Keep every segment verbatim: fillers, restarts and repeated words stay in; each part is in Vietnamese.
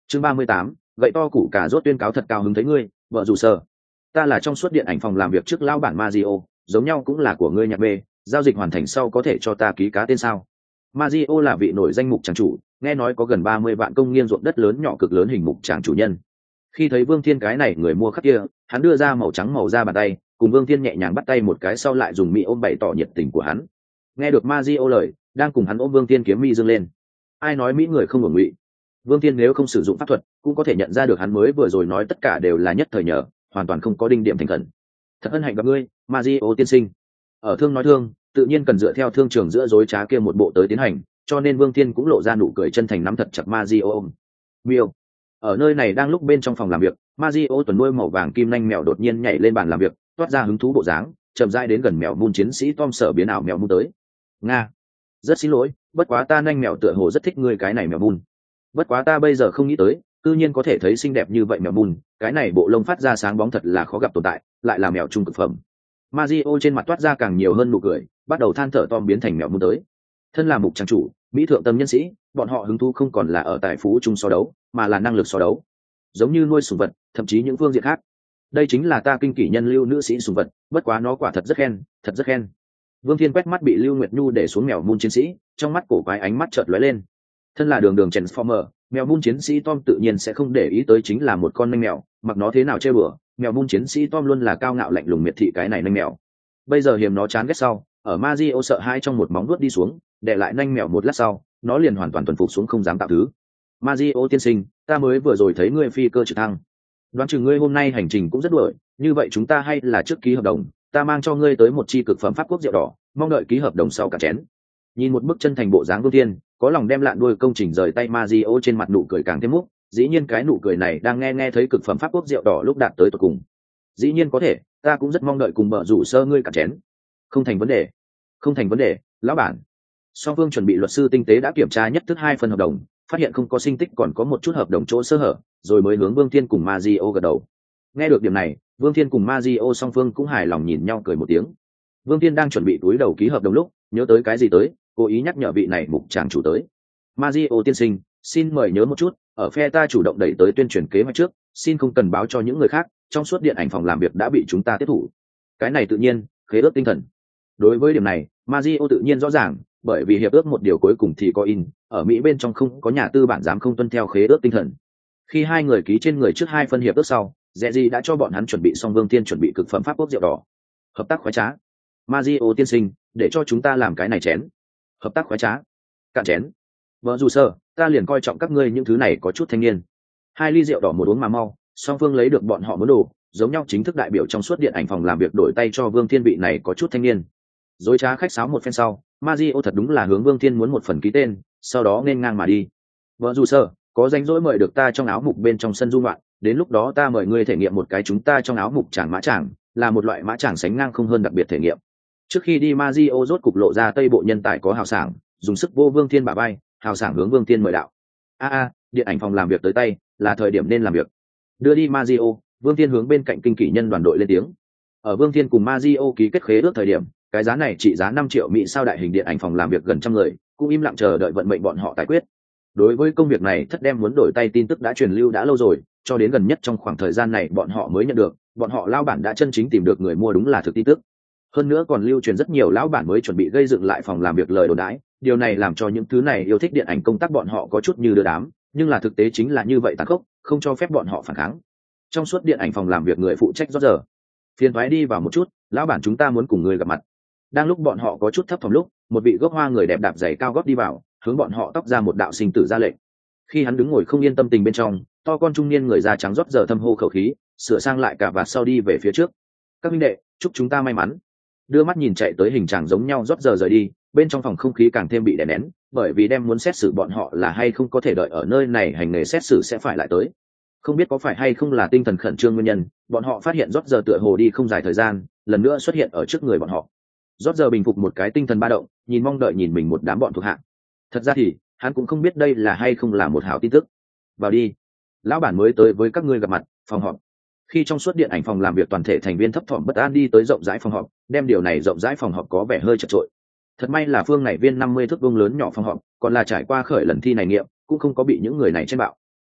chương ba mươi tám, gậy to củ cà rốt tuyên cáo thật cao hứng thấy ngươi vợ dù sơ. Ta là trong suốt điện ảnh phòng làm việc trước lão bản Mazio, giống nhau cũng là của ngươi nhạc bê, giao dịch hoàn thành sau có thể cho ta ký cá tên sao? Mazio là vị nổi danh mục tràng chủ, nghe nói có gần ba mươi vạn công nghiêng ruộng đất lớn nhỏ cực lớn hình mục tràng chủ nhân. Khi thấy Vương Thiên cái này người mua khắc kia, hắn đưa ra màu trắng màu da bàn tay, cùng Vương Thiên nhẹ nhàng bắt tay một cái sau lại dùng mỹ ôm bày tỏ nhiệt tình của hắn. Nghe được Mazio lời, đang cùng hắn ôm Vương Thiên kiếm mi dương lên. Ai nói mỹ người không ngủ ngụy? Vương Thiên nếu không sử dụng pháp thuật, cũng có thể nhận ra được hắn mới vừa rồi nói tất cả đều là nhất thời nhờ, hoàn toàn không có đinh điểm thành khẩn. Thật hân hạnh gặp ngươi, Mazio tiên sinh. Ở thương nói thương, tự nhiên cần dựa theo thương trường giữa dối trá kia một bộ tới tiến hành, cho nên Vương Thiên cũng lộ ra nụ cười chân thành nắm thật chặt Mazio ôm. Miêu. Ở nơi này đang lúc bên trong phòng làm việc, Mazio tuần nuôi màu vàng kim nanh mèo đột nhiên nhảy lên bàn làm việc, toát ra hứng thú bộ dáng, chậm rãi đến gần mèo Moon chiến sĩ Tom sở biến ảo mèo Moon tới. Nga. Rất xin lỗi, bất quá ta nanh mèo tựa hồ rất thích ngươi cái này mèo Moon. Bất quá ta bây giờ không nghĩ tới, tự nhiên có thể thấy xinh đẹp như vậy mèo Moon, cái này bộ lông phát ra sáng bóng thật là khó gặp tồn tại, lại là mèo trung cực phẩm. Mazio trên mặt toát ra càng nhiều hơn nụ cười, bắt đầu than thở Tom biến thành mèo Moon tới. Thân là mục trang chủ, mỹ thượng tâm nhân sĩ, bọn họ hứng thú không còn là ở tài phú chung so đấu, mà là năng lực so đấu. Giống như nuôi sủng vật, thậm chí những phương diện khác. Đây chính là ta kinh kỷ nhân lưu nữ sĩ sủng vật, bất quá nó quả thật rất khen, thật rất khen. Vương Thiên quét mắt bị Lưu Nguyệt Nhu để xuống mèo Moon chiến sĩ, trong mắt cổ quái ánh mắt chợt lóe lên. Thân là đường đường Transformer, mèo Moon chiến sĩ Tom tự nhiên sẽ không để ý tới chính là một con nanh mèo, mặc nó thế nào chơi bừa, mèo Moon chiến sĩ Tom luôn là cao ngạo lạnh lùng miệt thị cái này nanh mèo. Bây giờ hiềm nó chán ghét sau, ở Mazio sợ hãi trong một móng vuốt đi xuống, để lại nanh mèo một lát sau, nó liền hoàn toàn thuần phục xuống không dám tạo thứ. Mazio tiên sinh, ta mới vừa rồi thấy ngươi phi cơ trực thăng, đoán chừng ngươi hôm nay hành trình cũng rất đuổi, như vậy chúng ta hay là trước ký hợp đồng, ta mang cho ngươi tới một chi cực phẩm pháp quốc rượu đỏ, mong đợi ký hợp đồng sau cả chén. Nhìn một bức chân thành bộ dáng Vương Thiên, có lòng đem lạn đuôi công trình rời tay Mazio trên mặt nụ cười càng thêm múc, dĩ nhiên cái nụ cười này đang nghe nghe thấy cực phẩm pháp quốc rượu đỏ lúc đạt tới tận cùng. Dĩ nhiên có thể, ta cũng rất mong đợi cùng bợ rủ sơ ngươi cả chén. Không thành vấn đề, không thành vấn đề, lão bản. Song Phương chuẩn bị luật sư tinh tế đã kiểm tra nhất thức hai phần hợp đồng, phát hiện không có sinh tích còn có một chút hợp đồng chỗ sơ hở, rồi mới hướng Vương Thiên cùng Mazio gật đầu. Nghe được điểm này, Vương Thiên cùng Mazio song phương cũng hài lòng nhìn nhau cười một tiếng. Vương Thiên đang chuẩn bị túi đầu ký hợp đồng lúc, nhớ tới cái gì tới, cố ý nhắc nhở vị này mục tràng chủ tới. Mazio tiên sinh, xin mời nhớ một chút, ở phe ta chủ động đẩy tới tuyên truyền kế hoạch trước, xin không cần báo cho những người khác, trong suốt điện ảnh phòng làm việc đã bị chúng ta tiếp thủ. Cái này tự nhiên, khế ước tinh thần. Đối với điểm này, Mazio tự nhiên rõ ràng, bởi vì hiệp ước một điều cuối cùng thì có in, ở Mỹ bên trong không có nhà tư bản dám không tuân theo khế ước tinh thần. Khi hai người ký trên người trước hai phân hiệp ước sau, Zeji đã cho bọn hắn chuẩn bị xong Vương Thiên chuẩn bị cực phẩm pháp quốc rượu đỏ. Hợp tác khoái trá. Mazio tiên sinh, để cho chúng ta làm cái này chén. Hợp tác khoái trá. Cạn chén. Vợ dù sơ, ta liền coi trọng các ngươi những thứ này có chút thanh niên. Hai ly rượu đỏ một uống mà mau, song phương lấy được bọn họ muốn đồ, giống nhau chính thức đại biểu trong suốt điện ảnh phòng làm việc đổi tay cho Vương Thiên vị này có chút thanh niên. Dối trá khách sáo một phen sau, Mazio thật đúng là hướng Vương Thiên muốn một phần ký tên, sau đó nên ngang mà đi. Vợ dù sơ, có rảnh rỗi mời được ta trong áo mục bên trong sân du ngoạn, đến lúc đó ta mời ngươi thể nghiệm một cái chúng ta trong áo mục tràng mã tràng, là một loại mã tràng sánh ngang không hơn đặc biệt thể nghiệm. Trước khi đi Mazio rốt cục lộ ra tây bộ nhân tài có hào sảng, dùng sức vô Vương Thiên bả vai, hào sảng hướng Vương Thiên mời đạo. A a, điện ảnh phòng làm việc tới tay, là thời điểm nên làm việc. Đưa đi Mazio, Vương Thiên hướng bên cạnh kinh kỷ nhân đoàn đội lên tiếng. Ở Vương Thiên cùng Mazio ký kết khế ước thời điểm, cái giá này trị giá năm triệu Mỹ sao đại hình điện ảnh phòng làm việc gần trăm người, cũng im lặng chờ đợi vận mệnh bọn họ giải quyết. Đối với công việc này thất đem muốn đổi tay tin tức đã truyền lưu đã lâu rồi, cho đến gần nhất trong khoảng thời gian này bọn họ mới nhận được, bọn họ lao bản đã chân chính tìm được người mua đúng là thực tin tức. Hơn nữa còn lưu truyền rất nhiều lão bản mới chuẩn bị gây dựng lại phòng làm việc lời đồn đãi, điều này làm cho những thứ này yêu thích điện ảnh công tác bọn họ có chút như đưa đám, nhưng là thực tế chính là như vậy tàn khốc, không cho phép bọn họ phản kháng. Trong suốt điện ảnh phòng làm việc người phụ trách rót giờ, phiền thoái đi vào một chút, lão bản chúng ta muốn cùng người gặp mặt. Đang lúc bọn họ có chút thấp thỏm lúc, một vị gốc hoa người đẹp đạp giày cao gót đi vào, hướng bọn họ tóc ra một đạo sinh tử ra lệnh. Khi hắn đứng ngồi không yên tâm tình bên trong, to con trung niên người da trắng rót giờ thâm hô khẩu khí, sửa sang lại cả vạt sau đi về phía trước. Các minh đệ, chúc chúng ta may mắn. Đưa mắt nhìn chạy tới hình trạng giống nhau rót giờ rời đi, bên trong phòng không khí càng thêm bị đè nén, bởi vì đem muốn xét xử bọn họ là hay không có thể đợi ở nơi này hành nghề xét xử sẽ phải lại tới. Không biết có phải hay không là tinh thần khẩn trương nguyên nhân, bọn họ phát hiện rót giờ tựa hồ đi không dài thời gian, lần nữa xuất hiện ở trước người bọn họ. Rót giờ bình phục một cái tinh thần ba động, nhìn mong đợi nhìn mình một đám bọn thuộc hạ. Thật ra thì hắn cũng không biết đây là hay không là một hảo tin tức. Vào đi, lão bản mới tới với các ngươi gặp mặt. Phòng họp. Khi trong suốt điện ảnh phòng làm việc toàn thể thành viên thấp thỏm bất an đi tới rộng rãi phòng họp, đem điều này rộng rãi phòng họp có vẻ hơi chật chội. Thật may là phương này viên năm mươi thước vuông lớn nhỏ phòng họp, còn là trải qua khởi lần thi này nghiệm, cũng không có bị những người này chen bạo.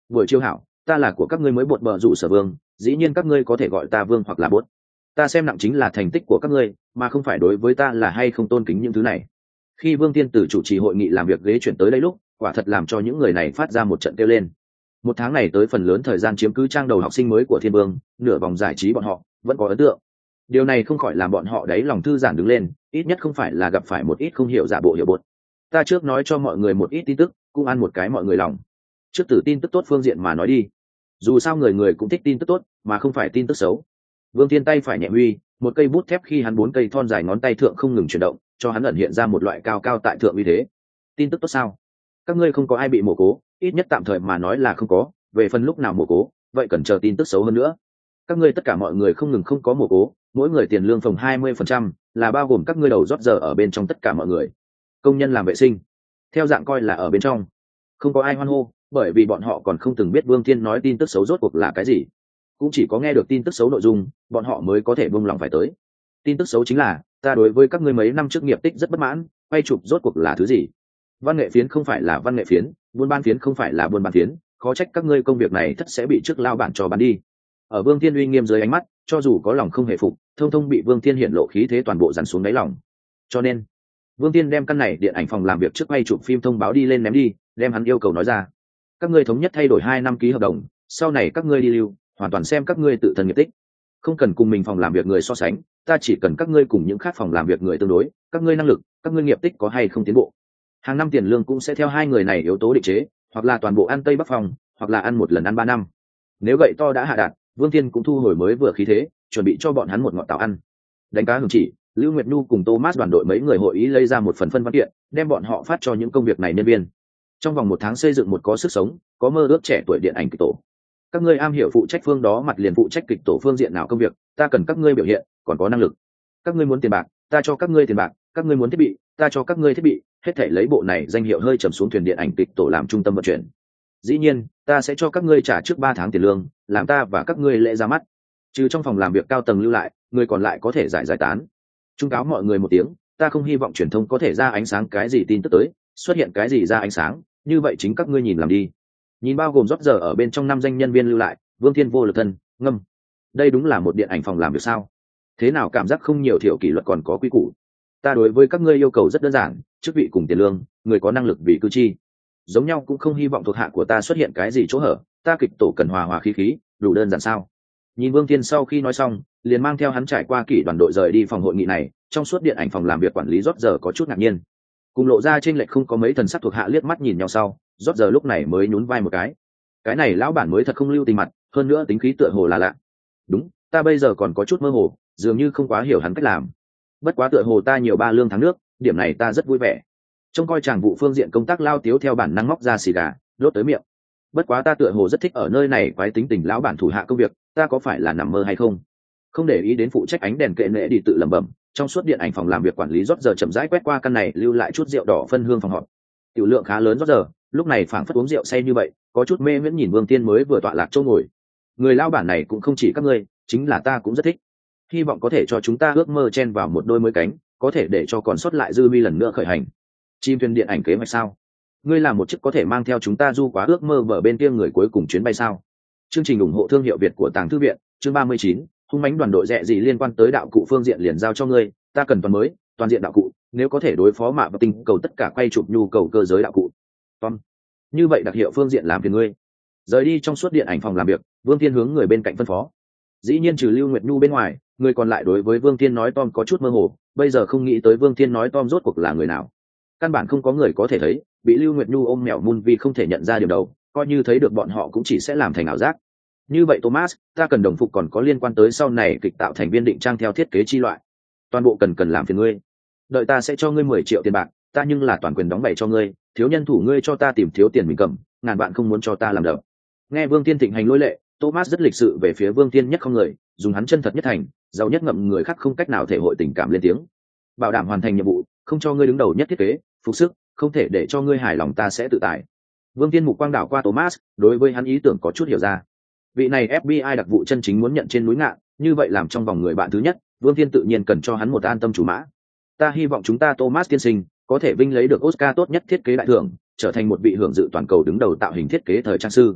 Buổi chiêu hảo, ta là của các ngươi mới bột bờ rủ sở vương, dĩ nhiên các ngươi có thể gọi ta vương hoặc là bốt. Ta xem nặng chính là thành tích của các ngươi, mà không phải đối với ta là hay không tôn kính những thứ này. Khi Vương Thiên Tử chủ trì hội nghị làm việc ghế chuyển tới đây lúc, quả thật làm cho những người này phát ra một trận kêu lên. Một tháng này tới phần lớn thời gian chiếm cứ trang đầu học sinh mới của Thiên Vương, nửa vòng giải trí bọn họ vẫn có ấn tượng. Điều này không khỏi làm bọn họ đấy lòng thư giãn đứng lên, ít nhất không phải là gặp phải một ít không hiểu giả bộ hiểu bột. Ta trước nói cho mọi người một ít tin tức, cũng ăn một cái mọi người lòng. Trước từ tin tức tốt phương diện mà nói đi. Dù sao người người cũng thích tin tức tốt, mà không phải tin tức xấu. Vương Thiên tay phải nhẹ huy, một cây bút thép khi hắn bốn cây thon dài ngón tay thượng không ngừng chuyển động, cho hắn ẩn hiện ra một loại cao cao tại thượng uy thế. Tin tức tốt sao? Các ngươi không có ai bị mổ cố, ít nhất tạm thời mà nói là không có, về phần lúc nào mổ cố, vậy cần chờ tin tức xấu hơn nữa. Các ngươi tất cả mọi người không ngừng không có mổ cố, mỗi người tiền lương phòng hai mươi phần trăm, là bao gồm các ngươi đầu rót giờ ở bên trong tất cả mọi người. Công nhân làm vệ sinh, theo dạng coi là ở bên trong. Không có ai hoan hô, bởi vì bọn họ còn không từng biết Vương Thiên nói tin tức xấu rốt cuộc là cái gì. Cũng chỉ có nghe được tin tức xấu nội dung, bọn họ mới có thể buông lòng phải tới. Tin tức xấu chính là, ta đối với các ngươi mấy năm trước nghiệp tích rất bất mãn, quay chụp rốt cuộc là thứ gì? Văn nghệ phiến không phải là văn nghệ phiến, buôn ban phiến không phải là buôn ban phiến, khó trách các ngươi công việc này thất sẽ bị trước lao bản cho bán đi. Ở Vương Thiên uy nghiêm dưới ánh mắt, cho dù có lòng không hề phục, thông thông bị Vương Thiên hiển lộ khí thế toàn bộ dàn xuống đáy lòng. Cho nên, Vương Thiên đem căn này điện ảnh phòng làm việc trước quay chụp phim thông báo đi lên ném đi, đem hắn yêu cầu nói ra. Các ngươi thống nhất thay đổi hai năm ký hợp đồng, sau này các ngươi đi lưu, hoàn toàn xem các ngươi tự thân nghiệp tích, không cần cùng mình phòng làm việc người so sánh, ta chỉ cần các ngươi cùng những khác phòng làm việc người tương đối, các ngươi năng lực, các ngươi nghiệp tích có hay không tiến bộ. Hàng năm tiền lương cũng sẽ theo hai người này yếu tố định chế, hoặc là toàn bộ ăn tây bắc phòng, hoặc là ăn một lần ăn ba năm. Nếu gậy to đã hạ đạt, Vương Thiên cũng thu hồi mới vừa khí thế, chuẩn bị cho bọn hắn một ngọn tàu ăn. Đánh cá hưởng chỉ, Lưu Nguyệt Nhu cùng Thomas đoàn đội mấy người hội ý lấy ra một phần phân văn kiện, đem bọn họ phát cho những công việc này nhân viên. Trong vòng một tháng xây dựng một có sức sống, có mơ ước trẻ tuổi điện ảnh kịch tổ. Các ngươi am hiểu phụ trách phương đó mặt liền phụ trách kịch tổ phương diện nào công việc, ta cần các ngươi biểu hiện, còn có năng lực. Các ngươi muốn tiền bạc, ta cho các ngươi tiền bạc, các ngươi muốn thiết bị, ta cho các ngươi thiết bị, hết thảy lấy bộ này danh hiệu hơi trầm xuống thuyền điện ảnh kịch tổ làm trung tâm vận chuyển. Dĩ nhiên, ta sẽ cho các ngươi trả trước ba tháng tiền lương, làm ta và các ngươi lễ ra mắt. Trừ trong phòng làm việc cao tầng lưu lại, người còn lại có thể giải giải tán. Trung cáo mọi người một tiếng, ta không hy vọng truyền thông có thể ra ánh sáng cái gì tin tức tới, xuất hiện cái gì ra ánh sáng, như vậy chính các ngươi nhìn làm đi. Nhìn bao gồm rót giờ ở bên trong năm danh nhân viên lưu lại, Vương Thiên vô lực thân ngâm. Đây đúng là một điện ảnh phòng làm việc sao? Thế nào cảm giác không nhiều thiểu kỷ luật còn có quy củ. Ta đối với các ngươi yêu cầu rất đơn giản, chức vị cùng tiền lương, người có năng lực vì cư chi. Giống nhau cũng không hy vọng thuộc hạ của ta xuất hiện cái gì chỗ hở, ta kịch tổ cần hòa hòa khí khí, đủ đơn giản sao? Nhìn Vương Thiên sau khi nói xong, liền mang theo hắn trải qua kỷ đoàn đội rời đi phòng hội nghị này, trong suốt điện ảnh phòng làm việc quản lý rót giờ có chút ngạc nhiên. Cùng lộ ra trên lệch không có mấy thần sắc thuộc hạ liếc mắt nhìn nhau sau, rót giờ lúc này mới nhún vai một cái. Cái này lão bản mới thật không lưu tình mặt, hơn nữa tính khí tựa hồ là lạ. Đúng, ta bây giờ còn có chút mơ hồ, dường như không quá hiểu hắn cách làm. Bất quá tựa hồ ta nhiều ba lương tháng nước, điểm này ta rất vui vẻ. Trông coi chàng vụ phương diện công tác lao tiếu theo bản năng móc ra xì gà, đốt tới miệng. Bất quá ta tựa hồ rất thích ở nơi này quái tính tình lão bản thủ hạ công việc, ta có phải là nằm mơ hay không? Không để ý đến phụ trách ánh đèn kệ nệ đi tự lẩm bẩm, trong suốt điện ảnh phòng làm việc quản lý rót giờ chậm rãi quét qua căn này lưu lại chút rượu đỏ phân hương phòng họp. Tiểu lượng khá lớn rót giờ, lúc này phảng phất uống rượu say như vậy, có chút mê miễn nhìn Vương Tiên mới vừa tọa lạc chỗ ngồi. Người lao bản này cũng không chỉ các ngươi, chính là ta cũng rất thích. Hy vọng có thể cho chúng ta ước mơ chen vào một đôi mới cánh, có thể để cho còn sót lại dư vi lần nữa khởi hành. Chim thuyền điện ảnh kế hoạch sao? Ngươi là một chiếc có thể mang theo chúng ta du quá ước mơ vở bên kia người cuối cùng chuyến bay sao? Chương trình ủng hộ thương hiệu Việt của Tàng Thư viện, chương ba mươi chín, hung mãnh đoàn đội rẻ gì liên quan tới đạo cụ phương diện liền giao cho ngươi, ta cần toàn mới, toàn diện đạo cụ, nếu có thể đối phó mạ và tinh cầu tất cả quay chụp nhu cầu cơ giới đạo cụ. Tom, như vậy đặc hiệu phương diện làm phiền ngươi. Rời đi trong suốt điện ảnh phòng làm việc, Vương Thiên hướng người bên cạnh phân phó. Dĩ nhiên trừ Lưu Nguyệt Nhu bên ngoài, người còn lại đối với Vương Thiên nói Tom có chút mơ hồ, bây giờ không nghĩ tới Vương Thiên nói Tom rốt cuộc là người nào. Căn bản không có người có thể thấy, bị Lưu Nguyệt Nhu ôm mèo mun vì không thể nhận ra điểm đầu, coi như thấy được bọn họ cũng chỉ sẽ làm thành ảo giác. Như vậy Thomas, ta cần đồng phục còn có liên quan tới sau này kịch tạo thành viên định trang theo thiết kế chi loại. Toàn bộ cần cần làm phiền ngươi. Đợi ta sẽ cho ngươi mười triệu tiền bạc, ta nhưng là toàn quyền đóng bày cho ngươi, thiếu nhân thủ ngươi cho ta tìm thiếu tiền mình cầm, ngàn bạn không muốn cho ta làm đập. Nghe Vương Thiên thịnh hành lôi lệ, Thomas rất lịch sự về phía Vương Thiên nhất không người, dùng hắn chân thật nhất thành, giàu nhất ngậm người khác không cách nào thể hội tình cảm lên tiếng. Bảo đảm hoàn thành nhiệm vụ, không cho ngươi đứng đầu nhất thiết kế, phục sức, không thể để cho ngươi hài lòng ta sẽ tự tài. Vương Thiên mục quang đảo qua Thomas, đối với hắn ý tưởng có chút hiểu ra. Vị này ép bê i đặc vụ chân chính muốn nhận trên núi ngạn, như vậy làm trong vòng người bạn thứ nhất, Vương Thiên tự nhiên cần cho hắn một an tâm chủ mã. Ta hy vọng chúng ta Thomas tiên sinh có thể vinh lấy được Oscar tốt nhất thiết kế đại thưởng, trở thành một vị hưởng dự toàn cầu đứng đầu tạo hình thiết kế thời trang sư.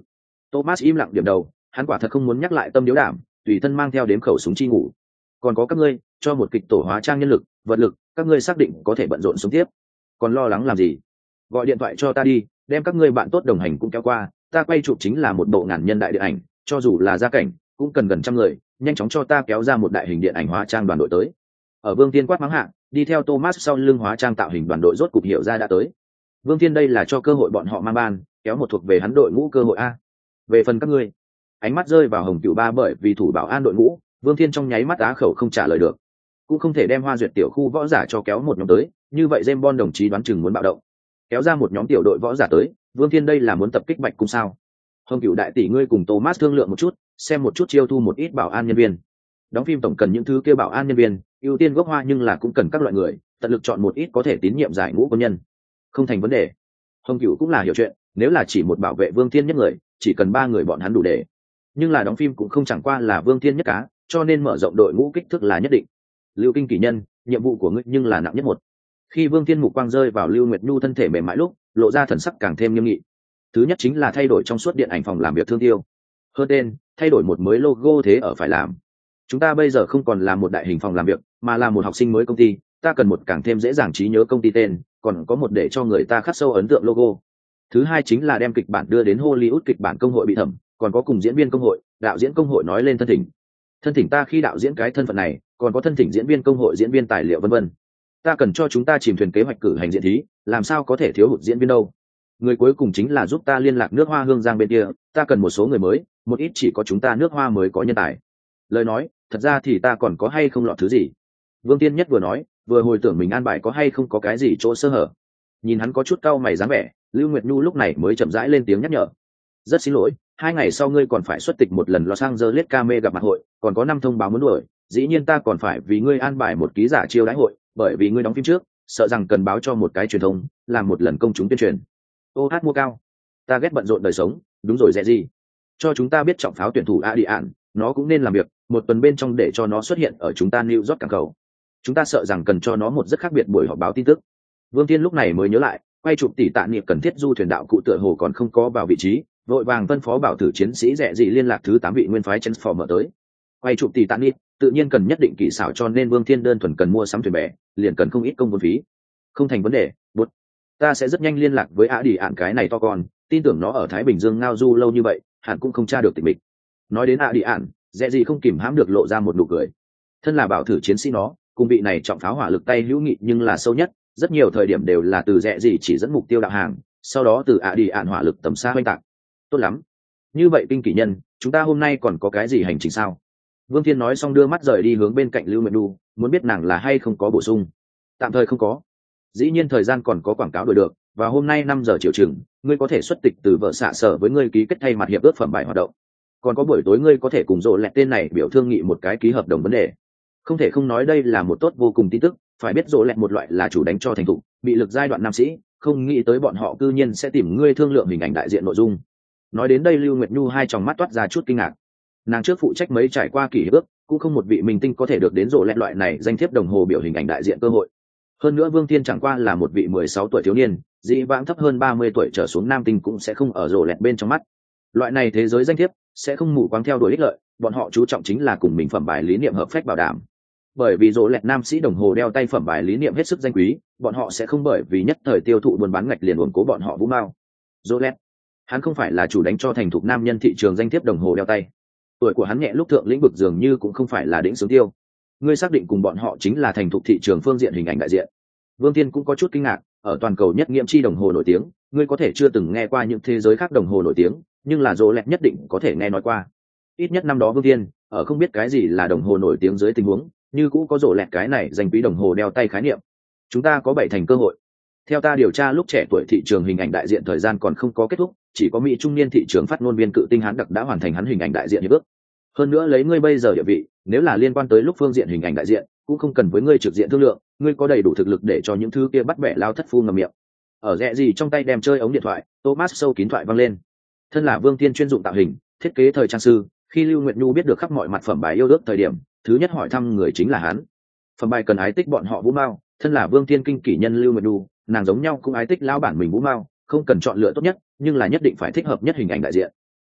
Thomas im lặng điểm đầu, hắn quả thật không muốn nhắc lại tâm điếu đảm, tùy thân mang theo đếm khẩu súng chi ngủ. Còn có các ngươi, cho một kịch tổ hóa trang nhân lực, vật lực, các ngươi xác định có thể bận rộn sống tiếp. Còn lo lắng làm gì? Gọi điện thoại cho ta đi, đem các ngươi bạn tốt đồng hành cũng kéo qua, ta quay chụp chính là một bộ ngàn nhân đại điện ảnh, cho dù là gia cảnh, cũng cần gần trăm người, nhanh chóng cho ta kéo ra một đại hình điện ảnh hóa trang đoàn đội tới. Ở Vương Tiên quát mắng hạ, đi theo Thomas sau lưng hóa trang tạo hình đoàn đội rốt cục hiểu ra đã tới. Vương Tiên đây là cho cơ hội bọn họ mang ban, kéo một thuộc về hắn đội ngũ cơ hội a. Về phần các ngươi, ánh mắt rơi vào Hồng Cửu Ba bởi vì thủ bảo an đội ngũ, Vương Thiên trong nháy mắt á khẩu không trả lời được, cũng không thể đem Hoa Duyệt tiểu khu võ giả cho kéo một nhóm tới, như vậy James Bond đồng chí đoán chừng muốn bạo động, kéo ra một nhóm tiểu đội võ giả tới, Vương Thiên đây là muốn tập kích Bạch Cung sao? Hồng Cửu đại tỷ ngươi cùng Thomas thương lượng một chút, xem một chút chiêu thu một ít bảo an nhân viên. Đóng phim tổng cần những thứ kia bảo an nhân viên, ưu tiên gốc Hoa nhưng là cũng cần các loại người, tận lực chọn một ít có thể tín nhiệm giải ngũ quân nhân. Không thành vấn đề. Hồng Cửu cũng là hiểu chuyện, nếu là chỉ một bảo vệ Vương Thiên nhất người, chỉ cần ba người bọn hắn đủ để. Nhưng là đóng phim cũng không chẳng qua là Vương Thiên nhất cá, cho nên mở rộng đội ngũ kích thước là nhất định. Lưu Kinh Kỷ Nhân, nhiệm vụ của ngươi nhưng là nặng nhất một. Khi Vương Thiên mục quang rơi vào Lưu Nguyệt Nhu thân thể mềm mại lúc, lộ ra thần sắc càng thêm nghiêm nghị. Thứ nhất chính là thay đổi trong suốt điện ảnh phòng làm việc thương tiêu. Hơn tên, thay đổi một mới logo thế ở phải làm. Chúng ta bây giờ không còn là một đại hình phòng làm việc, mà là một học sinh mới công ty, ta cần một càng thêm dễ dàng trí nhớ công ty tên, còn có một để cho người ta khắc sâu ấn tượng logo. Thứ hai chính là đem kịch bản đưa đến Hollywood kịch bản công hội bị thẩm, còn có cùng diễn viên công hội, đạo diễn công hội nói lên thân thỉnh. Thân thỉnh ta khi đạo diễn cái thân phận này, còn có thân thỉnh diễn viên công hội diễn viên tài liệu vân vân. Ta cần cho chúng ta chìm thuyền kế hoạch cử hành diễn thí, làm sao có thể thiếu hụt diễn viên đâu. Người cuối cùng chính là giúp ta liên lạc nước Hoa Hương Giang bên kia, ta cần một số người mới, một ít chỉ có chúng ta nước Hoa mới có nhân tài. Lời nói, thật ra thì ta còn có hay không lọt thứ gì. Vương Tiên Nhất vừa nói, vừa hồi tưởng mình an bài có hay không có cái gì chỗ sơ hở. Nhìn hắn có chút cau mày dáng vẻ, Lưu Nguyệt Nhu lúc này mới chậm rãi lên tiếng nhắc nhở. Rất xin lỗi, hai ngày sau ngươi còn phải xuất tịch một lần Los Angeles Came gặp mặt hội, còn có năm thông báo muốn đuổi, dĩ nhiên ta còn phải vì ngươi an bài một ký giả chiêu đãi hội, bởi vì ngươi đóng phim trước, sợ rằng cần báo cho một cái truyền thông, làm một lần công chúng tuyên truyền. Ô hát mua cao, ta ghét bận rộn đời sống, đúng rồi dễ gì. Cho chúng ta biết trọng pháo tuyển thủ A đi ạn, nó cũng nên làm việc, một tuần bên trong để cho nó xuất hiện ở chúng ta New York cảng cầu. Chúng ta sợ rằng cần cho nó một rất khác biệt buổi họp báo tin tức. Vương Thiên lúc này mới nhớ lại, quay chụp tỷ tạ niệm cần thiết du thuyền đạo cụ tựa hồ còn không có vào vị trí, vội vàng phân phó bảo tử chiến sĩ rẻ gì liên lạc thứ tám vị nguyên phái Transformer tới. Quay chụp tỷ tạ niệm, tự nhiên cần nhất định kỹ xảo, cho nên Vương Thiên đơn thuần cần mua sắm thuyền bè, liền cần không ít công vốn phí. Không thành vấn đề, bút. Ta sẽ rất nhanh liên lạc với A đi ạn cái này to con, tin tưởng nó ở Thái Bình Dương ngao du lâu như vậy, hẳn cũng không tra được tịch mịch. Nói đến A đi ạn, dễ gì không kìm hãm được lộ ra một nụ cười. Thân là bảo thử chiến sĩ nó, cùng vị này trọng pháo hỏa lực tay hữu nghị nhưng là sâu nhất, rất nhiều thời điểm đều là từ dễ gì chỉ dẫn mục tiêu đạo hàng, sau đó từ A đi ạn hỏa lực tầm xa oanh tạc. Tốt lắm. Như vậy Kinh Kỷ Nhân, chúng ta hôm nay còn có cái gì hành trình sao? Vương Thiên nói xong đưa mắt rời đi hướng bên cạnh Lưu Nguyệt Nhu, muốn biết nàng là hay không có bổ sung. Tạm thời không có. Dĩ nhiên thời gian còn có quảng cáo đổi được, và hôm nay năm giờ chiều chừng, ngươi có thể xuất tịch từ vợ xạ sở với ngươi ký kết thay mặt hiệp ước phẩm bài hoạt động. Còn có buổi tối ngươi có thể cùng rộ lẹt tên này biểu thương nghị một cái ký hợp đồng vấn đề. Không thể không nói đây là một tốt vô cùng tin tức, phải biết rộ lẹt một loại là chủ đánh cho thành thục, bị lực giai đoạn nam sĩ, không nghĩ tới bọn họ cư nhiên sẽ tìm ngươi thương lượng hình ảnh đại diện nội dung. Nói đến đây Lưu Nguyệt Nhu hai tròng mắt toát ra chút kinh ngạc. Nàng trước phụ trách mấy trải qua kỳ hiệp ước, cũng không một vị minh tinh có thể được đến rộ lẹt loại này danh thiếp đồng hồ biểu hình ảnh đại diện cơ hội. Hơn nữa Vương Thiên chẳng qua là một vị mười sáu tuổi thiếu niên, dĩ vãng thấp hơn ba mươi tuổi trở xuống nam tinh cũng sẽ không ở rộ lẹt bên trong mắt. Loại này thế giới danh thiếp sẽ không mù quáng theo đuổi ích lợi, bọn họ chú trọng chính là cùng mình phẩm bài lý niệm hợp phách bảo đảm. Bởi vì rộ lẹt nam sĩ đồng hồ đeo tay phẩm bài lý niệm hết sức danh quý, bọn họ sẽ không bởi vì nhất thời tiêu thụ buôn bán ngạch liền uổng cố bọn họ vũ mao. Rộ lẹt, hắn không phải là chủ đánh cho thành thục nam nhân thị trường danh thiếp đồng hồ đeo tay. Tuổi của hắn nhẹ lúc thượng lĩnh vực dường như cũng không phải là đỉnh sướng tiêu. Ngươi xác định cùng bọn họ chính là thành thục thị trường phương diện hình ảnh đại diện. Vương Thiên cũng có chút kinh ngạc, ở toàn cầu nhất nghiệm chi đồng hồ nổi tiếng, ngươi có thể chưa từng nghe qua những thế giới khác đồng hồ nổi tiếng, nhưng là rộ lẹt nhất định có thể nghe nói qua. Ít nhất năm đó Vương Thiên, ở không biết cái gì là đồng hồ nổi tiếng dưới tình huống, như cũ có rộ lẹt cái này danh quý đồng hồ đeo tay khái niệm. Chúng ta có bảy thành cơ hội. Theo ta điều tra lúc trẻ tuổi thị trường hình ảnh đại diện thời gian còn không có kết thúc, chỉ có Mỹ trung niên thị trường phát ngôn viên cự tinh Hán Đặc đã hoàn thành hắn hình ảnh đại diện hiệp ước. Hơn nữa lấy ngươi bây giờ địa vị, nếu là liên quan tới lúc phương diện hình ảnh đại diện, cũng không cần với ngươi trực diện thương lượng, ngươi có đầy đủ thực lực để cho những thứ kia bắt bẻ lao thất phu ngậm miệng. Ở rẽ gì trong tay đem chơi ống điện thoại, Thomas sâu kín thoại vang lên. Thân là Vương Thiên chuyên dụng tạo hình, thiết kế thời trang sư, khi Lưu Nguyệt Nhu biết được khắp mọi mặt phẩm bài yêu ước thời điểm, thứ nhất hỏi thăm người chính là hắn. Phẩm bài cần ái tích bọn họ Vũ Mao, thân là Vương Thiên kinh kỷ nhân Lưu Nguyệt Nhu, nàng giống nhau cũng ái tích lao bản mình Vũ Mao, không cần chọn lựa tốt nhất, nhưng là nhất định phải thích hợp nhất hình ảnh đại diện.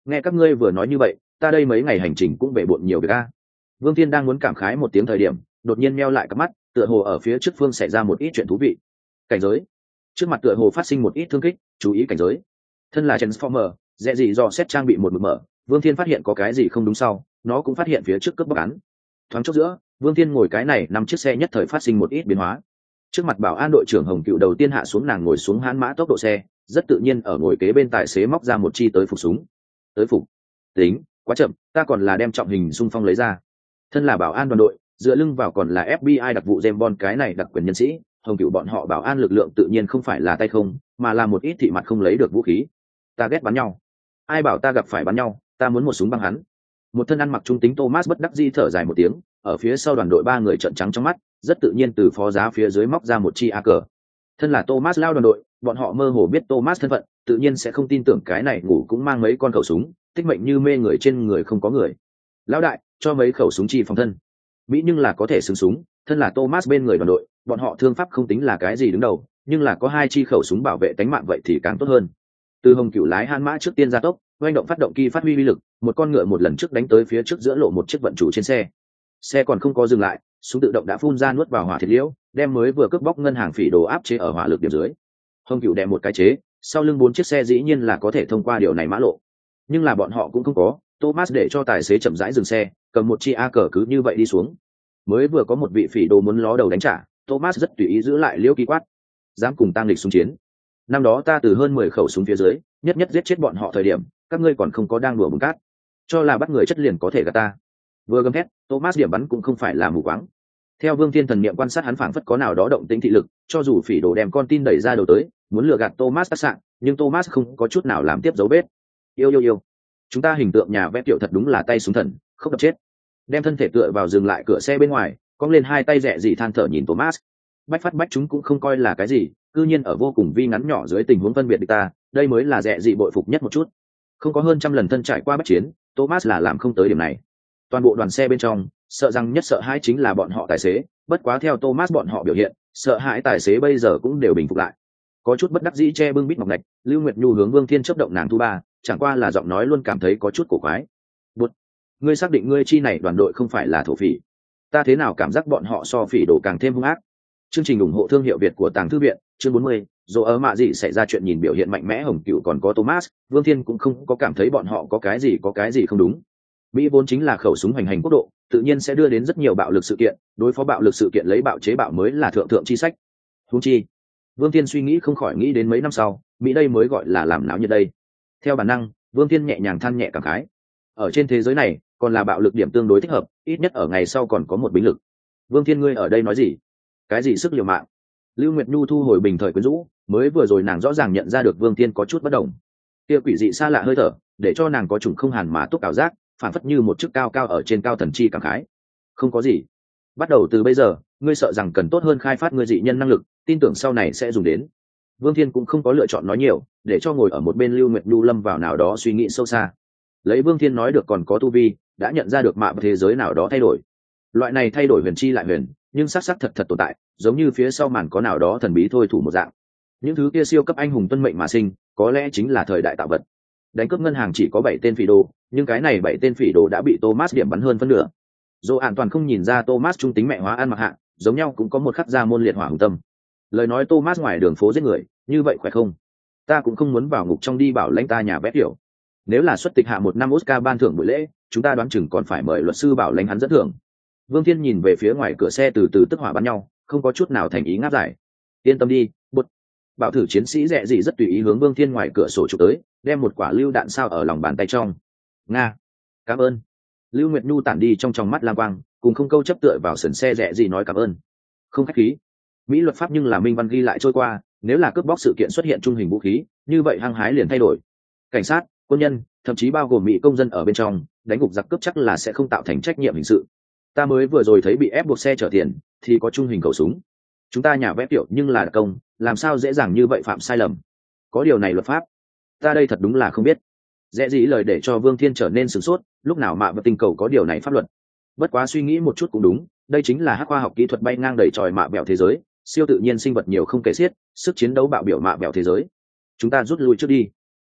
nghe các ngươi vừa nói như vậy ta đây mấy ngày hành trình cũng bể bộn nhiều việc a. Vương Thiên đang muốn cảm khái một tiếng thời điểm đột nhiên meo lại cặp mắt, tựa hồ ở phía trước phương xảy ra một ít chuyện thú vị. Cảnh giới trước mặt tựa hồ phát sinh một ít thương kích, chú ý cảnh giới. Thân là Transformer, dễ gì do xét trang bị một mực mở, Vương Thiên phát hiện có cái gì không đúng sau nó cũng phát hiện phía trước cướp bóc án. Thoáng chốc giữa Vương Thiên ngồi cái này năm chiếc xe nhất thời phát sinh một ít biến hóa. Trước mặt bảo an đội trưởng Hồng Cựu đầu tiên hạ xuống, nàng ngồi xuống hãn mã tốc độ xe, rất tự nhiên ở ngồi kế bên tài xế móc ra một chi tới phục súng. Tới phục tính quá chậm, ta còn là đem trọng hình xung phong lấy ra. Thân là bảo an đoàn đội, dựa lưng vào còn là ép bê i đặc vụ James Bond cái này đặc quyền nhân sĩ, Hồng Cựu bọn họ bảo an lực lượng tự nhiên không phải là tay không, mà là một ít thị mặt không lấy được vũ khí. Ta ghét bắn nhau, ai bảo ta gặp phải bắn nhau, ta muốn một súng băng hắn. Một thân ăn mặc trung tính Thomas bất đắc dĩ thở dài một tiếng, ở phía sau đoàn đội ba người trợn trắng trong mắt, rất tự nhiên từ phó giá phía dưới móc ra một chi a cờ. Thân là Thomas lao đoàn đội, bọn họ mơ hồ biết Thomas thân phận, tự nhiên sẽ không tin tưởng cái này ngủ cũng mang mấy con khẩu súng, tích mệnh như mê người trên người không có người. Lão đại, cho mấy khẩu súng chi phòng thân. Mỹ nhưng là có thể xứng súng, thân là Thomas bên người đoàn đội, bọn họ thương pháp không tính là cái gì đứng đầu, nhưng là có hai chi khẩu súng bảo vệ tính mạng vậy thì càng tốt hơn. Từ Hồng Cựu lái Han mã trước tiên gia tốc, doanh động phát động kỳ phát huy uy lực, một con ngựa một lần trước đánh tới phía trước giữa lộ một chiếc vận chủ trên xe. Xe còn không có dừng lại, súng tự động đã phun ra nuốt vào hỏa thiệt liễu, đem mới vừa cướp bóc ngân hàng phỉ đồ áp chế ở hỏa lực điểm dưới. Hồng Cựu đè một cái chế, sau lưng bốn chiếc xe dĩ nhiên là có thể thông qua điều này mã lộ, nhưng là bọn họ cũng không có. Thomas để cho tài xế chậm rãi dừng xe, cầm một chi a cờ cứ như vậy đi xuống. Mới vừa có một vị phỉ đồ muốn ló đầu đánh trả, Thomas rất tùy ý giữ lại liễu ký quát, dám cùng tăng lịch xung chiến. Năm đó ta từ hơn mười khẩu súng phía dưới nhất nhất giết chết bọn họ thời điểm, các ngươi còn không có đang đùa bùn cát, cho là bắt người chất liền có thể gạt ta. Vừa gầm thét, Thomas điểm bắn cũng không phải là mù quáng. Theo Vương Thiên thần niệm quan sát, hắn phảng phất có nào đó động tĩnh thị lực, cho dù phỉ đồ đem con tin đẩy ra đầu tới, muốn lừa gạt Thomas tác sạn, nhưng Thomas không có chút nào làm tiếp dấu vết. Yêu yêu yêu, chúng ta hình tượng nhà vẽ tiểu thật đúng là tay súng thần, không đập chết. Đem thân thể tựa vào dừng lại cửa xe bên ngoài, cong lên hai tay rẻ dị than thở nhìn Thomas. Bách phát bách chúng cũng không coi là cái gì, cư nhiên ở vô cùng vi ngắn nhỏ dưới tình huống phân biệt địch ta, đây mới là rẻ dị bội phục nhất một chút. Không có hơn trăm lần thân trải qua bất chiến, Thomas là làm không tới điểm này. Toàn bộ đoàn xe bên trong, sợ rằng nhất sợ hãi chính là bọn họ tài xế, bất quá theo Thomas bọn họ biểu hiện, sợ hãi tài xế bây giờ cũng đều bình phục lại. Có chút bất đắc dĩ che bưng bít ngọc ngạch, Lưu Nguyệt Nhu hướng Vương Thiên chớp động nàng thu ba, chẳng qua là giọng nói luôn cảm thấy có chút cổ quái. "Bụt, ngươi xác định ngươi chi này đoàn đội không phải là thổ phỉ? Ta thế nào cảm giác bọn họ so phỉ đồ càng thêm hung ác?" Chương trình ủng hộ thương hiệu Việt của Tàng Thư viện, chương bốn mươi, dù ở mạ gì xảy ra chuyện nhìn biểu hiện mạnh mẽ Hồng Cựu còn có Thomas, Vương Thiên cũng không có cảm thấy bọn họ có cái gì có cái gì không đúng. Mỹ vốn chính là khẩu súng hoành hành quốc độ, tự nhiên sẽ đưa đến rất nhiều bạo lực sự kiện, đối phó bạo lực sự kiện lấy bạo chế bạo mới là thượng thượng chi sách. Huống chi, Vương Thiên suy nghĩ không khỏi nghĩ đến mấy năm sau, Mỹ đây mới gọi là làm náo như đây. Theo bản năng, Vương Thiên nhẹ nhàng than nhẹ cảm khái. Ở trên thế giới này, còn là bạo lực điểm tương đối thích hợp, ít nhất ở ngày sau còn có một binh lực. Vương Thiên ngươi ở đây nói gì? Cái gì sức liều mạng? Lưu Nguyệt Nhu thu hồi bình thời quyến rũ, mới vừa rồi nàng rõ ràng nhận ra được Vương Thiên có chút bất đồng. Kia quỷ dị xa lạ hơi thở, để cho nàng có chủng không hàn mà túc ảo giác, phản phất như một chức cao cao ở trên cao thần chi cảm khái. Không có gì. Bắt đầu từ bây giờ, ngươi sợ rằng cần tốt hơn khai phát ngươi dị nhân năng lực, tin tưởng sau này sẽ dùng đến. Vương Thiên cũng không có lựa chọn nói nhiều, để cho ngồi ở một bên Lưu Nguyệt Nhu lâm vào nào đó suy nghĩ sâu xa. Lấy Vương Thiên nói được còn có tu vi, đã nhận ra được mạ thế giới nào đó thay đổi. Loại này thay đổi huyền chi lại huyền, nhưng xác xác thật thật tồn tại, giống như phía sau màn có nào đó thần bí thôi thủ một dạng. Những thứ kia siêu cấp anh hùng tuân mệnh mà sinh, có lẽ chính là thời đại tạo vật. Đánh cướp ngân hàng chỉ có bảy tên phỉ đồ, nhưng cái này bảy tên phỉ đồ đã bị Thomas điểm bắn hơn phân nửa. Dù an toàn không nhìn ra Thomas trung tính mẹ hóa ăn mặc hạ, giống nhau cũng có một khắc ra môn liệt hỏa hùng tâm. Lời nói Thomas ngoài đường phố giết người, như vậy khỏe không? Ta cũng không muốn vào ngục trong đi bảo lãnh ta nhà bét hiểu. Nếu là xuất tịch hạ một năm Oscar ban thưởng buổi lễ, chúng ta đoán chừng còn phải mời luật sư bảo lãnh hắn dẫn thưởng. Vương Thiên nhìn về phía ngoài cửa xe từ từ tức hỏa bắn nhau, không có chút nào thành ý ngáp giải. Yên tâm đi, bụt. Bảo thử chiến sĩ rẻ gì rất tùy ý hướng Vương Thiên ngoài cửa sổ chụp tới, đem một quả lưu đạn sao ở lòng bàn tay trong. Nga, cảm ơn. Lưu Nguyệt Nhu tản đi trong tròng mắt lam quang, cùng không câu chấp tựa vào sườn xe rẻ gì nói cảm ơn. Không khách khí. Mỹ luật pháp nhưng là minh văn ghi lại trôi qua, nếu là cướp bóc sự kiện xuất hiện trung hình vũ khí, như vậy hăng hái liền thay đổi. Cảnh sát, quân nhân, thậm chí bao gồm Mỹ công dân ở bên trong, đánh gục giặc cướp chắc là sẽ không tạo thành trách nhiệm hình sự. Ta mới vừa rồi thấy bị ép buộc xe chở tiền, thì có trung hình khẩu súng. Chúng ta nhà vẽ tiểu nhưng là công, làm sao dễ dàng như vậy phạm sai lầm? Có điều này luật pháp, ta đây thật đúng là không biết. Dễ dĩ lời để cho Vương Thiên trở nên sửng sốt, lúc nào mạ và tình cầu có điều này pháp luật. Bất quá suy nghĩ một chút cũng đúng, đây chính là hắc khoa học kỹ thuật bay ngang đầy tròi mạ bẹo thế giới, siêu tự nhiên sinh vật nhiều không kể xiết, sức chiến đấu bạo biểu mạ bẹo thế giới. Chúng ta rút lui trước đi.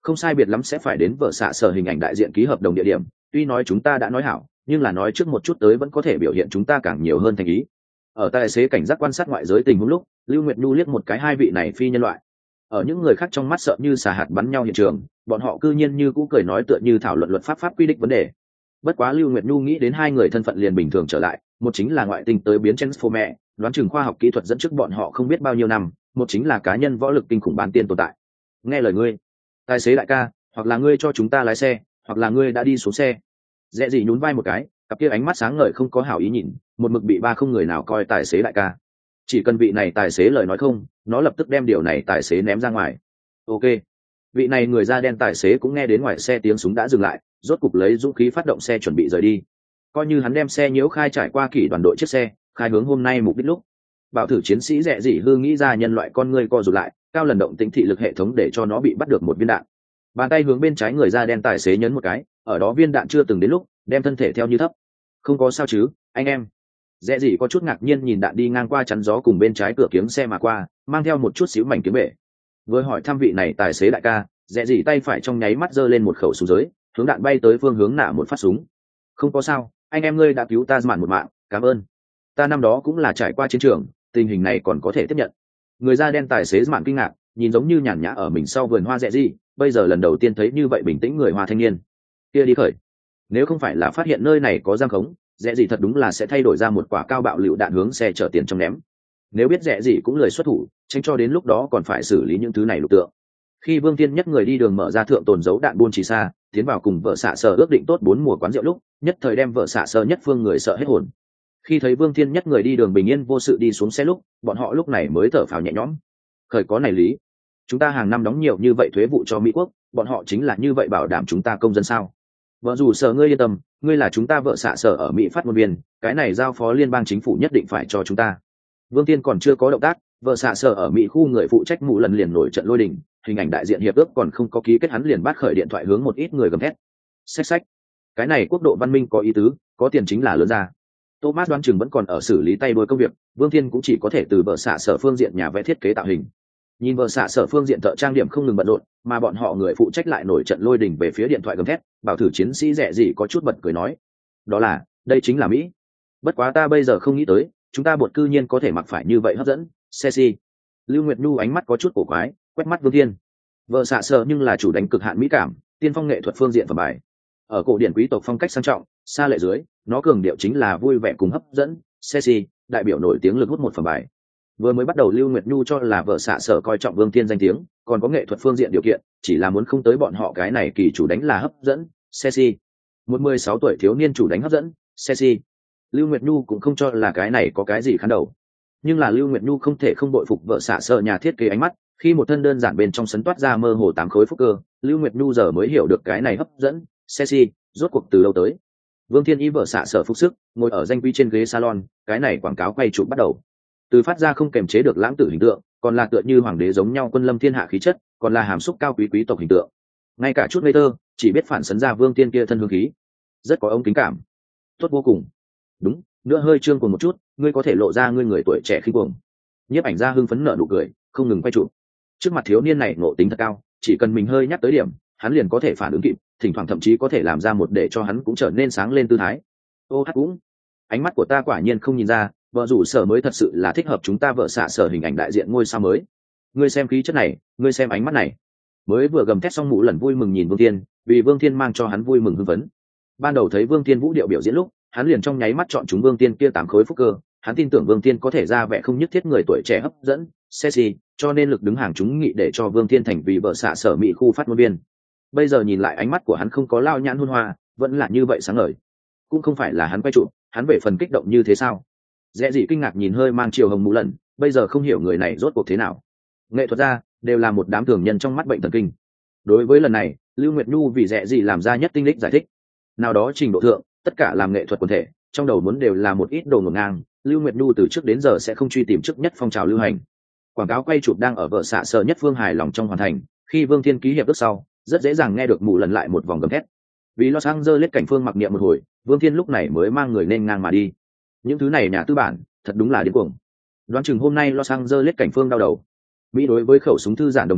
không sai biệt lắm sẽ phải đến vợ xạ sở hình ảnh đại diện ký hợp đồng địa điểm, tuy nói chúng ta đã nói hảo, nhưng là nói trước một chút tới vẫn có thể biểu hiện chúng ta càng nhiều hơn thành ý. Ở tài xế cảnh giác quan sát ngoại giới tình huống lúc, Lưu Nguyệt Nhu liếc một cái hai vị này phi nhân loại. Ở những người khác trong mắt sợ như xà hạt bắn nhau hiện trường, bọn họ cư nhiên như cũ cười nói tựa như thảo luận luật pháp pháp quy định vấn đề. Bất quá Lưu Nguyệt Nhu nghĩ đến hai người thân phận liền bình thường trở lại, một chính là ngoại tinh tới biến Transformer, đoán chừng khoa học kỹ thuật dẫn trước bọn họ không biết bao nhiêu năm, một chính là cá nhân võ lực kinh khủng bán tiên tồn tại. Nghe lời ngươi, tài xế đại ca, hoặc là ngươi cho chúng ta lái xe, hoặc là ngươi đã đi xuống xe. Dễ gì nhún vai một cái, cặp kia ánh mắt sáng ngời không có hảo ý nhìn, một mực bị ba không người nào coi tài xế đại ca. Chỉ cần vị này tài xế lời nói không, nó lập tức đem điều này tài xế ném ra ngoài. Ok, vị này người da đen tài xế cũng nghe đến ngoài xe tiếng súng đã dừng lại, rốt cục lấy dũng khí phát động xe chuẩn bị rời đi. Coi như hắn đem xe nhiễu khai trải qua kỷ đoàn đội chiếc xe, khai hướng hôm nay mục đích lúc. Bảo thử chiến sĩ rẻ dị hư nghĩ ra nhân loại con người co rụt lại, cao lần động tĩnh thị lực hệ thống để cho nó bị bắt được một viên đạn. Bàn tay hướng bên trái người da đen tài xế nhấn một cái, ở đó viên đạn chưa từng đến lúc, đem thân thể theo như thấp. Không có sao chứ, anh em. Rẻ dị có chút ngạc nhiên nhìn đạn đi ngang qua chắn gió cùng bên trái cửa kiếng xe mà qua, mang theo một chút xíu mảnh kiếm bể. Với hỏi thăm vị này tài xế đại ca, rẻ dị tay phải trong nháy mắt giơ lên một khẩu súng dưới, hướng đạn bay tới phương hướng nã một phát súng. Không có sao, anh em ngươi đã cứu ta mạn một mạng, cảm ơn. Ta năm đó cũng là trải qua chiến trường, tình hình này còn có thể tiếp nhận. Người da đen tài xế mạn kinh ngạc, nhìn giống như nhàn nhã ở mình sau vườn hoa rẻ dị, bây giờ lần đầu tiên thấy như vậy bình tĩnh người hoa thanh niên. Kia đi khởi. Nếu không phải là phát hiện nơi này có giam khống, rẻ dị thật đúng là sẽ thay đổi ra một quả cao bạo lựu đạn hướng xe chở tiền trong ném. Nếu biết rẻ dị cũng lười xuất thủ, tránh cho đến lúc đó còn phải xử lý những thứ này lục tượng. Khi Vương Thiên nhất người đi đường mở ra thượng tồn dấu đạn buôn chỉ xa, tiến vào cùng vợ xạ sở ước định tốt bốn mùa quán rượu lúc, nhất thời đem vợ xạ sở nhất phương người sợ hết hồn. Khi thấy Vương Thiên nhất người đi đường bình yên vô sự đi xuống xe lúc, bọn họ lúc này mới thở phào nhẹ nhõm. Khởi có này lý, chúng ta hàng năm đóng nhiều như vậy thuế vụ cho Mỹ quốc, bọn họ chính là như vậy bảo đảm chúng ta công dân sao? Vợ dù sở ngươi yên tâm, ngươi là chúng ta vợ xạ sở ở Mỹ phát ngôn viên, cái này giao phó liên bang chính phủ nhất định phải cho chúng ta. Vương Thiên còn chưa có động tác, vợ xạ sở ở Mỹ khu người phụ trách mụ lần liền nổi trận lôi đình, hình ảnh đại diện hiệp ước còn không có ký kết hắn liền bắt khởi điện thoại hướng một ít người gầm thét. Xách xách, cái này quốc độ văn minh có ý tứ, có tiền chính là lớn ra. Thomas đoán chừng vẫn còn ở xử lý tay đuôi công việc, Vương Thiên cũng chỉ có thể từ vợ xạ sở phương diện nhà vẽ thiết kế tạo hình. Nhìn vợ xạ sở phương diện thợ trang điểm không ngừng bận rộn, mà bọn họ người phụ trách lại nổi trận lôi đình về phía điện thoại gầm thét, bảo thử chiến sĩ rẻ gì có chút bật cười nói, đó là, đây chính là Mỹ. Bất quá ta bây giờ không nghĩ tới, chúng ta bột cư nhiên có thể mặc phải như vậy hấp dẫn, sexy. Lưu Nguyệt Nhu ánh mắt có chút cổ quái, quét mắt Vương Thiên. Vợ xạ sở nhưng là chủ đánh cực hạn mỹ cảm, tiên phong nghệ thuật phương diện phẩm bài. Ở cổ điển quý tộc phong cách sang trọng, xa lệ dưới, nó cường điệu chính là vui vẻ cùng hấp dẫn, sexy, đại biểu nổi tiếng lực hút một phẩm bài. Vừa mới bắt đầu Lưu Nguyệt Nhu cho là vợ xạ sở coi trọng Vương Thiên danh tiếng, còn có nghệ thuật phương diện điều kiện, chỉ là muốn không tới bọn họ cái này kỳ chủ đánh là hấp dẫn, sexy. Một mười sáu tuổi thiếu niên chủ đánh hấp dẫn, sexy. Lưu Nguyệt Nhu cũng không cho là cái này có cái gì khán đầu. Nhưng là Lưu Nguyệt Nhu không thể không bội phục vợ xạ sở nhà thiết kế ánh mắt, khi một thân đơn giản bên trong sấn toát ra mơ hồ tám khối phúc cơ, Lưu Nguyệt Nhu giờ mới hiểu được cái này hấp dẫn, sexy, rốt cuộc từ đâu tới. Vương Thiên y vợ xạ sở phục sức, ngồi ở danh quý trên ghế salon, cái này quảng cáo quay chụp bắt đầu. Từ phát ra không kềm chế được lãng tử hình tượng, còn là tựa như hoàng đế giống nhau quân lâm thiên hạ khí chất, còn là hàm xúc cao quý quý tộc hình tượng. Ngay cả chút ngây thơ, chỉ biết phản sấn ra Vương Thiên kia thân hương khí, rất có ống kính cảm, tốt vô cùng. Đúng, nữa hơi trương cùng một chút, ngươi có thể lộ ra ngươi người tuổi trẻ khi cuồng. Nhiếp ảnh gia hưng phấn nở nụ cười, không ngừng quay chụp. Trước mặt thiếu niên này ngộ tính thật cao, chỉ cần mình hơi nhắc tới điểm, hắn liền có thể phản ứng kịp, thỉnh thoảng thậm chí có thể làm ra một để cho hắn cũng trở nên sáng lên tư thái. Ô hát cũng, ánh mắt của ta quả nhiên không nhìn ra, vợ rủ sở mới thật sự là thích hợp chúng ta vợ xạ sở hình ảnh đại diện ngôi sao mới. Ngươi xem khí chất này, ngươi xem ánh mắt này. Mới vừa gầm thét xong mụ lần vui mừng nhìn Vương Thiên, vì Vương Thiên mang cho hắn vui mừng hưng phấn. Ban đầu thấy Vương Thiên vũ điệu biểu diễn lúc, hắn liền trong nháy mắt chọn chúng Vương Thiên kia tám khối phúc cơ, hắn tin tưởng Vương Thiên có thể ra vẻ không nhất thiết người tuổi trẻ hấp dẫn, sexy, cho nên lực đứng hàng chúng nghị để cho Vương Thiên thành vì vợ xạ sở Mỹ khu phát ngôn viên. Bây giờ nhìn lại ánh mắt của hắn không có lao nhãn hôn hoa, vẫn là như vậy sáng ngời. Cũng không phải là hắn quay trụ, hắn về phần kích động như thế sao? Dễ gì kinh ngạc nhìn hơi mang chiều hồng mũ lần, bây giờ không hiểu người này rốt cuộc thế nào. Nghệ thuật gia đều là một đám thường nhân trong mắt bệnh thần kinh. Đối với lần này, Lưu Nguyệt Nhu vì dễ gì làm ra nhất tinh lích giải thích. Nào đó trình độ thượng, tất cả làm nghệ thuật quần thể, trong đầu muốn đều là một ít đồ ngổn ngang. Lưu Nguyệt Nhu từ trước đến giờ sẽ không truy tìm trước nhất phong trào lưu hành. Quảng cáo quay chụp đang ở vợ xạ sở nhất phương hài lòng trong hoàn thành, khi Vương Thiên ký hiệp ước sau, rất dễ dàng nghe được mụ lần lại một vòng gầm thét. Vì Los Angeles cảnh phương mặc niệm một hồi, Vương Thiên lúc này mới mang người nên ngang mà đi. Những thứ này nhà tư bản, thật đúng là điên cuồng. Đoán chừng hôm nay Los Angeles cảnh phương đau đầu. Mỹ đối với khẩu súng thư giãn đồng thời,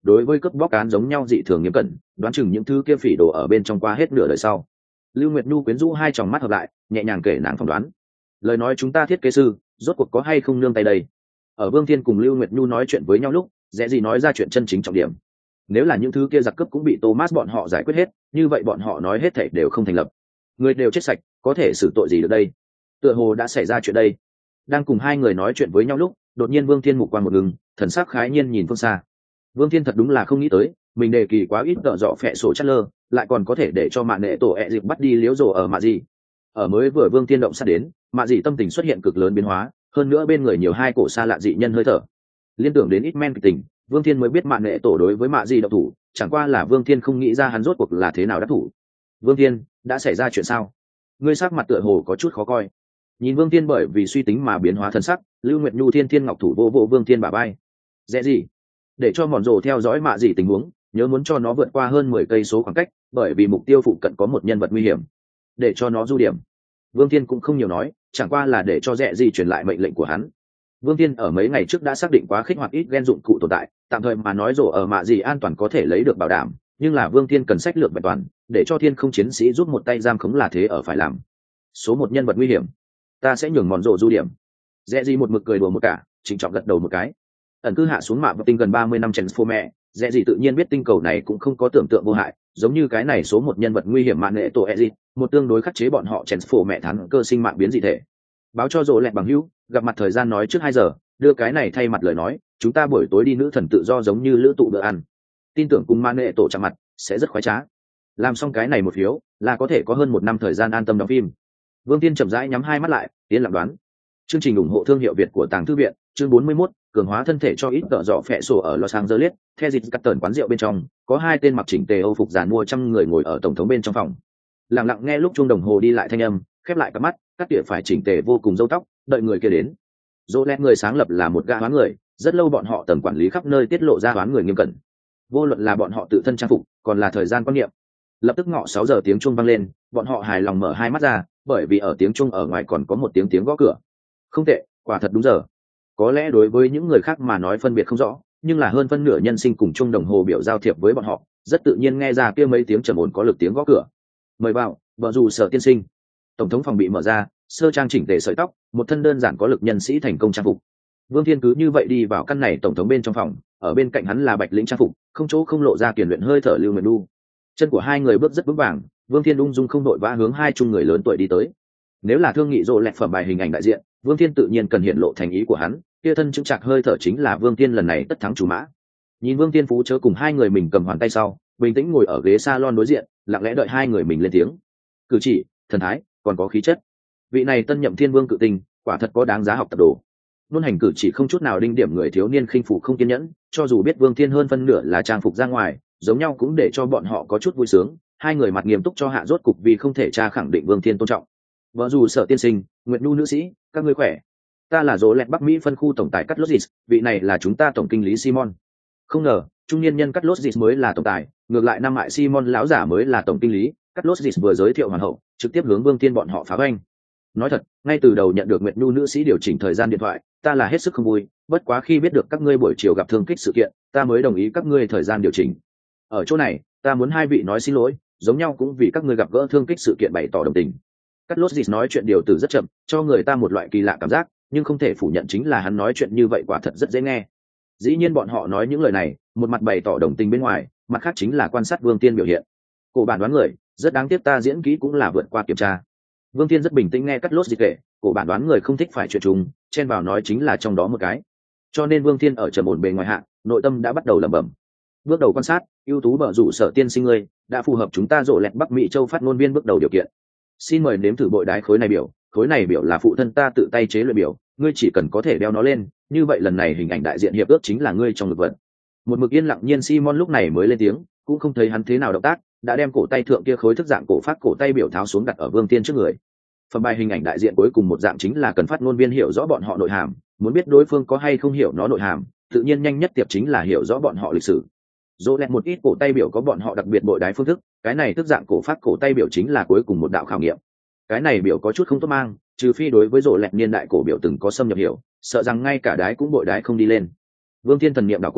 đối với cướp bóc án giống nhau dị thường nghiêm cẩn, đoán chừng những thứ kia phỉ đồ ở bên trong qua hết nửa đời sau. Lưu Nguyệt Nhu quyến rũ hai tròng mắt hợp lại, nhẹ nhàng kể nàng phỏng đoán. Lời nói chúng ta thiết kế sư, rốt cuộc có hay không nương tay đây? Ở Vương Thiên cùng Lưu Nguyệt Nhu nói chuyện với nhau lúc, dễ gì nói ra chuyện chân chính trọng điểm. Nếu là những thứ kia giặc cướp cũng bị Thomas bọn họ giải quyết hết, như vậy bọn họ nói hết thảy đều không thành lập. Người đều chết sạch, có thể xử tội gì được đây? Tựa hồ đã xảy ra chuyện đây. Đang cùng hai người nói chuyện với nhau lúc, đột nhiên Vương Thiên mục quan một ngừng, thần sắc khái nhiên nhìn phương xa. Vương Thiên thật đúng là không nghĩ tới, mình đề kỳ quá ít tợ dọ phệ sổ chất lơ, lại còn có thể để cho mạn nệ tổ ẹ dịp bắt đi liếu rồ ở mạ gì. Ở mới vừa Vương Thiên động sát đến, mạ gì tâm tình xuất hiện cực lớn biến hóa, hơn nữa bên người nhiều hai cổ xa lạ dị nhân hơi thở. Liên tưởng đến ít men kịch tình, Vương Thiên mới biết mạn nệ tổ đối với mạ gì động thủ, chẳng qua là Vương Thiên không nghĩ ra hắn rốt cuộc là thế nào đắc thủ. Vương Thiên, đã xảy ra chuyện sao? Ngươi sắc mặt tựa hồ có chút khó coi. Nhìn Vương Thiên bởi vì suy tính mà biến hóa thân sắc, Lưu Nguyệt Nhu thiên thiên ngọc thủ vô vô Vương Thiên bả vai. Dễ gì? Để cho mòn rồ theo dõi mạ gì tình huống, nhớ muốn cho nó vượt qua hơn mười cây số khoảng cách, bởi vì mục tiêu phụ cận có một nhân vật nguy hiểm. Để cho nó du điểm. Vương Thiên cũng không nhiều nói, chẳng qua là để cho Dễ gì truyền lại mệnh lệnh của hắn. Vương Thiên ở mấy ngày trước đã xác định quá khích hoạt ít gen dụng cụ tồn tại, tạm thời mà nói rồ ở mạ gì an toàn có thể lấy được bảo đảm, nhưng là Vương Thiên cần sách lược vẹn toàn, để cho thiên không chiến sĩ giúp một tay giam khống là thế ở phải làm. Số một nhân vật nguy hiểm, ta sẽ nhường mòn rồ du điểm. Dễ gì một mực cười đùa một cả, trịnh trọng gật đầu một cái. Ẩn cư hạ xuống mạ vật tinh gần ba mươi năm Transformer, dễ gì tự nhiên biết tinh cầu này cũng không có tưởng tượng vô hại, giống như cái này số một nhân vật nguy hiểm mạn nệ tổ Ezit, một tương đối khắc chế bọn họ Transformer thắng cơ sinh mạng biến dị thể. Báo cho rồ lẹt bằng hữu, gặp mặt thời gian nói trước hai giờ, đưa cái này thay mặt lời nói, chúng ta buổi tối đi nữ thần tự do giống như lữ tụ bữa ăn. Tin tưởng cùng mạn nệ tổ chạm mặt sẽ rất khoái trá. Làm xong cái này một phiếu, là có thể có hơn một năm thời gian an tâm đóng phim. Vương Tiên chậm rãi nhắm hai mắt lại, tiến lặng đoán. Chương trình ủng hộ thương hiệu Việt của Tàng Thư viện, chương bốn mươi mốt, cường hóa thân thể cho ít tợ dọ phệ sổ ở Los Angeles, theo dịch cắt tờn quán rượu bên trong, có hai tên mặc chỉnh tề Âu phục giàn mua trăm người ngồi ở tổng thống bên trong phòng. Lặng lặng nghe lúc chuông đồng hồ đi lại thanh âm, khép lại cặp mắt, cắt tỉa phải chỉnh tề vô cùng râu tóc, đợi người kia đến. Dỗ lẹt người sáng lập là một gã hoán người, rất lâu bọn họ tầng quản lý khắp nơi tiết lộ ra hoán người nghiêm cẩn. Vô luận là bọn họ tự thân trang phục, còn là thời gian quan niệm. Lập tức ngọ sáu giờ tiếng chuông vang lên, bọn họ hài lòng mở hai mắt ra, bởi vì ở tiếng chuông ở ngoài còn có một tiếng tiếng gõ cửa. Không tệ, quả thật đúng giờ. Có lẽ đối với những người khác mà nói phân biệt không rõ, nhưng là hơn phân nửa nhân sinh cùng chung đồng hồ biểu giao thiệp với bọn họ, rất tự nhiên nghe ra kia mấy tiếng trầm ổn có lực tiếng gõ cửa. Mời vào, vợ dù sở tiên sinh. Tổng thống phòng bị mở ra, sơ trang chỉnh tề sợi tóc, một thân đơn giản có lực nhân sĩ thành công trang phục. Vương Thiên cứ như vậy đi vào căn này tổng thống bên trong phòng, ở bên cạnh hắn là bạch lĩnh trang phục, không chỗ không lộ ra kiền luyện hơi thở Lưu Nguyệt Nhu. Chân của hai người bước rất vững vàng, Vương Thiên ung dung không đội vã hướng hai chung người lớn tuổi đi tới. Nếu là thương nghị rộ lẹt phẩm bài hình ảnh đại diện, Vương Thiên tự nhiên cần hiện lộ thành ý của hắn, kia thân chứng chặt hơi thở chính là Vương Thiên lần này tất thắng chủ mã. Nhìn Vương Thiên phú chớ cùng hai người mình cầm hoàn tay sau, bình tĩnh ngồi ở ghế salon đối diện, lặng lẽ đợi hai người mình lên tiếng. Cử chỉ, thần thái, còn có khí chất. Vị này tân nhậm thiên vương cự tinh, quả thật có đáng giá học tập đồ. Luôn hành cử chỉ không chút nào đinh điểm người thiếu niên khinh phụ không kiên nhẫn, cho dù biết Vương Thiên hơn phân nửa là trang phục ra ngoài, giống nhau cũng để cho bọn họ có chút vui sướng. Hai người mặt nghiêm túc cho hạ rốt cục vì không thể tra khẳng định Vương Thiên tôn trọng. Vợ dù sở tiên sinh, Nguyệt Nhu nữ sĩ, các ngươi khỏe. Ta là Dỗ Lẹt Bắc Mỹ phân khu tổng tài Cắt Lốt Dịch, vị này là chúng ta tổng kinh lý Simon. Không ngờ, trung niên nhân Cắt Lốt Dịch mới là tổng tài, ngược lại năm mại Simon lão giả mới là tổng kinh lý. Cắt Lốt Dịch vừa giới thiệu hoàn hậu, trực tiếp hướng Vương Thiên bọn họ phá banh. Nói thật, ngay từ đầu nhận được Nguyệt Nhu nữ sĩ điều chỉnh thời gian điện thoại, ta là hết sức không vui, bất quá khi biết được các ngươi buổi chiều gặp thương kích sự kiện, ta mới đồng ý các ngươi thời gian điều chỉnh. Ở chỗ này, ta muốn hai vị nói xin lỗi, giống nhau cũng vì các ngươi gặp gỡ thương kích sự kiện bày tỏ đồng tình. Cắt Lốt Dịch nói chuyện điều từ rất chậm, cho người ta một loại kỳ lạ cảm giác, nhưng không thể phủ nhận chính là hắn nói chuyện như vậy quả thật rất dễ nghe. Dĩ nhiên bọn họ nói những lời này, một mặt bày tỏ đồng tình bên ngoài, mặt khác chính là quan sát Vương Thiên biểu hiện. Cổ bản đoán người, rất đáng tiếc ta diễn kỹ cũng là vượt qua kiểm tra. Vương Thiên rất bình tĩnh nghe Cắt Lốt Dịch kể, cổ bản đoán người không thích phải chuyện trùng, chen vào nói chính là trong đó một cái. Cho nên Vương Thiên ở trầm ổn bề ngoài hạ, nội tâm đã bắt đầu lẩm bẩm. Bước đầu quan sát, ưu tú bở rủ sở tiên sinh ngươi, đã phù hợp chúng ta Dỗ Lẹt Bắc Mỹ châu phát ngôn viên bước đầu điều kiện. Xin mời nếm thử bội đái khối này biểu, khối này biểu là phụ thân ta tự tay chế luyện biểu, ngươi chỉ cần có thể đeo nó lên, như vậy lần này hình ảnh đại diện hiệp ước chính là ngươi trong lực vận. Một mực yên lặng nhiên Simon lúc này mới lên tiếng, cũng không thấy hắn thế nào động tác, đã đem cổ tay thượng kia khối thức dạng cổ phát cổ tay biểu tháo xuống đặt ở Vương Thiên trước người. Phần bài hình ảnh đại diện cuối cùng một dạng chính là cần phát ngôn viên hiểu rõ bọn họ nội hàm, muốn biết đối phương có hay không hiểu nó nội hàm, tự nhiên nhanh nhất tiệp chính là hiểu rõ bọn họ lịch sử. Dỗ lẹt một ít cổ tay biểu có bọn họ đặc biệt bội đái phương thức, cái này thức dạng cổ phát cổ tay biểu chính là cuối cùng một đạo khảo nghiệm. Cái này biểu có chút không tốt mang, trừ phi đối với Dỗ lẹt niên đại cổ biểu từng có xâm nhập hiểu, sợ rằng ngay cả đái cũng bội đái không đi lên. Vương Thiên thần niệm đảo qua,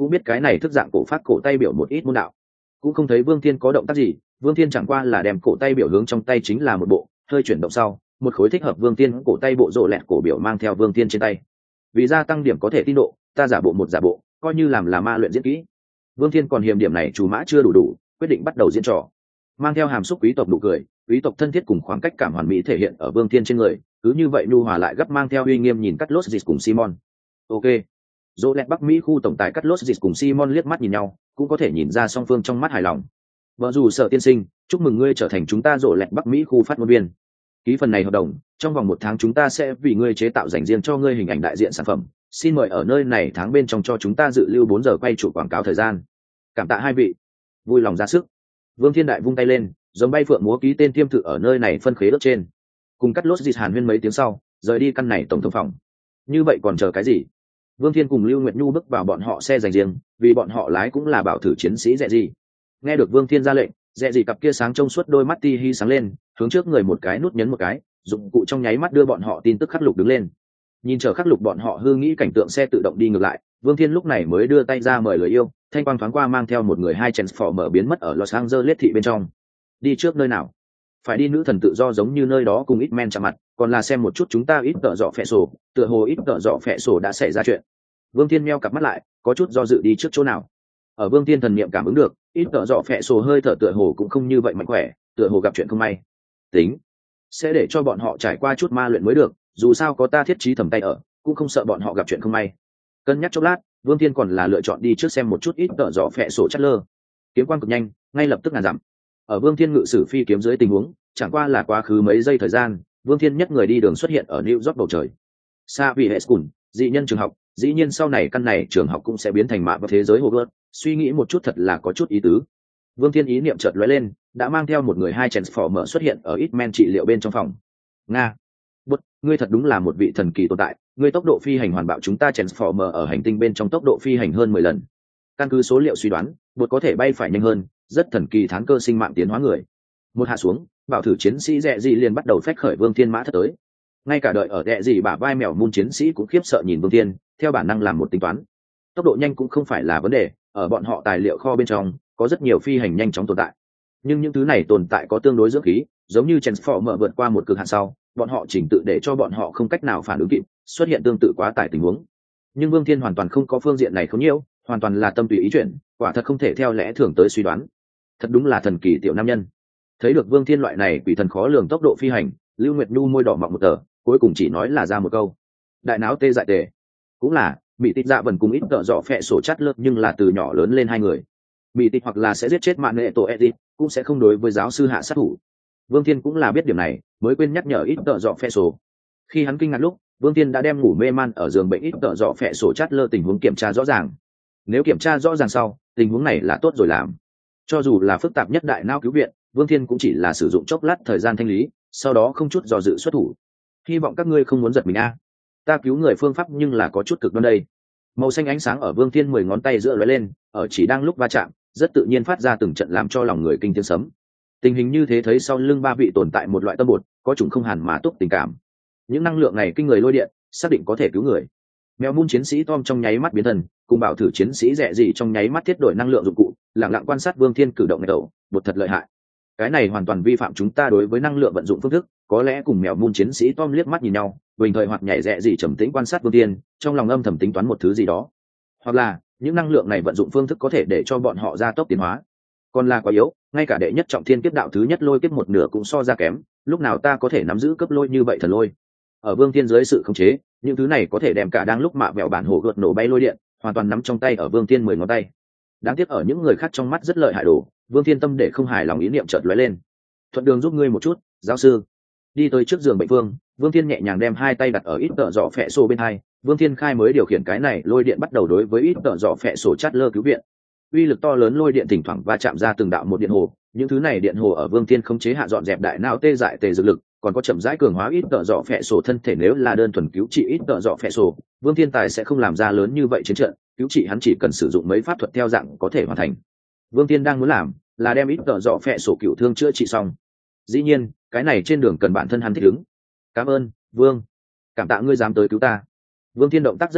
cũng biết cái này thức dạng cổ phát cổ tay biểu một ít môn đạo, cũng không thấy Vương Thiên có động tác gì. Vương Thiên chẳng qua là đem cổ tay biểu hướng trong tay chính là một bộ, hơi chuyển động sau, một khối thích hợp Vương Thiên cổ tay bộ rộ lẹt cổ biểu mang theo Vương Thiên trên tay. Vì gia tăng điểm có thể tin độ, ta giả bộ một giả bộ, coi như làm là ma luyện diễn kỹ. Vương Thiên còn hiềm điểm này chủ mã chưa đủ đủ, quyết định bắt đầu diễn trò. Mang theo hàm xúc quý tộc nụ cười, quý tộc thân thiết cùng khoảng cách cảm hoàn mỹ thể hiện ở Vương Thiên trên người, cứ như vậy nhu hòa lại gấp mang theo uy nghiêm nhìn Cắt Lốt Dịch cùng Simon. Ok. Dỗ lẹt Bắc Mỹ khu tổng tài Cắt Lốt Dịch cùng Simon liếc mắt nhìn nhau, cũng có thể nhìn ra song phương trong mắt hài lòng. Vợ dù Sở tiên sinh, chúc mừng ngươi trở thành chúng ta Dỗ lẹt Bắc Mỹ khu phát ngôn viên. Ký phần này hợp đồng, trong vòng một tháng chúng ta sẽ vì ngươi chế tạo dành riêng cho ngươi hình ảnh đại diện sản phẩm. Xin mời ở nơi này tháng bên trong cho chúng ta dự lưu bốn giờ quay chủ quảng cáo thời gian. Cảm tạ hai vị. Vui lòng ra sức. Vương Thiên Đại vung tay lên, giống bay phượng múa ký tên tiêm thử ở nơi này phân khế đất trên. Cùng Cắt Lốt Dịch hàn huyên mấy tiếng sau, rời đi căn này tổng thống phòng. Như vậy còn chờ cái gì? Vương Thiên cùng Lưu Nguyệt Nhu bước vào bọn họ xe dành riêng, vì bọn họ lái cũng là bảo thử chiến sĩ Dẹ Gì. Nghe được Vương Thiên ra lệnh, Dẹ Gì cặp kia sáng trong suốt đôi mắt ti hi sáng lên, hướng trước người một cái nút nhấn một cái, dụng cụ trong nháy mắt đưa bọn họ tin tức khắc lục đứng lên. Nhìn chờ khắc lục bọn họ hư nghĩ cảnh tượng xe tự động đi ngược lại, Vương Thiên lúc này mới đưa tay ra mời lời yêu, thanh quang thoáng qua mang theo một người hai Transformer biến mất ở Los Angeles thị bên trong. Đi trước nơi nào? Phải đi nữ thần tự do giống như nơi đó cùng ít men chạm mặt, còn là xem một chút chúng ta ít tợ dọ phẹ sổ, tựa hồ ít tợ dọ phẹ sổ đã xảy ra chuyện. Vương Thiên meo cặp mắt lại, có chút do dự đi trước chỗ nào. Ở Vương Thiên thần niệm cảm ứng được, ít tợ dọ phẹ sổ hơi thở tựa hồ cũng không như vậy mạnh khỏe, tựa hồ gặp chuyện không may. Tính, sẽ để cho bọn họ trải qua chút ma luyện mới được, dù sao có ta thiết trí thầm tay ở, cũng không sợ bọn họ gặp chuyện không may. Cân nhắc chốc lát, Vương Thiên còn là lựa chọn đi trước xem một chút ít tợ dọ phẹ sổ chát lơ. Kiếm quang cực nhanh, ngay lập tức ngàn dặm. Ở Vương Thiên ngự sử phi kiếm dưới tình huống, chẳng qua là quá khứ mấy giây thời gian, Vương Thiên nhất người đi đường xuất hiện ở New York bầu trời. Xa vì hệ school, dị nhân trường học, dĩ nhiên sau này căn này trường học cũng sẽ biến thành mạ vào thế giới Hogwarts, suy nghĩ một chút thật là có chút ý tứ. Vương Thiên ý niệm chợt lóe lên, đã mang theo một người hai Transformer xuất hiện ở ít men trị liệu bên trong phòng. Nga, bút, ngươi thật đúng là một vị thần kỳ tồn tại, ngươi tốc độ phi hành hoàn bạo chúng ta Transformer ở hành tinh bên trong tốc độ phi hành hơn mười lần. Căn cứ số liệu suy đoán, bút có thể bay phải nhanh hơn, rất thần kỳ thán cơ sinh mạng tiến hóa người. Một hạ xuống, bảo thử chiến sĩ Dẹ Dị liền bắt đầu phách khởi Vương Thiên mã thất tới. Ngay cả đợi ở Dẹ Dị bả vai mèo môn chiến sĩ cũng khiếp sợ nhìn Vương Thiên, theo bản năng làm một tính toán. Tốc độ nhanh cũng không phải là vấn đề, ở bọn họ tài liệu kho bên trong có rất nhiều phi hành nhanh chóng tồn tại. Nhưng những thứ này tồn tại có tương đối dưỡng khí, giống như Transformer vượt qua một cực hạn sau, bọn họ chỉnh tự để cho bọn họ không cách nào phản ứng kịp, xuất hiện tương tự quá tải tình huống. Nhưng Vương Thiên hoàn toàn không có phương diện này không nhiễu, hoàn toàn là tâm tùy ý chuyển, quả thật không thể theo lẽ thường tới suy đoán. Thật đúng là thần kỳ tiểu nam nhân. Thấy được Vương Thiên loại này quỷ thần khó lường tốc độ phi hành, Lưu Nguyệt Nhu môi đỏ mọng một tờ, cuối cùng chỉ nói là ra một câu: đại não tê dại tề. Cũng là, Mỹ Tịch Dạ Vần cùng ít tợ dọ phẹ sổ chát lớp nhưng là từ nhỏ lớn lên hai người. Mỹ Tịch hoặc là sẽ giết chết mạng nghệ tổ Edit, cũng sẽ không đối với giáo sư hạ sát thủ. Vương Thiên cũng là biết điểm này, mới quên nhắc nhở ít tợ dọ phẹ sổ. Khi hắn kinh ngạc lúc, Vương Thiên đã đem ngủ mê man ở giường bệnh ít tợ dọ phẹ sổ chát lơ tình huống kiểm tra rõ ràng. Nếu kiểm tra rõ ràng sau, tình huống này là tốt rồi làm. Cho dù là phức tạp nhất đại não cứu viện, Vương Thiên cũng chỉ là sử dụng chốc lát thời gian thanh lý, sau đó không chút do dự xuất thủ. Hy vọng các ngươi không muốn giật mình a. Ta cứu người phương pháp nhưng là có chút cực đoan đây. Màu xanh ánh sáng ở Vương Thiên mười ngón tay giữa lóe lên, ở chỉ đang lúc va chạm, rất tự nhiên phát ra từng trận làm cho lòng người kinh tiếng sấm. Tình hình như thế thấy sau lưng ba vị tồn tại một loại tâm bột, có trùng không hàn mà túc tình cảm. Những năng lượng này kinh người lôi điện, xác định có thể cứu người. Mèo Moon chiến sĩ Tom trong nháy mắt biến thần, cùng bảo thử chiến sĩ Dẹ Dị trong nháy mắt thiết đổi năng lượng dụng cụ, lặng lặng quan sát Vương Thiên cử động này đầu, bột thật lợi hại. Cái này hoàn toàn vi phạm chúng ta đối với năng lượng vận dụng phương thức, có lẽ cùng mèo Moon chiến sĩ Tom liếc mắt nhìn nhau, bình thời hoặc nhảy Dẹ Dị trầm tĩnh quan sát Vương Thiên, trong lòng âm thầm tính toán một thứ gì đó. Hoặc là, những năng lượng này vận dụng phương thức có thể để cho bọn họ gia tốc tiến hóa. Còn là quá yếu, ngay cả đệ nhất trọng thiên kiếp đạo thứ nhất lôi kiếp một nửa cũng so ra kém, lúc nào ta có thể nắm giữ cấp lôi như vậy thần lôi. Ở Vương Thiên dưới sự khống chế, những thứ này có thể đem cả đang lúc mạ vẹo bản hồ gợt nổ bay lôi điện, hoàn toàn nắm trong tay ở Vương Thiên mười ngón tay. Đáng tiếc ở những người khác trong mắt rất lợi hại đồ, Vương Thiên tâm để không hài lòng ý niệm chợt lóe lên. Thuận đường giúp ngươi một chút, giáo sư. Đi tới trước giường bệnh Vương, Vương Thiên nhẹ nhàng đem hai tay đặt ở ít tợ dọ phẹ sổ bên hai, Vương Thiên khai mới điều khiển cái này lôi điện bắt đầu đối với ít tợ dọ phẹ sổ chát lơ cứu viện. Uy lực to lớn lôi điện thỉnh thoảng va chạm ra từng đạo một điện hồ, những thứ này điện hồ ở Vương Thiên khống chế hạ dọn dẹp đại não tê dại tề dược lực, còn có chậm rãi cường hóa ít tợ dọ phẹ sổ thân thể. Nếu là đơn thuần cứu trị ít tợ dọ phẹ sổ, Vương Thiên tài sẽ không làm ra lớn như vậy chiến trận, cứu trị hắn chỉ cần sử dụng mấy pháp thuật theo dạng có thể hoàn thành. Vương Thiên đang muốn làm là đem ít tợ dọ phẹ sổ cựu thương chữa trị xong. Dĩ nhiên, cái này trên đường cần bản thân hắn thích ứng. Cảm ơn, Vương. Cảm tạ ngươi dám tới cứu ta. Vương Thiên động tác rất nhanh,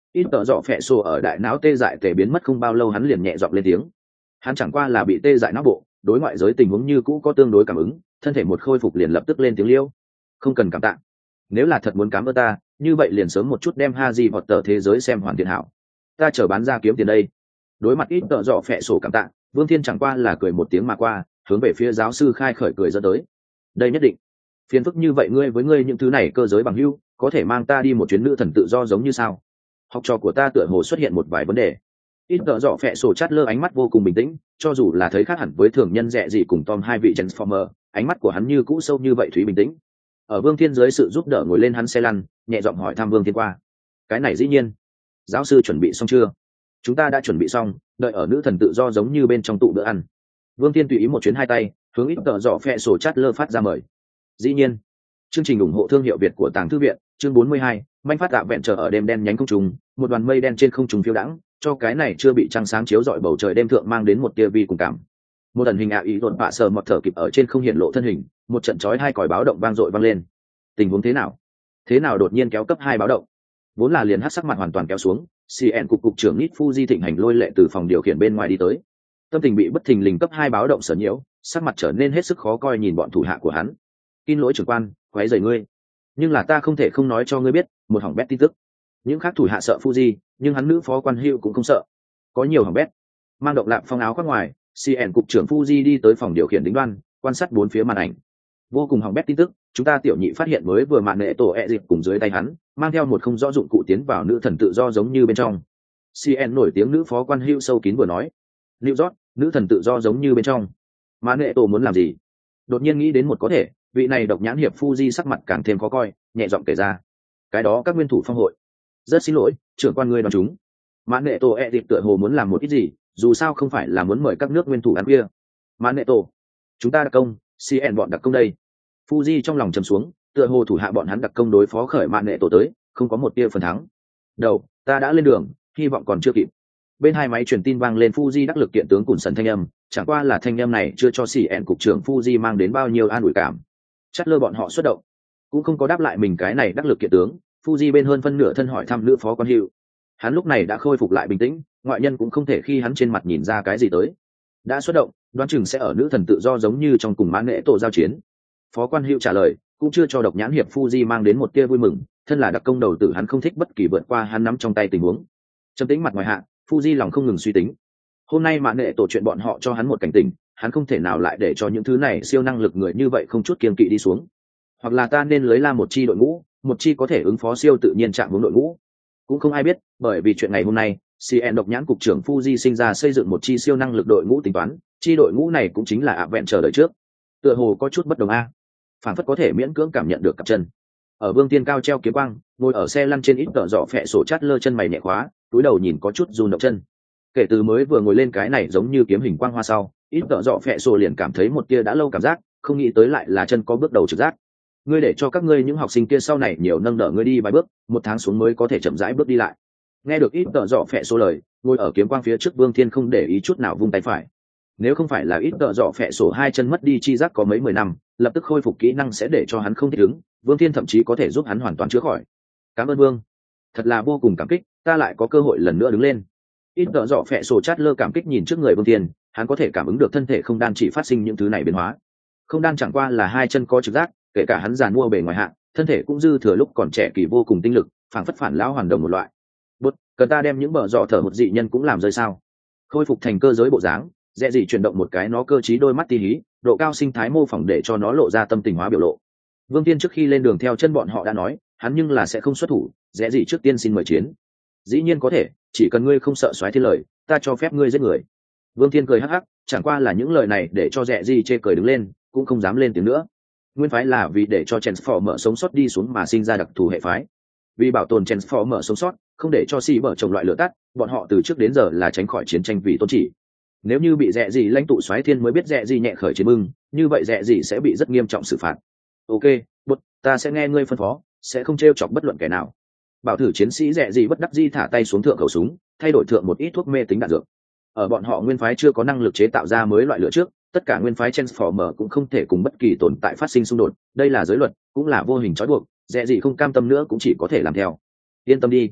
ít tợ dọ phẹ sổ ở đại não tê dại tề biến mất không bao lâu hắn liền nhẹ giọng lên tiếng. Hắn chẳng qua là bị tê dại não bộ, đối ngoại giới tình huống như cũ có tương đối cảm ứng, thân thể một khôi phục liền lập tức lên tiếng liêu. Không cần cảm tạ, nếu là thật muốn cảm ơn ta, như vậy liền sớm một chút đem Harry Potter thế giới xem hoàn thiện hảo, ta chờ bán ra kiếm tiền đây. Đối mặt ít tợ dọ phẹ sổ cảm tạ, Vương Thiên chẳng qua là cười một tiếng mà qua, hướng về phía giáo sư khai khởi cười dẫn tới. Đây nhất định, phiền phức như vậy ngươi với ngươi những thứ này cơ giới bằng hữu, có thể mang ta đi một chuyến nữ thần tự do giống như sao? Học trò của ta tựa hồ xuất hiện một vài vấn đề. Ít tợ dọ phẹ sổ chát lơ ánh mắt vô cùng bình tĩnh, cho dù là thấy khác hẳn với thường nhân dẹ gì cùng Tom hai vị Transformer, ánh mắt của hắn như cũ sâu như vậy thúy bình tĩnh. Ở Vương Thiên dưới sự giúp đỡ ngồi lên hắn xe lăn, nhẹ giọng hỏi thăm Vương Thiên qua. Cái này dĩ nhiên. Giáo sư chuẩn bị xong chưa? Chúng ta đã chuẩn bị xong, đợi ở nữ thần tự do giống như bên trong tụ bữa ăn. Vương Thiên tùy ý một chuyến hai tay, hướng ít tợ dọ phẹ sổ chát lơ phát ra mời. Dĩ nhiên. Chương trình ủng hộ thương hiệu Việt của Tàng Thư viện, chương bốn mươi hai, manh phát tạ vẹn trở ở đêm đen nhánh không trùng, một đoàn mây đen trên không trùng phiêu đãng, cho cái này chưa bị trăng sáng chiếu rọi bầu trời đêm thượng mang đến một tia vi cùng cảm. Một ẩn hình ạ ý đột bạ sờ mọt thở kịp ở trên không hiện lộ thân hình, một trận chói hai còi báo động vang dội vang lên. Tình huống thế nào? Thế nào đột nhiên kéo cấp hai báo động? Vốn là liền hắc sắc mặt hoàn toàn kéo xuống, xê en cục cục trưởng Nít Fuji thịnh hành lôi lệ từ phòng điều khiển bên ngoài đi tới. Tâm tình bị bất thình lình cấp hai báo động sở nhiễu, sắc mặt trở nên hết sức khó coi nhìn bọn thủ hạ của hắn. Xin lỗi trưởng quan, quấy rầy ngươi, nhưng là ta không thể không nói cho ngươi biết một hỏng bét tin tức. Những khác thủ hạ sợ Fuji, nhưng hắn nữ phó quan Hữu cũng không sợ. Có nhiều hỏng bét. Mang động lạm phong áo khoác ngoài, xê en cục trưởng Fuji đi tới phòng điều khiển đỉnh đoan, quan sát bốn phía màn ảnh. Vô cùng hỏng bét tin tức, chúng ta tiểu nhị phát hiện mới vừa mạn nệ tổ ẹ dịp cùng dưới tay hắn, mang theo một không rõ dụng cụ tiến vào nữ thần tự do giống như bên trong. xê en nổi tiếng nữ phó quan Hữu sâu kín vừa nói. New York, nữ thần tự do giống như bên trong. Mạn nệ tổ muốn làm gì? Đột nhiên nghĩ đến một có thể, vị này độc nhãn hiệp Fuji sắc mặt càng thêm khó coi, nhẹ giọng kể ra. Cái đó các nguyên thủ phong hội. Rất xin lỗi, trưởng quan ngươi đoán chúng. Mạn nệ tổ ẹ dịp tựa hồ muốn làm một ít gì, dù sao không phải là muốn mời các nước nguyên thủ ăn kia. Mạn nệ tổ, chúng ta đặc công, xê en bọn đặc công đây. Fuji trong lòng trầm xuống, tựa hồ thủ hạ bọn hắn đặc công đối phó khởi mạn nệ tổ tới, không có một tia phần thắng. Đầu, ta đã lên đường, hy vọng còn chưa kịp. Bên hai máy truyền tin vang lên Fuji đắc lực kiện tướng cùn sần thanh âm, chẳng qua là thanh âm này chưa cho xỉ ẹn cục trưởng Fuji mang đến bao nhiêu an ủi cảm. Chắc lơ bọn họ xuất động, cũng không có đáp lại mình cái này đắc lực kiện tướng. Fuji bên hơn phân nửa thân hỏi thăm nữ phó quan Hữu. Hắn lúc này đã khôi phục lại bình tĩnh, ngoại nhân cũng không thể khi hắn trên mặt nhìn ra cái gì tới. Đã xuất động, đoán chừng sẽ ở nữ thần tự do giống như trong cùng mãn nệ tổ giao chiến. Phó quan Hữu trả lời, cũng chưa cho độc nhãn hiệp Fuji mang đến một tia vui mừng, thân là đặc công đầu tử hắn không thích bất kỳ vượt qua hắn nắm trong tay tình huống. Trầm tĩnh mặt ngoài hạ, Fuji lòng không ngừng suy tính. Hôm nay mạn nệ tổ chuyện bọn họ cho hắn một cảnh tỉnh, hắn không thể nào lại để cho những thứ này siêu năng lực người như vậy không chút kiêng kỵ đi xuống. Hoặc là ta nên lưới la một chi đội ngũ, một chi có thể ứng phó siêu tự nhiên chạm hướng đội ngũ. Cũng không ai biết, bởi vì chuyện ngày hôm nay, xê en độc nhãn cục trưởng Fuji sinh ra xây dựng một chi siêu năng lực đội ngũ tính toán, chi đội ngũ này cũng chính là ạ vẹn chờ đợi trước. Tựa hồ có chút bất đồng a. Phản phất có thể miễn cưỡng cảm nhận được cặp chân. Ở Vương Tiên cao treo kiếm quang, ngồi ở xe lăn trên ít tợ dọ phẹ sổ chát lơ chân mày nhẹ khóa, túi đầu nhìn có chút run động chân. Kể từ mới vừa ngồi lên cái này giống như kiếm hình quang hoa sau, ít tợ dọ phẹ sổ liền cảm thấy một tia đã lâu cảm giác, không nghĩ tới lại là chân có bước đầu trực giác. Ngươi để cho các ngươi những học sinh kia sau này nhiều nâng đỡ ngươi đi vài bước, một tháng xuống mới có thể chậm rãi bước đi lại. Nghe được ít tợ dọ phẹ sổ lời, ngồi ở kiếm quang phía trước Vương Thiên không để ý chút nào vung tay phải. Nếu không phải là ít tợ dọ phẹ sổ hai chân mất đi chi giác có mấy mười năm, lập tức khôi phục kỹ năng sẽ để cho hắn không thích ứng, Vương Thiên thậm chí có thể giúp hắn hoàn toàn chữa khỏi. Cảm ơn Vương, thật là vô cùng cảm kích, ta lại có cơ hội lần nữa đứng lên. Ít tợ dọ phẹ sổ chát lơ cảm kích nhìn trước người Vương Thiên, hắn có thể cảm ứng được thân thể không đan chỉ phát sinh những thứ này biến hóa. Không đan chẳng qua là hai chân có trực giác, kể cả hắn giàn mua bề ngoài hạng, thân thể cũng dư thừa lúc còn trẻ kỳ vô cùng tinh lực, phảng phất phản lão hoàn đồng một loại. Bút, cần ta đem những bờ dọ thở một dị nhân cũng làm rơi sao? Khôi phục thành cơ giới bộ dáng, dễ gì chuyển động một cái nó cơ trí đôi mắt tí hí, độ cao sinh thái mô phỏng để cho nó lộ ra tâm tình hóa biểu lộ. Vương Tiên trước khi lên đường theo chân bọn họ đã nói, hắn nhưng là sẽ không xuất thủ, dễ gì trước tiên xin mời chiến. Dĩ nhiên có thể, chỉ cần ngươi không sợ xoáy thiên lời, ta cho phép ngươi giết người. Vương Tiên cười hắc hắc, chẳng qua là những lời này để cho dễ gì chê cười đứng lên, cũng không dám lên tiếng nữa. Nguyên phái là vì để cho Transformer sống sót đi xuống mà sinh ra đặc thù hệ phái. Vì bảo tồn Transformer sống sót, không để cho xì bở trồng loại lửa tắt, bọn họ từ trước đến giờ là tránh khỏi chiến tranh vì tôn chỉ. Nếu như bị dẹ gì lãnh tụ xoáy thiên mới biết dẹ gì nhẹ khởi chiến bưng, như vậy dẹ gì sẽ bị rất nghiêm trọng xử phạt. Ok, bút, ta sẽ nghe ngươi phân phó, sẽ không trêu chọc bất luận kẻ nào. Bảo thử chiến sĩ dẹ gì bất đắc dĩ thả tay xuống thượng khẩu súng, thay đổi thượng một ít thuốc mê tính đạn dược. Ở bọn họ nguyên phái chưa có năng lực chế tạo ra mới loại lửa trước, tất cả nguyên phái Transformer cũng không thể cùng bất kỳ tồn tại phát sinh xung đột, đây là giới luật, cũng là vô hình trói buộc, dẹ gì không cam tâm nữa cũng chỉ có thể làm theo. Yên tâm đi,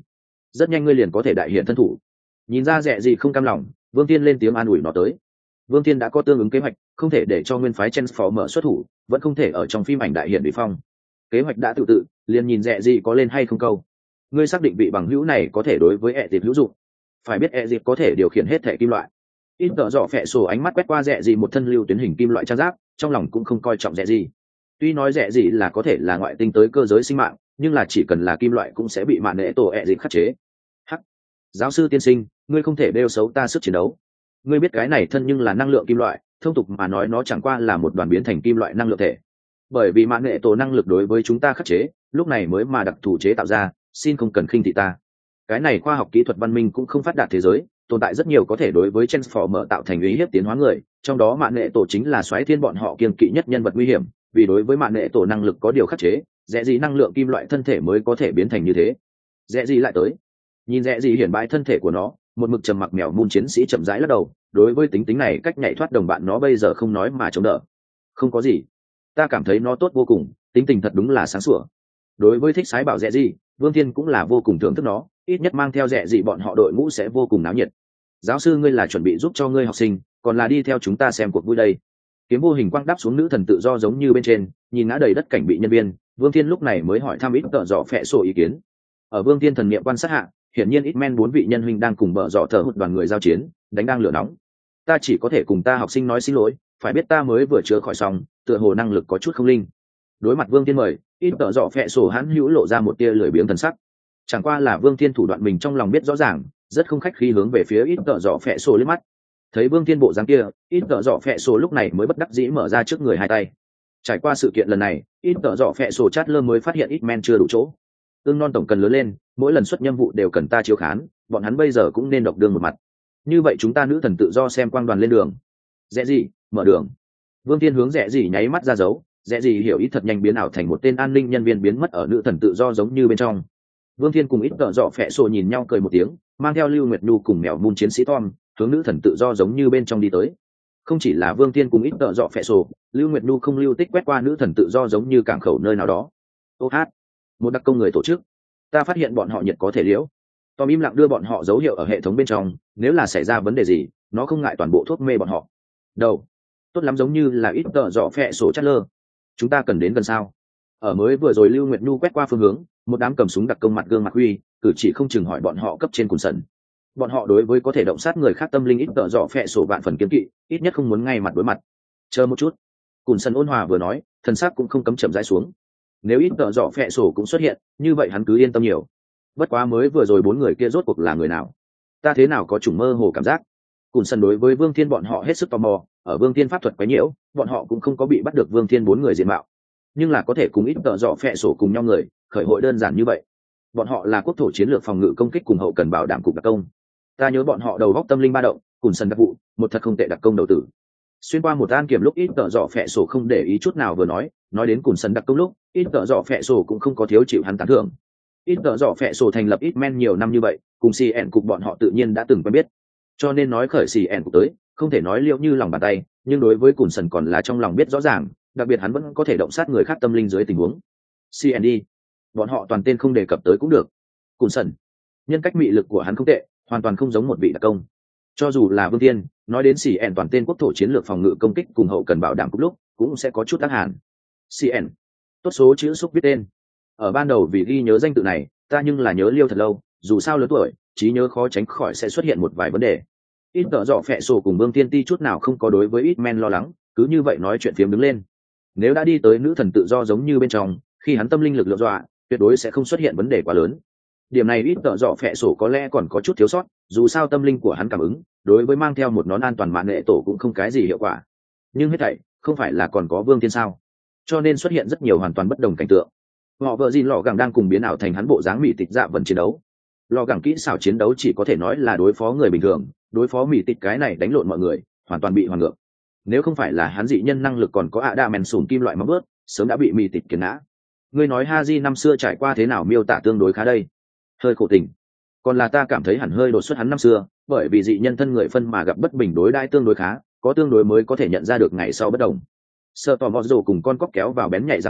rất nhanh ngươi liền có thể đại hiện thân thủ. Nhìn ra Rẻ gì không cam lòng, Vương Thiên lên tiếng an ủi nó tới. Vương Thiên đã có tương ứng kế hoạch, không thể để cho nguyên phái Transformer xuất thủ, vẫn không thể ở trong phim ảnh đại hiện bị phong. Kế hoạch đã tự tự, liền nhìn Rẻ gì có lên hay không câu. Ngươi xác định vị bằng hữu này có thể đối với ẹ dịp hữu dụng. Phải biết ẹ dịp có thể điều khiển hết thể kim loại. Ít tợ dọ phẹ sổ ánh mắt quét qua Rẻ gì một thân lưu tuyến hình kim loại trang giáp, trong lòng cũng không coi trọng Rẻ gì. Tuy nói Rẻ gì là có thể là ngoại tinh tới cơ giới sinh mạng, nhưng là chỉ cần là kim loại cũng sẽ bị mạn nệ tổ ẹ dịp khắc chế. Hắc, giáo sư tiên sinh, ngươi không thể đeo xấu ta sức chiến đấu. Ngươi biết cái này thân nhưng là năng lượng kim loại, thông tục mà nói nó chẳng qua là một đoàn biến thành kim loại năng lượng thể. Bởi vì mạn nệ tổ năng lực đối với chúng ta khắc chế, lúc này mới mà đặc thù chế tạo ra, xin không cần khinh thị ta. Cái này khoa học kỹ thuật văn minh cũng không phát đạt thế giới, tồn tại rất nhiều có thể đối với Transformer tạo thành uy hiếp tiến hóa người, trong đó mạn nệ tổ chính là xoáy thiên bọn họ kiêng kỵ nhất nhân vật nguy hiểm, vì đối với mạn nệ tổ năng lực có điều khắc chế, Rẻ gì năng lượng kim loại thân thể mới có thể biến thành như thế. Rẻ gì lại tới, nhìn Rẻ gì hiển bãi thân thể của nó, một mực trầm mặc mèo mun chiến sĩ chậm rãi lắc đầu, đối với tính tính này cách nhảy thoát đồng bạn nó bây giờ không nói mà chống đỡ. Không có gì, ta cảm thấy nó tốt vô cùng, tính tình thật đúng là sáng sủa. Đối với thích sái bảo Rẻ gì, Vương Thiên cũng là vô cùng thưởng thức nó, ít nhất mang theo Rẻ gì bọn họ đội ngũ sẽ vô cùng náo nhiệt. Giáo sư ngươi là chuẩn bị giúp cho ngươi học sinh, còn là đi theo chúng ta xem cuộc vui đây. Kiếm vô hình quang đáp xuống nữ thần tự do giống như bên trên, nhìn ngã đầy đất cảnh bị nhân viên, Vương Thiên lúc này mới hỏi thăm ít tợ dọ phẹ sổ ý kiến. Ở Vương Thiên thần niệm quan sát hạ, hiển nhiên ít men bốn vị nhân huynh đang cùng bợ dọ thở hụt đoàn người giao chiến, đánh đang lửa nóng. Ta chỉ có thể cùng ta học sinh nói xin lỗi, phải biết ta mới vừa chữa khỏi xong, tựa hồ năng lực có chút không linh. Đối mặt Vương Thiên mời, ít tợ dọ phẹ sổ hắn hữu lộ ra một tia lười biếng thần sắc. Chẳng qua là Vương Thiên thủ đoạn mình trong lòng biết rõ ràng, rất không khách khí hướng về phía ít tợ dọ phẹ sổ liếc mắt. Thấy Vương Thiên bộ dáng kia, ít tợ dọ phẹ sổ lúc này mới bất đắc dĩ mở ra trước người hai tay. Trải qua sự kiện lần này, ít tợ dọ phẹ sổ chát lơ mới phát hiện ít men chưa đủ chỗ. Tương non tổng cần lớn lên, mỗi lần xuất nhiệm vụ đều cần ta chiếu khán, bọn hắn bây giờ cũng nên độc đương một mặt. Như vậy chúng ta nữ thần tự do xem quang đoàn lên đường. Rẽ gì, mở đường. Vương Thiên hướng Rẽ gì nháy mắt ra dấu, Rẽ gì hiểu ý thật nhanh biến ảo thành một tên an ninh nhân viên biến mất ở nữ thần tự do giống như bên trong. Vương Thiên cùng ít tợ dọ phẹ sổ nhìn nhau cười một tiếng, mang theo Lưu Nguyệt Nhu cùng mèo mun chiến sĩ Tom, hướng nữ thần tự do giống như bên trong đi tới. Không chỉ là Vương Thiên cùng ít tợ dọ phẹ sổ, Lưu Nguyệt Nhu không lưu tích quét qua nữ thần tự do giống như cảng khẩu nơi nào đó. Ô hát, một đặc công người tổ chức, ta phát hiện bọn họ nhiệt có thể liễu. Tom im lặng đưa bọn họ dấu hiệu ở hệ thống bên trong, nếu là xảy ra vấn đề gì, nó không ngại toàn bộ thuốc mê bọn họ. Đầu, tốt lắm, giống như là ít tợ dọ phẹ sổ chát lơ. Chúng ta cần đến gần sao? Ở mới vừa rồi Lưu Nguyệt Nhu quét qua phương hướng, một đám cầm súng đặc công mặt gương mặt huy, cử chỉ không chừng hỏi bọn họ cấp trên cùn sần. Bọn họ đối với có thể động sát người khác tâm linh ít tợ dọ phẹ sổ vạn phần kiếm kỵ, ít nhất không muốn ngay mặt đối mặt. Chờ một chút, cùn sần ôn hòa vừa nói, thần sắc cũng không cấm chậm rãi xuống. Nếu ít tợ dọ phẹ sổ cũng xuất hiện, như vậy hắn cứ yên tâm nhiều. Bất quá mới vừa rồi bốn người kia rốt cuộc là người nào? Ta thế nào có chủng mơ hồ cảm giác? Cùn sần đối với Vương Thiên bọn họ hết sức tò mò, ở Vương Thiên pháp thuật quấy nhiễu, bọn họ cũng không có bị bắt được Vương Thiên bốn người diện mạo, nhưng là có thể cùng ít tợ dọ phẹ sổ cùng nhau người, khởi hội đơn giản như vậy. Bọn họ là quốc thổ chiến lược phòng ngự công kích cùng hậu cần bảo đảm cục đặc công. Ta nhớ bọn họ đầu góc tâm linh ba động, Cùn sần đặc vụ, một thật không tệ đặc công đầu tử. Xuyên qua một an kiểm lúc ít tợ dọ phẹ sổ không để ý chút nào vừa nói, nói đến Cùn sần đặc công lúc, ít tợ dọ phẹ sổ cũng không có thiếu chịu hắn tán thưởng. Ít tợ dọ phẹ sổ thành lập ít men nhiều năm như vậy, cùng xì ẻn cục bọn họ tự nhiên đã từng quen biết, cho nên nói khởi xì ẻn cục tới, không thể nói liệu như lòng bàn tay, nhưng đối với Cùn sần còn là trong lòng biết rõ ràng, đặc biệt hắn vẫn có thể động sát người khác tâm linh dưới tình huống. xê en đê, bọn họ toàn tên không đề cập tới cũng được. Cùn sần, nhân cách mị lực của hắn không tệ, hoàn toàn không giống một vị đặc công. Cho dù là Vương Thiên, nói đến xê en toàn tên quốc thổ chiến lược phòng ngự công kích cùng hậu cần bảo đảm cùng lúc, cũng sẽ có chút tác hàn. xê en, tốt số chữ xúc viết tên. Ở ban đầu vì ghi nhớ danh tự này, ta nhưng là nhớ liêu thật lâu, dù sao lớn tuổi, trí nhớ khó tránh khỏi sẽ xuất hiện một vài vấn đề. Ít tợ dọ phẹ sổ cùng Vương Thiên ti chút nào không có đối với ít men lo lắng, cứ như vậy nói chuyện phiếm đứng lên. Nếu đã đi tới nữ thần tự do giống như bên trong, khi hắn tâm linh lực lượng dọa, tuyệt đối sẽ không xuất hiện vấn đề quá lớn. Điểm này ít tợ dọ phẹ sổ có lẽ còn có chút thiếu sót, dù sao tâm linh của hắn cảm ứng, đối với mang theo một nón an toàn mạng nghệ tổ cũng không cái gì hiệu quả. Nhưng hết thảy, không phải là còn có Vương Thiên sao? Cho nên xuất hiện rất nhiều hoàn toàn bất đồng cảnh tượng. Họ vợ gì lọ gẳng đang cùng biến ảo thành hắn bộ dáng mỹ tịch dạ vần chiến đấu. Lọ gẳng kỹ xảo chiến đấu chỉ có thể nói là đối phó người bình thường, đối phó mỹ tịch cái này đánh lộn mọi người, hoàn toàn bị hoàn ngược. Nếu không phải là hắn dị nhân năng lực còn có ạ đa mèn sùn kim loại móng bớt, sớm đã bị mỹ tịch kiệt ngã. Ngươi nói Haji năm xưa trải qua thế nào miêu tả tương đối khá đây? Hơi khổ tình. Còn là ta cảm thấy hẳn hơi đột xuất hắn năm xưa, bởi vì dị nhân thân người phân mà gặp bất bình đối đãi tương đối khá, có tương đối mới có thể nhận ra được ngày sau bất đồng. Sợ tò mò rồ cùng con cóc kéo vào bén nhạy rằng co,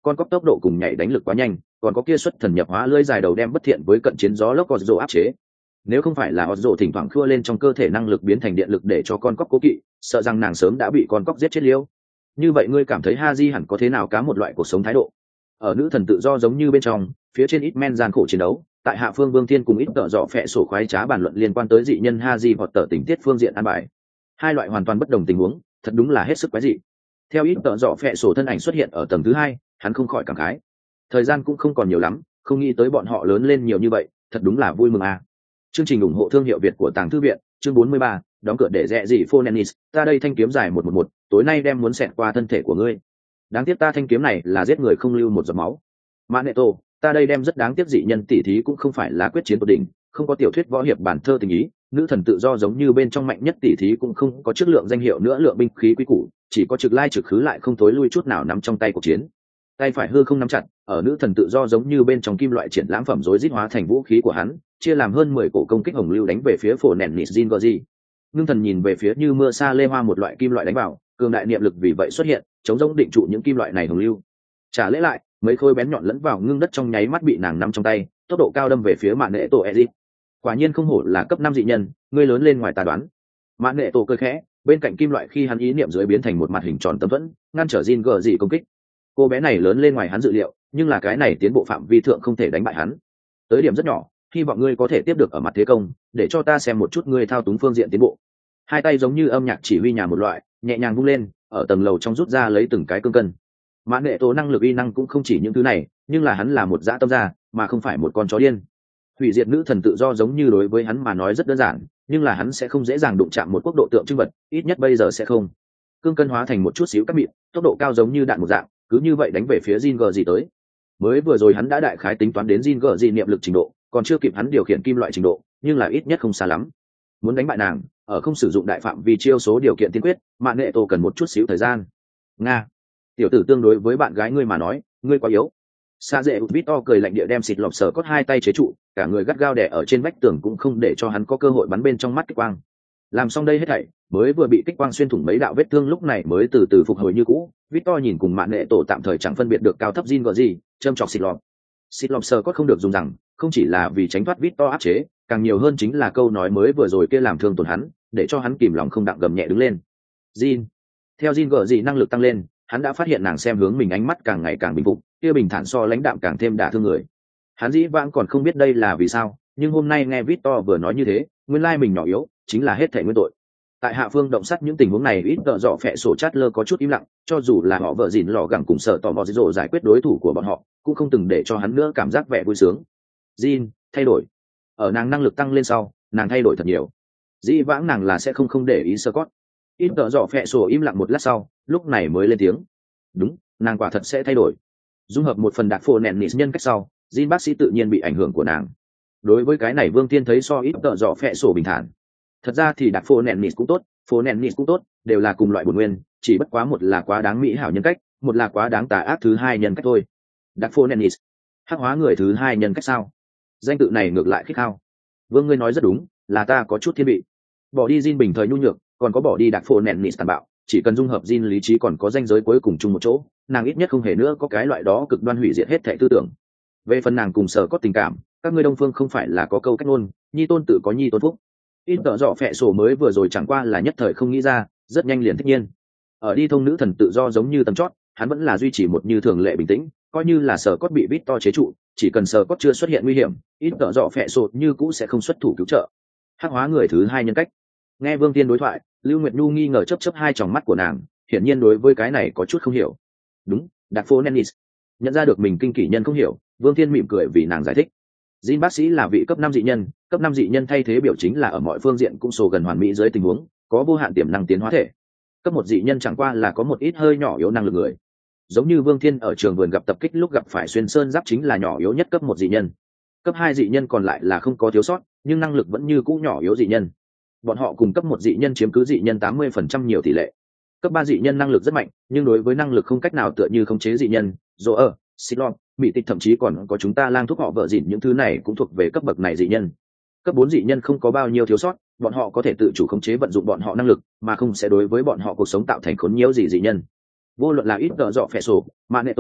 con cóc tốc độ cùng nhảy đánh lực quá nhanh, còn có kia xuất thần nhập hóa lưỡi dài đầu đem bất thiện với cận chiến gió lốc Ozzo áp chế. Nếu không phải là Ozzo thỉnh thoảng khua lên trong cơ thể năng lực biến thành điện lực để cho con cóc cố kỵ, sợ rằng nàng sớm đã bị con cóc giết chết liêu. Như vậy ngươi cảm thấy Haji hẳn có thế nào cá một loại cuộc sống thái độ? Ở nữ thần tự do giống như bên trong, phía trên ít men gian khổ chiến đấu, tại hạ phương Vương Thiên cùng ít tợ dọ phệ sổ khoái trá bàn luận liên quan tới dị nhân Haji hoặc tờ tình tiết phương diện an bài. Hai loại hoàn toàn bất đồng tình huống, thật đúng là hết sức quái dị. Theo ít tợ dọ phệ sổ thân ảnh xuất hiện ở tầng thứ hai, hắn không khỏi cảm khái. Thời gian cũng không còn nhiều lắm, không nghĩ tới bọn họ lớn lên nhiều như vậy, thật đúng là vui mừng à. Chương trình ủng hộ thương hiệu Việt của Tàng Thư viện, chương bốn mươi ba, đóng cửa để rẽ dị Phonenis, ta đây thanh kiếm dài một một một, tối nay đem muốn xẹt qua thân thể của ngươi. Đáng tiếc ta thanh kiếm này là giết người không lưu một giọt máu. Magneto, ta đây đem rất đáng tiếc dị nhân tỷ thí cũng không phải là quyết chiến tột đỉnh, không có tiểu thuyết võ hiệp bản thơ tình ý, nữ thần tự do giống như bên trong mạnh nhất tỷ thí cũng không có chất lượng danh hiệu nữa lượng binh khí quý củ, chỉ có trực lai trực khứ lại không tối lui chút nào nắm trong tay cuộc chiến. Tay phải hư không nắm chặt, ở nữ thần tự do giống như bên trong kim loại triển lãm phẩm rối rít hóa thành vũ khí của hắn, chia làm hơn mười cổ công kích hồng lưu đánh về phía phổ nền nịt Jingoji. Ngưng thần nhìn về phía như mưa sa lê hoa một loại kim loại đánh vào, cường đại niệm lực vì vậy xuất hiện, chống rỗng định trụ những kim loại này hồng lưu. Trả lễ lại, mấy khối bén nhọn lẫn vào ngưng đất trong nháy mắt bị nàng nắm trong tay, tốc độ cao đâm về phía Mạn Nệ Tổ Ezic. Quả nhiên không hổ là cấp năm dị nhân, ngươi lớn lên ngoài ta đoán. Mạn Nệ Tổ cười khẽ, bên cạnh kim loại khi hắn ý niệm dưới biến thành một mặt hình tròn tấm thuẫn, ngăn trở Jingoji công kích. Cô bé này lớn lên ngoài hắn dự liệu, nhưng là cái này tiến bộ phạm vi thượng không thể đánh bại hắn. Tới điểm rất nhỏ, hy vọng ngươi có thể tiếp được ở mặt thế công, để cho ta xem một chút ngươi thao túng phương diện tiến bộ. Hai tay giống như âm nhạc chỉ huy nhà một loại, nhẹ nhàng vung lên, ở tầng lầu trong rút ra lấy từng cái cương cân. Mãn Nệ Tổ năng lực uy năng cũng không chỉ những thứ này, nhưng là hắn là một dã tâm gia, mà không phải một con chó điên. Hủy diệt nữ thần tự do giống như đối với hắn mà nói rất đơn giản, nhưng là hắn sẽ không dễ dàng đụng chạm một quốc độ tượng trưng vật, ít nhất bây giờ sẽ không. Cương cân hóa thành một chút xíu các mịn, tốc độ cao giống như đạn một dạng, cứ như vậy đánh về phía Jingoji tới. Mới vừa rồi hắn đã đại khái tính toán đến Jingoji niệm lực trình độ, còn chưa kịp hắn điều khiển kim loại trình độ, nhưng là ít nhất không xa lắm. Muốn đánh bại nàng, ở không sử dụng đại phạm vi chiêu số điều kiện tiên quyết, Mạn Nệ Tổ cần một chút xíu thời gian. Nga, tiểu tử tương đối với bạn gái ngươi mà nói, ngươi quá yếu. Sa dễ Victor cười lạnh địa đem xịt lọp sờ cốt hai tay chế trụ, cả người gắt gao đè ở trên vách tường cũng không để cho hắn có cơ hội bắn bên trong mắt kích quang. Làm xong đây hết thảy, mới vừa bị kích quang xuyên thủng mấy đạo vết thương lúc này mới từ từ phục hồi như cũ. Victor nhìn cùng Mạn Nệ Tổ tạm thời chẳng phân biệt được cao thấp Jin gì, châm chọc xịt lọp. Xịt lọp sờ cốt không được dùng rằng, không chỉ là vì tránh thoát Victor áp chế, càng nhiều hơn chính là câu nói mới vừa rồi kia làm thương tổn hắn, để cho hắn kìm lòng không đặng gầm nhẹ đứng lên. Jin, theo Jin gì năng lực tăng lên, hắn đã phát hiện nàng xem hướng mình ánh mắt càng ngày càng bình phục, kia bình thản so lãnh đạm càng thêm đả thương người. Hắn dĩ vãng còn không biết đây là vì sao, nhưng hôm nay nghe Victor vừa nói như thế, nguyên lai mình nhỏ yếu, chính là hết thảy nguyên tội. Tại hạ phương động sắt những tình huống này ít tợ dọ phệ sổ chát lơ có chút im lặng, cho dù là họ vợ dìn lò gẳng cùng sợ tò mò dỗ giải quyết đối thủ của bọn họ, cũng không từng để cho hắn nữa cảm giác vẻ vui sướng. Jin, thay đổi. Ở nàng năng lực tăng lên sau, nàng thay đổi thật nhiều. Dĩ vãng nàng là sẽ không không để ý Scott. Ít tợ dọ phệ sổ im lặng một lát sau, lúc này mới lên tiếng. Đúng, nàng quả thật sẽ thay đổi. Dung hợp một phần đặc phổ nền nịt nhân cách sau, Jin bác sĩ tự nhiên bị ảnh hưởng của nàng. Đối với cái này Vương Tiên thấy so ít tợ dọ phệ sổ bình thản. Thật ra thì đặc phổ nền nịt cũng tốt, phổ nền nịt cũng tốt, đều là cùng loại bổn nguyên, chỉ bất quá một là quá đáng mỹ hảo nhân cách, một là quá đáng tà ác thứ hai nhân cách thôi. Đặc phổ nền nịt, hắc hóa người thứ hai nhân cách sao? Danh tự này ngược lại khích khao. Vương ngươi nói rất đúng, là ta có chút thiên vị. Bỏ đi Jin bình thời nhu nhược, còn có bỏ đi đặc phổ nền nịt tàn bạo, chỉ cần dung hợp Jin lý trí còn có ranh giới cuối cùng chung một chỗ, nàng ít nhất không hề nữa có cái loại đó cực đoan hủy diệt hết thảy tư tưởng. Về phần nàng cùng sở có tình cảm, các ngươi đông phương không phải là có câu cách ngôn, nhi tôn tự có nhi tôn phúc. Ít tợ dọ phệ sổ mới vừa rồi chẳng qua là nhất thời không nghĩ ra, rất nhanh liền thích nhiên. Ở đi thông nữ thần tự do giống như tầm chót, hắn vẫn là duy trì một như thường lệ bình tĩnh, coi như là sở cốt bị Victor chế trụ, chỉ cần sở cốt chưa xuất hiện nguy hiểm, ít tợ dọ phệ sổ như cũ sẽ không xuất thủ cứu trợ. Hắc hóa người thứ hai nhân cách. Nghe Vương Tiên đối thoại, Lưu Nguyệt Nhu nghi ngờ chớp chớp hai tròng mắt của nàng, hiển nhiên đối với cái này có chút không hiểu. Đúng, Đặc Phô Nennis. Nhận ra được mình kinh kỷ nhân không hiểu, Vương Tiên mỉm cười vì nàng giải thích. Jin bác sĩ là vị cấp năm dị nhân, cấp năm dị nhân thay thế biểu chính là ở mọi phương diện cũng sổ gần hoàn mỹ dưới tình huống, có vô hạn tiềm năng tiến hóa thể. Cấp một dị nhân chẳng qua là có một ít hơi nhỏ yếu năng lực người. Giống như Vương Thiên ở trường vườn gặp tập kích lúc gặp phải xuyên sơn giáp chính là nhỏ yếu nhất cấp một dị nhân. Cấp hai dị nhân còn lại là không có thiếu sót, nhưng năng lực vẫn như cũ nhỏ yếu dị nhân. Bọn họ cùng cấp một dị nhân chiếm cứ dị nhân tám mươi phần trăm nhiều tỷ lệ. Cấp ba dị nhân năng lực rất mạnh, nhưng đối với năng lực không cách nào tựa như khống chế dị nhân, dỗ ở, Silon, Mỹ Tịch thậm chí còn có chúng ta lang thúc họ vợ dịn những thứ này cũng thuộc về cấp bậc này dị nhân. Cấp bốn dị nhân không có bao nhiêu thiếu sót, bọn họ có thể tự chủ khống chế vận dụng bọn họ năng lực, mà không sẽ đối với bọn họ cuộc sống tạo thành khốn nhiễu gì dị nhân. Vô luận là ít tợ dọ phệ sổ, Magneto,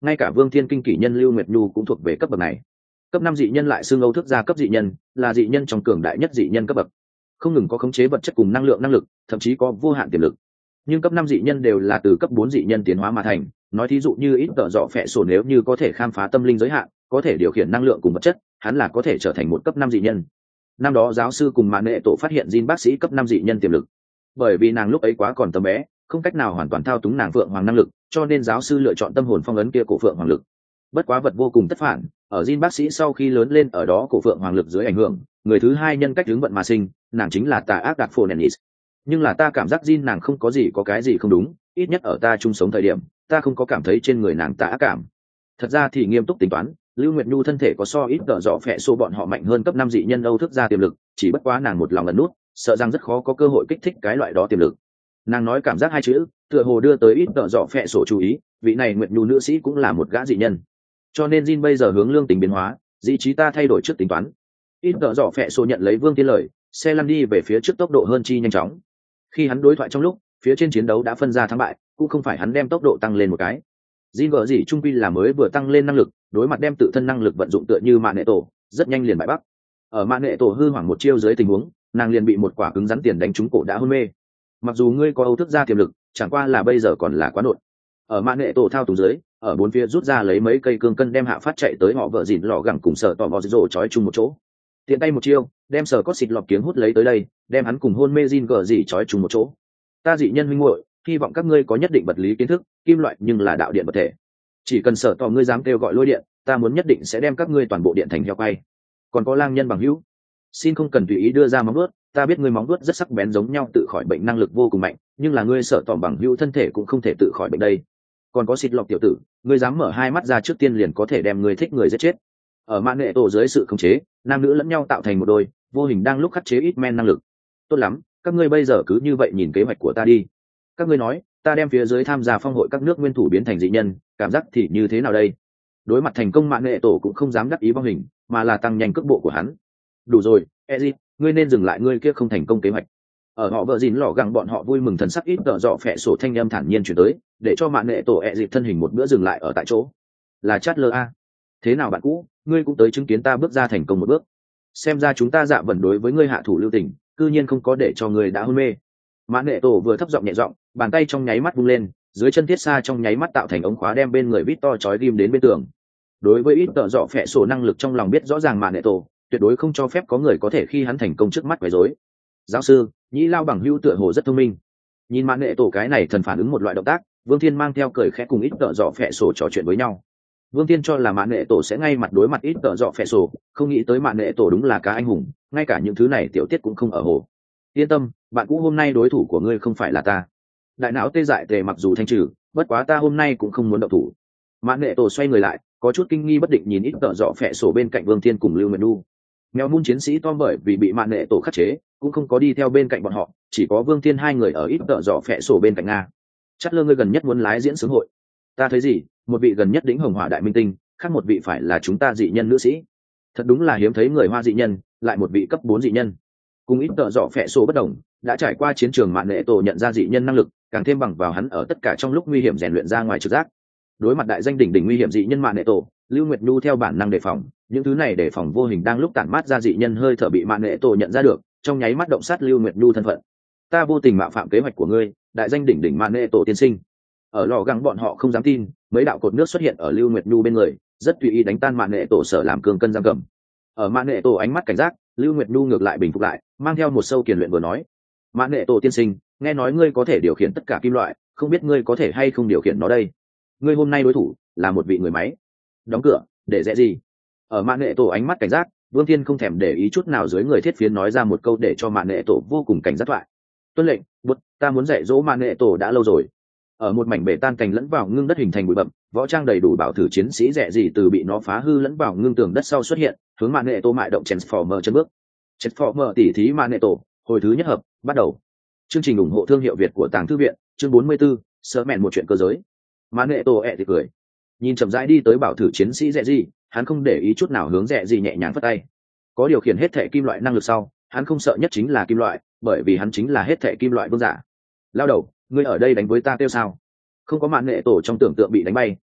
ngay cả Vương Thiên kinh kỷ nhân Lưu Nguyệt Nhu cũng thuộc về cấp bậc này. Cấp năm dị nhân lại xưng Âu thức gia cấp dị nhân, là dị nhân trong cường đại nhất dị nhân cấp bậc, không ngừng có khống chế vật chất cùng năng lượng năng lực, thậm chí có vô hạn tiềm lực. Nhưng cấp năm dị nhân đều là từ cấp bốn dị nhân tiến hóa mà thành, nói thí dụ như ít tợ dọ phệ sổ nếu như có thể khám phá tâm linh giới hạn, có thể điều khiển năng lượng cùng vật chất, hắn là có thể trở thành một cấp năm dị nhân. Năm đó giáo sư cùng Mạn Nệ Tổ phát hiện Jin bác sĩ cấp năm dị nhân tiềm lực. Bởi vì nàng lúc ấy quá còn tầm bé, không cách nào hoàn toàn thao túng nàng phượng hoàng năng lực, cho nên giáo sư lựa chọn tâm hồn phong ấn kia cổ phượng hoàng lực. Bất quá vật vô cùng tất phản, ở Jin bác sĩ sau khi lớn lên ở đó cổ phượng hoàng lực dưới ảnh hưởng, người thứ hai nhân cách hướng vận mà sinh, nàng chính là tà ác đặc phổ Nennis. Nhưng là ta cảm giác Jin nàng không có gì có cái gì không đúng, ít nhất ở ta chung sống thời điểm, ta không có cảm thấy trên người nàng tà ác cảm. Thật ra thì nghiêm túc tính toán, Lưu Nguyệt Nhu thân thể có so ít đỡ dọ phệ xô bọn họ mạnh hơn cấp năm dị nhân Âu thức gia tiềm lực, chỉ bất quá nàng một lòng ẩn nút, sợ rằng rất khó có cơ hội kích thích cái loại đó tiềm lực. Nàng nói cảm giác hai chữ, tựa hồ đưa tới ít đỡ dọ phệ sổ chú ý, vị này Nguyệt Nhu nữ sĩ cũng là một gã dị nhân. Cho nên Jin bây giờ hướng lương tính biến hóa, dị trí ta thay đổi trước tính toán. Ít đỡ dọ phệ sổ nhận lấy Vương Tiên lời, xe lăn đi về phía trước tốc độ hơn chi nhanh chóng. Khi hắn đối thoại trong lúc, phía trên chiến đấu đã phân ra thắng bại, cũng không phải hắn đem tốc độ tăng lên một cái. Jin gở gì trung quy là mới vừa tăng lên năng lực, đối mặt đem tự thân năng lực vận dụng tựa như Mạn Nệ Tổ, rất nhanh liền bại bắc. Ở Mạn Nệ Tổ hư hoảng một chiêu dưới tình huống, nàng liền bị một quả cứng rắn tiền đánh trúng cổ đã hôn mê. Mặc dù ngươi có Âu thức gia tiềm lực, chẳng qua là bây giờ còn là quá nộn. Ở Mạn Nệ Tổ thao túng dưới, ở bốn phía rút ra lấy mấy cây cương cân đem hạ phát chạy tới họ vợ dịn lọ gẳng cùng sở tỏ vò rồ trói chung một chỗ. Tiện tay một chiêu, đem sở có xịt lọt kiếm hút lấy tới đây, đem hắn cùng hôn mê Jin gở gì trói chung một chỗ. Ta dị nhân huynh muội, hy vọng các ngươi có nhất định vật lý kiến thức, kim loại nhưng là đạo điện vật thể. Chỉ cần sở tỏ ngươi dám kêu gọi lôi điện, ta muốn nhất định sẽ đem các ngươi toàn bộ điện thành heo quay. Còn có lang nhân bằng hữu, xin không cần tùy ý đưa ra móng vuốt, ta biết ngươi móng vuốt rất sắc bén giống nhau tự khỏi bệnh năng lực vô cùng mạnh, nhưng là ngươi sở tỏ bằng hữu thân thể cũng không thể tự khỏi bệnh đây. Còn có xịt lọc tiểu tử, ngươi dám mở hai mắt ra trước tiên liền có thể đem ngươi thích người giết chết. Ở Mạn Nệ Tổ dưới sự khống chế, nam nữ lẫn nhau tạo thành một đôi, vô hình đang lúc khắc chế ít men năng lực. Tốt lắm, các ngươi bây giờ cứ như vậy nhìn kế hoạch của ta đi. Các ngươi nói, ta đem phía dưới tham gia phong hội các nước nguyên thủ biến thành dị nhân, cảm giác thì như thế nào đây? Đối mặt thành công Mạn Nệ Tổ cũng không dám đắc ý vong hình, mà là tăng nhanh cước bộ của hắn. Đủ rồi, Eji, ngươi nên dừng lại ngươi kia không thành công kế hoạch. Ở họ vợ dìn lò gẳng bọn họ vui mừng thần sắc ít tợ dọ phệ sổ thanh âm thản nhiên chuyển tới, để cho Mạn Nệ Tổ Eji thân hình một bữa dừng lại ở tại chỗ. Là Chatler a, thế nào bạn cũ, ngươi cũng tới chứng kiến ta bước ra thành công một bước. Xem ra chúng ta dạ vẩn đối với ngươi hạ thủ lưu tình, cư nhiên không có để cho ngươi đã hôn mê. Mạn Nệ Tổ vừa thấp giọng nhẹ giọng, bàn tay trong nháy mắt vung lên, dưới chân thiết xa trong nháy mắt tạo thành ống khóa đem bên người vít to chói ghim đến bên tường. Đối với ít tợ dọ phệ sổ năng lực trong lòng biết rõ ràng Mạn Nệ Tổ tuyệt đối không cho phép có người có thể khi hắn thành công trước mắt quấy rối. Giáo sư, nhĩ lao bằng hữu tựa hồ rất thông minh. Nhìn Mạn Nệ Tổ cái này thần phản ứng một loại động tác, Vương Thiên mang theo cười khẽ cùng ít tợ dọ phệ sổ trò chuyện với nhau. Vương Thiên cho là Mạn Nệ Tổ sẽ ngay mặt đối mặt ít tợ dọ phệ sổ, không nghĩ tới Mạn Nệ Tổ đúng là cá anh hùng, ngay cả những thứ này tiểu tiết cũng không ở hồ. Yên tâm, bạn cũ hôm nay đối thủ của ngươi không phải là ta. Đại não tê dại tề mặc dù thanh trừ, bất quá ta hôm nay cũng không muốn động thủ. Mạn Nệ Tổ xoay người lại, có chút kinh nghi bất định nhìn ít tợ dọ phệ sổ bên cạnh Vương Thiên cùng Lưu Nguyệt Nhu. Mèo mun chiến sĩ Tom bởi vì bị Mạn Nệ Tổ khắc chế, cũng không có đi theo bên cạnh bọn họ, chỉ có Vương Thiên hai người ở ít tợ dọ phệ sổ bên cạnh nga. Chắc lơ ngươi gần nhất muốn lái diễn sướng hội. Ta thấy gì, một vị gần nhất đỉnh hồng hỏa đại minh tinh, khác một vị phải là chúng ta dị nhân nữ sĩ. Thật đúng là hiếm thấy người hoa dị nhân, lại một vị cấp bốn dị nhân. Cùng ít tợ dọ phệ sổ bất đồng, đã trải qua chiến trường Mạn Nệ Tổ nhận ra dị nhân năng lực, càng thêm bằng vào hắn ở tất cả trong lúc nguy hiểm rèn luyện ra ngoài trực giác. Đối mặt đại danh đỉnh đỉnh nguy hiểm dị nhân Mạn Nệ Tổ, Lưu Nguyệt Nhu theo bản năng đề phòng, những thứ này đề phòng vô hình đang lúc tản mát ra dị nhân hơi thở bị Mạn Nệ Tổ nhận ra được, trong nháy mắt động sát Lưu Nguyệt Nhu thân phận. Ta vô tình mạo phạm kế hoạch của ngươi, đại danh đỉnh đỉnh Mạn Nệ Tổ tiên sinh. Ở lò găng bọn họ không dám tin, mấy đạo cột nước xuất hiện ở Lưu Nguyệt Nhu bên người, rất tùy ý đánh tan Mạn Nệ Tổ sở làm cương cân giam cầm. Ở Mạn Nệ Tổ ánh mắt cảnh giác, Lưu Nguyệt Nhu ngược lại bình phục lại, mang theo một sâu kiền luyện vừa nói: Mạn Nệ Tổ tiên sinh, nghe nói ngươi có thể điều khiển tất cả kim loại, không biết ngươi có thể hay không điều khiển nó đây? Ngươi hôm nay đối thủ là một vị người máy. Đóng cửa, để dễ gì? Ở Mạn Nệ Tổ ánh mắt cảnh giác, Vương Thiên không thèm để ý chút nào dưới người thiết phiến nói ra một câu để cho Mạn Nệ Tổ vô cùng cảnh giác thoại. Tuân lệnh, bút, ta muốn dạy dỗ Mạn Nệ Tổ đã lâu rồi. Ở một mảnh bể tan cành lẫn vào ngưng đất hình thành bụi bậm, võ trang đầy đủ bảo thử chiến sĩ rẻ gì từ bị nó phá hư lẫn vào ngưng tường đất sau xuất hiện, hướng Mạn Nệ Tổ mại động Transformer chân bước. Transformer tỉ thí Mạn Nệ Tổ, hồi thứ nhất hợp, bắt đầu. Chương trình ủng hộ thương hiệu Việt của Tàng Thư viện, chương bốn mươi 44, sớ mẹn một chuyện cơ giới. Mạn Nệ Tổ ẹ thì cười, nhìn chậm rãi đi tới bảo thử chiến sĩ rẻ gì, hắn không để ý chút nào hướng rẻ gì nhẹ nhàng phất tay. Có điều khiển hết thể kim loại năng lực sau, hắn không sợ nhất chính là kim loại, bởi vì hắn chính là hết thể kim loại vương giả. Lao đầu, ngươi ở đây đánh với ta tiêu sao? Không có Mạn Nệ Tổ trong tưởng tượng bị đánh bay,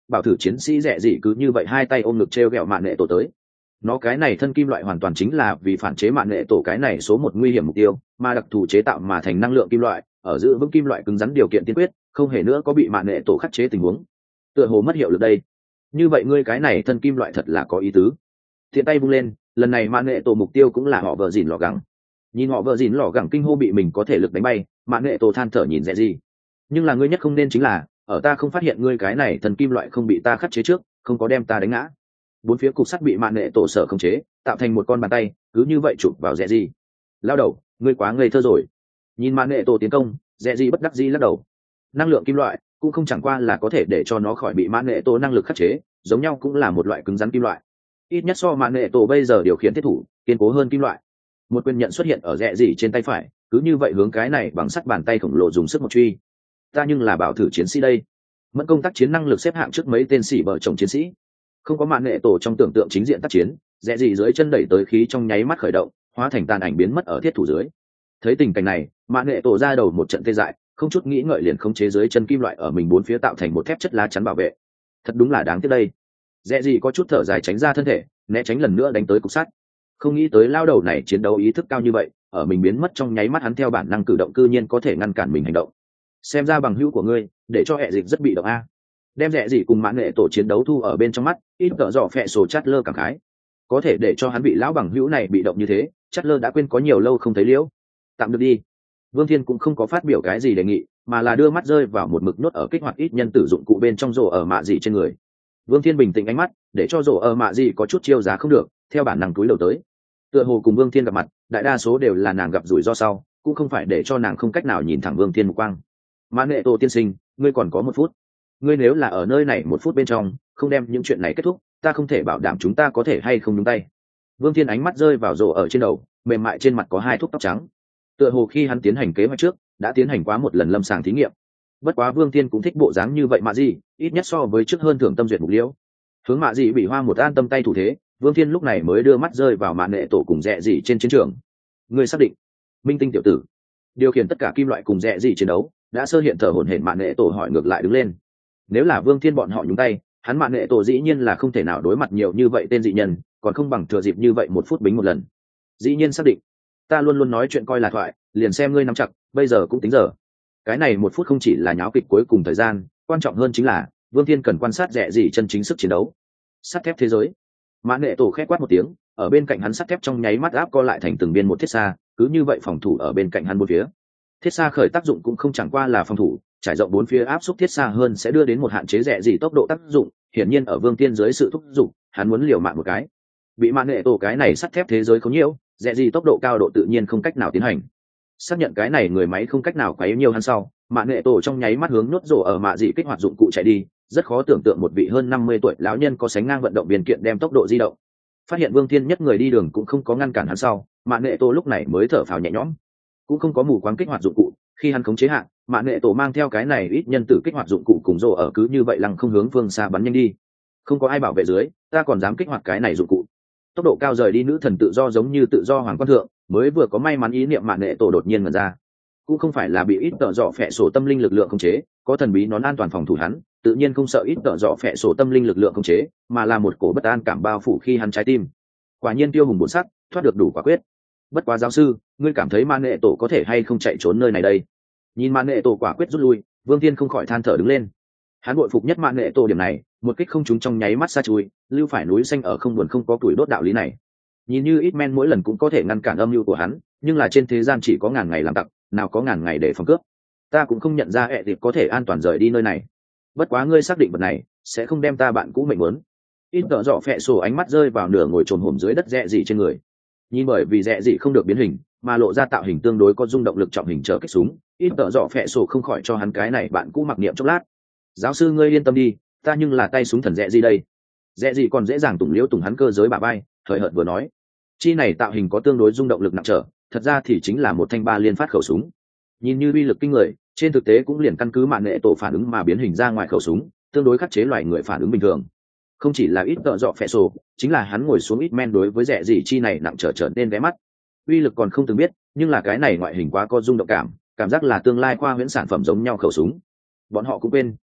bảo thử chiến sĩ rẻ gì cứ như vậy hai tay ôm ngực t r e o g ẹ o mạng nghệ tổ tới. Nó cái này thân kim loại hoàn toàn chính là vì phản chế mạng nghệ tổ cái này số một nguy hiểm mục tiêu, mà đặc thù chế tạo mà thành năng lượng kim loại ở giữ vững kim loại cứng rắn điều kiện tiên quyết, không hề nữa có bị mạng nghệ tổ khắc chế tình huống. Tựa hồ mất hiệu lực đây. Như vậy ngươi cái này thân kim loại thật là có ý tứ. Thiện tay vung lên, lần này mạng nghệ tổ mục tiêu cũng là họ vợ dìn lò gắng. Nhìn họ vợ dìn lò gắng kinh hô bị mình có thể lực đánh bay, mạng nghệ tổ than thở nhìn dễ gì. Nhưng là ngươi nhất không nên chính là ở ta không phát hiện ngươi cái này thần kim loại không bị ta khắc chế trước, không có đem ta đánh ngã. Bốn phía cục sắt bị mạng nghệ tổ sở khống chế, tạo thành một con bàn tay, cứ như vậy chụp vào dễ gì. Lao đầu, ngươi quá ngây thơ rồi. Nhìn mạng nghệ tổ tiến công, dễ gì bất đắc dĩ lắc đầu. Năng lượng kim loại cũng không chẳng qua là có thể để cho nó khỏi bị mạng nghệ tổ năng lực khắc chế, giống nhau cũng là một loại cứng rắn kim loại. Ít nhất so mạng nghệ tổ bây giờ điều khiển thiết thủ kiên cố hơn kim loại. Một quyền nhận xuất hiện ở dễ gì trên tay phải, cứ như vậy hướng cái này bằng sắt bàn tay khổng lồ dùng sức một truy. Ta nhưng là bảo thử chiến sĩ đây, mẫn công tác chiến năng lực xếp hạng trước mấy tên sĩ bờ chồng chiến sĩ, không có mạng nghệ tổ trong tưởng tượng chính diện tác chiến, dễ gì dưới chân đẩy tới khí trong nháy mắt khởi động, hóa thành tàn ảnh biến mất ở thiết thủ dưới. Thấy tình cảnh này, mạng nghệ tổ ra đầu một trận tê dại, không chút nghĩ ngợi liền khống chế dưới chân kim loại ở mình bốn phía tạo thành một thép chất lá chắn bảo vệ. Thật đúng là đáng tiếc đây. Dễ gì có chút thở dài tránh ra thân thể, né tránh lần nữa đánh tới cục sắt. Không nghĩ tới lao đầu này chiến đấu ý thức cao như vậy, ở mình biến mất trong nháy mắt hắn theo bản năng cử động cư nhiên có thể ngăn cản mình hành động. Xem ra bằng hữu của ngươi để cho hệ dịch rất bị động a. Đem rẻ gì cùng mãn nghệ tổ chiến đấu thu ở bên trong mắt, ít cỡ dò phẹ sổ chát lơ cảm khái. Có thể để cho hắn bị lão bằng hữu này bị động như thế, chát lơ đã quên có nhiều lâu không thấy liễu. Tạm được đi. Vương Thiên cũng không có phát biểu cái gì đề nghị, mà là đưa mắt rơi vào một mực nốt ở kích hoạt ít nhân tử dụng cụ bên trong rổ ở mạ gì trên người. Vương Thiên bình tĩnh ánh mắt, để cho rổ ở mạ gì có chút chiêu giá không được, theo bản năng túi đầu tới. Tựa hồ cùng Vương Thiên gặp mặt, đại đa số đều là nàng gặp rủi ro sau, cũng không phải để cho nàng không cách nào nhìn thẳng Vương Thiên một quang. Mãn nghệ tổ tiên sinh, ngươi còn có một phút. Ngươi nếu là ở nơi này một phút bên trong không đem những chuyện này kết thúc, ta không thể bảo đảm chúng ta có thể hay không nhúng tay. Vương Thiên ánh mắt rơi vào rổ ở trên đầu, mềm mại trên mặt có hai thúc tóc trắng. Tựa hồ khi hắn tiến hành kế hoạch trước đã tiến hành quá một lần lâm sàng thí nghiệm. Bất quá Vương Thiên cũng thích bộ dáng như vậy mà gì, ít nhất so với trước hơn thưởng tâm duyệt mục liễu. Hướng mạ gì bị hoa một an tâm tay thủ thế, Vương Thiên lúc này mới đưa mắt rơi vào mạn nghệ tổ cùng rẽ gì trên chiến trường. Ngươi xác định? Minh Tinh tiểu tử điều khiển tất cả kim loại cùng rẽ gì chiến đấu, đã sơ hiện thở hổn hển mạn nghệ tổ hỏi ngược lại đứng lên. Nếu là Vương Thiên bọn họ nhúng tay, hắn mạn nghệ tổ dĩ nhiên là không thể nào đối mặt nhiều như vậy tên dị nhân, còn không bằng thừa dịp như vậy một phút bính một lần. Dĩ nhiên xác định. Ta luôn luôn nói chuyện coi là thoại, liền xem ngươi nắm chặt, bây giờ cũng tính giờ. Cái này một phút không chỉ là nháo kịch cuối cùng thời gian, quan trọng hơn chính là Vương Thiên cần quan sát rẽ gì chân chính sức chiến đấu. Sắt thép thế giới. Mạn nghệ tổ khét quát một tiếng, ở bên cạnh hắn sắt thép trong nháy mắt áp co lại thành từng biên một thiết xa, cứ như vậy phòng thủ ở bên cạnh hắn bốn phía. Thiết xa khởi tác dụng cũng không chẳng qua là phòng thủ, trải rộng bốn phía áp xúc thiết xa hơn sẽ đưa đến một hạn chế rẻ gì tốc độ tác dụng. Hiển nhiên ở Vương Thiên dưới sự thúc giục, hắn muốn liều mạng một cái. Bị mạn nghệ tổ cái này sắt thép thế giới không nhiễu, rẻ gì tốc độ cao độ tự nhiên không cách nào tiến hành. Xác nhận cái này người máy không cách nào quấy nhiều hắn sau, mạn nghệ tổ trong nháy mắt hướng nốt rổ ở mạ dị kích hoạt dụng cụ chạy đi. Rất khó tưởng tượng một vị hơn năm mươi tuổi lão nhân có sánh ngang vận động viên kiện đem tốc độ di động. Phát hiện Vương Thiên nhất người đi đường cũng không có ngăn cản hắn sau, mạn nghệ tổ lúc này mới thở phào nhẹ nhõm. Cũng không có mù quáng kích hoạt dụng cụ, khi hắn khống chế hạn, mạn nghệ tổ mang theo cái này ít nhân tử kích hoạt dụng cụ cùng rồ ở cứ như vậy lăng không hướng phương xa bắn nhanh đi. Không có ai bảo vệ dưới, ta còn dám kích hoạt cái này dụng cụ. Tốc độ cao rời đi nữ thần tự do giống như tự do hoàng quan thượng, mới vừa có may mắn ý niệm mạn nghệ tổ đột nhiên mở ra. Cũng không phải là bị ít tợ dọ phệ sổ tâm linh lực lượng khống chế, có thần bí nón an toàn phòng thủ hắn, tự nhiên không sợ ít tợ dọ phệ sổ tâm linh lực lượng khống chế, mà là một cổ bất an cảm bao phủ khi hắn trái tim. Quả nhiên tiêu hùng bổn sắc, thoát được đủ quả quyết. Bất quá giáo sư, ngươi cảm thấy mạn nghệ tổ có thể hay không chạy trốn nơi này đây? Nhìn mạn nghệ tổ quả quyết rút lui, Vương Thiên không khỏi than thở đứng lên. Hắn bội phục nhất mạn nghệ tổ điểm này, một kích không trúng trong nháy mắt xa chui, lưu phải núi xanh ở không buồn không có tuổi đốt đạo lý này. Nhìn như ít men mỗi lần cũng có thể ngăn cản âm mưu của hắn, nhưng là trên thế gian chỉ có ngàn ngày làm tặc, nào có ngàn ngày để phòng cướp. Ta cũng không nhận ra ẹ điệp có thể an toàn rời đi nơi này. Bất quá ngươi xác định vật này sẽ không đem ta bạn cũ mệnh muốn. Ít tợ dọ phệ sổ ánh mắt rơi vào nửa ngồi trồn hổm dưới đất rẽ gì trên người. Nhìn bởi vì rẽ gì không được biến hình, mà lộ ra tạo hình tương đối có dung động lực trọng hình trở kích súng, ít tợ dọ phệ sổ không khỏi cho hắn cái này bạn cũ mặc niệm chốc lát. Giáo sư ngươi yên tâm đi, ta nhưng là tay súng thần rẽ gì đây. Rẽ gì còn dễ dàng tùng liễu tùng hắn cơ giới bà bay, thời hợt vừa nói. Chi này tạo hình có tương đối dung động lực nặng trở, thật ra thì chính là một thanh ba liên phát khẩu súng. Nhìn như uy lực kinh người, trên thực tế cũng liền căn cứ mạn nghệ tổ phản ứng mà biến hình ra ngoài khẩu súng, tương đối khắc chế loài người phản ứng bình thường. Không chỉ là ít tợ dọ phệ sổ, chính là hắn ngồi xuống ít men đối với rẻ gì chi này nặng trở trở nên vé mắt. Uy lực còn không từng biết, nhưng là cái này ngoại hình quá có dung động cảm, cảm giác là tương lai khoa huyễn sản phẩm giống nhau khẩu súng. Bọn họ cũng quên,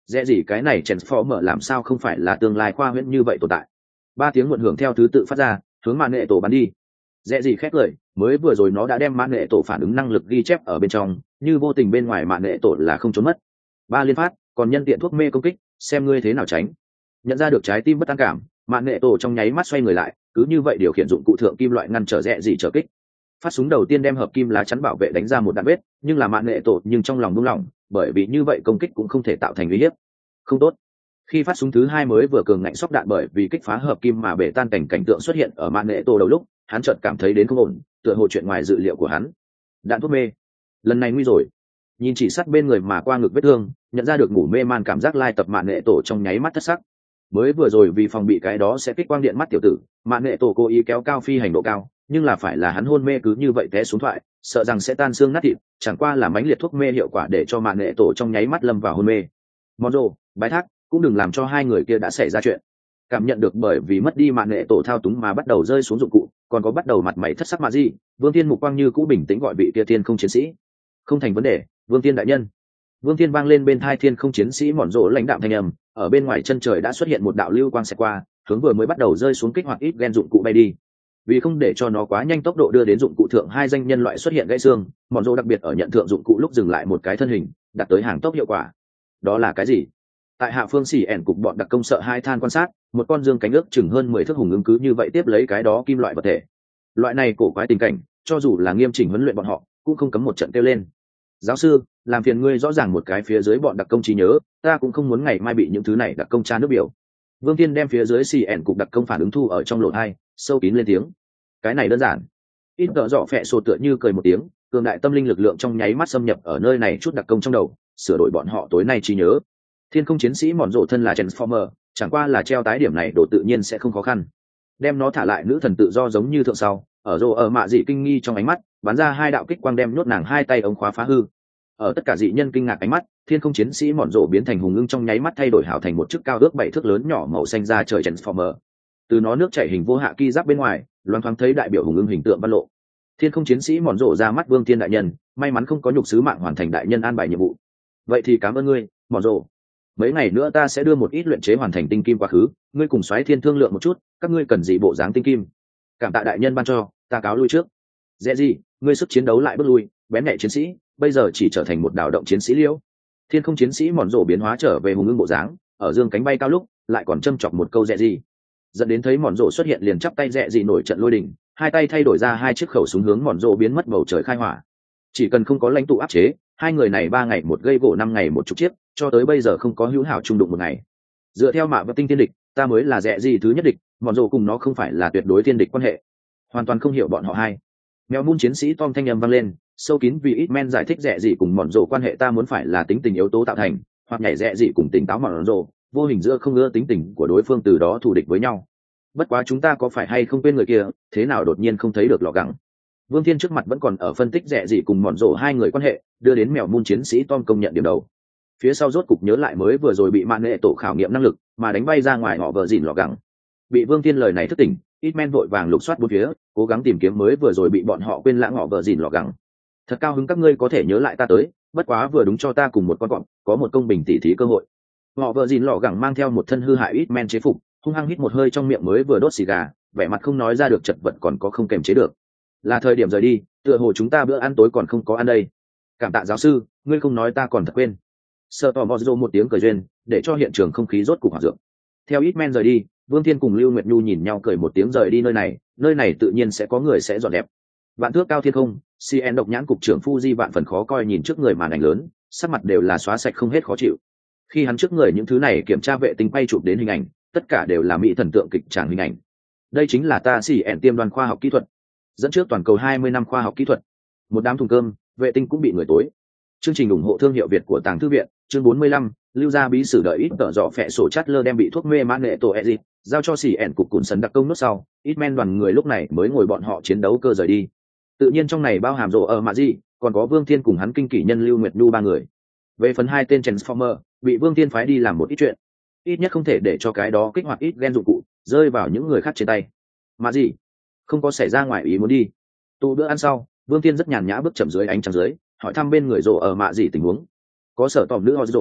Dễ gì cái này Transformer làm sao không phải là tương lai khoa huyễn như vậy tồn tại. Ba tiếng muộn hưởng theo thứ tự phát ra, hướng mạn nghệ tổ bắn đi. Dễ gì khét lời, mới vừa rồi nó đã đem mạn nghệ tổ phản ứng năng lực ghi chép ở bên trong, như vô tình bên ngoài mạn nghệ tổ là không trốn mất. Ba liên phát, còn nhân tiện thuốc mê công kích, xem ngươi thế nào tránh. Nhận ra được trái tim bất an cảm, mạn nghệ tổ trong nháy mắt xoay người lại, cứ như vậy điều khiển dụng cụ thượng kim loại ngăn trở Dễ gì trở kích. Phát súng đầu tiên đem hợp kim lá chắn bảo vệ đánh ra một đạn vết, nhưng là mạn nghệ tổ nhưng trong lòng buông lỏng, bởi vì như vậy công kích cũng không thể tạo thành uy hiếp. Không tốt. Khi phát súng thứ hai mới vừa cường ngạnh sóc đạn bởi vì kích phá hợp kim mà bể tan cảnh cảnh tượng xuất hiện ở mạn nghệ tổ đầu lúc, hắn chợt cảm thấy đến không ổn, tựa hồ chuyện ngoài dự liệu của hắn. Đạn thuốc mê. Lần này nguy rồi. Nhìn chỉ sắt bên người mà qua ngực vết thương, nhận ra được ngủ mê man cảm giác lai tập mạn nghệ tổ trong nháy mắt thất sắc. Mới vừa rồi vì phòng bị cái đó sẽ kích quang điện mắt tiểu tử, mạn nghệ tổ cố ý kéo cao phi hành độ cao, nhưng là phải là hắn hôn mê cứ như vậy té xuống thoại, sợ rằng sẽ tan xương nát thịt, chẳng qua là mãnh liệt thuốc mê hiệu quả để cho mạn nghệ tổ trong nháy mắt lâm vào hôn mê. Monzo, bái thác, cũng đừng làm cho hai người kia đã xảy ra chuyện. Cảm nhận được bởi vì mất đi mạn nghệ tổ thao túng mà bắt đầu rơi xuống dụng cụ, còn có bắt đầu mặt mày thất sắc mà gì, Vương Thiên mục quang như cũ bình tĩnh gọi vị kia thiên không chiến sĩ. Không thành vấn đề, Vương Thiên đại nhân. Vương Thiên vang lên bên thai thiên không chiến sĩ mòn rộ lãnh đạm thanh âm, ở bên ngoài chân trời đã xuất hiện một đạo lưu quang xẹt qua, hướng vừa mới bắt đầu rơi xuống kích hoạt ít gen dụng cụ bay đi. Vì không để cho nó quá nhanh tốc độ đưa đến dụng cụ thượng hai danh nhân loại xuất hiện gãy xương, mòn rộ đặc biệt ở nhận thượng dụng cụ lúc dừng lại một cái thân hình, đạt tới hàng tốc hiệu quả. Đó là cái gì? Tại hạ phương xỉ ẻn cục bọn đặc công sợ hai than quan sát, một con dương cánh ước chừng hơn mười thước hùng ứng cứ như vậy tiếp lấy cái đó kim loại vật thể. Loại này cổ quái tình cảnh, cho dù là nghiêm chỉnh huấn luyện bọn họ, cũng không cấm một trận kêu lên. Giáo sư, làm phiền ngươi rõ ràng một cái phía dưới bọn đặc công trí nhớ, ta cũng không muốn ngày mai bị những thứ này đặc công tra nước biểu. Vương Tiên đem phía dưới xì ẻn cục đặc công phản ứng thu ở trong lỗ hai, sâu kín lên tiếng. Cái này đơn giản. Ít đỡ dọ phẹ sột tựa như cười một tiếng, cường đại tâm linh lực lượng trong nháy mắt xâm nhập ở nơi này chút đặc công trong đầu, sửa đổi bọn họ tối nay trí nhớ. Thiên không chiến sĩ mòn rộ thân là Transformer, chẳng qua là treo tái điểm này độ tự nhiên sẽ không khó khăn. Đem nó thả lại nữ thần tự do giống như thượng sau, ở rộ ở mạ dị kinh nghi trong ánh mắt, bắn ra hai đạo kích quang đem nhốt nàng hai tay ống khóa phá hư. Ở tất cả dị nhân kinh ngạc ánh mắt, thiên không chiến sĩ mòn rộ biến thành hùng ưng trong nháy mắt thay đổi hảo thành một chiếc cao ước bảy thước lớn nhỏ màu xanh ra trời Transformer. Từ nó nước chảy hình vô hạ ki giáp bên ngoài, loáng thoáng thấy đại biểu hùng ưng hình tượng văn lộ. Thiên không chiến sĩ mòn rộ ra mắt Vương Thiên đại nhân, may mắn không có nhục sứ mạng hoàn thành đại nhân an bài nhiệm vụ. Vậy thì cảm ơn ngươi, mòn rộ. Mấy ngày nữa ta sẽ đưa một ít luyện chế hoàn thành tinh kim quá khứ, ngươi cùng xoáy thiên thương lượng một chút, các ngươi cần gì bộ dáng tinh kim. Cảm tạ đại nhân ban cho, ta cáo lui trước. Dễ gì, ngươi sức chiến đấu lại bước lui, bén nhạy chiến sĩ, bây giờ chỉ trở thành một đào động chiến sĩ liễu. Thiên không chiến sĩ mòn rộ biến hóa trở về hùng ưng bộ dáng, ở dương cánh bay cao lúc, lại còn châm chọc một câu dễ gì. Dẫn đến thấy mòn rộ xuất hiện liền chắp tay dễ gì nổi trận lôi đình, hai tay thay đổi ra hai chiếc khẩu súng hướng mòn rộ biến mất bầu trời khai hỏa. Chỉ cần không có lãnh tụ áp chế, hai người này ba ngày một gây gỗ năm ngày một chục chiếc, cho tới bây giờ không có hữu hảo trung đụng một ngày. Dựa theo mạ và tinh thiên địch, ta mới là dễ gì thứ nhất địch, mòn rộ cùng nó không phải là tuyệt đối thiên địch quan hệ. Hoàn toàn không hiểu bọn họ hai. Mèo mun chiến sĩ Tom thanh âm vang lên, sâu kín vì ít men giải thích dễ gì cùng mòn rộ quan hệ ta muốn phải là tính tình yếu tố tạo thành, hoặc nhảy dễ gì cùng tỉnh táo mòn rộ, vô hình giữa không ưa tính tình của đối phương từ đó thù địch với nhau. Bất quá chúng ta có phải hay không quên người kia, thế nào đột nhiên không thấy được lọ gắng. Vương Thiên trước mặt vẫn còn ở phân tích rẻ gì cùng mòn rộ hai người quan hệ, đưa đến mèo mun chiến sĩ Tom công nhận điểm đầu. Phía sau rốt cục nhớ lại mới vừa rồi bị mạn nghệ tổ khảo nghiệm năng lực, mà đánh bay ra ngoài họ vợ dỉn lọ gắng. Bị Vương Thiên lời này thức tỉnh, ít men vội vàng lục soát bốn phía, cố gắng tìm kiếm mới vừa rồi bị bọn họ quên lãng họ vợ dỉn lọ gắng. Thật cao hứng các ngươi có thể nhớ lại ta tới, bất quá vừa đúng cho ta cùng một con cọp, có một công bình tỉ thí cơ hội. Họ vợ dỉn lọ gắng mang theo một thân hư hại ít men chế phục, hung hăng hít một hơi trong miệng mới vừa đốt xì gà, vẻ mặt không nói ra được chật vật còn có không kềm chế được. Là thời điểm rời đi, tựa hồ chúng ta bữa ăn tối còn không có ăn đây. Cảm tạ giáo sư, ngươi không nói ta còn thật quên. Sợ tò mò một tiếng cười duyên, để cho hiện trường không khí rốt cục hòa dưỡng. Theo ít men rời đi, Vương Thiên cùng Lưu Nguyệt Nhu nhìn nhau cười một tiếng rời đi nơi này, nơi này tự nhiên sẽ có người sẽ dọn đẹp. Vạn thước cao thiên không, xê en độc nhãn cục trưởng Fuji vạn phần khó coi nhìn trước người màn ảnh lớn, sắc mặt đều là xóa sạch không hết khó chịu. Khi hắn trước người những thứ này kiểm tra vệ tinh quay chụp đến hình ảnh, tất cả đều là mỹ thần tượng kịch tràng hình ảnh. Đây chính là ta xê en tiêm đoàn khoa học kỹ thuật, dẫn trước toàn cầu hai mươi năm khoa học kỹ thuật. Một đám thùng cơm, vệ tinh cũng bị người tối. Chương trình ủng hộ thương hiệu Việt của Tàng Thư viện, chương bốn mươi lăm, lưu ra bí sử đợi ít tợ dọ phẹ sổ chát lơ đem bị thuốc mê mãn nghệ tổ ezit, giao cho xỉ ẻn cục cùn sấn đặc công nốt sau, ít men đoàn người lúc này mới ngồi bọn họ chiến đấu cơ rời đi. Tự nhiên trong này bao hàm rộ ở mạ gì, còn có Vương Thiên cùng hắn kinh kỷ nhân Lưu Nguyệt Nhu ba người. Về phần hai tên Transformer, bị Vương Thiên phái đi làm một ít chuyện, ít nhất không thể để cho cái đó kích hoạt ít gen dụng cụ rơi vào những người khác trên tay. Mạ gì? Không có xảy ra ngoài ý muốn đi. Tụ bữa ăn sau, Vương Thiên rất nhàn nhã bước chậm dưới ánh trăng dưới, hỏi thăm bên người rộ ở mạ gì tình huống. Có sở tòm nữ họ rộ ở,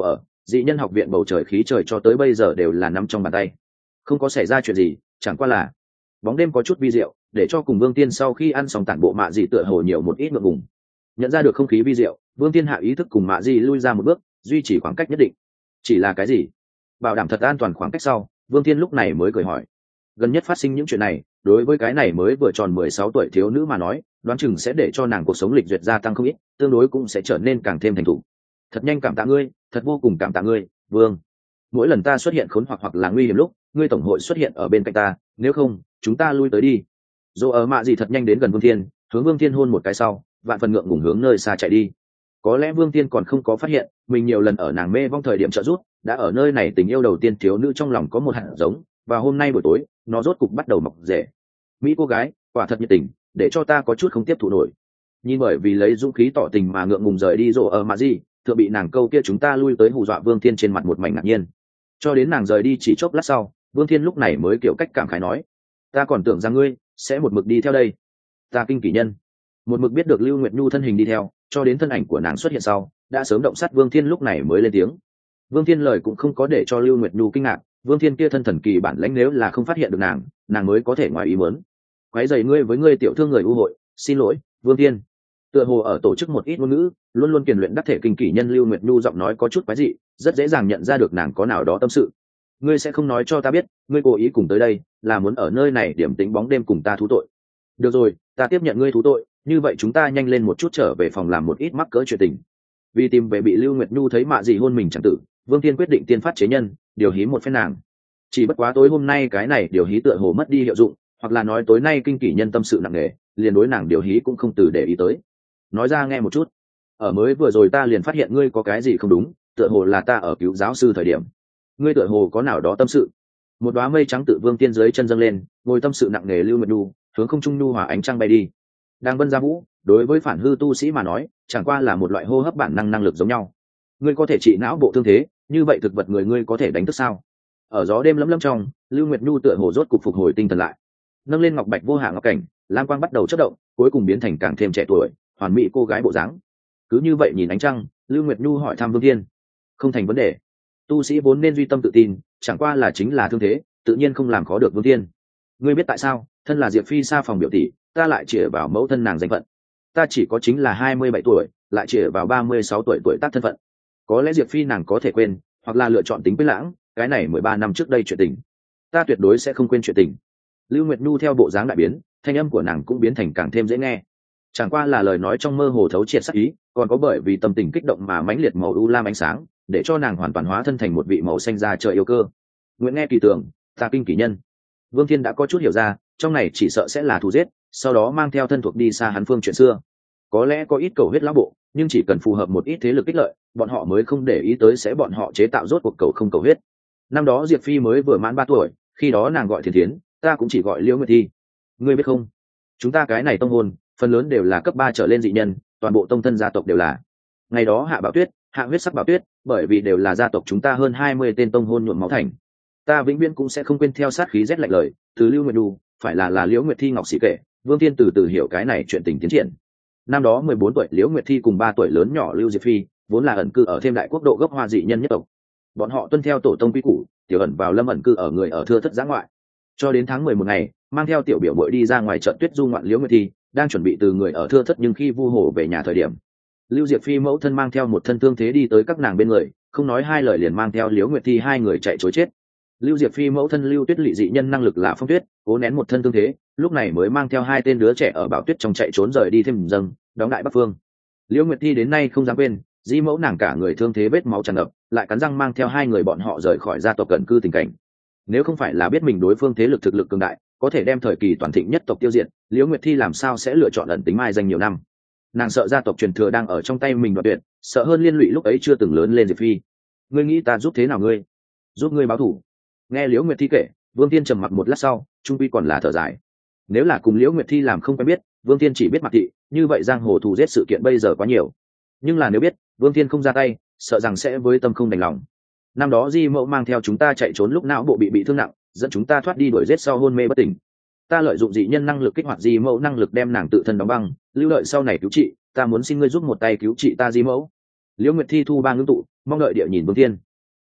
dị nhân học viện bầu trời khí trời cho tới bây giờ đều là nắm trong bàn tay, không có xảy ra chuyện gì, chẳng qua là bóng đêm có chút vi diệu, để cho cùng Vương Tiên sau khi ăn xong tản bộ mạ dị tựa hồ nhiều một ít ngượng ngùng. Nhận ra được không khí vi diệu, Vương Tiên hạ ý thức cùng mạ dị lui ra một bước, duy trì khoảng cách nhất định. Chỉ là cái gì? Bảo đảm thật an toàn khoảng cách sau, Vương Tiên lúc này mới cười hỏi. Gần nhất phát sinh những chuyện này, đối với cái này mới vừa tròn mười sáu tuổi thiếu nữ mà nói, đoán chừng sẽ để cho nàng cuộc sống lịch duyệt gia tăng không ít, tương đối cũng sẽ trở nên càng thêm thành thục. Thật nhanh cảm tạ ngươi, thật vô cùng cảm tạ ngươi, Vương. Mỗi lần ta xuất hiện khốn hoặc hoặc là nguy hiểm lúc, ngươi tổng hội xuất hiện ở bên cạnh ta, nếu không, chúng ta lui tới đi. Dỗ ở mạ gì thật nhanh đến gần Vương Thiên, hướng Vương Thiên hôn một cái sau, vạn phần ngượng ngùng hướng nơi xa chạy đi. Có lẽ Vương Thiên còn không có phát hiện, mình nhiều lần ở nàng mê vong thời điểm trợ giúp, đã ở nơi này tình yêu đầu tiên thiếu nữ trong lòng có một hạt giống, và hôm nay buổi tối, nó rốt cục bắt đầu mọc rễ. Mỹ cô gái, quả thật nhiệt tình, để cho ta có chút không tiếp thụ nổi. Nhìn bởi vì lấy dũng khí tỏ tình mà ngượng ngùng rời đi Dỗ ở mạ gì, thừa bị nàng câu kia chúng ta lui tới hù dọa Vương Thiên trên mặt một mảnh ngạc nhiên. Cho đến nàng rời đi chỉ chốc lát sau, Vương Thiên lúc này mới kiểu cách cảm khái nói, ta còn tưởng rằng ngươi sẽ một mực đi theo đây. Ta kinh kỷ nhân, một mực biết được Lưu Nguyệt Nhu thân hình đi theo, cho đến thân ảnh của nàng xuất hiện sau, đã sớm động sát Vương Thiên lúc này mới lên tiếng. Vương Thiên lời cũng không có để cho Lưu Nguyệt Nhu kinh ngạc, Vương Thiên kia thân thần kỳ bản lãnh nếu là không phát hiện được nàng, nàng mới có thể ngoài ý muốn. Quấy rầy ngươi với ngươi tiểu thương người u hội, xin lỗi, Vương Thiên. Tựa hồ ở tổ chức một ít ngôn ngữ, luôn luôn kiền luyện đắc thể kinh kỷ nhân Lưu Nguyệt Nhu giọng nói có chút quái dị, rất dễ dàng nhận ra được nàng có nào đó tâm sự. Ngươi sẽ không nói cho ta biết, ngươi cố ý cùng tới đây, là muốn ở nơi này điểm tính bóng đêm cùng ta thú tội. Được rồi, ta tiếp nhận ngươi thú tội, như vậy chúng ta nhanh lên một chút trở về phòng làm một ít mắc cỡ chuyện tình. Vì tìm về bị Lưu Nguyệt Nhu thấy mạ gì hôn mình chẳng tử, Vương Thiên quyết định tiên phát chế nhân, điều hí một phen nàng. Chỉ bất quá tối hôm nay cái này điều hí tựa hồ mất đi hiệu dụng, hoặc là nói tối nay kinh kỷ nhân tâm sự nặng nề, liền đối nàng điều hí cũng không từ để ý tới. Nói ra nghe một chút, ở mới vừa rồi ta liền phát hiện ngươi có cái gì không đúng, tựa hồ là ta ở cứu giáo sư thời điểm, ngươi tựa hồ có nào đó tâm sự. Một đóa mây trắng tự Vương Tiên dưới chân dâng lên, ngồi tâm sự nặng nề Lưu Nguyệt Nhu hướng không trung nhu hòa ánh trăng bay đi. Đang vân gia vũ, đối với phản hư tu sĩ mà nói, chẳng qua là một loại hô hấp bản năng năng lực giống nhau. Ngươi có thể trị não bộ thương thế, như vậy thực vật người ngươi có thể đánh thức sao? Ở gió đêm lấm lấm trong, Lưu Nguyệt Nhu tựa hồ rốt cục phục hồi tinh thần lại, nâng lên ngọc bạch vô hạ ngọc cảnh, lam quang bắt đầu chớp động, cuối cùng biến thành càng thêm trẻ tuổi, hoàn mỹ cô gái bộ dáng. Cứ như vậy nhìn ánh trăng, Lưu Nguyệt Nhu hỏi thăm Vương Thiên. Không thành vấn đề. Tu sĩ vốn nên duy tâm tự tin, chẳng qua là chính là thương thế, tự nhiên không làm khó được Vương Thiên. Ngươi biết tại sao? Thân là Diệp Phi xa phòng biểu tỷ, ta lại chĩa vào mẫu thân nàng danh phận. Ta chỉ có chính là hai mươi bảy tuổi, lại chĩa vào ba mươi sáu tuổi tuổi tác thân phận. Có lẽ Diệp Phi nàng có thể quên, hoặc là lựa chọn tính quên lãng, cái này mười ba năm trước đây chuyện tình. Ta tuyệt đối sẽ không quên chuyện tình. Lưu Nguyệt Nhu theo bộ dáng đại biến, thanh âm của nàng cũng biến thành càng thêm dễ nghe. Chẳng qua là lời nói trong mơ hồ thấu triệt sắc ý, còn có bởi vì tâm tình kích động mà mãnh liệt màu u lam ánh sáng, để cho nàng hoàn toàn hóa thân thành một vị màu xanh da trời yêu cơ. Nguyễn nghe kỳ tưởng, ta kinh kỷ nhân. Vương Thiên đã có chút hiểu ra, trong này chỉ sợ sẽ là thù giết, sau đó mang theo thân thuộc đi xa hắn phương chuyện xưa. Có lẽ có ít cầu huyết lão bộ, nhưng chỉ cần phù hợp một ít thế lực ích lợi, bọn họ mới không để ý tới sẽ bọn họ chế tạo rốt cuộc cầu không cầu huyết. Năm đó Diệp Phi mới vừa mãn ba tuổi, khi đó nàng gọi Thiền Thiến, ta cũng chỉ gọi Liễu Nguyệt Thi. Ngươi biết không, chúng ta cái này tông môn, phần lớn đều là cấp ba trở lên dị nhân, toàn bộ tông thân gia tộc đều là. Ngày đó Hạ Bảo Tuyết, Hạ huyết sắc Bảo Tuyết, bởi vì đều là gia tộc chúng ta hơn hai mươi tên tông hôn nhuộm máu thành. Ta vĩnh viễn cũng sẽ không quên theo sát khí rét lạnh lời, từ Lưu Nguyệt Nhu, phải là là Liễu Nguyệt Thi ngọc sĩ kể, Vương Thiên từ từ hiểu cái này chuyện tình tiến triển. Năm đó mười bốn tuổi Liễu Nguyệt Thi cùng ba tuổi lớn nhỏ Lưu Diệp Phi, vốn là ẩn cư ở thêm đại quốc độ gốc hoa dị nhân nhất tộc. Bọn họ tuân theo tổ tông quy củ, tiểu ẩn vào lâm ẩn cư ở người ở thưa thất giã ngoại. Cho đến tháng mười một ngày, mang theo tiểu biểu muội đi ra ngoài trận tuyết du ngoạn Liễu Nguyệt Thi, đang chuẩn bị từ người ở thưa thất nhưng khi vu hồ về nhà thời điểm, Lưu Diệp Phi mẫu thân mang theo một thân thương thế đi tới các nàng bên người, không nói hai lời liền mang theo Liễu Nguyệt Thi hai người chạy trối chết. Lưu Diệp Phi mẫu thân Lưu Tuyết lỵ dị nhân năng lực là phong tuyết, cố nén một thân thương thế, lúc này mới mang theo hai tên đứa trẻ ở Bảo Tuyết trong chạy trốn rời đi thêm dâng, đóng đại Bắc Phương. Liễu Nguyệt Thi đến nay không dám quên, di mẫu nàng cả người thương thế vết máu tràn ngập, lại cắn răng mang theo hai người bọn họ rời khỏi gia tộc cận cư tình cảnh. Nếu không phải là biết mình đối phương thế lực thực lực cường đại, có thể đem thời kỳ toàn thịnh nhất tộc tiêu diệt, Liễu Nguyệt Thi làm sao sẽ lựa chọn ẩn tính mai danh nhiều năm. Nàng sợ gia tộc truyền thừa đang ở trong tay mình đoạt tuyệt, sợ hơn liên lụy lúc ấy chưa từng lớn lên Diệp Phi. Ngươi nghĩ ta giúp thế nào ngươi? Giúp ngươi báo thù? Nghe Liễu Nguyệt Thi kể, Vương Thiên trầm mặc một lát sau, trung quy còn là thở dài. Nếu là cùng Liễu Nguyệt Thi làm không quen biết, Vương Thiên chỉ biết mặt thị, như vậy giang hồ thù giết sự kiện bây giờ quá nhiều. Nhưng là nếu biết, Vương Thiên không ra tay, sợ rằng sẽ với tâm không đành lòng. Năm đó Di Mẫu mang theo chúng ta chạy trốn lúc não bộ bị bị thương nặng, dẫn chúng ta thoát đi đuổi giết sau hôn mê bất tỉnh. Ta lợi dụng dị nhân năng lực kích hoạt Di Mẫu năng lực đem nàng tự thân đóng băng, lưu lợi sau này cứu trị, ta muốn xin ngươi giúp một tay cứu trị ta Di Mẫu. Liễu Nguyệt Thi thu ba ngưng tụ, mong đợi địa nhìn Vương Thiên.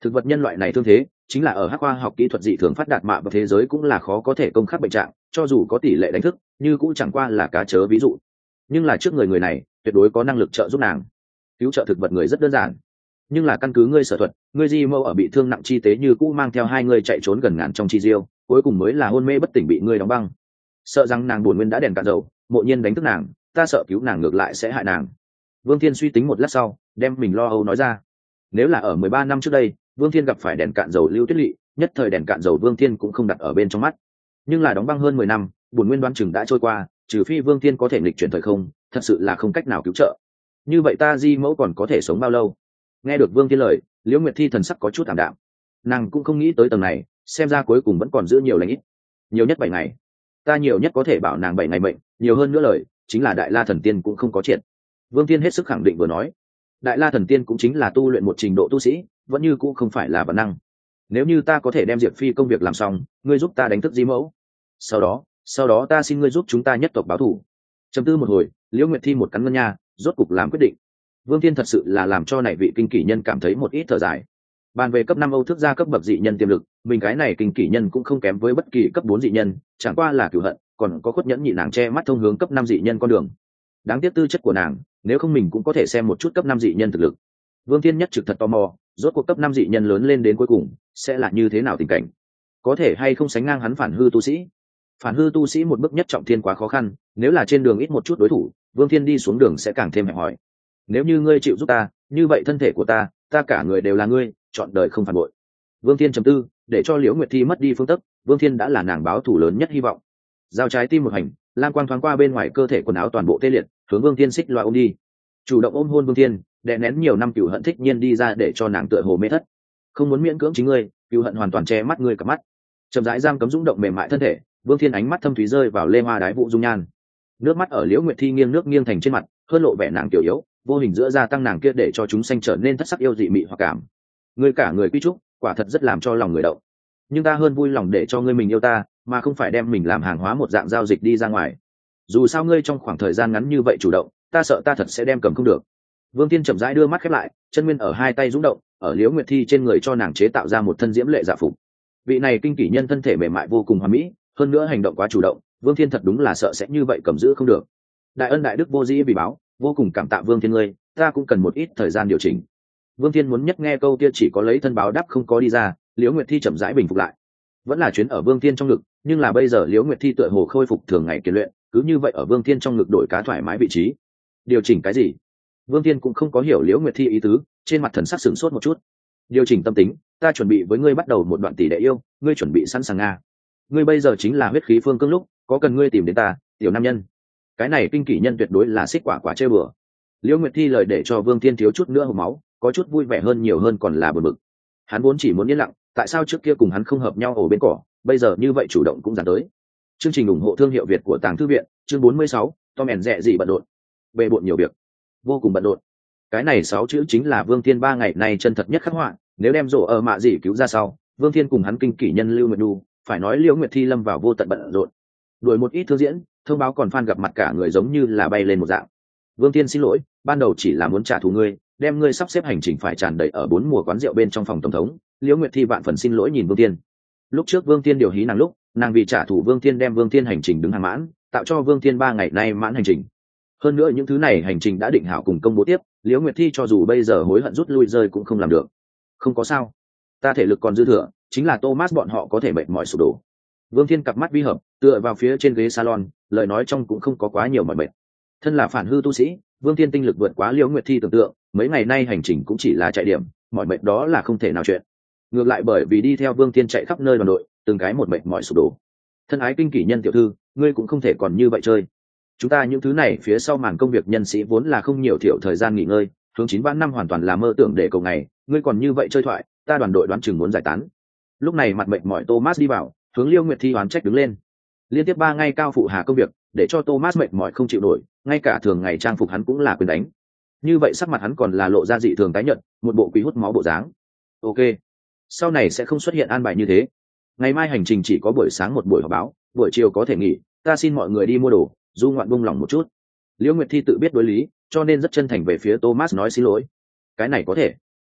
Thực vật nhân loại này thương thế chính là ở hắc khoa học kỹ thuật dị thường phát đạt mạ và thế giới cũng là khó có thể công khắc bệnh trạng, cho dù có tỷ lệ đánh thức như cũng chẳng qua là cá chớ ví dụ. Nhưng là trước người người này tuyệt đối có năng lực trợ giúp nàng. Cứu trợ thực vật người rất đơn giản, nhưng là căn cứ ngươi sở thuật, ngươi di mâu ở bị thương nặng chi tế như cũ mang theo hai người chạy trốn gần ngàn trong chi diêu, cuối cùng mới là hôn mê bất tỉnh bị ngươi đóng băng. Sợ rằng nàng buồn nguyên đã đèn cạn dầu, mộ nhiên đánh thức nàng, ta sợ cứu nàng ngược lại sẽ hại nàng. Vương Thiên suy tính một lát sau, đem mình lo âu nói ra. Nếu là ở mười ba năm trước đây, Vương Thiên gặp phải đèn cạn dầu Lưu Tuyết Lệ, nhất thời đèn cạn dầu Vương Thiên cũng không đặt ở bên trong mắt. Nhưng là đóng băng hơn mười năm, buồn nguyên đoán chừng đã trôi qua, trừ phi Vương Thiên có thể nghịch chuyển thời không, thật sự là không cách nào cứu trợ. Như vậy ta di mẫu còn có thể sống bao lâu? Nghe được Vương Thiên lời, Liễu Nguyệt Thi thần sắc có chút thảm đạm. Nàng cũng không nghĩ tới tầng này, xem ra cuối cùng vẫn còn giữ nhiều lành ít. Nhiều nhất bảy ngày. Ta nhiều nhất có thể bảo nàng bảy ngày mệnh, nhiều hơn nữa lời, chính là Đại La thần tiên cũng không có triệt. Vương Thiên hết sức khẳng định vừa nói. Đại La thần tiên cũng chính là tu luyện một trình độ tu sĩ, vẫn như cũ không phải là bản năng. Nếu như ta có thể đem Diệp Phi công việc làm xong, ngươi giúp ta đánh thức di mẫu. Sau đó, sau đó ta xin ngươi giúp chúng ta nhất tộc báo thù. Trầm tư một hồi, Liễu Nguyệt Thi một cắn ngân nha, rốt cục làm quyết định. Vương Thiên thật sự là làm cho này vị kinh kỷ nhân cảm thấy một ít thở dài. Bàn về cấp năm Âu thức gia cấp bậc dị nhân tiềm lực, mình cái này kinh kỷ nhân cũng không kém với bất kỳ cấp bốn dị nhân, chẳng qua là cửu hận, còn có khuất nhẫn nhị nàng che mắt thông hướng cấp năm dị nhân con đường. Đáng tiếc tư chất của nàng, nếu không mình cũng có thể xem một chút cấp năm dị nhân thực lực. Vương Thiên nhất trực thật tò mò, rốt cuộc cấp năm dị nhân lớn lên đến cuối cùng sẽ là như thế nào tình cảnh, có thể hay không sánh ngang hắn phản hư tu sĩ. Phản hư tu sĩ một bước nhất trọng thiên quá khó khăn, nếu là trên đường ít một chút đối thủ, Vương Thiên đi xuống đường sẽ càng thêm hẹp hòi. Nếu như ngươi chịu giúp ta, như vậy thân thể của ta, ta cả người đều là ngươi, chọn đời không phản bội. Vương Thiên trầm tư, để cho Liễu Nguyệt Thi mất đi phương tấc, Vương Thiên đã là nàng báo thủ lớn nhất hy vọng. Giao trái tim một hành, lam quang thoáng qua bên ngoài cơ thể quần áo toàn bộ tê liệt, hướng Vương Thiên xích loại ôm đi. Chủ động ôm hôn Vương Thiên, đè nén nhiều năm cừu hận thích nhiên đi ra để cho nàng tựa hồ mê thất. Không muốn miễn cưỡng chính ngươi, cừu hận hoàn toàn che mắt ngươi cả mắt. Chậm rãi giam cấm dũng động mềm mại thân thể, Vương Thiên ánh mắt thâm thúy rơi vào lê hoa đái vụ dung nhan. Nước mắt ở Liễu Nguyệt Thi nghiêng nước nghiêng thành trên mặt, hơn lộ vẻ nàng tiểu yếu, vô hình giữa gia tăng nàng kia để cho chúng sanh trở nên thất sắc yêu dị mị hoặc cảm. Ngươi cả người quy trúc, quả thật rất làm cho lòng người động. Nhưng ta hơn vui lòng để cho ngươi mình yêu ta, mà không phải đem mình làm hàng hóa một dạng giao dịch đi ra ngoài. Dù sao ngươi trong khoảng thời gian ngắn như vậy chủ động, ta sợ ta thật sẽ đem cầm không được. Vương Thiên chậm rãi đưa mắt khép lại, chân nguyên ở hai tay rung động, ở Liễu Nguyệt Thi trên người cho nàng chế tạo ra một thân diễm lệ dạ phục. Vị này kinh kỷ nhân thân thể mềm mại vô cùng hoàn mỹ, hơn nữa hành động quá chủ động, Vương Thiên thật đúng là sợ sẽ như vậy cầm giữ không được. Đại ân đại đức vô dĩ vì báo, vô cùng cảm tạ Vương Thiên ngươi, ta cũng cần một ít thời gian điều chỉnh. Vương Thiên muốn nhất nghe câu kia chỉ có lấy thân báo đáp không có đi ra, Liễu Nguyệt Thi chậm rãi bình phục lại. Vẫn là chuyến ở Vương Thiên trong ngực, nhưng là bây giờ Liễu Nguyệt Thi tựa hồ khôi phục thường ngày kiền luyện, cứ như vậy ở Vương Thiên trong ngực đổi cá thoải mái vị trí. Điều chỉnh cái gì? Vương Thiên cũng không có hiểu Liễu Nguyệt Thi ý tứ, trên mặt thần sắc sửng sốt một chút. Điều chỉnh tâm tính, ta chuẩn bị với ngươi bắt đầu một đoạn tỷ đệ yêu, ngươi chuẩn bị sẵn sàng nga. Ngươi bây giờ chính là huyết khí phương cương lúc, có cần ngươi tìm đến ta, tiểu nam nhân. Cái này kinh kỷ nhân tuyệt đối là xích quả quả chơi bừa. Liễu Nguyệt Thi lời để cho Vương Thiên thiếu chút nữa hộc máu, có chút vui vẻ hơn nhiều hơn còn là bực bực. Hắn vốn chỉ muốn yên lặng, tại sao trước kia cùng hắn không hợp nhau ở bên cỏ, bây giờ như vậy chủ động cũng dám tới. Chương trình ủng hộ thương hiệu Việt của Tàng Thư viện, chương bốn mươi sáu, Tom ẻn rẻ gì bận rộn. Về bộn nhiều việc, vô cùng bận rộn. Cái này sáu chữ chính là Vương Thiên ba ngày nay chân thật nhất khắc họa, nếu đem rổ ở mạ gì cứu ra sau, Vương Thiên cùng hắn kinh kỷ nhân Lưu Nguyệt Nhu, phải nói Liễu Nguyệt Thi lâm vào vô tận bận rộn. Đuổi một ít thư diễn, thông báo còn fan gặp mặt cả người giống như là bay lên một dạng. Vương Thiên xin lỗi, ban đầu chỉ là muốn trả thù ngươi, đem ngươi sắp xếp hành trình phải tràn đầy ở bốn mùa quán rượu bên trong phòng tổng thống. Liễu Nguyệt Thi vạn phần xin lỗi nhìn Vương Thiên. Lúc trước Vương Thiên điều hí nàng lúc, nàng vì trả thù Vương Thiên đem Vương Thiên hành trình đứng hàng mãn, tạo cho Vương Thiên ba ngày nay mãn hành trình. Hơn nữa những thứ này hành trình đã định hảo cùng công bố tiếp, Liễu Nguyệt Thi cho dù bây giờ hối hận rút lui rơi cũng không làm được. Không có sao, ta thể lực còn dư thừa, chính là Thomas bọn họ có thể mệt mỏi sụp đổ. Vương Thiên cặp mắt vi hợp, tựa vào phía trên ghế salon, lời nói trong cũng không có quá nhiều mỏi mệt. Thân là phản hư tu sĩ, Vương Thiên tinh lực vượt quá Liễu Nguyệt Thi tưởng tượng, mấy ngày nay hành trình cũng chỉ là chạy điểm, mỏi mệt đó là không thể nào chuyện. Ngược lại bởi vì đi theo Vương Thiên chạy khắp nơi đoàn đội, từng cái một mệt mỏi sụp đổ. Thân ái kinh kỷ nhân tiểu thư, ngươi cũng không thể còn như vậy chơi. Chúng ta những thứ này phía sau màn công việc nhân sĩ vốn là không nhiều thiểu thời gian nghỉ ngơi, hướng chín vạn năm hoàn toàn là mơ tưởng để cầu ngày, ngươi còn như vậy chơi thoại, ta đoàn đội đoán chừng muốn giải tán. Lúc này mặt mệt mỏi Thomas đi vào, hướng Liễu Nguyệt Thi oán trách đứng lên. Liên tiếp ba ngày cao phụ hà công việc, để cho Thomas mệt mỏi không chịu nổi, ngay cả thường ngày trang phục hắn cũng là quyền đánh. Như vậy sắc mặt hắn còn là lộ ra dị thường tái nhợt, một bộ quý hút máu bộ dáng. Ok, sau này sẽ không xuất hiện an bài như thế. Ngày mai hành trình chỉ có buổi sáng một buổi họp báo, buổi chiều có thể nghỉ, ta xin mọi người đi mua đồ, du ngoạn buông lòng một chút. Liễu Nguyệt Thi tự biết đối lý, cho nên rất chân thành về phía Thomas nói xin lỗi. Cái này có thể.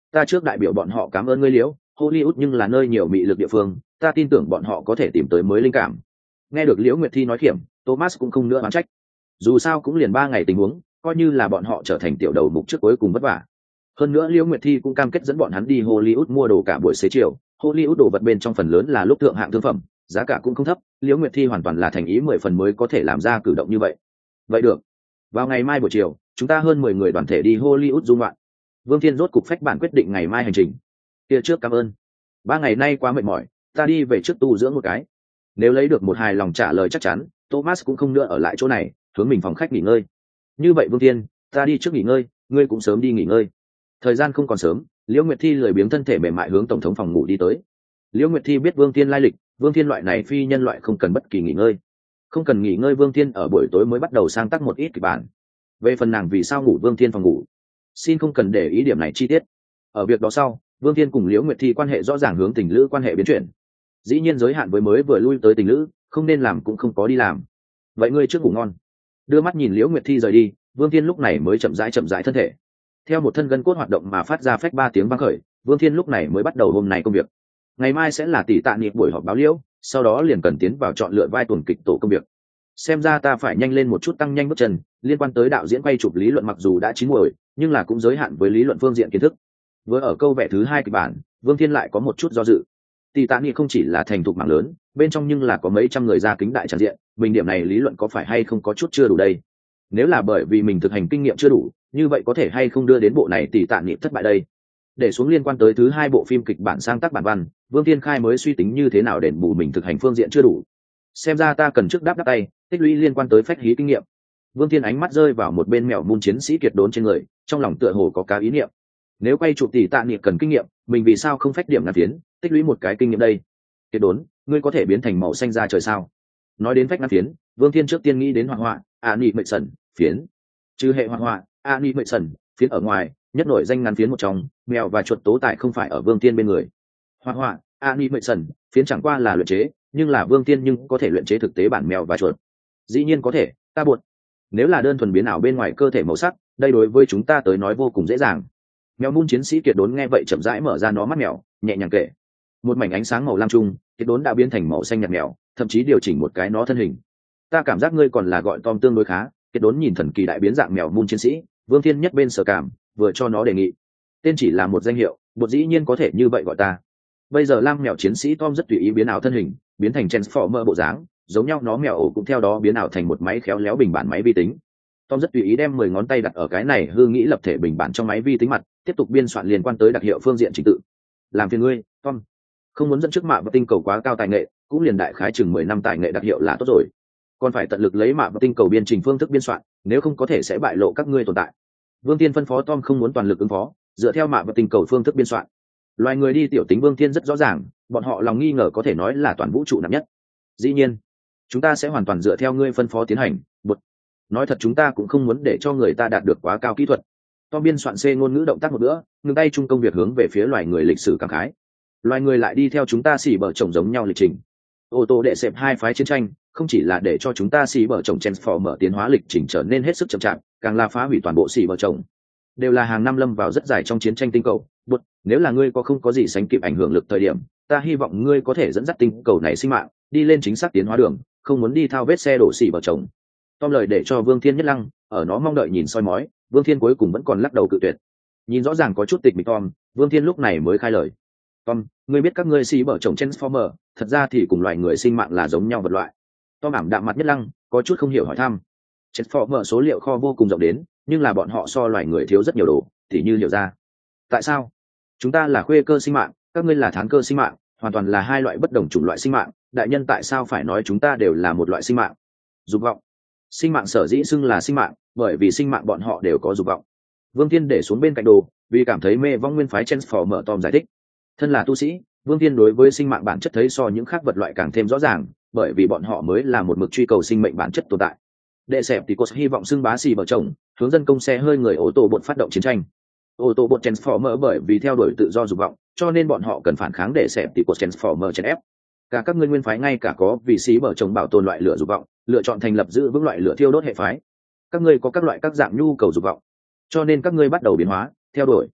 Ta trước đại biểu bọn họ cảm ơn ngươi liễu, Hollywood nhưng là nơi nhiều mị lực địa phương, ta tin tưởng bọn họ có thể tìm tới mới linh cảm. Nghe được Liễu Nguyệt Thi nói khiểm, Thomas cũng không nữa oán trách. Dù sao cũng liền ba ngày tình huống, coi như là bọn họ trở thành tiểu đầu mục trước cuối cùng vất vả. Hơn nữa Liễu Nguyệt Thi cũng cam kết dẫn bọn hắn đi Hollywood mua đồ cả buổi xế chiều, Hollywood đồ vật bên trong phần lớn là lúc thượng hạng thương phẩm, giá cả cũng không thấp, Liễu Nguyệt Thi hoàn toàn là thành ý mười phần mới có thể làm ra cử động như vậy. Vậy được, vào ngày mai buổi chiều, chúng ta hơn mười người đoàn thể đi Hollywood du ngoạn. Vương Thiên rốt cục phách bản quyết định ngày mai hành trình. Kia trước cảm ơn. Ba ngày nay quá mệt mỏi, ta đi về trước tu dưỡng một cái. Nếu lấy được một hài lòng trả lời chắc chắn, Thomas cũng không nữa ở lại chỗ này, hướng mình phòng khách nghỉ ngơi. Như vậy Vương Thiên, ta đi trước nghỉ ngơi, ngươi cũng sớm đi nghỉ ngơi. Thời gian không còn sớm, Liễu Nguyệt Thi lười biếng thân thể mềm mại hướng tổng thống phòng ngủ đi tới. Liễu Nguyệt Thi biết Vương Thiên lai lịch, Vương Thiên loại này phi nhân loại không cần bất kỳ nghỉ ngơi. Không cần nghỉ ngơi Vương Thiên ở buổi tối mới bắt đầu sang tác một ít kịch bản. Về phần nàng vì sao ngủ Vương Thiên phòng ngủ, xin không cần để ý điểm này chi tiết. Ở việc đó sau, Vương Thiên cùng Liễu Nguyệt Thi quan hệ rõ ràng hướng tình lữ quan hệ biến chuyển. Dĩ nhiên giới hạn với mới vừa lui tới tình lữ, không nên làm cũng không có đi làm. Vậy ngươi trước ngủ ngon. Đưa mắt nhìn Liễu Nguyệt Thi rời đi, Vương Thiên lúc này mới chậm rãi chậm rãi thân thể. Theo một thân gân cốt hoạt động mà phát ra phách ba tiếng vang khởi, Vương Thiên lúc này mới bắt đầu hôm nay công việc. Ngày mai sẽ là tỷ tạ niệm buổi họp báo Liễu, sau đó liền cần tiến vào chọn lựa vai tuần kịch tổ công việc. Xem ra ta phải nhanh lên một chút tăng nhanh bước chân, liên quan tới đạo diễn quay chụp lý luận mặc dù đã chín muồi, nhưng là cũng giới hạn với lý luận phương diện kiến thức. Vừa ở câu vẽ thứ hai kịch bản, Vương Thiên lại có một chút do dự. Tỷ tạ niệm không chỉ là thành thục mạng lớn, bên trong nhưng là có mấy trăm người ra kính đại tràn diện, mình điểm này lý luận có phải hay không có chút chưa đủ đây? Nếu là bởi vì mình thực hành kinh nghiệm chưa đủ, như vậy có thể hay không đưa đến bộ này tỷ tạ niệm thất bại đây? Để xuống liên quan tới thứ hai bộ phim kịch bản sang tác bản văn, Vương Thiên Khai mới suy tính như thế nào đền bù mình thực hành phương diện chưa đủ. Xem ra ta cần trước đáp đáp tay, tích lũy liên quan tới phách hí kinh nghiệm. Vương Thiên ánh mắt rơi vào một bên mèo mun chiến sĩ kiệt đốn trên người, trong lòng tựa hồ có cá ý niệm. Nếu quay chụp tỷ tạ niệm cần kinh nghiệm, mình vì sao không phách điểm ngàn phiến, tích lũy một cái kinh nghiệm đây? Kiệt đốn, ngươi có thể biến thành màu xanh ra trời sao? Nói đến phách ngàn phiến, Vương Thiên trước tiên nghĩ đến hoạt họa, Ani Mệ Sẩn, phiến. Trừ hệ hoạt họa, Ani Mệ Sẩn, phiến ở ngoài, nhất nổi danh ngàn phiến một trong, mèo và chuột tố tại không phải ở Vương Thiên bên người. Hoạt họa, Ani Mệ Sẩn, phiến chẳng qua là luyện chế, nhưng là Vương Thiên nhưng có thể luyện chế thực tế bản mèo và chuột. Dĩ nhiên có thể, ta buồn. Nếu là đơn thuần biến ảo bên ngoài cơ thể màu sắc, đây đối với chúng ta tới nói vô cùng dễ dàng. Mèo mun chiến sĩ kiệt đốn nghe vậy chậm rãi mở ra nó mắt mèo, nhẹ nhàng kể. Một mảnh ánh sáng màu lam trung, kiệt đốn đã biến thành màu xanh nhạt mèo, thậm chí điều chỉnh một cái nó thân hình. Ta cảm giác ngươi còn là gọi Tom tương đối khá. Kiệt đốn nhìn thần kỳ đại biến dạng mèo mun chiến sĩ, Vương Thiên nhất bên sở cảm, vừa cho nó đề nghị. Tên chỉ là một danh hiệu, bột dĩ nhiên có thể như vậy gọi ta. Bây giờ lam mèo chiến sĩ Tom rất tùy ý biến ảo thân hình, biến thành Transformer bộ dáng, giống nhau nó mèo ổ cũng theo đó biến ảo thành một máy khéo léo bình bản máy vi tính. Tom rất tùy ý đem mười ngón tay đặt ở cái này hư nghĩ lập thể bình bản trong máy vi tính mặt, tiếp tục biên soạn liên quan tới đặc hiệu phương diện trình tự. Làm phiền ngươi, Tom. Không muốn dẫn trước mạ và tinh cầu quá cao tài nghệ, cũng liền đại khái chừng mười năm tài nghệ đặc hiệu là tốt rồi. Còn phải tận lực lấy mạ và tinh cầu biên trình phương thức biên soạn, nếu không có thể sẽ bại lộ các ngươi tồn tại. Vương Thiên phân phó Tom không muốn toàn lực ứng phó, dựa theo mạ và tinh cầu phương thức biên soạn. Loài người đi tiểu tính Vương Thiên rất rõ ràng, bọn họ lòng nghi ngờ có thể nói là toàn vũ trụ nặng nhất. Dĩ nhiên, chúng ta sẽ hoàn toàn dựa theo ngươi phân phó tiến hành. Bụt. Nói thật chúng ta cũng không muốn để cho người ta đạt được quá cao kỹ thuật. Tom biên soạn C ngôn ngữ động tác một bữa, ngừng tay chung công việc hướng về phía loài người lịch sử cảm khái. Loài người lại đi theo chúng ta xì bờ chồng giống nhau lịch trình. Ô tô đệ xẹp hai phái chiến tranh, không chỉ là để cho chúng ta xì bờ chồng Transformer tiến hóa lịch trình trở nên hết sức chậm chạp, càng là phá hủy toàn bộ xì bờ chồng. Đều là hàng năm lâm vào rất dài trong chiến tranh tinh cầu. Bụt, nếu là ngươi có không có gì sánh kịp ảnh hưởng lực thời điểm, ta hy vọng ngươi có thể dẫn dắt tinh cầu này sinh mạng, đi lên chính xác tiến hóa đường, không muốn đi thao vết xe đổ xì bờ chồng. Tom lời để cho Vương Thiên nhất lăng, ở nó mong đợi nhìn soi mói, Vương Thiên cuối cùng vẫn còn lắc đầu cự tuyệt. Nhìn rõ ràng có chút tịch mịch Tom, Vương Thiên lúc này mới khai lời. Tom, ngươi biết các ngươi xì bở chồng Transformer, thật ra thì cùng loài người sinh mạng là giống nhau vật loại. Tom ảm đạm mặt nhất lăng, có chút không hiểu hỏi thăm. Transformer số liệu kho vô cùng rộng đến, nhưng là bọn họ so loài người thiếu rất nhiều đồ, thì như hiểu ra. Tại sao? Chúng ta là khuê cơ sinh mạng, các ngươi là thán cơ sinh mạng, hoàn toàn là hai loại bất đồng chủng loại sinh mạng, đại nhân tại sao phải nói chúng ta đều là một loại sinh mạng? Dục vọng. Sinh mạng sở dĩ xưng là sinh mạng, bởi vì sinh mạng bọn họ đều có dục vọng. Vương Thiên để xuống bên cạnh đồ, vì cảm thấy mê vong nguyên phái Transformer Tom giải thích. Thân là tu sĩ, Vương Thiên đối với sinh mạng bản chất thấy so những khác vật loại càng thêm rõ ràng, bởi vì bọn họ mới là một mực truy cầu sinh mệnh bản chất tồn tại. Đệ sẹp thì cột hy vọng xưng bá xì bờ chồng, hướng dân công xe hơi người ô tô bột phát động chiến tranh. Ô tô bột Transformer bởi vì theo đuổi tự do dục vọng, cho nên bọn họ cần phản kháng để sẹp thì cột Transformer chèn ép. Cả các ngươi nguyên phái ngay cả có vì xí bờ chồng bảo tồn loại lửa dục vọng, lựa chọn thành lập giữ vững loại lửa thiêu đốt hệ phái. Các ngươi có các loại các dạng nhu cầu dục vọng, cho nên các ngươi bắt đầu biến hóa, theo đuổi.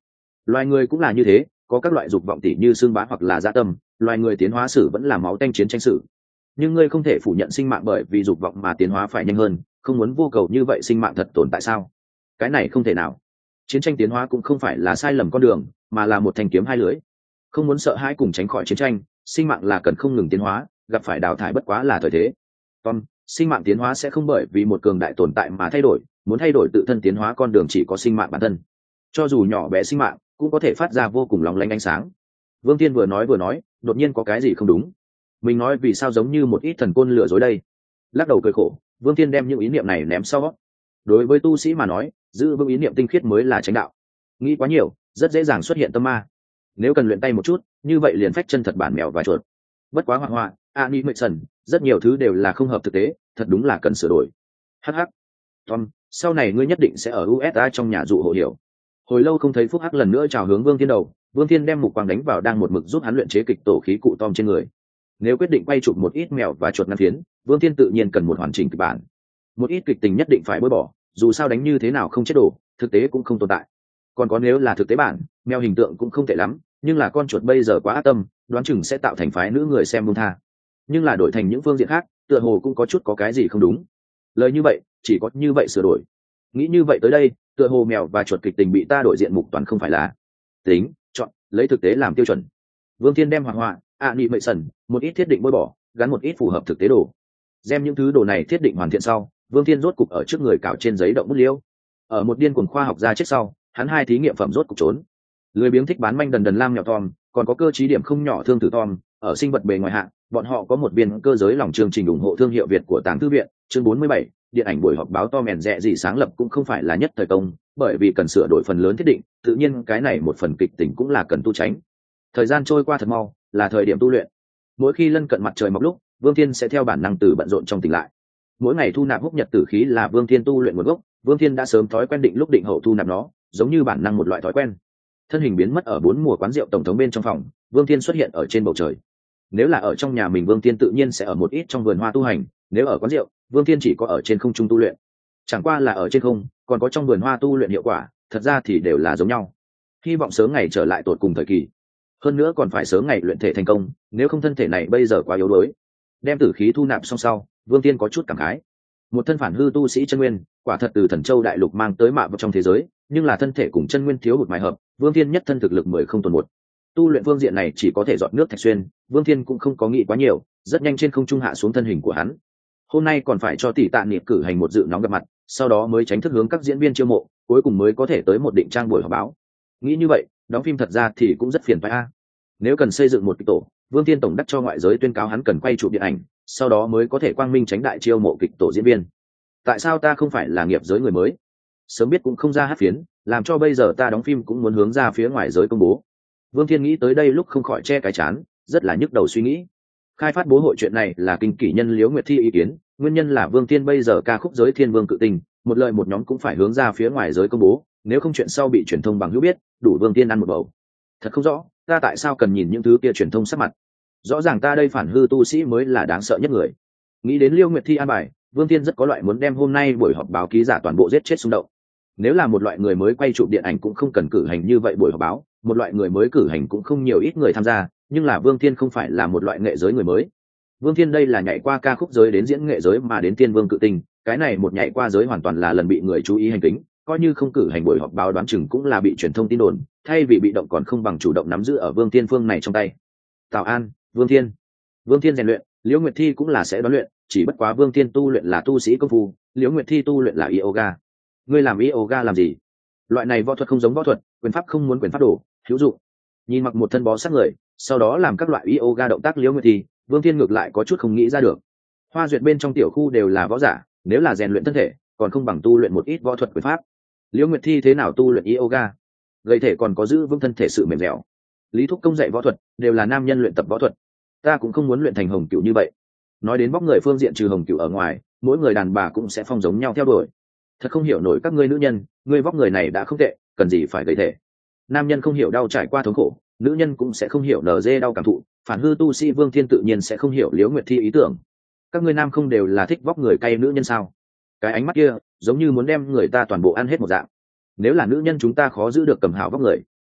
Loài người cũng là như thế, có các loại dục vọng tỉ như xương bá hoặc là dã tâm, loài người tiến hóa sử vẫn là máu tanh chiến tranh sử. Nhưng ngươi không thể phủ nhận sinh mạng bởi vì dục vọng mà tiến hóa phải nhanh hơn, không muốn vô cầu như vậy sinh mạng thật tồn tại sao? Cái này không thể nào. Chiến tranh tiến hóa cũng không phải là sai lầm con đường, mà là một thanh kiếm hai lưỡi. Không muốn sợ hãi cùng tránh khỏi chiến tranh, sinh mạng là cần không ngừng tiến hóa, gặp phải đào thải bất quá là thời thế. Tom, sinh mạng tiến hóa sẽ không bởi vì một cường đại tồn tại mà thay đổi, muốn thay đổi tự thân tiến hóa con đường chỉ có sinh mạng bản thân. Cho dù nhỏ bé sinh mạng cũng có thể phát ra vô cùng lóng lánh ánh sáng. Vương Thiên vừa nói vừa nói, đột nhiên có cái gì không đúng. Mình nói vì sao giống như một ít thần côn lừa dối đây? Lắc đầu cười khổ, Vương Thiên đem những ý niệm này ném sau. Đối với tu sĩ mà nói, giữ vững ý niệm tinh khiết mới là chánh đạo. Nghĩ quá nhiều, rất dễ dàng xuất hiện tâm ma. Nếu cần luyện tay một chút, như vậy liền phách chân thật bản mèo và chuột. Bất quá hoạt họa, animation, rất nhiều thứ đều là không hợp thực tế, thật đúng là cần sửa đổi. Hắc hắc. Tom, sau này ngươi nhất định sẽ ở u ét a trong nhà dụ hộ hiểu. Hồi lâu không thấy Phúc Hắc lần nữa chào hướng Vương Thiên đầu, Vương Thiên đem mục quang đánh vào đang một mực giúp hắn luyện chế kịch tổ khí cụ Tom trên người. Nếu quyết định quay chụp một ít mèo và chuột ngăn phiến, Vương Thiên tự nhiên cần một hoàn chỉnh kịch bản. Một ít kịch tình nhất định phải bôi bỏ, dù sao đánh như thế nào không chết đổ, thực tế cũng không tồn tại. Còn có nếu là thực tế bản, mèo hình tượng cũng không tệ lắm, nhưng là con chuột bây giờ quá ác tâm, đoán chừng sẽ tạo thành phái nữ người xem buông tha. Nhưng là đổi thành những phương diện khác, tựa hồ cũng có chút có cái gì không đúng. Lời như vậy, chỉ có như vậy sửa đổi. Nghĩ như vậy tới đây, tựa hồ mèo và chuột kịch tình bị ta đổi diện mục toàn không phải là tính chọn lấy thực tế làm tiêu chuẩn. Vương Thiên đem hoạt họa ạ nị mệ sần một ít thiết định bôi bỏ, gắn một ít phù hợp thực tế đồ. Xem những thứ đồ này thiết định hoàn thiện sau, Vương Thiên rốt cục ở trước người cạo trên giấy động bút liêu. Ở một điên cuồng khoa học gia chết sau, hắn hai thí nghiệm phẩm rốt cục trốn. Lười biếng thích bán manh đần đần lam nhỏ Tom, còn có cơ trí điểm không nhỏ thương tử Tom, ở sinh vật bề ngoài hạng, bọn họ có một viên cơ giới lòng chương trình ủng hộ thương hiệu Việt của Tàng Thư viện, chương bốn mươi bảy, điện ảnh buổi họp báo Tom and Jerry sáng lập cũng không phải là nhất thời công, bởi vì cần sửa đổi phần lớn thiết định, tự nhiên cái này một phần kịch tính cũng là cần tu tránh. Thời gian trôi qua thật mau, là thời điểm tu luyện. Mỗi khi lân cận mặt trời mọc lúc, Vương Thiên sẽ theo bản năng từ bận rộn trong tỉnh lại. Mỗi ngày thu nạp húc nhật tử khí là Vương Thiên tu luyện nguồn gốc, Vương Thiên đã sớm thói quen định lúc định hậu thu nạp nó, giống như bản năng một loại thói quen. Thân hình biến mất ở bốn mùa quán rượu tổng thống bên trong phòng, Vương Thiên xuất hiện ở trên bầu trời. Nếu là ở trong nhà mình, Vương Thiên tự nhiên sẽ ở một ít trong vườn hoa tu hành, nếu ở quán rượu, Vương Thiên chỉ có ở trên không trung tu luyện. Chẳng qua là ở trên không, còn có trong vườn hoa tu luyện hiệu quả, thật ra thì đều là giống nhau. Hy vọng sớm ngày trở lại tột cùng thời kỳ. Hơn nữa còn phải sớm ngày luyện thể thành công, nếu không thân thể này bây giờ quá yếu đuối. Đem tử khí thu nạp xong sau, Vương Thiên có chút cảm khái. Một thân phản hư tu sĩ chân nguyên, quả thật từ Thần Châu đại lục mang tới mạ vào trong thế giới, nhưng là thân thể cùng chân nguyên thiếu hụt mài hợp, Vương Thiên nhất thân thực lực mười không tuần một. Tu luyện phương diện này chỉ có thể dọn nước thạch xuyên, Vương Thiên cũng không có nghĩ quá nhiều, rất nhanh trên không trung hạ xuống thân hình của hắn. Hôm nay còn phải cho tỷ tạ niệm cử hành một dự nóng gặp mặt, sau đó mới tránh thức hướng các diễn viên chiêu mộ, cuối cùng mới có thể tới một định trang buổi họp báo. Nghĩ như vậy, đóng phim thật ra thì cũng rất phiền phức a. Nếu cần xây dựng một kịch tổ, Vương Thiên tổng đắc cho ngoại giới tuyên cáo hắn cần quay chụp điện ảnh, sau đó mới có thể quang minh tránh đại chiêu mộ kịch tổ diễn viên. Tại sao ta không phải là nghiệp giới người mới? Sớm biết cũng không ra hát phiến, làm cho bây giờ ta đóng phim cũng muốn hướng ra phía ngoài giới công bố. Vương Thiên nghĩ tới đây lúc không khỏi che cái chán, rất là nhức đầu suy nghĩ. Khai phát bố hội chuyện này là kinh kỷ nhân Liễu Nguyệt Thi ý kiến, nguyên nhân là Vương Thiên bây giờ ca khúc giới thiên vương cự tình, một lời một nhóm cũng phải hướng ra phía ngoài giới công bố, nếu không chuyện sau bị truyền thông bằng hữu biết, đủ Vương Thiên ăn một bầu. Thật không rõ, ta tại sao cần nhìn những thứ kia truyền thông sắc mặt? Rõ ràng ta đây phản hư tu sĩ mới là đáng sợ nhất người. Nghĩ đến Liễu Nguyệt Thi an bài, Vương Thiên rất có loại muốn đem hôm nay buổi họp báo ký giả toàn bộ giết chết xung động. Nếu là một loại người mới quay chụp điện ảnh cũng không cần cử hành như vậy buổi họp báo, một loại người mới cử hành cũng không nhiều ít người tham gia, nhưng là Vương Thiên không phải là một loại nghệ giới người mới. Vương Thiên đây là nhảy qua ca khúc giới đến diễn nghệ giới mà đến tiên vương cự tinh, cái này một nhảy qua giới hoàn toàn là lần bị người chú ý hành kính, coi như không cử hành buổi họp báo đoán chừng cũng là bị truyền thông tin đồn, thay vì bị động còn không bằng chủ động nắm giữ ở Vương Thiên phương này trong tay. Tào An, Vương Thiên. Vương Thiên rèn luyện, Liễu Nguyệt Thi cũng là sẽ đoán luyện, chỉ bất quá Vương Thiên tu luyện là tu sĩ công phu, Liễu Nguyệt Thi tu luyện là yoga. Ngươi làm yoga làm gì? Loại này võ thuật không giống võ thuật, quyền pháp không muốn quyền pháp đổ, hữu dụng. Nhìn mặc một thân bó sát người, sau đó làm các loại yoga động tác Liễu Nguyệt Thi, Vương Thiên ngược lại có chút không nghĩ ra được. Hoa duyệt bên trong tiểu khu đều là võ giả, nếu là rèn luyện thân thể, còn không bằng tu luyện một ít võ thuật quyền pháp. Liễu Nguyệt Thi thế nào tu luyện yoga? Gầy thể còn có giữ vững thân thể sự mềm dẻo. Lý Thúc Công dạy võ thuật, đều là nam nhân luyện tập võ thuật. Ta cũng không muốn luyện thành Hồng Cửu như vậy. Nói đến vóc người phương diện trừ Hồng Cửu ở ngoài, mỗi người đàn bà cũng sẽ phong giống nhau theo đuổi. Thật không hiểu nổi các ngươi nữ nhân, ngươi vóc người này đã không tệ, cần gì phải gầy thể. Nam nhân không hiểu đau trải qua thống khổ, nữ nhân cũng sẽ không hiểu nở dê đau cảm thụ, phản hư tu sĩ Vương Thiên tự nhiên sẽ không hiểu Liễu Nguyệt Thi ý tưởng. Các ngươi nam không đều là thích vóc người cay nữ nhân sao? Cái ánh mắt kia, giống như muốn đem người ta toàn bộ ăn hết một dạng. Nếu là nữ nhân chúng ta khó giữ được cầm hảo vóc người,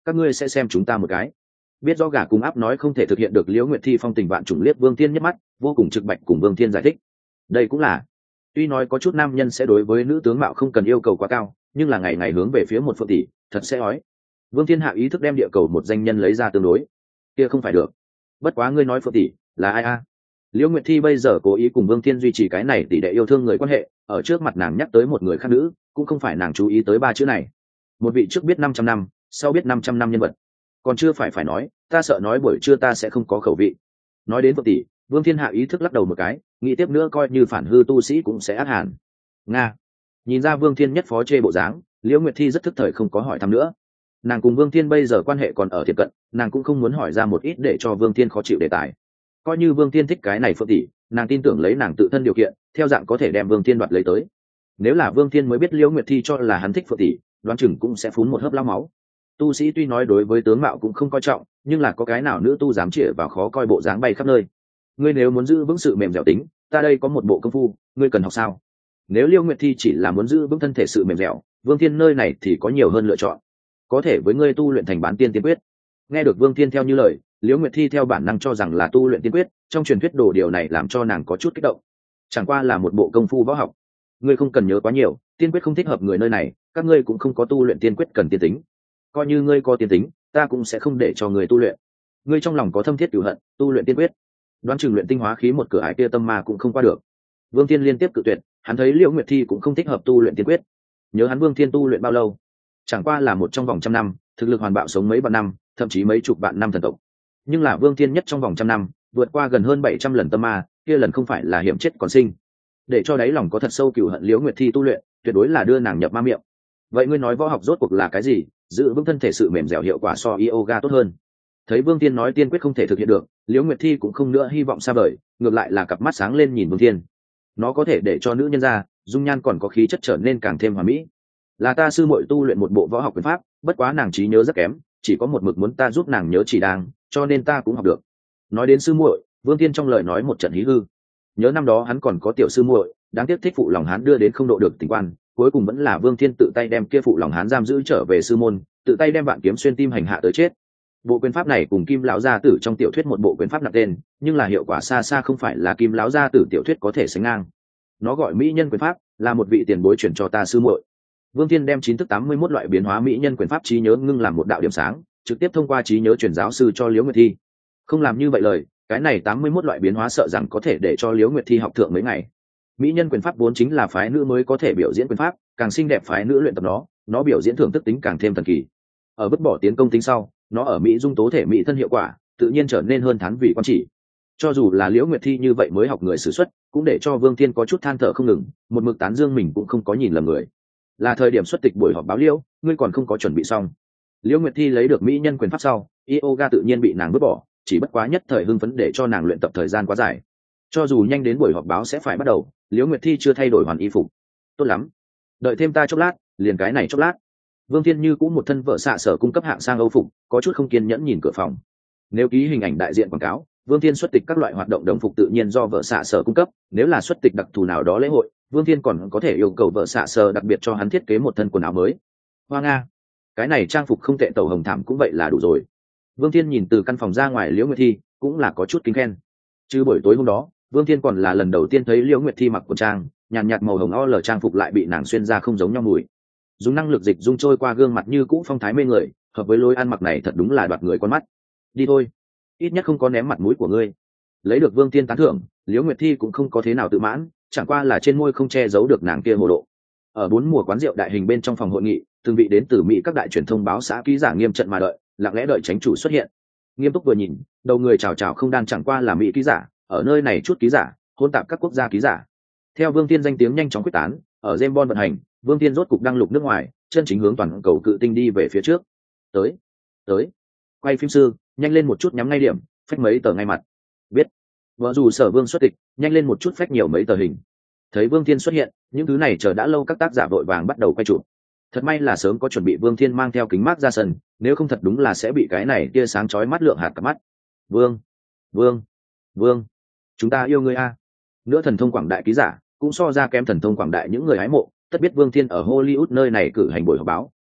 các ngươi sẽ xem chúng ta một cái. Biết do gà cùng áp nói không thể thực hiện được, Liễu Nguyệt Thi phong tình vạn trùng liếc Vương Thiên nhất mắt, vô cùng trực bạch cùng Vương Thiên giải thích. Đây cũng là, tuy nói có chút nam nhân sẽ đối với nữ tướng mạo không cần yêu cầu quá cao, nhưng là ngày ngày hướng về phía một phượng tỷ, thật sẽ ói. Vương Thiên hạ ý thức đem địa cầu một danh nhân lấy ra tương đối, kia không phải được. Bất quá ngươi nói phượng tỷ là ai a? Liễu Nguyệt Thi bây giờ cố ý cùng Vương Thiên duy trì cái này tỷ đệ yêu thương người quan hệ, ở trước mặt nàng nhắc tới một người khác nữ, cũng không phải nàng chú ý tới ba chữ này. Một vị trước biết năm trăm năm, sau biết năm trăm năm nhân vật, còn chưa phải phải nói, ta sợ nói buổi trưa ta sẽ không có khẩu vị. Nói đến phượng tỷ, Vương Thiên hạ ý thức lắc đầu một cái, nghĩ tiếp nữa coi như phản hư tu sĩ cũng sẽ ác hàn. Nga. Nhìn ra Vương Thiên nhất phó chê bộ dáng, Liễu Nguyệt Thi rất thức thời không có hỏi thăm nữa. Nàng cùng Vương Thiên bây giờ quan hệ còn ở thiệp cận, nàng cũng không muốn hỏi ra một ít để cho Vương Thiên khó chịu đề tài. Coi như Vương Thiên thích cái này phượng tỷ, nàng tin tưởng lấy nàng tự thân điều kiện, theo dạng có thể đem Vương Thiên đoạt lấy tới. Nếu là Vương Thiên mới biết Liễu Nguyệt Thi cho là hắn thích phượng tỷ, đoán chừng cũng sẽ phun một hớp lao máu. Tu sĩ tuy nói đối với tướng mạo cũng không coi trọng, nhưng là có cái nào nữ tu dám chĩa vào khó coi bộ dáng bay khắp nơi. Ngươi nếu muốn giữ vững sự mềm dẻo tính, ta đây có một bộ công phu, ngươi cần học sao? Nếu Liễu Nguyệt Thi chỉ là muốn giữ vững thân thể sự mềm dẻo, Vương Thiên nơi này thì có nhiều hơn lựa chọn. Có thể với ngươi tu luyện thành bán tiên tiên quyết. Nghe được Vương Thiên theo như lời, Liễu Nguyệt Thi theo bản năng cho rằng là tu luyện tiên quyết, trong truyền thuyết đồ điều này làm cho nàng có chút kích động. Chẳng qua là một bộ công phu võ học. Ngươi không cần nhớ quá nhiều, tiên quyết không thích hợp người nơi này, các ngươi cũng không có tu luyện tiên quyết cần tiên tính. Coi như ngươi có tiên tính, ta cũng sẽ không để cho người tu luyện. Ngươi trong lòng có thâm thiết cửu hận, tu luyện tiên quyết, đoán chừng luyện tinh hóa khí một cửa ải kia tâm ma cũng không qua được. Vương Thiên liên tiếp cự tuyệt, hắn thấy Liễu Nguyệt Thi cũng không thích hợp tu luyện tiên quyết. Nhớ hắn Vương Thiên tu luyện bao lâu? Chẳng qua là một trong vòng trăm năm, thực lực hoàn bạo sống mấy vạn năm, thậm chí mấy chục vạn năm thần tộc. Nhưng là Vương Thiên nhất trong vòng trăm năm, vượt qua gần hơn bảy trăm lần tâm ma, kia lần không phải là hiểm chết còn sinh. Để cho đáy lòng có thật sâu cừu hận Liễu Nguyệt Thi tu luyện, tuyệt đối là đưa nàng nhập ma miệng. Vậy ngươi nói võ học rốt cuộc là cái gì? Giữ vững thân thể sự mềm dẻo hiệu quả so yoga tốt hơn. Thấy Vương Thiên nói tiên quyết không thể thực hiện được, Liễu Nguyệt Thi cũng không nữa hy vọng xa vời, ngược lại là cặp mắt sáng lên nhìn Vương Thiên. Nó có thể để cho nữ nhân ra, dung nhan còn có khí chất trở nên càng thêm hoàn mỹ. Là ta sư muội tu luyện một bộ võ học quyền pháp, bất quá nàng trí nhớ rất kém, chỉ có một mực muốn ta giúp nàng nhớ chỉ đang, cho nên ta cũng học được. Nói đến sư muội, Vương Thiên trong lời nói một trận hí hư. Nhớ năm đó hắn còn có tiểu sư muội, đáng tiếc thích phụ lòng hắn đưa đến không độ được tình quan, cuối cùng vẫn là Vương Thiên tự tay đem kia phụ lòng hắn giam giữ trở về sư môn, tự tay đem vạn kiếm xuyên tim hành hạ tới chết. Bộ quyền pháp này cùng Kim lão gia tử trong tiểu thuyết một bộ quyền pháp nặng tên, nhưng là hiệu quả xa xa không phải là Kim lão gia tử tiểu thuyết có thể sánh ngang. Nó gọi mỹ nhân quyền pháp, là một vị tiền bối chuyển cho ta sư muội. Vương Thiên đem chín thức tám mươi mốt loại biến hóa mỹ nhân quyền pháp trí nhớ ngưng làm một đạo điểm sáng, trực tiếp thông qua trí nhớ truyền giáo sư cho Liễu Nguyệt Thi. Không làm như vậy lời, cái này tám mươi mốt loại biến hóa sợ rằng có thể để cho Liễu Nguyệt Thi học thượng mấy ngày. Mỹ nhân quyền pháp vốn chính là phái nữ mới có thể biểu diễn quyền pháp, càng xinh đẹp phái nữ luyện tập nó, nó biểu diễn thưởng thức tính càng thêm thần kỳ. Ở vứt bỏ tiến công tính sau, nó ở mỹ dung tố thể mỹ thân hiệu quả, tự nhiên trở nên hơn thán vì quan chỉ. Cho dù là Liễu Nguyệt Thi như vậy mới học người sử xuất, cũng để cho Vương Thiên có chút than thở không ngừng, một mực tán dương mình cũng không có nhìn lầm người. Là thời điểm xuất tịch buổi họp báo Liễu, ngươi còn không có chuẩn bị xong. Liễu Nguyệt Thi lấy được mỹ nhân quyền pháp sau, yoga tự nhiên bị nàng vứt bỏ, chỉ bất quá nhất thời hưng phấn để cho nàng luyện tập thời gian quá dài. Cho dù nhanh đến buổi họp báo sẽ phải bắt đầu, Liễu Nguyệt Thi chưa thay đổi hoàn y phục. Tốt lắm, đợi thêm ta chốc lát, liền cái này chốc lát. Vương Thiên như cũng một thân vợ xạ sở cung cấp hạng sang âu phục, có chút không kiên nhẫn nhìn cửa phòng. Nếu ký hình ảnh đại diện quảng cáo, Vương Thiên xuất tịch các loại hoạt động đồng phục tự nhiên do vợ xạ sở cung cấp, nếu là xuất tịch đặc thù nào đó lễ hội, Vương Thiên còn có thể yêu cầu vợ xạ sở đặc biệt cho hắn thiết kế một thân quần áo mới. Hoa nga, cái này trang phục không tệ, tẩu hồng thảm cũng vậy là đủ rồi. Vương Thiên nhìn từ căn phòng ra ngoài Liễu Nguyệt Thi, cũng là có chút kính khen. Chứ buổi tối hôm đó, Vương Thiên còn là lần đầu tiên thấy Liễu Nguyệt Thi mặc quần trang, nhàn nhạt màu hồng o lờ trang phục lại bị nàng xuyên ra không giống nhau mùi. Dùng năng lực dịch dung trôi qua gương mặt như cũ phong thái mê người, hợp với lối ăn mặc này thật đúng là đoạt người con mắt. Đi thôi, ít nhất không có ném mặt mũi của ngươi. Lấy được Vương Thiên tán thưởng, Liễu Nguyệt Thi cũng không có thế nào tự mãn, chẳng qua là trên môi không che giấu được nàng kia hồ độ. Ở bốn mùa quán rượu đại hình bên trong phòng hội nghị, từng vị đến từ Mỹ các đại truyền thông báo xã ký giả nghiêm trận mà đợi, lặng lẽ đợi chánh chủ xuất hiện. Nghiêm túc vừa nhìn, đầu người chào chào không đan chẳng qua là Mỹ ký giả, ở nơi này chút ký giả, hôn tạp các quốc gia ký giả. Theo Vương Thiên danh tiếng nhanh chóng quyết tán, ở James Bond vận hành, Vương Thiên rốt cục đăng lục nước ngoài, chân chính hướng toàn cầu cự tinh đi về phía trước. Tới, tới, quay phim sư, nhanh lên một chút nhắm ngay điểm, phách mấy tờ ngay mặt. Biết. Vợ dù Sở Vương xuất tịch, nhanh lên một chút phách nhiều mấy tờ hình. Thấy Vương Thiên xuất hiện, những thứ này chờ đã lâu các tác giả vội vàng bắt đầu quay chụp. Thật may là sớm có chuẩn bị, Vương Thiên mang theo kính mát ra sân, nếu không thật đúng là sẽ bị cái này tia sáng chói mắt lượng hạt cả mắt. Vương, Vương, Vương, chúng ta yêu ngươi a. Nữa thần thông quảng đại ký giả, cũng so ra kém thần thông quảng đại những người hái mộ, tất biết Vương Thiên ở Hollywood nơi này cử hành buổi họp báo,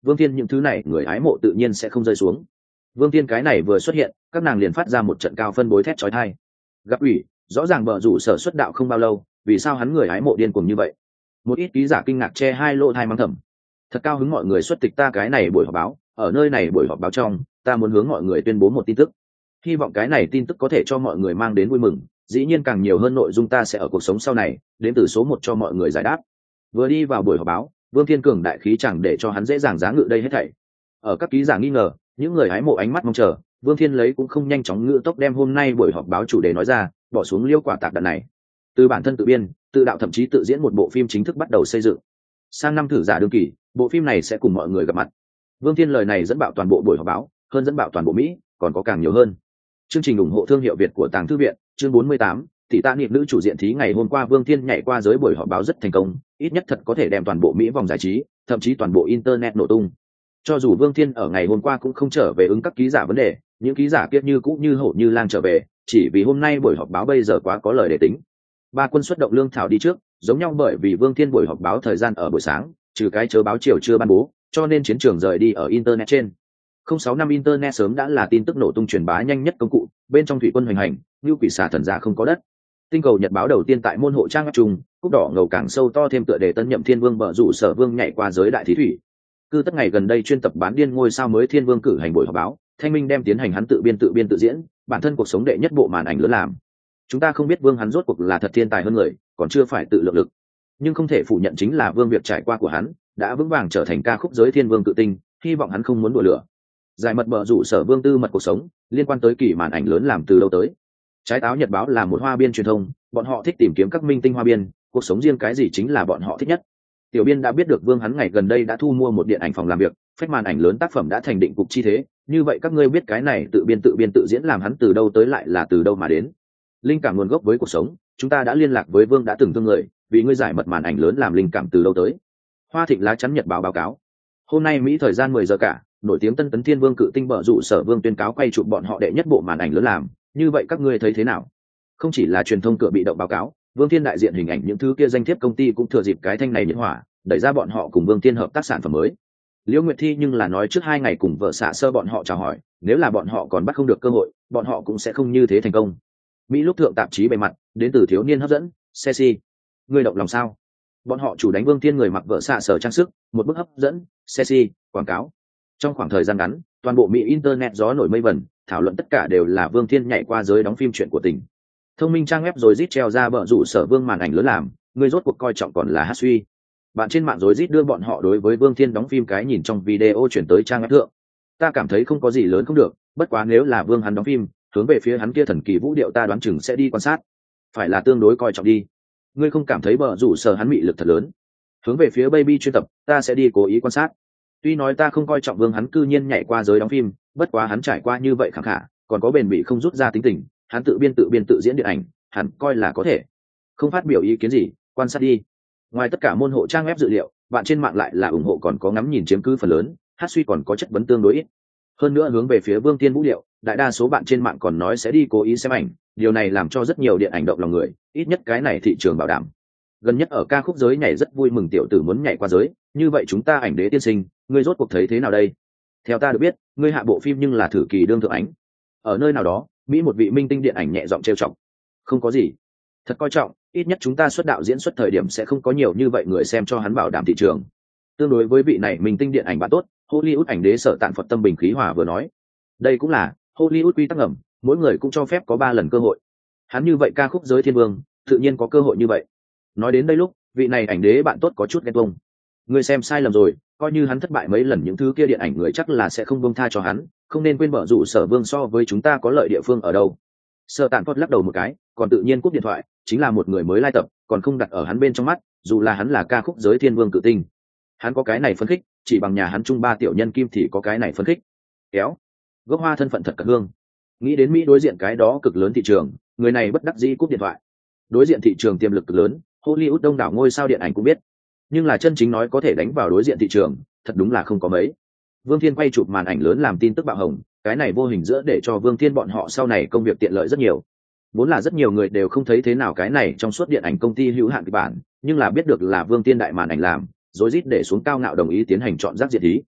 Vương Thiên những thứ này người ái mộ tự nhiên sẽ không rơi xuống. Vương Thiên cái này vừa xuất hiện, các nàng liền phát ra một trận cao phân bối thét chói tai. Gặp ủy, rõ ràng bờ rủ sở xuất đạo không bao lâu, vì sao hắn người ái mộ điên cuồng như vậy? Một ít ký giả kinh ngạc che hai lỗ tai mắng thầm. Thật cao hứng mọi người xuất tịch ta cái này buổi họp báo, ở nơi này buổi họp báo trong, ta muốn hướng mọi người tuyên bố một tin tức. Hy vọng cái này tin tức có thể cho mọi người mang đến vui mừng, dĩ nhiên càng nhiều hơn nội dung ta sẽ ở cuộc sống sau này, đến từ số một cho mọi người giải đáp. Vừa đi vào buổi họp báo, Vương Thiên cường đại khí chẳng để cho hắn dễ dàng giá ngự đây hết thảy. Ở các ký giả nghi ngờ, những người hái mộ ánh mắt mong chờ, Vương Thiên lấy cũng không nhanh chóng ngự tốc đem hôm nay buổi họp báo chủ đề nói ra, bỏ xuống liêu quả tạc đạn này. Từ bản thân tự biên, tự đạo thậm chí tự diễn một bộ phim chính thức bắt đầu xây dựng. Sang năm thử giả đương kỳ, bộ phim này sẽ cùng mọi người gặp mặt. Vương Thiên lời này dẫn bạo toàn bộ buổi họp báo, hơn dẫn bạo toàn bộ Mỹ, còn có càng nhiều hơn. Chương trình ủng hộ thương hiệu Việt của Tàng Thư viện, chương bốn mươi tám, tỷ tạ niệm nữ chủ diện thí ngày hôm qua Vương Thiên nhảy qua giới buổi họp báo rất thành công, ít nhất thật có thể đem toàn bộ Mỹ vòng giải trí, thậm chí toàn bộ internet nổ tung. Cho dù Vương Thiên ở ngày hôm qua cũng không trở về ứng các ký giả vấn đề, những ký giả kia như cũ như hổ như lang trở về, chỉ vì hôm nay buổi họp báo bây giờ quá có lời để tính. Ba quân xuất động lương thảo đi trước, giống nhau bởi vì Vương Thiên buổi họp báo thời gian ở buổi sáng, trừ cái chớ báo chiều chưa ban bố, cho nên chiến trường rời đi ở internet trên. Không sáu năm internet sớm đã là tin tức nổ tung truyền bá nhanh nhất công cụ, bên trong thủy quân hoành hành, như quỷ xà thần ra không có đất. Tinh cầu nhật báo đầu tiên tại môn hộ trang web trung, cúc đỏ ngầu càng sâu to thêm tựa đề tân nhậm thiên vương bợ rủ sở vương nhảy qua giới đại thí thủy. Cư tất ngày gần đây chuyên tập bán điên ngôi sao mới thiên vương cử hành buổi họp báo, Thanh Minh đem tiến hành hắn tự biên tự biên tự diễn, bản thân cuộc sống đệ nhất bộ màn ảnh lớn làm. Chúng ta không biết vương hắn rốt cuộc là thật thiên tài hơn người, còn chưa phải tự lượng lực. Nhưng không thể phủ nhận chính là vương việc trải qua của hắn đã vững vàng trở thành ca khúc giới thiên vương tự tinh, hy vọng hắn không muốn đùa lửa. Giải mật bợ rủ sở vương tư mật cuộc sống liên quan tới kỳ màn ảnh lớn làm từ đâu tới. Trái táo nhật báo là một hoa biên truyền thông, bọn họ thích tìm kiếm các minh tinh hoa biên, cuộc sống riêng cái gì chính là bọn họ thích nhất. Tiểu biên đã biết được vương hắn ngày gần đây đã thu mua một điện ảnh phòng làm việc, phách màn ảnh lớn tác phẩm đã thành định cục chi thế, như vậy các ngươi biết cái này tự biên tự biên tự diễn làm hắn từ đâu tới lại là từ đâu mà đến. Linh cảm nguồn gốc với cuộc sống, chúng ta đã liên lạc với vương đã từng thương người, vì ngươi giải mật màn ảnh lớn làm linh cảm từ đâu tới. Hoa Thịnh lá chắn nhật báo báo cáo, hôm nay Mỹ thời gian mười giờ cả, nổi tiếng tân tấn thiên vương cự tinh bợ rủ sở vương tuyên cáo quay chụp bọn họ đệ nhất bộ màn ảnh lớn làm, như vậy các ngươi thấy thế nào? Không chỉ là truyền thông cửa bị động báo cáo, Vương Thiên đại diện hình ảnh những thứ kia danh thiếp công ty cũng thừa dịp cái thanh này nhiệt hỏa, đẩy ra bọn họ cùng Vương Thiên hợp tác sản phẩm mới. Liễu Nguyệt Thi nhưng là nói trước hai ngày cùng vợ xạ sơ bọn họ chào hỏi, nếu là bọn họ còn bắt không được cơ hội, bọn họ cũng sẽ không như thế thành công. Mỹ lúc thượng tạp chí bề mặt, đến từ thiếu niên hấp dẫn, sexy. Người động lòng sao? Bọn họ chủ đánh Vương Thiên người mặc vợ xạ sở trang sức, một bức hấp dẫn, sexy, quảng cáo. Trong khoảng thời gian ngắn, toàn bộ Mỹ internet gió nổi mây vẩn, thảo luận tất cả đều là Vương Thiên nhảy qua giới đóng phim chuyện của tình. Thông minh trang web rồi rít treo ra bợ rủ sở vương màn ảnh lớn làm, người rốt cuộc coi trọng còn là hát suy. Bạn trên mạng rồi rít đưa bọn họ đối với Vương Thiên đóng phim cái nhìn trong video chuyển tới trang web thượng. Ta cảm thấy không có gì lớn không được, bất quá nếu là Vương hắn đóng phim, hướng về phía hắn kia thần kỳ vũ điệu ta đoán chừng sẽ đi quan sát. Phải là tương đối coi trọng đi. Ngươi không cảm thấy bợ rủ sở hắn mị lực thật lớn? Hướng về phía baby chuyên tập, ta sẽ đi cố ý quan sát. Tuy nói ta không coi trọng Vương hắn cư nhiên nhảy qua giới đóng phim, bất quá hắn trải qua như vậy khẳng khả, còn có bền bỉ không rút ra tính tình, hắn tự biên tự biên tự diễn điện ảnh, hẳn coi là có thể. Không phát biểu ý kiến gì, quan sát đi. Ngoài tất cả môn hộ trang web dự liệu, bạn trên mạng lại là ủng hộ còn có ngắm nhìn chiếm cứ phần lớn, hát suy còn có chất vấn tương đối ít. Hơn nữa hướng về phía Vương Thiên vũ điệu, đại đa số bạn trên mạng còn nói sẽ đi cố ý xem ảnh, điều này làm cho rất nhiều điện ảnh động lòng người, ít nhất cái này thị trường bảo đảm. Gần nhất ở ca khúc giới nhảy rất vui mừng tiểu tử muốn nhảy qua giới, như vậy chúng ta ảnh đế tiên sinh, ngươi rốt cuộc thấy thế nào đây? Theo ta được biết, ngươi hạ bộ phim nhưng là thử kỳ đương thượng ánh. Ở nơi nào đó, Mỹ một vị minh tinh điện ảnh nhẹ giọng trêu chọc. Không có gì, thật coi trọng, ít nhất chúng ta xuất đạo diễn xuất thời điểm sẽ không có nhiều như vậy người xem cho hắn bảo đảm thị trường. Tương đối với vị này minh tinh điện ảnh bạn tốt, Hollywood ảnh đế Sở Tạn Phật tâm bình khí hòa vừa nói, đây cũng là Hollywood quy tắc ngầm, mỗi người cũng cho phép có ba lần cơ hội. Hắn như vậy ca khúc giới thiên vương, tự nhiên có cơ hội như vậy. Nói đến đây lúc, vị này ảnh đế bạn tốt có chút ghen tuông. Ngươi xem sai lầm rồi, coi như hắn thất bại mấy lần những thứ kia điện ảnh người chắc là sẽ không buông tha cho hắn, không nên quên bợ rủ sở vương so với chúng ta có lợi địa phương ở đâu. Sở Tạn Phật lắc đầu một cái, còn tự nhiên cúp điện thoại, chính là một người mới lai tập, còn không đặt ở hắn bên trong mắt, dù là hắn là ca khúc giới thiên vương cự tinh. Hắn có cái này phấn khích, chỉ bằng nhà hắn trung ba tiểu nhân kim thì có cái này phấn khích. Kéo, gốc hoa thân phận thật cật hương. Nghĩ đến Mỹ đối diện cái đó cực lớn thị trường, người này bất đắc dĩ cúp điện thoại. Đối diện thị trường tiềm lực cực lớn, Hollywood đông đảo ngôi sao điện ảnh cũng biết, nhưng là chân chính nói có thể đánh vào đối diện thị trường, thật đúng là không có mấy. Vương Thiên quay chụp màn ảnh lớn làm tin tức bạo hồng, cái này vô hình giữa để cho Vương Thiên bọn họ sau này công việc tiện lợi rất nhiều. Vốn là rất nhiều người đều không thấy thế nào cái này trong suốt điện ảnh công ty hữu hạn kịch bản, nhưng là biết được là Vương Thiên đại màn ảnh làm, rối rít để xuống cao ngạo đồng ý tiến hành chọn rác diệt ý.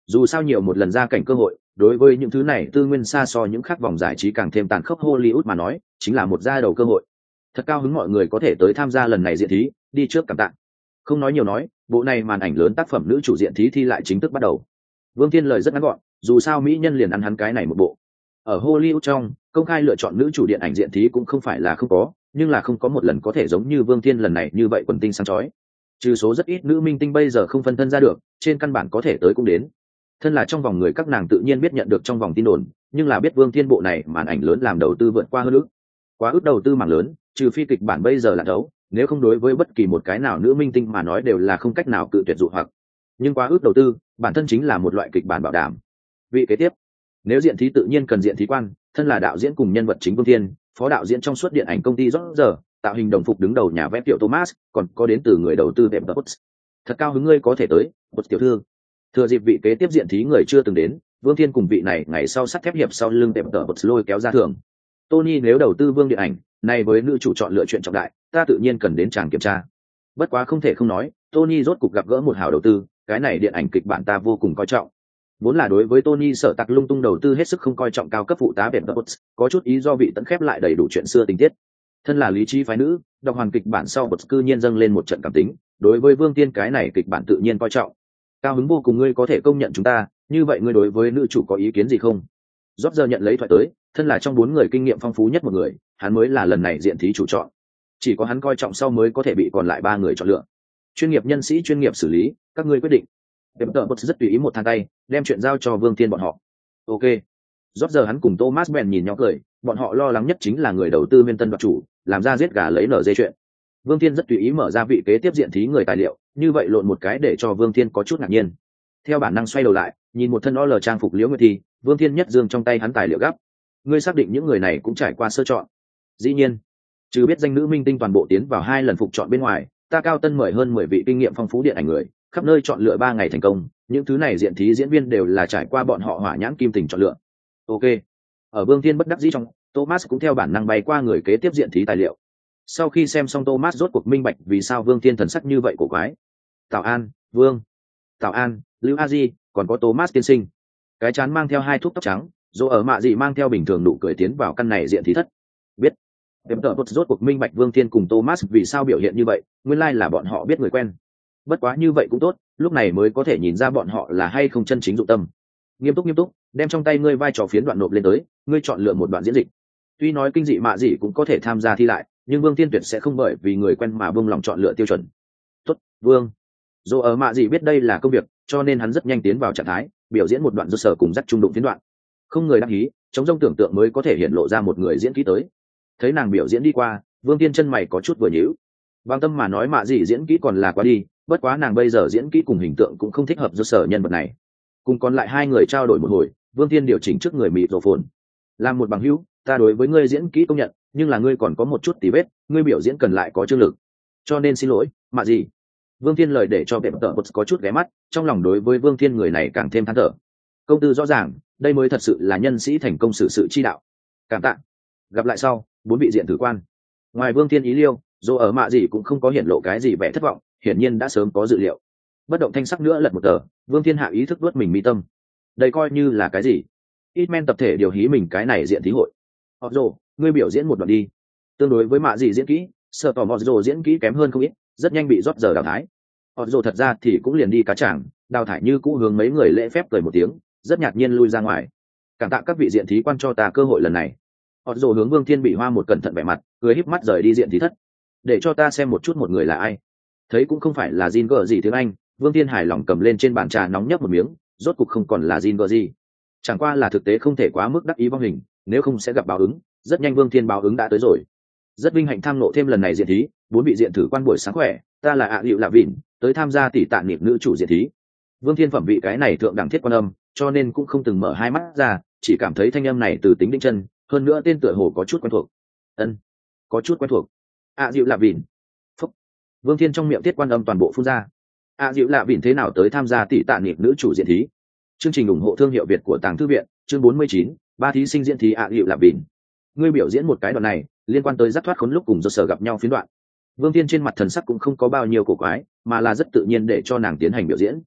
Dù sao nhiều một lần ra cảnh cơ hội, đối với những thứ này tư nguyên xa so những khác vòng giải trí càng thêm tàn khốc Hollywood mà nói, chính là một ra đầu cơ hội. Thật cao hứng mọi người có thể tới tham gia lần này diện thí, đi trước cảm tạ. Không nói nhiều nói, bộ này màn ảnh lớn tác phẩm nữ chủ diện thí thi lại chính thức bắt đầu. Vương Thiên lời rất ngắn gọn, dù sao mỹ nhân liền ăn hắn cái này một bộ. Ở Hollywood trong, công khai lựa chọn nữ chủ điện ảnh diện thí cũng không phải là không có, nhưng là không có một lần có thể giống như Vương Thiên lần này như vậy quần tinh sáng chói. Trừ số rất ít nữ minh tinh bây giờ không phân thân ra được, trên căn bản có thể tới cũng đến. Thân là trong vòng người các nàng tự nhiên biết nhận được trong vòng tin đồn, nhưng là biết Vương Thiên bộ này màn ảnh lớn làm đầu tư vượt qua hơn ước. Quá ước đầu tư mảng lớn, trừ phi kịch bản bây giờ là đấu, nếu không đối với bất kỳ một cái nào nữ minh tinh mà nói đều là không cách nào cự tuyệt dụ hoặc. Nhưng quá ước đầu tư, bản thân chính là một loại kịch bản bảo đảm. Vị kế tiếp, nếu diện thí tự nhiên cần diện thí quan, thân là đạo diễn cùng nhân vật chính Vương Thiên, phó đạo diễn trong suốt điện ảnh công ty rót giờ, tạo hình đồng phục đứng đầu nhà vẽ tiểu Thomas, còn có đến từ người đầu tư Web Dots. Thật cao hứng ngươi có thể tới, một tiểu thư. Thừa dịp vị kế tiếp diện thí người chưa từng đến, Vương Thiên cùng vị này ngày sau sắt thép hiệp sau lưng Web Dots lôi kéo ra thưởng. Tony nếu đầu tư Vương điện ảnh, này với nữ chủ chọn lựa chuyện trọng đại, ta tự nhiên cần đến chàng kiểm tra. Bất quá không thể không nói, Tony rốt cục gặp gỡ một hảo đầu tư, cái này điện ảnh kịch bản ta vô cùng coi trọng. Vốn là đối với Tony sở tặc lung tung đầu tư hết sức không coi trọng cao cấp phụ tá Web Dots, có chút ý do vị tận khép lại đầy đủ chuyện xưa tình tiết. Thân là lý trí phái nữ, đọc hoàn kịch bản sau bật cư nhiên dâng lên một trận cảm tính, đối với Vương Tiên cái này kịch bản tự nhiên coi trọng. Cao hứng vô cùng ngươi có thể công nhận chúng ta, như vậy ngươi đối với nữ chủ có ý kiến gì không? Rót giờ nhận lấy thoại tới, thân là trong bốn người kinh nghiệm phong phú nhất một người, hắn mới là lần này diện thí chủ chọn. Chỉ có hắn coi trọng sau mới có thể bị còn lại ba người chọn lựa. Chuyên nghiệp nhân sĩ chuyên nghiệp xử lý, các ngươi quyết định. Tiệm tợ bật rất tùy ý một thang tay, đem chuyện giao cho Vương Tiên bọn họ. Ok. Rót giờ hắn cùng Thomas Ben nhìn nhau cười, bọn họ lo lắng nhất chính là người đầu tư Nguyên Tân đoạt chủ, làm ra giết gà lấy nở dây chuyện. Vương Thiên rất tùy ý mở ra vị kế tiếp diện thí người tài liệu, như vậy lộn một cái để cho Vương Thiên có chút ngạc nhiên. Theo bản năng xoay đầu lại, nhìn một thân o lờ trang phục Liễu Nguyệt Thi, Vương Thiên nhất dương trong tay hắn tài liệu gấp. Ngươi xác định những người này cũng trải qua sơ chọn? Dĩ nhiên, trừ biết danh nữ minh tinh toàn bộ tiến vào hai lần phục chọn bên ngoài, ta cao tân mời hơn mười vị kinh nghiệm phong phú điện ảnh người, khắp nơi chọn lựa ba ngày thành công, những thứ này diện thí diễn viên đều là trải qua bọn họ hỏa nhãn kim tình chọn lựa. Ok. Ở Vương Thiên bất đắc dĩ trong, Thomas cũng theo bản năng bay qua người kế tiếp diện thí tài liệu. Sau khi xem xong Thomas rốt cuộc minh bạch vì sao Vương Thiên thần sắc như vậy cổ quái. Tào An, Vương. Tào An, Lưu A Di, còn có Thomas tiên sinh. Cái chán mang theo hai thúc tóc trắng, dù ở mạ dị mang theo bình thường nụ cười tiến vào căn này diện thí thất. Biết. Tiệm tợ bột rốt cuộc minh bạch Vương Thiên cùng Thomas vì sao biểu hiện như vậy, nguyên lai là bọn họ biết người quen. Bất quá như vậy cũng tốt, lúc này mới có thể nhìn ra bọn họ là hay không chân chính dụng tâm. Nghiêm túc nghiêm túc, đem trong tay ngươi vai trò phiến đoạn nộp lên tới, ngươi chọn lựa một đoạn diễn dịch. Tuy nói kinh dị mạ dị cũng có thể tham gia thi lại, nhưng Vương Thiên tuyệt sẽ không bởi vì người quen mà buông lòng chọn lựa tiêu chuẩn. Tốt, Vương. Dù ở mạ dị biết đây là công việc, cho nên hắn rất nhanh tiến vào trạng thái, biểu diễn một đoạn do sở cùng dắt trung đụng phiến đoạn. Không người đăng ý, chống rông tưởng tượng mới có thể hiện lộ ra một người diễn kỹ tới. Thấy nàng biểu diễn đi qua, Vương Thiên chân mày có chút vừa nhíu. Bằng tâm mà nói mạ dị diễn kỹ còn là quá đi, bất quá nàng bây giờ diễn kỹ cùng hình tượng cũng không thích hợp do sở nhân vật này. Cùng còn lại hai người trao đổi một hồi, Vương Thiên điều chỉnh trước người mịt rổ phồn. Làm một bằng hữu, ta đối với ngươi diễn kỹ công nhận, nhưng là ngươi còn có một chút tì vết, ngươi biểu diễn cần lại có chương lực. Cho nên xin lỗi, mạ gì? Vương Thiên lời để cho Bệm Tợ Bột có chút ghé mắt, trong lòng đối với Vương Thiên người này càng thêm than thở. Công tư rõ ràng, đây mới thật sự là nhân sĩ thành công xử sự chi đạo. Cảm tạ. Gặp lại sau, bốn vị diện thử quan. Ngoài Vương Thiên ý liêu, dù ở mạ gì cũng không có hiện lộ cái gì vẻ thất vọng, hiển nhiên đã sớm có dự liệu. Bất động thanh sắc nữa lật một tờ, Vương Thiên hạ ý thức đuốt mình mi tâm. Đây coi như là cái gì? Ít men tập thể điều hí mình cái này diện thí hội. Họ rồ, ngươi biểu diễn một đoạn đi. Tương đối với mạ gì diễn kỹ, sợ tỏ mọt rồ diễn kỹ kém hơn không ít, rất nhanh bị rót giờ đào thái. Họ rồ thật ra thì cũng liền đi cá chàng, đào thải như cũ hướng mấy người lễ phép cười một tiếng, rất nhạt nhiên lui ra ngoài. Cảm tạ các vị diện thí quan cho ta cơ hội lần này. Họ rồ hướng Vương Thiên bị hoa một cẩn thận vẻ mặt, cười híp mắt rời đi diện thí thất. Để cho ta xem một chút một người là ai. Thấy cũng không phải là Jin gờ gì tiếng Anh, Vương Thiên hài lòng cầm lên trên bàn trà nóng nhấp một miếng, rốt cục không còn là Jin gờ gì. Chẳng qua là thực tế không thể quá mức đắc ý vong hình, nếu không sẽ gặp báo ứng. Rất nhanh Vương Thiên báo ứng đã tới rồi. Rất vinh hạnh tham nộ thêm lần này diện thí, bốn vị diện thử quan buổi sáng khỏe, ta là ạ Diệu Lạ Vịn, tới tham gia tỷ tạ niệm nữ chủ diện thí. Vương Thiên phẩm vị cái này thượng đẳng thiết quan âm, cho nên cũng không từng mở hai mắt ra, chỉ cảm thấy thanh âm này từ tính đinh chân, hơn nữa tên tựa hồ có chút quen thuộc. Ân, có chút quen thuộc. ạ Diệu Lạ Vịn. Phúc. Vương Thiên trong miệng tiết quan âm toàn bộ phun ra. ạ Diệu Lạ Vịn thế nào tới tham gia tỷ tạ niệm nữ chủ diện thí? Chương trình ủng hộ thương hiệu Việt của Tàng Thư viện, chương bốn mươi chín, ba thí sinh diễn thí ạ Diệu Lạ Vịn. Ngươi biểu diễn một cái đoạn này, liên quan tới dắt thoát khốn lúc cùng do sở gặp nhau phiến đoạn. Vương Thiên trên mặt thần sắc cũng không có bao nhiêu cổ quái, mà là rất tự nhiên để cho nàng tiến hành biểu diễn.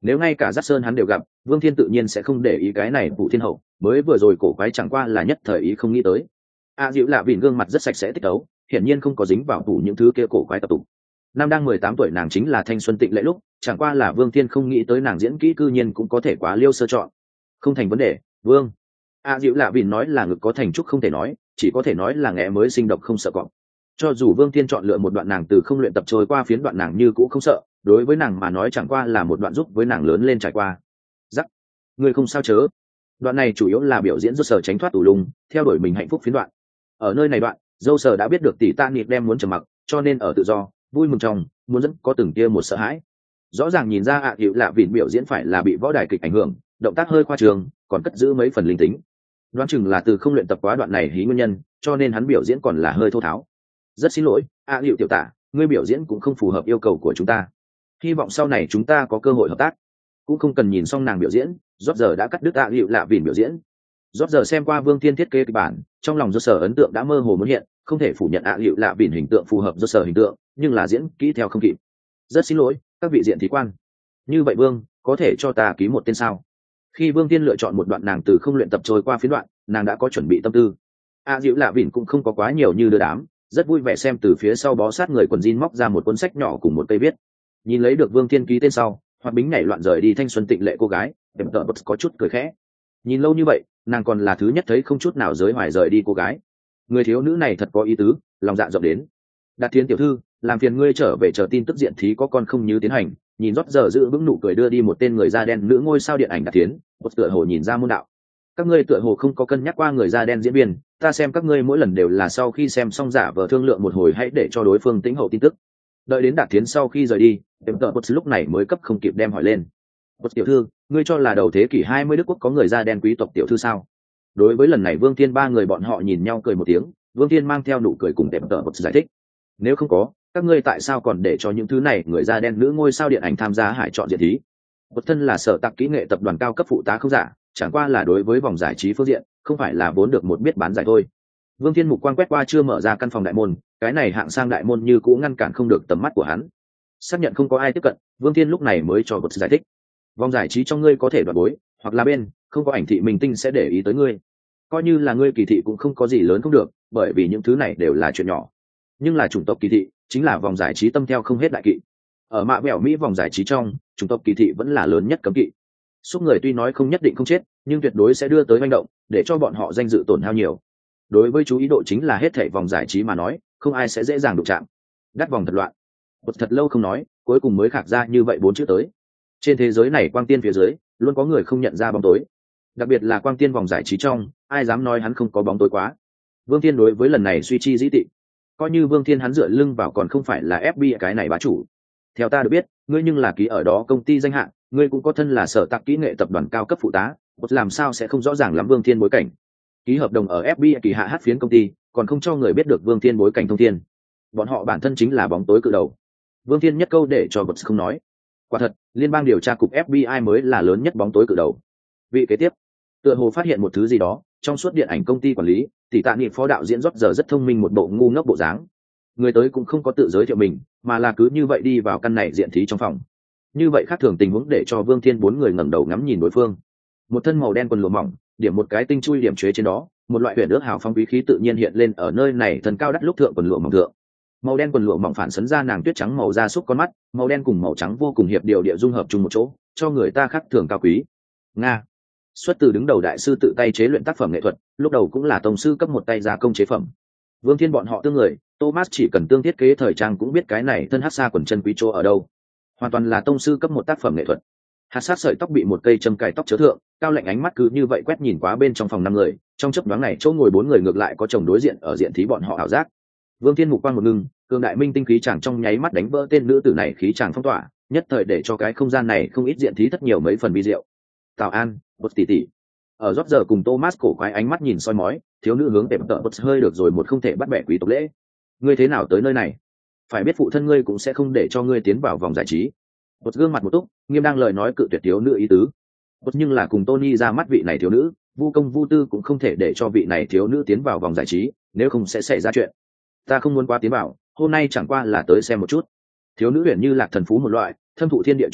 Nếu ngay cả Dát Sơn hắn đều gặp, Vương Thiên tự nhiên sẽ không để ý cái này Phủ Thiên Hậu, mới vừa rồi cổ quái chẳng qua là nhất thời ý không nghĩ tới. A Diệu Lạ Vịn gương mặt rất sạch sẽ tích đấu, hiển nhiên không có dính vào tủ những thứ kia cổ quái tập tục. Năm đang mười tám tuổi nàng chính là thanh xuân tịnh lệ lúc, chẳng qua là Vương Thiên không nghĩ tới nàng diễn kỹ cư nhiên cũng có thể quá liêu sơ chọn. Không thành vấn đề, Vương. A Diệu Lạ Vịn nói là ngực có thành trúc không thể nói, chỉ có thể nói là ngẽ mới sinh độc không sợ cọp. Cho dù Vương Thiên chọn lựa một đoạn nàng từ không luyện tập trôi qua phiến đoạn nàng như cũ không sợ, đối với nàng mà nói chẳng qua là một đoạn giúp với nàng lớn lên trải qua. Rắc, người không sao chớ. Đoạn này chủ yếu là biểu diễn do sở tránh thoát tù lùng, theo đuổi mình hạnh phúc phiến đoạn. Ở nơi này đoạn, dâu sở đã biết được tỷ ta nịp đem muốn trầm mặc, cho nên ở tự do, vui mừng trong, muốn dẫn có từng kia một sợ hãi. Rõ ràng nhìn ra ạ Diệu Lạ Vịn biểu diễn phải là bị võ đài kịch ảnh hưởng, động tác hơi khoa trương, còn cất giữ mấy phần linh tính. Đoán chừng là từ không luyện tập quá đoạn này hí nguyên nhân, cho nên hắn biểu diễn còn là hơi thô tháo. Rất xin lỗi, ạ Diệu tiểu tả, ngươi biểu diễn cũng không phù hợp yêu cầu của chúng ta. Hy vọng sau này chúng ta có cơ hội hợp tác. Cũng không cần nhìn xong nàng biểu diễn, rốt giờ đã cắt đứt ạ Diệu Lạ Vịn biểu diễn. Rốt giờ xem qua Vương Thiên thiết kế kịch bản, trong lòng rốt sở ấn tượng đã mơ hồ muốn hiện, không thể phủ nhận ạ Diệu Lạ Vịn hình tượng phù hợp rốt sở hình tượng, nhưng là diễn kỹ theo không kịp. Rất xin lỗi, các vị diện thí quan. Như vậy Vương, có thể cho ta ký một tên sao? Khi Vương Thiên lựa chọn một đoạn nàng từ không luyện tập trôi qua phiến đoạn, nàng đã có chuẩn bị tâm tư. A Diệu Lạ Vịn cũng không có quá nhiều như đưa đám, rất vui vẻ xem từ phía sau bó sát người quần jean móc ra một cuốn sách nhỏ cùng một cây viết. Nhìn lấy được Vương Thiên ký tên sau, Hoạt Bính nhảy loạn rời đi thanh xuân tịnh lệ cô gái, em tợ bật có chút cười khẽ. Nhìn lâu như vậy, nàng còn là thứ nhất thấy không chút nào giới hoài rời đi cô gái. Người thiếu nữ này thật có ý tứ, lòng dạ rộng đến. Đạt Thiên tiểu thư, làm phiền ngươi trở về chờ tin tức diện thí có con không như tiến hành. Nhìn rót giờ giữ vững nụ cười đưa đi một tên người da đen nữ ngôi sao điện ảnh Đạt Thiến, một tựa hồ nhìn ra môn đạo. Các ngươi tựa hồ không có cân nhắc qua người da đen diễn viên, ta xem các ngươi mỗi lần đều là sau khi xem xong giả vờ thương lượng một hồi hãy để cho đối phương tĩnh hậu tin tức. Đợi đến Đạt Thiến sau khi rời đi, em tợ bột lúc này mới cấp không kịp đem hỏi lên. Bột tiểu thư, ngươi cho là đầu thế kỷ hai mươi Đức quốc có người da đen quý tộc tiểu thư sao? Đối với lần này Vương Thiên ba người bọn họ nhìn nhau cười một tiếng, Vương Thiên mang theo nụ cười cùng em tợ bột giải thích. Nếu không có, các ngươi tại sao còn để cho những thứ này người da đen nữ ngôi sao điện ảnh tham gia hải chọn diện thí? Một thân là sở tạc kỹ nghệ tập đoàn cao cấp phụ tá không giả, chẳng qua là đối với vòng giải trí phương diện, không phải là vốn được một biết bán giải thôi. Vương Thiên mục quan quét qua chưa mở ra căn phòng đại môn, cái này hạng sang đại môn như cũ ngăn cản không được tầm mắt của hắn. Xác nhận không có ai tiếp cận, Vương Thiên lúc này mới cho bột giải thích. Vòng giải trí trong ngươi có thể đoạt bối, hoặc là bên, không có ảnh thị minh tinh sẽ để ý tới ngươi. Coi như là ngươi kỳ thị cũng không có gì lớn không được, bởi vì những thứ này đều là chuyện nhỏ. Nhưng là chủng tộc kỳ thị, chính là vòng giải trí tâm theo không hết đại kỵ. Ở mạ bẻo Mỹ vòng giải trí trong, chủng tộc kỳ thị vẫn là lớn nhất cấm kỵ. Xúc người tuy nói không nhất định không chết, nhưng tuyệt đối sẽ đưa tới manh động, để cho bọn họ danh dự tổn hao nhiều. Đối với chú ý độ chính là hết thảy vòng giải trí mà nói, không ai sẽ dễ dàng đụng chạm. Đắt vòng thật loạn. Một thật lâu không nói, cuối cùng mới khạc ra như vậy bốn chữ tới. Trên thế giới này quang tiên phía dưới, luôn có người không nhận ra bóng tối. Đặc biệt là quang tiên vòng giải trí trong, ai dám nói hắn không có bóng tối quá. Vương Thiên đối với lần này suy chi dĩ tị. Coi như Vương Thiên hắn dựa lưng vào còn không phải là ép bê i cái này bá chủ. Theo ta được biết, ngươi nhưng là ký ở đó công ty danh hạng, ngươi cũng có thân là sở tạc kỹ nghệ tập đoàn cao cấp phụ tá, một làm sao sẽ không rõ ràng lắm Vương Thiên bối cảnh. Ký hợp đồng ở ép bê i kỳ hạ hát phiến công ty, còn không cho người biết được Vương Thiên bối cảnh thông thiên. Bọn họ bản thân chính là bóng tối cự đầu. Vương Thiên nhất câu để cho bật không nói. Quả thật, liên bang điều tra cục ép bê i mới là lớn nhất bóng tối cự đầu. Vị kế tiếp, tựa hồ phát hiện một thứ gì đó, trong suốt điện ảnh công ty quản lý, tỷ tạ nghị phó đạo diễn rót giờ rất thông minh một bộ ngu ngốc bộ dáng. Người tới cũng không có tự giới thiệu mình, mà là cứ như vậy đi vào căn này diện thí trong phòng. Như vậy khác thường tình huống để cho Vương Thiên bốn người ngẩng đầu ngắm nhìn đối phương. Một thân màu đen quần lụa mỏng, điểm một cái tinh chui điểm chế trên đó, một loại huyền ước hào phong quý khí tự nhiên hiện lên ở nơi này thần cao đắt lúc thượng quần lụa mỏng thượng. Màu đen quần lụa mỏng phản sấn ra nàng tuyết trắng màu da súc con mắt, màu đen cùng màu trắng vô cùng hiệp điều địa dung hợp chung một chỗ, cho người ta khác thường cao quý. Nga, xuất từ đứng đầu đại sư tự tay chế luyện tác phẩm nghệ thuật, lúc đầu cũng là tông sư cấp một tay gia công chế phẩm. Vương Thiên bọn họ tương người, Thomas chỉ cần tương thiết kế thời trang cũng biết cái này thân hắc xa quần chân quý chỗ ở đâu. Hoàn toàn là tông sư cấp một tác phẩm nghệ thuật. Hạt sát sợi tóc bị một cây châm cài tóc chớ thượng, cao lạnh ánh mắt cứ như vậy quét nhìn quá bên trong phòng năm người, trong chớp nhoáng này chỗ ngồi bốn người ngược lại có chồng đối diện ở diện thí bọn họ ảo giác. Vương Thiên mục quan một ngưng, cường đại minh tinh khí chàng trong nháy mắt đánh vỡ tên nữ tử này khí chàng phong tỏa, nhất thời để cho cái không gian này không ít diện thí thất nhiều mấy phần vi diệu. Tào An, bột tỷ tỷ. Ở rót giờ cùng Thomas cổ quái ánh mắt nhìn soi mói, thiếu nữ hướng tệp tợ bột hơi được rồi một không thể bắt bẻ quý tộc lễ. Ngươi thế nào tới nơi này? Phải biết phụ thân ngươi cũng sẽ không để cho ngươi tiến vào vòng giải trí. Bột gương mặt một túc, nghiêm đang lời nói cự tuyệt thiếu nữ ý tứ. Bột nhưng là cùng Tony ra mắt vị này thiếu nữ, vu công vu tư cũng không thể để cho vị này thiếu nữ tiến vào vòng giải trí, nếu không sẽ xảy ra chuyện. Ta không muốn qua tiến vào, hôm nay chẳng qua là tới xem một chút. Thiếu nữ huyền như lạc thần phú một loại, thâm thụ thiên địa trung ái,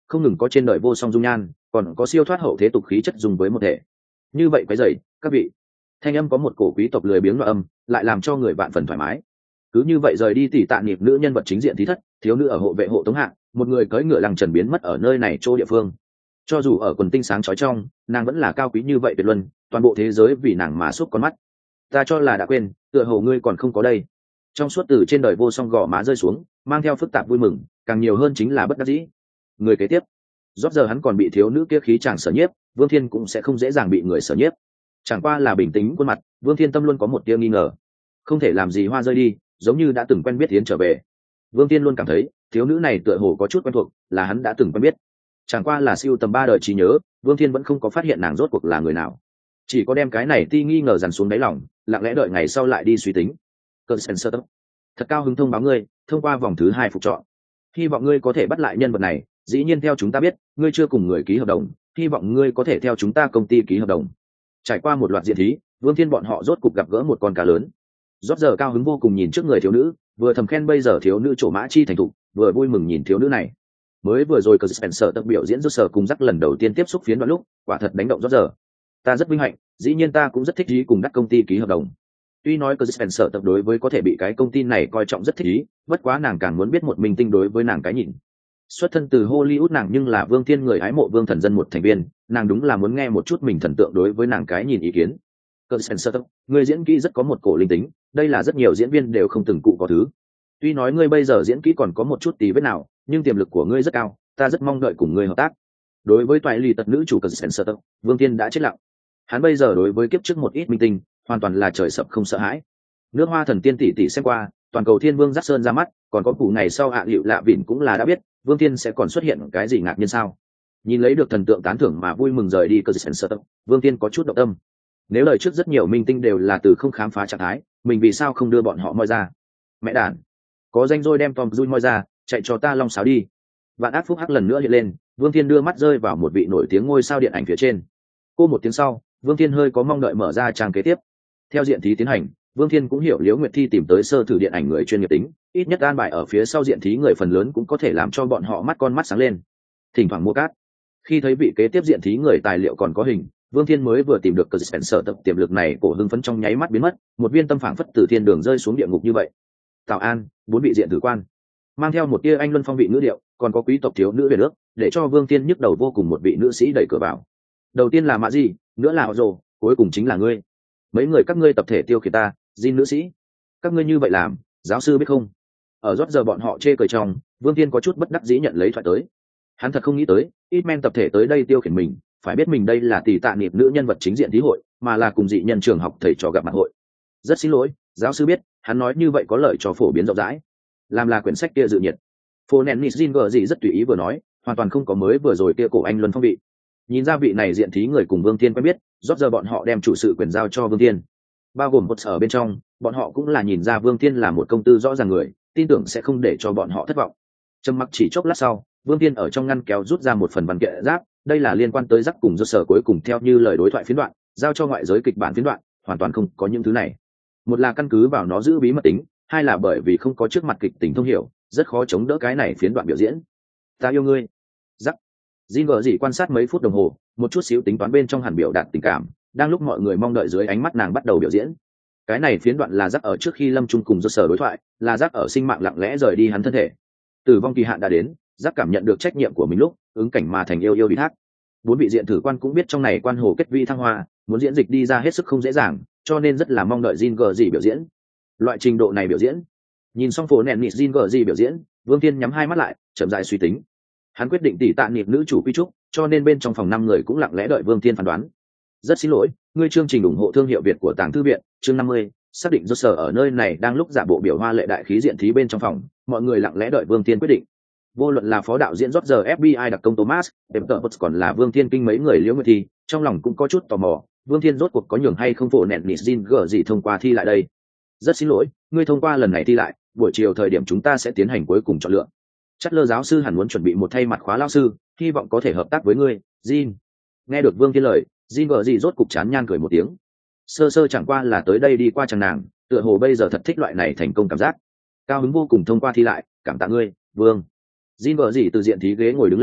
không ngừng có trên đời vô song dung nhan, còn có siêu thoát hậu thế tục khí chất dùng với một thể. Như vậy quấy rầy các vị. Thanh âm có một cổ quý tộc lười biếng loa âm, lại làm cho người vạn phần thoải mái. Cứ như vậy rời đi tỷ tạ niệm nữ nhân vật chính diện thí thất, thiếu nữ ở hộ vệ hộ tống hạng, một người cưỡi ngựa lằng trần biến mất ở nơi này chỗ địa phương. Cho dù ở quần tinh sáng chói trong, nàng vẫn là cao quý như vậy tuyệt luân, toàn bộ thế giới vì nàng mà xúc con mắt. Ta cho là đã quên, tựa hồ ngươi còn không có đây. Trong suốt từ trên đời vô song gò má rơi xuống, mang theo phức tạp vui mừng, càng nhiều hơn chính là bất đắc dĩ. Người kế tiếp, rốt giờ hắn còn bị thiếu nữ kia khí chàng sở nhiếp, Vương Thiên cũng sẽ không dễ dàng bị người sở nhiếp. Chẳng qua là bình tĩnh khuôn mặt, Vương Thiên tâm luôn có một tia nghi ngờ, không thể làm gì hoa rơi đi, giống như đã từng quen biết tiến trở về. Vương Thiên luôn cảm thấy thiếu nữ này tựa hồ có chút quen thuộc, là hắn đã từng quen biết. Chẳng qua là siêu tầm ba đời trí nhớ, Vương Thiên vẫn không có phát hiện nàng rốt cuộc là người nào, chỉ có đem cái này ti nghi ngờ dằn xuống đáy lòng, lặng lẽ đợi ngày sau lại đi suy tính. Cơn Spencer, thật cao hứng thông báo ngươi thông qua vòng thứ hai phục chọn, hy vọng ngươi có thể bắt lại nhân vật này. Dĩ nhiên theo chúng ta biết, ngươi chưa cùng người ký hợp đồng, hy vọng ngươi có thể theo chúng ta công ty ký hợp đồng. Trải qua một loạt diện thí, Vương Thiên bọn họ rốt cục gặp gỡ một con cá lớn. Rốt giờ cao hứng vô cùng nhìn trước người thiếu nữ, vừa thầm khen bây giờ thiếu nữ trổ mã chi thành thục, vừa vui mừng nhìn thiếu nữ này. Mới vừa rồi cờ Spencer tập biểu diễn rốt giờ cùng dắt lần đầu tiên tiếp xúc phiến đoạn lúc, quả thật đánh động rốt giờ. Ta rất vinh hạnh, dĩ nhiên ta cũng rất thích ý cùng đắc công ty ký hợp đồng. Tuy nói cờ Spencer tập đối với có thể bị cái công ty này coi trọng rất thích ý, bất quá nàng càng muốn biết một minh tinh đối với nàng cái nhìn. Xuất thân từ Hollywood nàng nhưng là Vương Thiên người hái mộ Vương Thần Dân một thành viên, nàng đúng là muốn nghe một chút mình thần tượng đối với nàng cái nhìn ý kiến. Cờ Spencer, người diễn kỹ rất có một cổ linh tính, đây là rất nhiều diễn viên đều không từng cụ có thứ. Tuy nói ngươi bây giờ diễn kỹ còn có một chút tí vết nào, nhưng tiềm lực của ngươi rất cao, ta rất mong đợi cùng ngươi hợp tác. Đối với toại lì tật nữ chủ Cờ Spencer, Vương Thiên đã chết lặng. Hắn bây giờ đối với kiếp trước một ít minh tinh, hoàn toàn là trời sập không sợ hãi. Nước Hoa thần tiên tỷ tỷ xem qua, toàn cầu thiên vương Dắc Sơn ra mắt, còn có củ ngày sau hạ liệu lạ vịn cũng là đã biết, Vương Thiên sẽ còn xuất hiện cái gì ngạc nhiên sao? Nhìn lấy được thần tượng tán thưởng mà vui mừng rời đi Cờ Spencer, Vương Thiên có chút động tâm. Nếu lời trước rất nhiều minh tinh đều là từ không khám phá trạng thái, mình vì sao không đưa bọn họ moi ra? Mẹ đàn, có danh rồi đem Tom Cruise moi ra, chạy cho ta long sáo đi. Vạn ác phúc hắc lần nữa hiện lên, Vương Thiên đưa mắt rơi vào một vị nổi tiếng ngôi sao điện ảnh phía trên. Cô một tiếng sau, Vương Thiên hơi có mong đợi mở ra trang kế tiếp. Theo diện thí tiến hành, Vương Thiên cũng hiểu Liễu Nguyệt Thi tìm tới sơ thử điện ảnh người chuyên nghiệp tính, ít nhất an bài ở phía sau diện thí người phần lớn cũng có thể làm cho bọn họ mắt con mắt sáng lên. Thỉnh thoảng mua cát. Khi thấy vị kế tiếp diện thí người tài liệu còn có hình, Vương Thiên mới vừa tìm được Cờ Spencer tập tiềm lực này, cổ hưng phấn trong nháy mắt biến mất, một viên tâm phảng phất từ thiên đường rơi xuống địa ngục như vậy. Tào An, bốn vị diện thử quan, mang theo một tia anh luân phong vị ngữ điệu, còn có quý tộc thiếu nữ về nước, để cho Vương Thiên nhức đầu vô cùng một vị nữ sĩ đẩy cửa vào. Đầu tiên là Mã Di, nữa là Rồ, cuối cùng chính là ngươi. Mấy người các ngươi tập thể tiêu khiển ta, Jin nữ sĩ, các ngươi như vậy làm, giáo sư biết không? Ở rót giờ bọn họ chê cười trong, Vương Thiên có chút bất đắc dĩ nhận lấy thoại tới. Hắn thật không nghĩ tới, ít men tập thể tới đây tiêu khiển mình, phải biết mình đây là tỷ tạ niệm nữ nhân vật chính diện thí hội, mà là cùng dị nhân trường học thầy trò gặp mặt hội. Rất xin lỗi, giáo sư biết, hắn nói như vậy có lợi cho phổ biến rộng rãi. Làm là quyển sách kia dự nhiệt. Phonennis Jin gì rất tùy ý vừa nói, hoàn toàn không có mới vừa rồi kia cổ anh luân phong vị. Nhìn ra vị này diện thí người cùng Vương Thiên quen biết, rót giờ bọn họ đem chủ sự quyền giao cho Vương Thiên. Bao gồm một ở bên trong, bọn họ cũng là nhìn ra Vương Thiên là một công tư rõ ràng người, tin tưởng sẽ không để cho bọn họ thất vọng. Trầm mặc chỉ chốc lát sau, Vương Thiên ở trong ngăn kéo rút ra một phần văn kiện giáp, đây là liên quan tới Jack cùng rốt sở cuối cùng theo như lời đối thoại phiến đoạn, giao cho ngoại giới kịch bản phiến đoạn, hoàn toàn không có những thứ này. Một là căn cứ vào nó giữ bí mật tính, hai là bởi vì không có trước mặt kịch tính thông hiểu, rất khó chống đỡ cái này phiến đoạn biểu diễn. Ta yêu ngươi. Jack. Jin vợ gì quan sát mấy phút đồng hồ, một chút xíu tính toán bên trong hẳn biểu đạt tình cảm, đang lúc mọi người mong đợi dưới ánh mắt nàng bắt đầu biểu diễn. Cái này phiến đoạn là Jack ở trước khi Lâm Trung cùng rốt sở đối thoại, là Jack ở sinh mạng lặng lẽ rời đi hắn thân thể. Tử vong kỳ hạn đã đến, Jack cảm nhận được trách nhiệm của mình lúc, ứng cảnh mà thành yêu yêu bị thác. Bốn vị diện thử quan cũng biết trong này quan hồ kết vi thăng hoa, muốn diễn dịch đi ra hết sức không dễ dàng, cho nên rất là mong đợi Jin gờ gì biểu diễn. Loại trình độ này biểu diễn, nhìn xong phổ nẹn nịt Jin gờ gì biểu diễn, Vương Thiên nhắm hai mắt lại, chậm rãi suy tính. Hắn quyết định tỉ tạ niệm nữ chủ quy trúc, cho nên bên trong phòng năm người cũng lặng lẽ đợi Vương Thiên phán đoán. Rất xin lỗi, ngươi chương trình ủng hộ thương hiệu Việt của Tàng Thư viện, chương năm mươi, xác định rốt sở ở nơi này đang lúc giả bộ biểu hoa lệ đại khí diện thí bên trong phòng, mọi người lặng lẽ đợi Vương Thiên quyết định. Vô luận là phó đạo diễn rốt giờ ép bê i đặc công Thomas, Epstein còn là Vương Thiên kinh mấy người Liễu Nguyệt Thi, trong lòng cũng có chút tò mò, Vương Thiên rốt cuộc có nhường hay không phổ nẹn nịt Jin gở gì thông qua thi lại đây. Rất xin lỗi, ngươi thông qua lần này thi lại, buổi chiều thời điểm chúng ta sẽ tiến hành cuối cùng chọn lựa. Chắc lơ giáo sư hẳn muốn chuẩn bị một thay mặt khóa lao sư, hy vọng có thể hợp tác với ngươi, Jin. Nghe được Vương Thiên lời, Jin gở gì rốt cục chán nhan cười một tiếng. Sơ sơ chẳng qua là tới đây đi qua chẳng nàng, tựa hồ bây giờ thật thích loại này thành công cảm giác. Cao hứng vô cùng thông qua thi lại, cảm tạ ngươi, Vương. Jin vợ gì từ diện thí ghế ngồi đứng lên,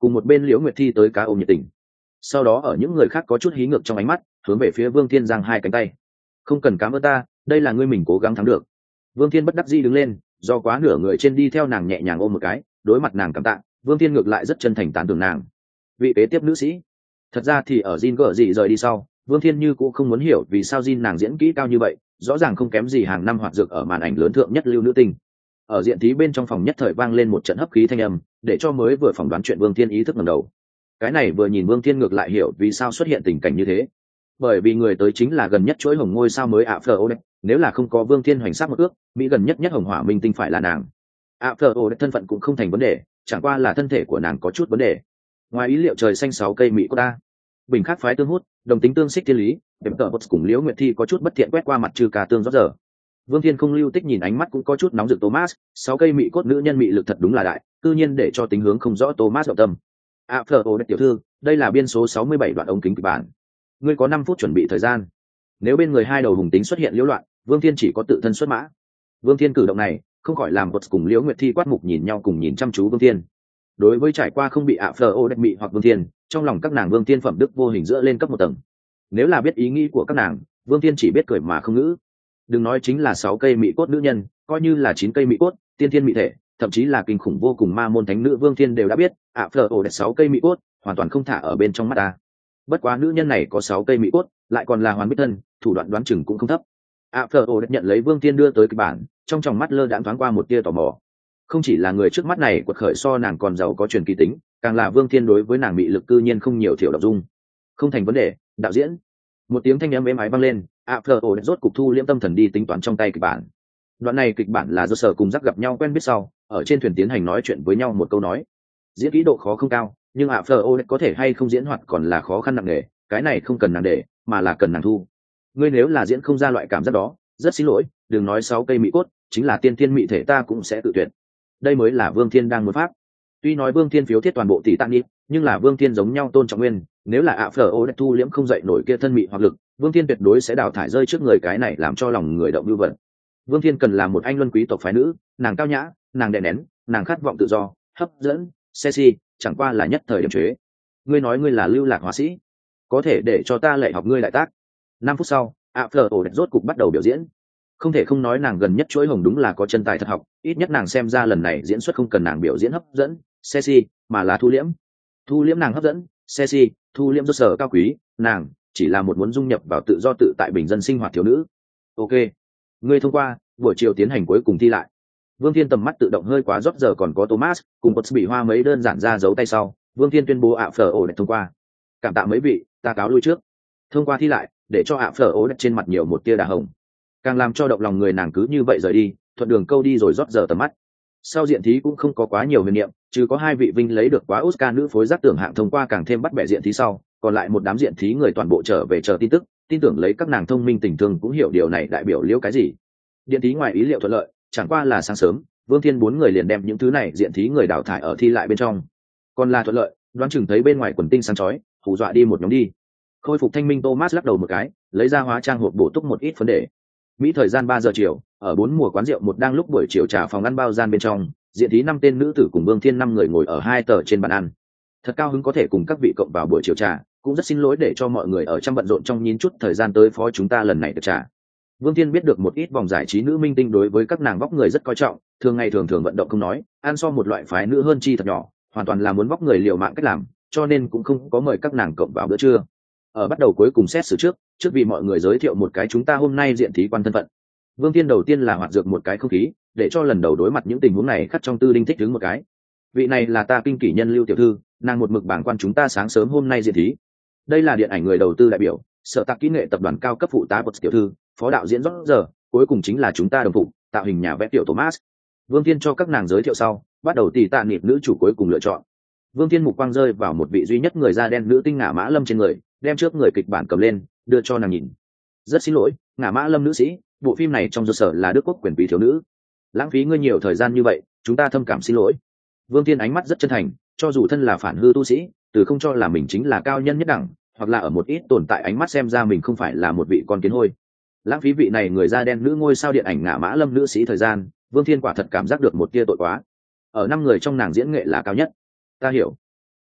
cùng một bên liễu nguyệt thi tới cá ôm nhiệt tình. Sau đó ở những người khác có chút hí ngược trong ánh mắt hướng về phía Vương Thiên giang hai cánh tay. Không cần cảm ơn ta, đây là ngươi mình cố gắng thắng được. Vương Thiên bất đắc dĩ đứng lên, do quá nửa người trên đi theo nàng nhẹ nhàng ôm một cái, đối mặt nàng cảm tạ, Vương Thiên ngược lại rất chân thành tán thưởng nàng. Vị kế tiếp nữ sĩ. Thật ra thì ở Jin gở gì rời đi sau, Vương Thiên như cũng không muốn hiểu vì sao Jin nàng diễn kỹ cao như vậy, rõ ràng không kém gì hàng năm hoạt dược ở màn ảnh lớn thượng nhất lưu nữ tinh. Ở diện thí bên trong phòng nhất thời vang lên một trận hấp khí thanh âm, để cho mới vừa phỏng đoán chuyện Vương Thiên ý thức ngẩng đầu. Cái này vừa nhìn Vương Thiên ngược lại hiểu vì sao xuất hiện tình cảnh như thế. Bởi vì người tới chính là gần nhất chuỗi hồng ngôi sao mới Aphrodite, nếu là không có Vương Thiên hoành sát một ước, mỹ gần nhất nhất hồng hỏa minh tinh phải là nàng. Aphrodite thân phận cũng không thành vấn đề, chẳng qua là thân thể của nàng có chút vấn đề. Ngoài ý liệu trời xanh sáu cây mỹ của ta. Bình khác phái tương hút, đồng tính tương xích thiên lý, điểm tợ bột cùng Liễu Nguyệt Thi có chút bất thiện quét qua mặt trừ cả tương rót giờ. Vương Thiên không lưu tích nhìn ánh mắt cũng có chút nóng rực Thomas, sáu cây mỹ cốt nữ nhân mỹ lực thật đúng là đại, tự nhiên để cho tính hướng không rõ Thomas động tâm. Aphrodite tiểu thư, đây là biên số sáu mươi bảy đoạn ống kính kịch bản. Ngươi có năm phút chuẩn bị thời gian. Nếu bên người hai đầu hùng tính xuất hiện liễu loạn, Vương Thiên chỉ có tự thân xuất mã. Vương Thiên cử động này, không khỏi làm bột cùng Liễu Nguyệt Thi quát mục nhìn nhau cùng nhìn chăm chú Vương Thiên. Đối với trải qua không bị Aphrodite mị hoặc Vương Thiên, trong lòng các nàng Vương Thiên phẩm đức vô hình giữa lên cấp một tầng. Nếu là biết ý nghĩ của các nàng, Vương Thiên chỉ biết cười mà không ngữ. Đừng nói chính là sáu cây mỹ cốt nữ nhân, coi như là chín cây mỹ cốt, tiên thiên mỹ thể, thậm chí là kinh khủng vô cùng ma môn thánh nữ Vương Thiên đều đã biết, Aphrodite sáu cây mỹ cốt, hoàn toàn không thả ở bên trong mắt ta. Bất quá nữ nhân này có sáu cây mỹ cốt, lại còn là hoàn bích thân, thủ đoạn đoán chừng cũng không thấp. Aphrodite nhận lấy Vương Thiên đưa tới kịch bản, trong tròng mắt lơ đãng thoáng qua một tia tò mò. Không chỉ là người trước mắt này quật khởi so nàng còn giàu có truyền kỳ tính, càng là Vương Thiên đối với nàng bị lực cư nhiên không nhiều thiểu độc dung. Không thành vấn đề, đạo diễn. Một tiếng thanh âm êm ái vang lên, Aphrodite rốt cục thu liễm tâm thần đi tính toán trong tay kịch bản. Đoạn này kịch bản là do sở cùng Giác gặp nhau quen biết sau, ở trên thuyền tiến hành nói chuyện với nhau một câu nói. Diễn kỹ độ khó không cao, nhưng Aphrodite có thể hay không diễn hoạt còn là khó khăn nặng nề, cái này không cần nàng để, mà là cần nàng thu. Ngươi nếu là diễn không ra loại cảm giác đó, rất xin lỗi, đừng nói sáu cây mỹ cốt, chính là tiên thiên mỹ thể ta cũng sẽ tự tuyệt. Đây mới là Vương Thiên đang muốn pháp. Tuy nói Vương Thiên phiếu thiết toàn bộ tỷ tạng nhịp, nhưng là Vương Thiên giống nhau tôn trọng nguyên, nếu là Aphrodite thu liễm không dậy nổi kia thân mị hoặc lực, Vương Thiên tuyệt đối sẽ đào thải rơi trước người, cái này làm cho lòng người động lưu vận. Vương Thiên cần là một anh luân quý tộc phái nữ, nàng cao nhã, nàng đè nén, nàng khát vọng tự do, hấp dẫn, sexy, chẳng qua là nhất thời điểm chế. Ngươi nói ngươi là lưu lạc họa sĩ, có thể để cho ta lệ học ngươi lại tác. Năm phút sau, Aphrodite rốt cục bắt đầu biểu diễn. Không thể không nói nàng gần nhất chuỗi hồng đúng là có chân tài thật học, ít nhất nàng xem ra lần này diễn xuất không cần nàng biểu diễn hấp dẫn, sexy, mà là thu liễm. Thu liễm nàng hấp dẫn, sexy, thu liễm do sở cao quý, nàng chỉ là một muốn dung nhập vào tự do tự tại bình dân sinh hoạt thiếu nữ. Ok, ngươi thông qua, buổi chiều tiến hành cuối cùng thi lại. Vương Thiên tầm mắt tự động hơi quá rót giờ còn có Thomas, cùng Potts bị hoa mấy đơn giản ra giấu tay sau, Vương Thiên tuyên bố Aphrodite thông qua. Cảm tạ mấy vị, ta cáo lui trước. Thông qua thi lại, để cho Aphrodite trên mặt nhiều một tia đà hồng. Càng làm cho động lòng người nàng cứ như vậy rời đi, thuận đường câu đi rồi rót giờ tầm mắt. Sau diện thí cũng không có quá nhiều huyền niệm, trừ có hai vị vinh lấy được quá Oscar nữ phối giác tưởng hạng thông qua càng thêm bắt bẻ diện thí sau, còn lại một đám diện thí người toàn bộ trở về chờ tin tức, tin tưởng lấy các nàng thông minh tình thương cũng hiểu điều này đại biểu liễu cái gì. Điện thí ngoài ý liệu thuận lợi, chẳng qua là sáng sớm, Vương Thiên bốn người liền đem những thứ này diện thí người đào thải ở thi lại bên trong. Còn là thuận lợi, đoán chừng thấy bên ngoài quần tinh sáng chói, hù dọa đi một nhóm đi. Khôi phục thanh minh Thomas lắc đầu một cái, lấy ra hóa trang hộp bổ túc một ít vấn đề. Mỹ thời gian ba giờ chiều, ở bốn mùa quán rượu một đang lúc buổi chiều trà phòng ăn bao gian bên trong, diện thí năm tên nữ tử cùng Vương Thiên năm người ngồi ở hai tờ trên bàn ăn. Thật cao hứng có thể cùng các vị cộng vào buổi chiều trà, cũng rất xin lỗi để cho mọi người ở trong bận rộn trong nhín chút thời gian tới phó chúng ta lần này được trà. Vương Thiên biết được một ít vòng giải trí nữ minh tinh đối với các nàng vóc người rất coi trọng, thường ngày thường thường vận động không nói, ăn so một loại phái nữ hơn chi thật nhỏ, hoàn toàn là muốn vóc người liều mạng cách làm, cho nên cũng không có mời các nàng cộng vào bữa trưa. Ở bắt đầu cuối cùng xét xử trước, trước vì mọi người giới thiệu một cái chúng ta hôm nay diện thí quan thân phận. Vương Thiên đầu tiên là hoạt dược một cái không khí, để cho lần đầu đối mặt những tình huống này khắc trong tư linh thích đứng một cái. Vị này là ta kinh kỷ nhân Lưu tiểu thư, nàng một mực bảng quan chúng ta sáng sớm hôm nay diện thí. Đây là điện ảnh người đầu tư đại biểu, sở tạc kỹ nghệ tập đoàn cao cấp phụ tá Potts tiểu thư, phó đạo diễn rót giờ, cuối cùng chính là chúng ta đồng phụ, tạo hình nhà vẽ tiểu Thomas. Vương Thiên cho các nàng giới thiệu sau, bắt đầu tỉ tạ nịp nữ chủ cuối cùng lựa chọn. Vương Thiên mục quang rơi vào một vị duy nhất người da đen nữ tinh Ngả Mã Lâm trên người, đem trước người kịch bản cầm lên, đưa cho nàng nhìn. Rất xin lỗi, Ngả Mã Lâm nữ sĩ, bộ phim này trong do sở là Đức quốc quyền quý thiếu nữ. Lãng phí ngươi nhiều thời gian như vậy, chúng ta thâm cảm xin lỗi. Vương Thiên ánh mắt rất chân thành, cho dù thân là phản hư tu sĩ, từ không cho là mình chính là cao nhân nhất đẳng, hoặc là ở một ít tồn tại ánh mắt xem ra mình không phải là một vị con kiến hôi. Lãng phí vị này người da đen nữ ngôi sao điện ảnh Ngả Mã Lâm nữ sĩ thời gian, Vương Thiên quả thật cảm giác được một tia tội quá. Ở năm người trong nàng diễn nghệ là cao nhất. Ta hiểu.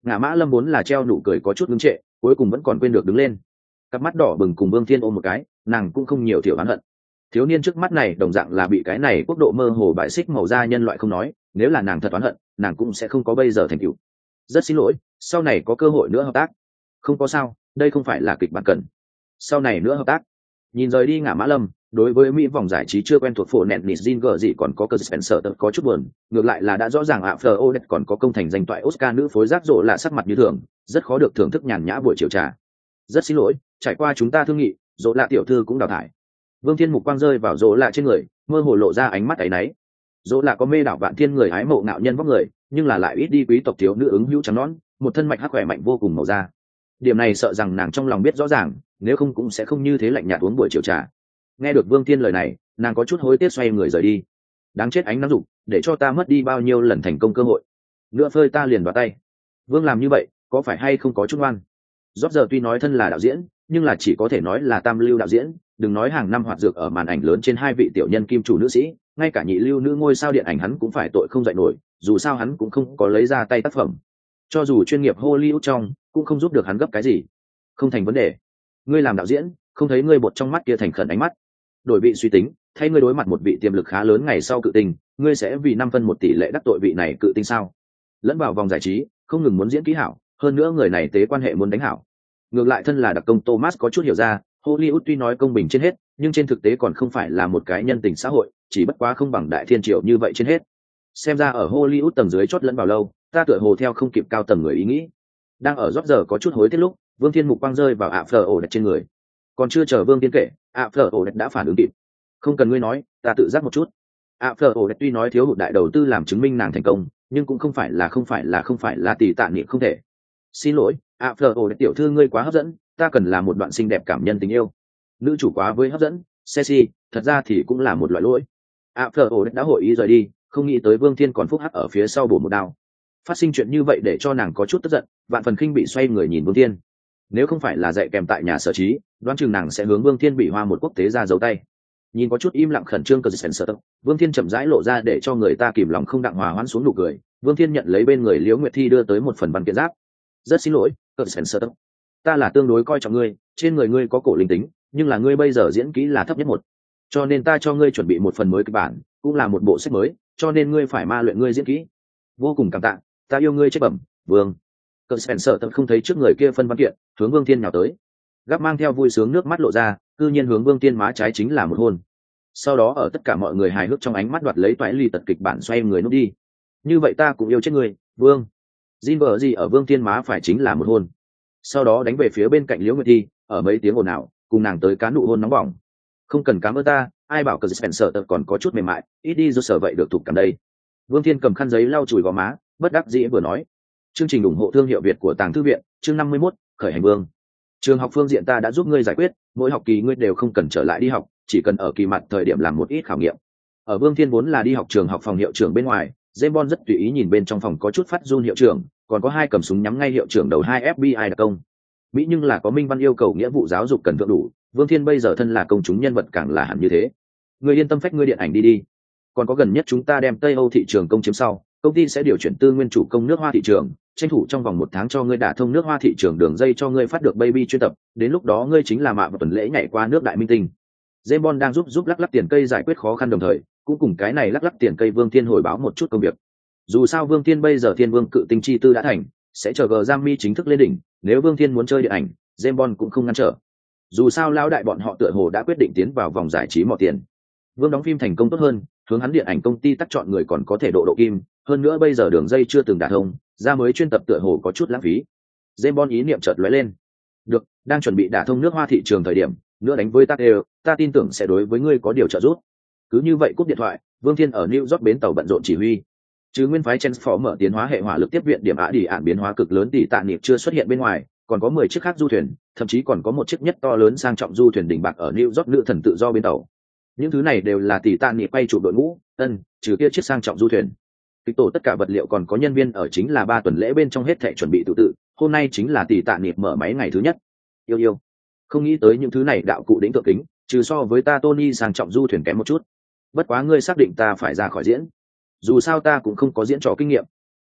Ngã Mã Lâm vốn là treo nụ cười có chút ngưng trệ, cuối cùng vẫn còn quên được đứng lên. Cặp mắt đỏ bừng cùng Vương Thiên ôm một cái, nàng cũng không nhiều thiểu oán hận. Thiếu niên trước mắt này đồng dạng là bị cái này quốc độ mơ hồ bại xích màu da nhân loại không nói, nếu là nàng thật oán hận, nàng cũng sẽ không có bây giờ thành tựu. Rất xin lỗi, sau này có cơ hội nữa hợp tác. Không có sao, đây không phải là kịch bản cần. Sau này nữa hợp tác. Nhìn rời đi Ngã Mã Lâm, đối với mỹ vòng giải trí chưa quen thuộc phổ nẹt Nizzinger gì còn có cơ Spencer có chút buồn, ngược lại là đã rõ ràng ạ Fleur Odet còn có công thành danh toại Oscar nữ phối giác rộ là sắc mặt như thường, rất khó được thưởng thức nhàn nhã buổi chiều trà. Rất xin lỗi, trải qua chúng ta thương nghị, rộ lạ tiểu thư cũng đào thải. Vương Thiên mục quang rơi vào rộ lạ trên người, mơ hồ lộ ra ánh mắt áy náy. Rộ lạ có mê đảo vạn thiên người hái mộ ngạo nhân vóc người, nhưng là lại ít đi quý tộc thiếu nữ ứng hữu trắng nón, một thân mạch hắc khỏe mạnh vô cùng màu da. Điểm này sợ rằng nàng trong lòng biết rõ ràng, nếu không cũng sẽ không như thế lạnh nhạt uống buổi chiều trà. Nghe được Vương Thiên lời này, nàng có chút hối tiếc xoay người rời đi. Đáng chết ánh nắng dục, để cho ta mất đi bao nhiêu lần thành công cơ hội. Nữa phơi ta liền vào tay. Vương làm như vậy, có phải hay không có chút ngoan? Rốt giờ tuy nói thân là đạo diễn, nhưng là chỉ có thể nói là tam lưu đạo diễn, đừng nói hàng năm hoạt dược ở màn ảnh lớn trên hai vị tiểu nhân kim chủ nữ sĩ, ngay cả nhị lưu nữ ngôi sao điện ảnh hắn cũng phải tội không dậy nổi, dù sao hắn cũng không có lấy ra tay tác phẩm. Cho dù chuyên nghiệp Hollywood trong, cũng không giúp được hắn gấp cái gì. Không thành vấn đề. Ngươi làm đạo diễn, không thấy ngươi bột trong mắt kia thành khẩn ánh mắt. Đổi vị suy tính, thay ngươi đối mặt một vị tiềm lực khá lớn ngày sau cự tinh, ngươi sẽ vì năm phân một tỷ lệ đắc tội vị này cự tinh sao? Lẫn vào vòng giải trí, không ngừng muốn diễn kỹ hảo, hơn nữa người này tế quan hệ muốn đánh hảo. Ngược lại thân là đặc công Thomas có chút hiểu ra, Hollywood tuy nói công bình trên hết, nhưng trên thực tế còn không phải là một cái nhân tình xã hội, chỉ bất quá không bằng đại thiên triều như vậy trên hết. Xem ra ở Hollywood tầng dưới chót lẫn vào lâu, ta tựa hồ theo không kịp cao tầng người ý nghĩ. Đang ở rót giờ có chút hối tiếc lúc, Vương Thiên mục quang rơi vào ạ Fleur ổ trên người. Còn chưa chờ Vương Thiên kể, ạ Fleur ổ đã phản ứng kịp. Không cần ngươi nói, ta tự giác một chút. ạ Fleur ổ tuy nói thiếu hụt đại đầu tư làm chứng minh nàng thành công, nhưng cũng không phải là không phải là không phải là tỷ tạ niệm không thể. Xin lỗi, ạ Fleur ổ tiểu thư ngươi quá hấp dẫn, ta cần là một đoạn xinh đẹp cảm nhân tình yêu. Nữ chủ quá với hấp dẫn, sexy, thật ra thì cũng là một loại lỗi. ạ Fleur ổ đã hội ý rời đi, không nghĩ tới Vương Thiên còn phúc hắc ở phía sau bổ một đao. Phát sinh chuyện như vậy để cho nàng có chút tức giận, vạn phần khinh bị xoay người nhìn Vương Thiên. Nếu không phải là dạy kèm tại nhà sở trí, đoán chừng nàng sẽ hướng Vương Thiên bị hoa một quốc tế ra giấu tay. Nhìn có chút im lặng khẩn trương cờ Spencer, Vương Thiên chậm rãi lộ ra để cho người ta kìm lòng không đặng hòa hoãn xuống nụ cười. Vương Thiên nhận lấy bên người Liễu Nguyệt Thi đưa tới một phần văn kiện giáp. Rất xin lỗi, cờ Spencer, ta là tương đối coi trọng ngươi, trên người ngươi có cổ linh tính, nhưng là ngươi bây giờ diễn kỹ là thấp nhất một, cho nên ta cho ngươi chuẩn bị một phần mới kịch bản, cũng là một bộ sách mới, cho nên ngươi phải ma luyện ngươi diễn kỹ. Vô cùng cảm tạ, ta yêu ngươi chết bẩm, Vương. Cờ Spencer tập không thấy trước người kia phân văn kiện, hướng Vương Thiên nhào tới, gắp mang theo vui sướng nước mắt lộ ra, cư nhiên hướng Vương Thiên má trái chính là một hôn. Sau đó ở tất cả mọi người hài hước trong ánh mắt đoạt lấy toái ly tật kịch bản xoay người núp đi. Như vậy ta cũng yêu chết ngươi, Vương. Jin vợ gì ở Vương Thiên má phải chính là một hôn. Sau đó đánh về phía bên cạnh Liễu Nguyệt Thi, ở mấy tiếng ồn ào, cùng nàng tới cá nụ hôn nóng bỏng. Không cần cảm ơn ta, ai bảo cờ Spencer tập còn có chút mềm mại, ít đi do sở vậy được thuộc cảm đây. Vương Thiên cầm khăn giấy lau chùi gò má, bất đắc dĩ vừa nói. Chương trình ủng hộ thương hiệu Việt của Tàng Thư viện, chương năm mươi mốt, khởi hành Vương. Trường học phương diện ta đã giúp ngươi giải quyết, mỗi học kỳ ngươi đều không cần trở lại đi học, chỉ cần ở kỳ mặt thời điểm làm một ít khảo nghiệm. Ở Vương Thiên vốn là đi học trường học phòng hiệu trưởng bên ngoài, James Bond rất tùy ý nhìn bên trong phòng có chút phát run hiệu trưởng, còn có hai cầm súng nhắm ngay hiệu trưởng đầu hai ép bê i đặc công. Mỹ nhưng là có minh văn yêu cầu nghĩa vụ giáo dục cần thượng đủ, Vương Thiên bây giờ thân là công chúng nhân vật càng là hẳn như thế. Ngươi yên tâm phách ngươi điện ảnh đi đi. Còn có gần nhất chúng ta đem Tây Âu thị trường công chiếm sau, công ty sẽ điều chuyển tư nguyên chủ công nước Hoa thị trường, tranh thủ trong vòng một tháng cho ngươi đả thông nước Hoa thị trường đường dây cho ngươi phát được baby chuyên tập, đến lúc đó ngươi chính là mạ và tuần lễ nhảy qua nước đại minh tinh. James Bond đang giúp giúp lắc lắc tiền cây giải quyết khó khăn đồng thời, cũng cùng cái này lắc lắc tiền cây Vương Thiên hồi báo một chút công việc. Dù sao Vương Thiên bây giờ Thiên Vương cự tinh chi tư đã thành, sẽ chờ G Grammy chính thức lên đỉnh, nếu Vương Thiên muốn chơi điện ảnh, James Bond cũng không ngăn trở. Dù sao lão đại bọn họ tựa hồ đã quyết định tiến vào vòng giải trí mỏ tiền. Vương đóng phim thành công tốt hơn, hướng hắn điện ảnh công ty tắt chọn người còn có thể độ độ kim, hơn nữa bây giờ đường dây chưa từng đả thông, ra mới chuyên tập tựa hồ có chút lãng phí. James Bond ý niệm chợt lóe lên. Được, đang chuẩn bị đả thông nước Hoa thị trường thời điểm, nữa đánh với ta đều, ta tin tưởng sẽ đối với ngươi có điều trợ giúp. Cứ như vậy cúp điện thoại, Vương Thiên ở New York bến tàu bận rộn chỉ huy. Chứ nguyên phái Transformer tiến hóa hệ hỏa lực tiếp viện điểm Á đi ản biến hóa cực lớn tỷ tạ niệm chưa xuất hiện bên ngoài, còn có mười chiếc khác du thuyền, thậm chí còn có một chiếc nhất to lớn sang trọng du thuyền đỉnh bạc ở New York nữ thần tự do bến tàu. Những thứ này đều là tỷ tạ niệm quay chụp đội ngũ, ân, trừ kia chiếc sang trọng du thuyền. Kịch tổ tất cả vật liệu còn có nhân viên ở chính là ba tuần lễ bên trong hết thảy chuẩn bị tự tự, hôm nay chính là tỷ tạ niệm mở máy ngày thứ nhất. Yêu yêu. Không nghĩ tới những thứ này đạo cụ đỉnh tượng kính, trừ so với ta Tony sang trọng du thuyền kém một chút. Bất quá ngươi xác định ta phải ra khỏi diễn. Dù sao ta cũng không có diễn trò kinh nghiệm.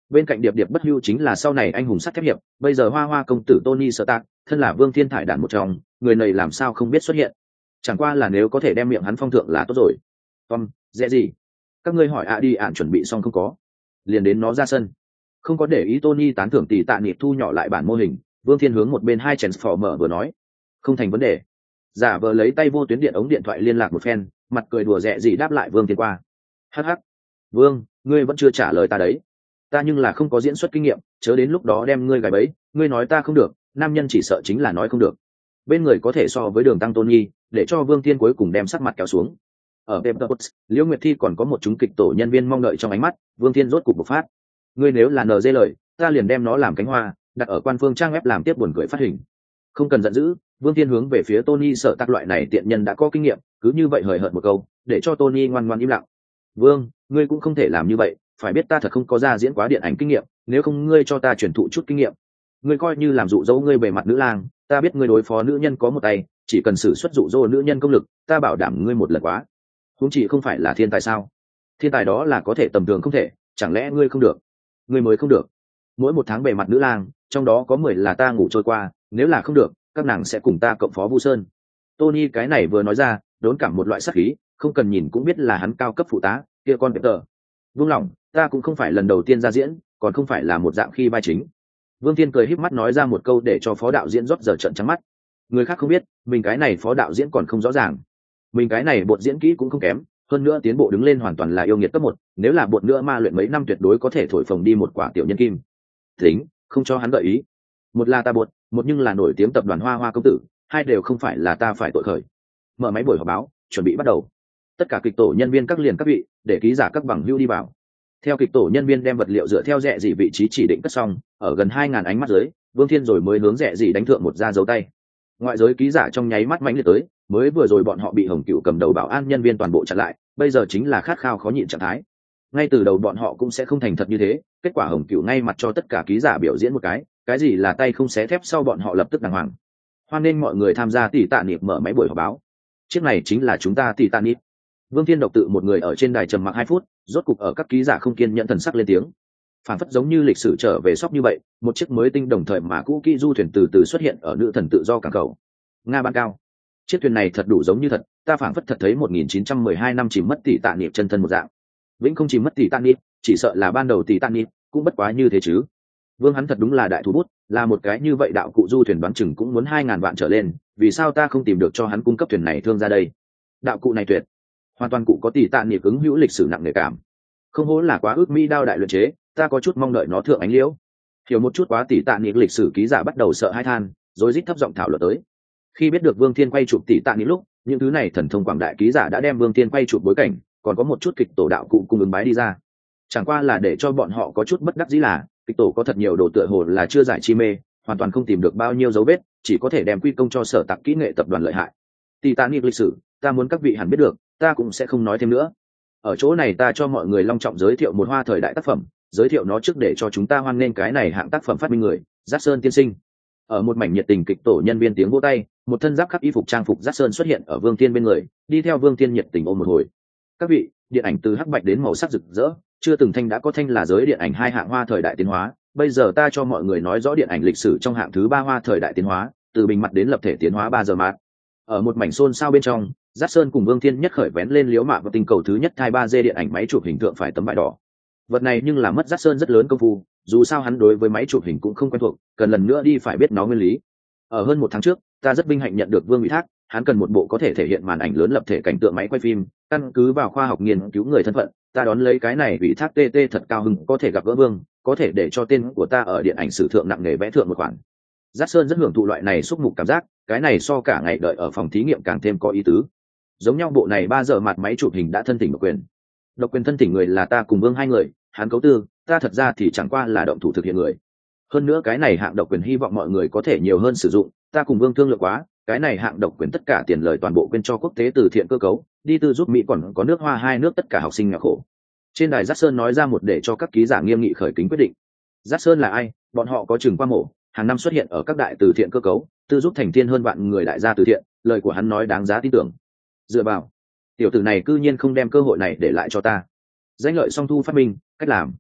Bên cạnh điệp điệp bất hưu chính là sau này anh hùng sắt thép hiệp, bây giờ hoa hoa công tử Tony Stark, thân là Vương Thiên thải đản một trong, người này làm sao không biết xuất hiện. Chẳng qua là nếu có thể đem miệng hắn phong thượng là tốt rồi. Tom, dễ gì? Các ngươi hỏi ạ đi ạn chuẩn bị xong không có? Liền đến nó ra sân. Không có để ý Tony tán thưởng tỷ tạ niệm thu nhỏ lại bản mô hình, Vương Thiên hướng một bên hai Transformer vừa nói, không thành vấn đề. Giả vờ lấy tay vô tuyến điện ống điện thoại liên lạc một phen, mặt cười đùa dẹ gì đáp lại Vương Thiên qua. Hắc hắc. Vương, ngươi vẫn chưa trả lời ta đấy. Ta nhưng là không có diễn xuất kinh nghiệm, chớ đến lúc đó đem ngươi gài bẫy, ngươi nói ta không được, nam nhân chỉ sợ chính là nói không được. Bên người có thể so với Đường Tăng Tony, để cho Vương Thiên cuối cùng đem sắc mặt kéo xuống. Ở Pepperpot, Liễu Nguyệt Thi còn có một chúng kịch tổ nhân viên mong đợi trong ánh mắt, Vương Thiên rốt cục bộc phát. Ngươi nếu là nờ dê lời, ta liền đem nó làm cánh hoa, đặt ở quan phương trang web làm tiếp buồn cười phát hình. Không cần giận dữ, Vương Thiên hướng về phía Tony sợ tác loại này tiện nhân đã có kinh nghiệm, cứ như vậy hời hợt một câu, để cho Tony ngoan ngoãn im lặng. Vương, ngươi cũng không thể làm như vậy, phải biết ta thật không có ra diễn quá điện ảnh kinh nghiệm, nếu không ngươi cho ta truyền thụ chút kinh nghiệm. Ngươi coi như làm dụ dỗ ngươi bề mặt nữ lang, ta biết ngươi đối phó nữ nhân có một tay, chỉ cần sử xuất dụ dỗ nữ nhân công lực, ta bảo đảm ngươi một lần quá. Huống chỉ không phải là thiên tài sao? Thiên tài đó là có thể tầm thường không thể, chẳng lẽ ngươi không được? Ngươi mới không được. Mỗi một tháng bề mặt nữ lang, trong đó có mười là ta ngủ trôi qua, nếu là không được, các nàng sẽ cùng ta cộng phó Vu Sơn. Tony cái này vừa nói ra, đốn cảm một loại sát khí, không cần nhìn cũng biết là hắn cao cấp phụ tá, kia con Peter. Vương lòng, ta cũng không phải lần đầu tiên ra diễn, còn không phải là một dạng khi vai chính. Vương Thiên cười híp mắt nói ra một câu để cho phó đạo diễn rót giờ trợn trắng mắt. Người khác không biết, mình cái này phó đạo diễn còn không rõ ràng. Mình cái này bột diễn kỹ cũng không kém, hơn nữa tiến bộ đứng lên hoàn toàn là yêu nghiệt cấp một, nếu là bột nữa ma luyện mấy năm tuyệt đối có thể thổi phồng đi một quả tiểu nhân kim. Tính, không cho hắn gợi ý. Một là ta bột, một nhưng là nổi tiếng tập đoàn Hoa Hoa công tử, hai đều không phải là ta phải tội khởi. Mở máy buổi họp báo, chuẩn bị bắt đầu. Tất cả kịch tổ nhân viên các liền các vị, để ký giả các bằng hữu đi vào. Theo kịch tổ nhân viên đem vật liệu dựa theo rẽ gì vị trí chỉ định cất xong, ở gần hai ngàn ánh mắt dưới, Vương Thiên rồi mới hướng rẽ gì đánh thượng một ra dấu tay. Ngoại giới ký giả trong nháy mắt mãnh liệt tới, mới vừa rồi bọn họ bị Hồng Cửu cầm đầu bảo an nhân viên toàn bộ chặn lại, bây giờ chính là khát khao khó nhịn trạng thái. Ngay từ đầu bọn họ cũng sẽ không thành thật như thế, kết quả Hồng Cửu ngay mặt cho tất cả ký giả biểu diễn một cái, cái gì là tay không xé thép sau bọn họ lập tức đàng hoàng. Hoan nên mọi người tham gia tỷ tạ niệm mở máy buổi họp báo. Chiếc này chính là chúng ta tỷ tạ niệm. Vương Thiên độc tự một người ở trên đài trầm mặc hai phút, rốt cục ở các ký giả không kiên nhẫn thần sắc lên tiếng. Phản phất giống như lịch sử trở về sóc như vậy, một chiếc mới tinh đồng thời mà cũ kỹ du thuyền từ từ xuất hiện ở nữ thần tự do cảng cầu. Nga ban cao. Chiếc thuyền này thật đủ giống như thật, ta phản phất thật thấy một nghìn chín trăm mười hai năm chìm mất tỷ tạ niệm chân thân một dạng. Vĩnh không chìm mất tỷ tạ niệm, chỉ sợ là ban đầu tỷ tạ niệm, cũng bất quá như thế chứ. Vương hắn thật đúng là đại thủ bút, là một cái như vậy đạo cụ du thuyền đoán chừng cũng muốn hai ngàn vạn trở lên, vì sao ta không tìm được cho hắn cung cấp thuyền này thương ra đây? Đạo cụ này tuyệt, hoàn toàn cụ có tỷ tạ niệm ứng hữu lịch sử nặng nề cảm. Không hổ là quá ước mỹ đao đại luyện chế, ta có chút mong đợi nó thượng ánh liễu. Hiểu một chút quá tỷ tạ niệm lịch sử ký giả bắt đầu sợ hai than, rồi rít thấp giọng thảo luận tới. Khi biết được Vương Thiên quay chụp tỷ tạ niệm lúc, những thứ này thần thông quảng đại ký giả đã đem Vương Thiên quay chụp bối cảnh, còn có một chút kịch tổ đạo cụ cung ứng bái đi ra. Chẳng qua là để cho bọn họ có chút bất đắc dĩ là, kịch tổ có thật nhiều đồ tựa hồ là chưa giải chi mê, hoàn toàn không tìm được bao nhiêu dấu vết, chỉ có thể đem quy công cho sở tạc kỹ nghệ tập đoàn lợi hại. Tỷ tạ niệm lịch sử, ta muốn các vị hẳn biết được, ta cũng sẽ không nói thêm nữa. Ở chỗ này ta cho mọi người long trọng giới thiệu một hoa thời đại tác phẩm, giới thiệu nó trước để cho chúng ta hoan nghênh cái này hạng tác phẩm phát minh người, Giác Sơn tiên sinh. Ở một mảnh nhiệt tình kịch tổ nhân viên tiếng vỗ tay, một thân giáp khắc y phục trang phục Giác Sơn xuất hiện ở Vương Thiên bên người, đi theo Vương Thiên nhiệt tình ôm một hồi. Các vị, điện ảnh từ hắc bạch đến màu sắc rực rỡ, chưa từng thanh đã có thanh là giới điện ảnh hai hạng hoa thời đại tiến hóa, bây giờ ta cho mọi người nói rõ điện ảnh lịch sử trong hạng thứ ba hoa thời đại tiến hóa, từ bình mặt đến lập thể tiến hóa ba giờ mát. Ở một mảnh xôn xao bên trong, Giác Sơn cùng Vương Thiên nhất khởi vén lên liếu mạ và tinh cầu thứ nhất thai ba D điện ảnh máy chụp hình tượng phải tấm vải đỏ. Vật này nhưng là mất Giác Sơn rất lớn công phu, dù sao hắn đối với máy chụp hình cũng không quen thuộc, cần lần nữa đi phải biết nó nguyên lý. Ở hơn một tháng trước, ta rất vinh hạnh nhận được Vương ủy thác, hắn cần một bộ có thể thể hiện màn ảnh lớn lập thể cảnh tượng máy quay phim, căn cứ vào khoa học nghiên cứu người thân phận, ta đón lấy cái này ủy thác tê tê thật cao hứng, có thể gặp gỡ Vương, có thể để cho tên của ta ở điện ảnh sử thượng nặng nề vẽ thượng một khoản. Giác Sơn rất hưởng thụ loại này xúc mục cảm giác, cái này so cả ngày đợi ở phòng thí nghiệm càng thêm có ý tứ. Giống nhau bộ này ba giờ mặt máy chụp hình đã thân thỉnh độc quyền. Độc quyền thân thỉnh người là ta cùng Vương hai người, hắn cấu tư, ta thật ra thì chẳng qua là động thủ thực hiện người. Hơn nữa cái này hạng độc quyền hy vọng mọi người có thể nhiều hơn sử dụng, ta cùng Vương thương lượng quá, cái này hạng độc quyền tất cả tiền lời toàn bộ quên cho quốc tế từ thiện cơ cấu, đi tư giúp Mỹ còn có nước Hoa hai nước tất cả học sinh nghèo khổ. Trên đài Giác Sơn nói ra một để cho các ký giả nghiêm nghị khởi kính quyết định. Giác Sơn là ai? Bọn họ có chừng qua mổ, hàng năm xuất hiện ở các đại từ thiện cơ cấu, tư giúp thành thiên hơn vạn người đại gia từ thiện, lời của hắn nói đáng giá tin tưởng. Dựa vào, tiểu tử này cư nhiên không đem cơ hội này để lại cho ta. Danh lợi song thu phát minh, cách làm.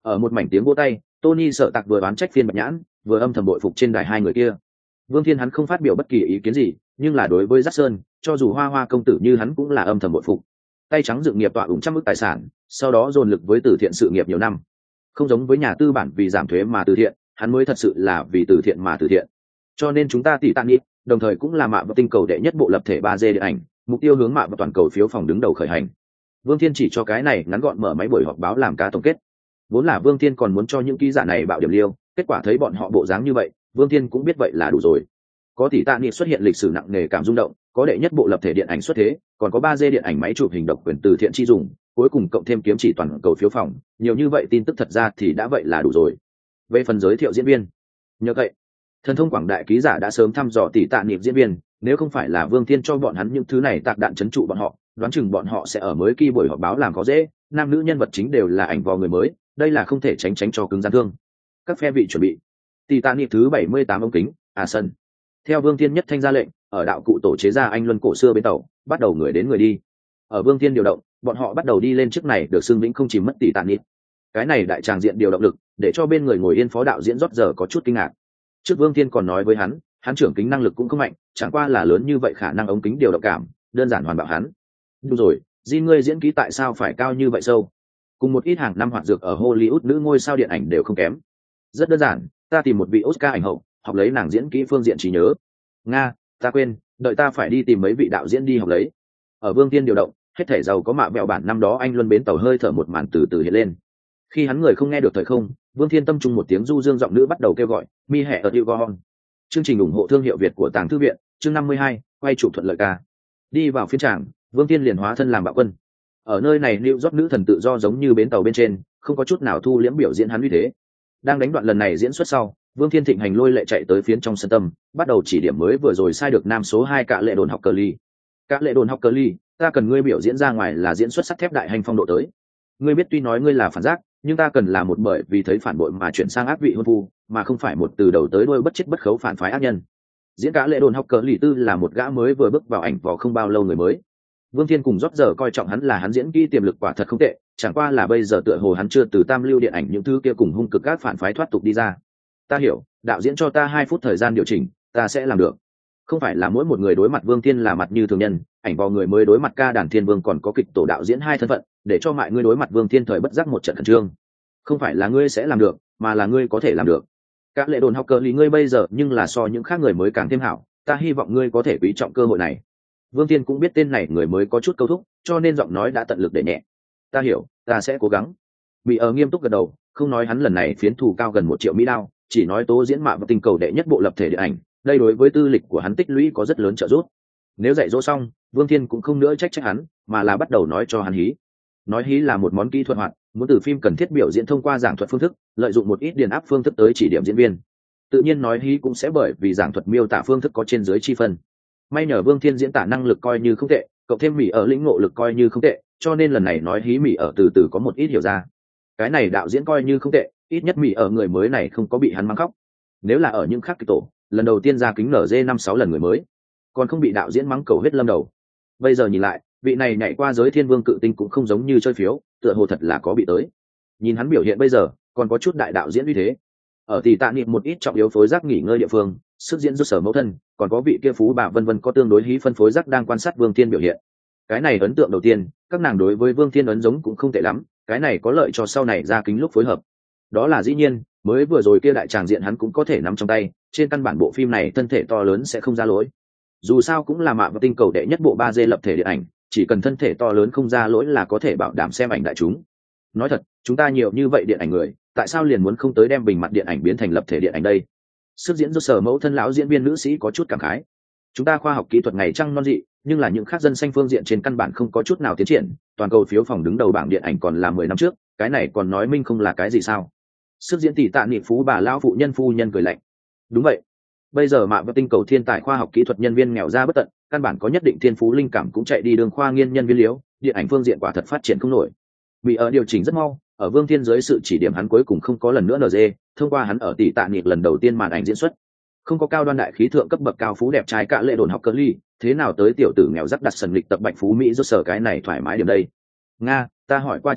Ở một mảnh tiếng vỗ tay, Tony sợ tặc vừa đoán trách phiên bạch nhãn, vừa âm thầm bội phục trên đài hai người kia. Vương Thiên hắn không phát biểu bất kỳ ý kiến gì, nhưng là đối với Dát Sơn, cho dù hoa hoa công tử như hắn cũng là âm thầm bội phục. Tay trắng dựng nghiệp tọa ủng trăm ức tài sản, sau đó dồn lực với từ thiện sự nghiệp nhiều năm. Không giống với nhà tư bản vì giảm thuế mà từ thiện, hắn mới thật sự là vì từ thiện mà từ thiện. Cho nên chúng ta tỷ tạng nghĩ, đồng thời cũng là mạ và tinh cầu đệ nhất bộ lập thể ba D điện ảnh, mục tiêu hướng mạ và toàn cầu phiếu phòng đứng đầu khởi hành. Vương Thiên chỉ cho cái này ngắn gọn mở máy buổi họp báo làm ca tổng kết. Vốn là Vương Thiên còn muốn cho những ký giả này bạo điểm liêu, kết quả thấy bọn họ bộ dáng như vậy, Vương Thiên cũng biết vậy là đủ rồi. Có tỷ tạ niệm xuất hiện lịch sử nặng nề cảm rung động, có đệ nhất bộ lập thể điện ảnh xuất thế, còn có ba D điện ảnh máy chụp hình độc quyền từ thiện chi dùng, cuối cùng cộng thêm kiếm chỉ toàn cầu phiếu phòng, nhiều như vậy tin tức thật ra thì đã vậy là đủ rồi. Về phần giới thiệu diễn viên, nhờ vậy, thần thông quảng đại ký giả đã sớm thăm dò tỷ tạ niệm diễn viên, nếu không phải là Vương Thiên cho bọn hắn những thứ này tạc đạn chấn trụ bọn họ, đoán chừng bọn họ sẽ ở mới kỳ buổi họp báo làm có dễ, nam nữ nhân vật chính đều là ảnh vò người mới, đây là không thể tránh tránh cho cứng gian thương. Các phe vị chuẩn bị. Tỷ tạ niệm thứ bảy mươi tám ống kính, à sân. Theo Vương Thiên nhất thanh ra lệnh, ở đạo cụ tổ chế ra anh luân cổ xưa bên tàu, bắt đầu người đến người đi. Ở Vương Thiên điều động, bọn họ bắt đầu đi lên chiếc này được xưng vĩnh không chìm mất tỷ tạ niệm. Cái này đại tràng diện điều động lực, để cho bên người ngồi yên phó đạo diễn rót giờ có chút kinh ngạc. Trước Vương Thiên còn nói với hắn, hắn trưởng kính năng lực cũng không mạnh, chẳng qua là lớn như vậy khả năng ống kính điều động cảm, đơn giản hoàn bảo hắn. Đúng rồi, Jin ngươi diễn kỹ tại sao phải cao như vậy sâu? Cùng một ít hàng năm hoạt dược ở Hollywood nữ ngôi sao điện ảnh đều không kém. Rất đơn giản, ta tìm một vị Oscar ảnh hậu, học lấy nàng diễn kỹ phương diện trí nhớ. Nga, ta quên, đợi ta phải đi tìm mấy vị đạo diễn đi học lấy. Ở Vương Thiên điều động, hết thể giàu có mạ bẹo bản năm đó anh luân bến tàu hơi thở một màn từ từ hiện lên. Khi hắn người không nghe được thời không, Vương Thiên tâm trung một tiếng du dương giọng nữ bắt đầu kêu gọi, mi hẹ ở tiêu gòn. Chương trình ủng hộ thương hiệu Việt của Tàng Thư viện, chương năm mươi hai, quay chụp thuận lợi ca. Đi vào phiên tràng, Vương Thiên liền hóa thân làm bạo quân. Ở nơi này lưu rót nữ thần tự do giống như bến tàu bên trên, không có chút nào thu liễm biểu diễn hắn uy thế. Đang đánh đoạn lần này diễn xuất sau, Vương Thiên thịnh hành lôi lệ chạy tới phiến trong sân tâm, bắt đầu chỉ điểm mới vừa rồi sai được nam số hai cả lệ đồn học cờ ly. Cả lệ đồn học cờ ly, ta cần ngươi biểu diễn ra ngoài là diễn xuất sắt thép đại hành phong độ tới. Ngươi biết tuy nói ngươi là phản giác, nhưng ta cần là một bởi vì thấy phản bội mà chuyển sang ác vị hôn phu, mà không phải một từ đầu tới đuôi bất chết bất khấu phản phái ác nhân. Diễn cả lệ đồn học cờ lì tư là một gã mới vừa bước vào ảnh vò không bao lâu người mới. Vương Thiên cùng rót giờ coi trọng hắn là hắn diễn kỹ tiềm lực quả thật không tệ, chẳng qua là bây giờ tựa hồ hắn chưa từ tam lưu điện ảnh những thứ kia cùng hung cực các phản phái thoát tục đi ra. Ta hiểu, đạo diễn cho ta hai phút thời gian điều chỉnh, ta sẽ làm được. Không phải là mỗi một người đối mặt Vương Thiên là mặt như thường nhân, ảnh vò người mới đối mặt ca đàn thiên vương còn có kịch tổ đạo diễn hai thân phận, để cho mọi người đối mặt Vương Thiên thời bất giác một trận khẩn trương. Không phải là ngươi sẽ làm được, mà là ngươi có thể làm được. Các lệ đồn học cờ lý ngươi bây giờ nhưng là so những khác người mới càng thêm hảo, ta hy vọng ngươi có thể quý trọng cơ hội này. Vương Thiên cũng biết tên này người mới có chút câu thúc, cho nên giọng nói đã tận lực để nhẹ. Ta hiểu, ta sẽ cố gắng. Bị ở nghiêm túc gật đầu, không nói hắn lần này phiến thù cao gần một triệu mỹ đao, chỉ nói tố diễn mạ và tình cầu đệ nhất bộ lập thể điện ảnh, đây đối với tư lịch của hắn tích lũy có rất lớn trợ giúp. Nếu dạy dỗ xong, Vương Thiên cũng không nữa trách trách hắn, mà là bắt đầu nói cho hắn hí. Nói hí là một món kỹ thuật hoạt, muốn từ phim cần thiết biểu diễn thông qua giảng thuật phương thức, lợi dụng một ít điền áp phương thức tới chỉ điểm diễn viên. Tự nhiên nói hí cũng sẽ bởi vì giảng thuật miêu tả phương thức có trên dưới chi phân. May nhờ Vương Thiên diễn tả năng lực coi như không tệ, cộng thêm Mỹ ở lĩnh ngộ lực coi như không tệ, cho nên lần này nói hí Mỹ ở từ từ có một ít hiểu ra. Cái này đạo diễn coi như không tệ, ít nhất Mỹ ở người mới này không có bị hắn mắng khóc. Nếu là ở những khác kịch tổ, lần đầu tiên ra kính nở dê năm sáu lần người mới, còn không bị đạo diễn mắng cầu hết lâm đầu. Bây giờ nhìn lại, vị này nhảy qua giới thiên vương cự tinh cũng không giống như chơi phiếu, tựa hồ thật là có bị tới. Nhìn hắn biểu hiện bây giờ, còn có chút đại đạo diễn uy thế. Ở tỷ tạ niệm một ít trọng yếu phối giác nghỉ ngơi địa phương, sức diễn rút sở mẫu thân, còn có vị kia phú bà vân vân có tương đối hí phân phối giác đang quan sát Vương Thiên biểu hiện. Cái này ấn tượng đầu tiên, các nàng đối với Vương Thiên ấn giống cũng không tệ lắm, cái này có lợi cho sau này ra kính lúc phối hợp. Đó là dĩ nhiên, mới vừa rồi kia đại tràng diện hắn cũng có thể nắm trong tay, trên căn bản bộ phim này thân thể to lớn sẽ không ra lỗi. Dù sao cũng là mạ và tinh cầu đệ nhất bộ ba D lập thể điện ảnh, chỉ cần thân thể to lớn không ra lỗi là có thể bảo đảm xem ảnh đại chúng. Nói thật, chúng ta nhiều như vậy điện ảnh người, tại sao liền muốn không tới đem bình mặt điện ảnh biến thành lập thể điện ảnh đây? Sức diễn do sở mẫu thân lão diễn viên nữ sĩ có chút cảm khái. Chúng ta khoa học kỹ thuật ngày trăng non dị, nhưng là những khác dân xanh phương diện trên căn bản không có chút nào tiến triển, toàn cầu phiếu phòng đứng đầu bảng điện ảnh còn là mười năm trước, cái này còn nói minh không là cái gì sao? Sức diễn tỷ tạ niệm phú bà lão phụ nhân phu nhân cười lạnh. Đúng vậy. Bây giờ mạ và tinh cầu thiên tài khoa học kỹ thuật nhân viên nghèo ra bất tận, căn bản có nhất định thiên phú linh cảm cũng chạy đi đường khoa nghiên nhân viên liếu, điện ảnh phương diện quả thật phát triển không nổi. Bị ở điều chỉnh rất mau, ở Vương Thiên dưới sự chỉ điểm hắn cuối cùng không có lần nữa en giê, thông qua hắn ở tỷ tạ niệm lần đầu tiên màn ảnh diễn xuất. Không có cao đoan đại khí thượng cấp bậc cao phú đẹp trai cả lệ đồn học cơ ly, thế nào tới tiểu tử nghèo rắc đặt sần lịch tập bạch phú Mỹ rốt sở cái này thoải mái điểm đây. Nga, ta hỏi qua chẳng ngụ,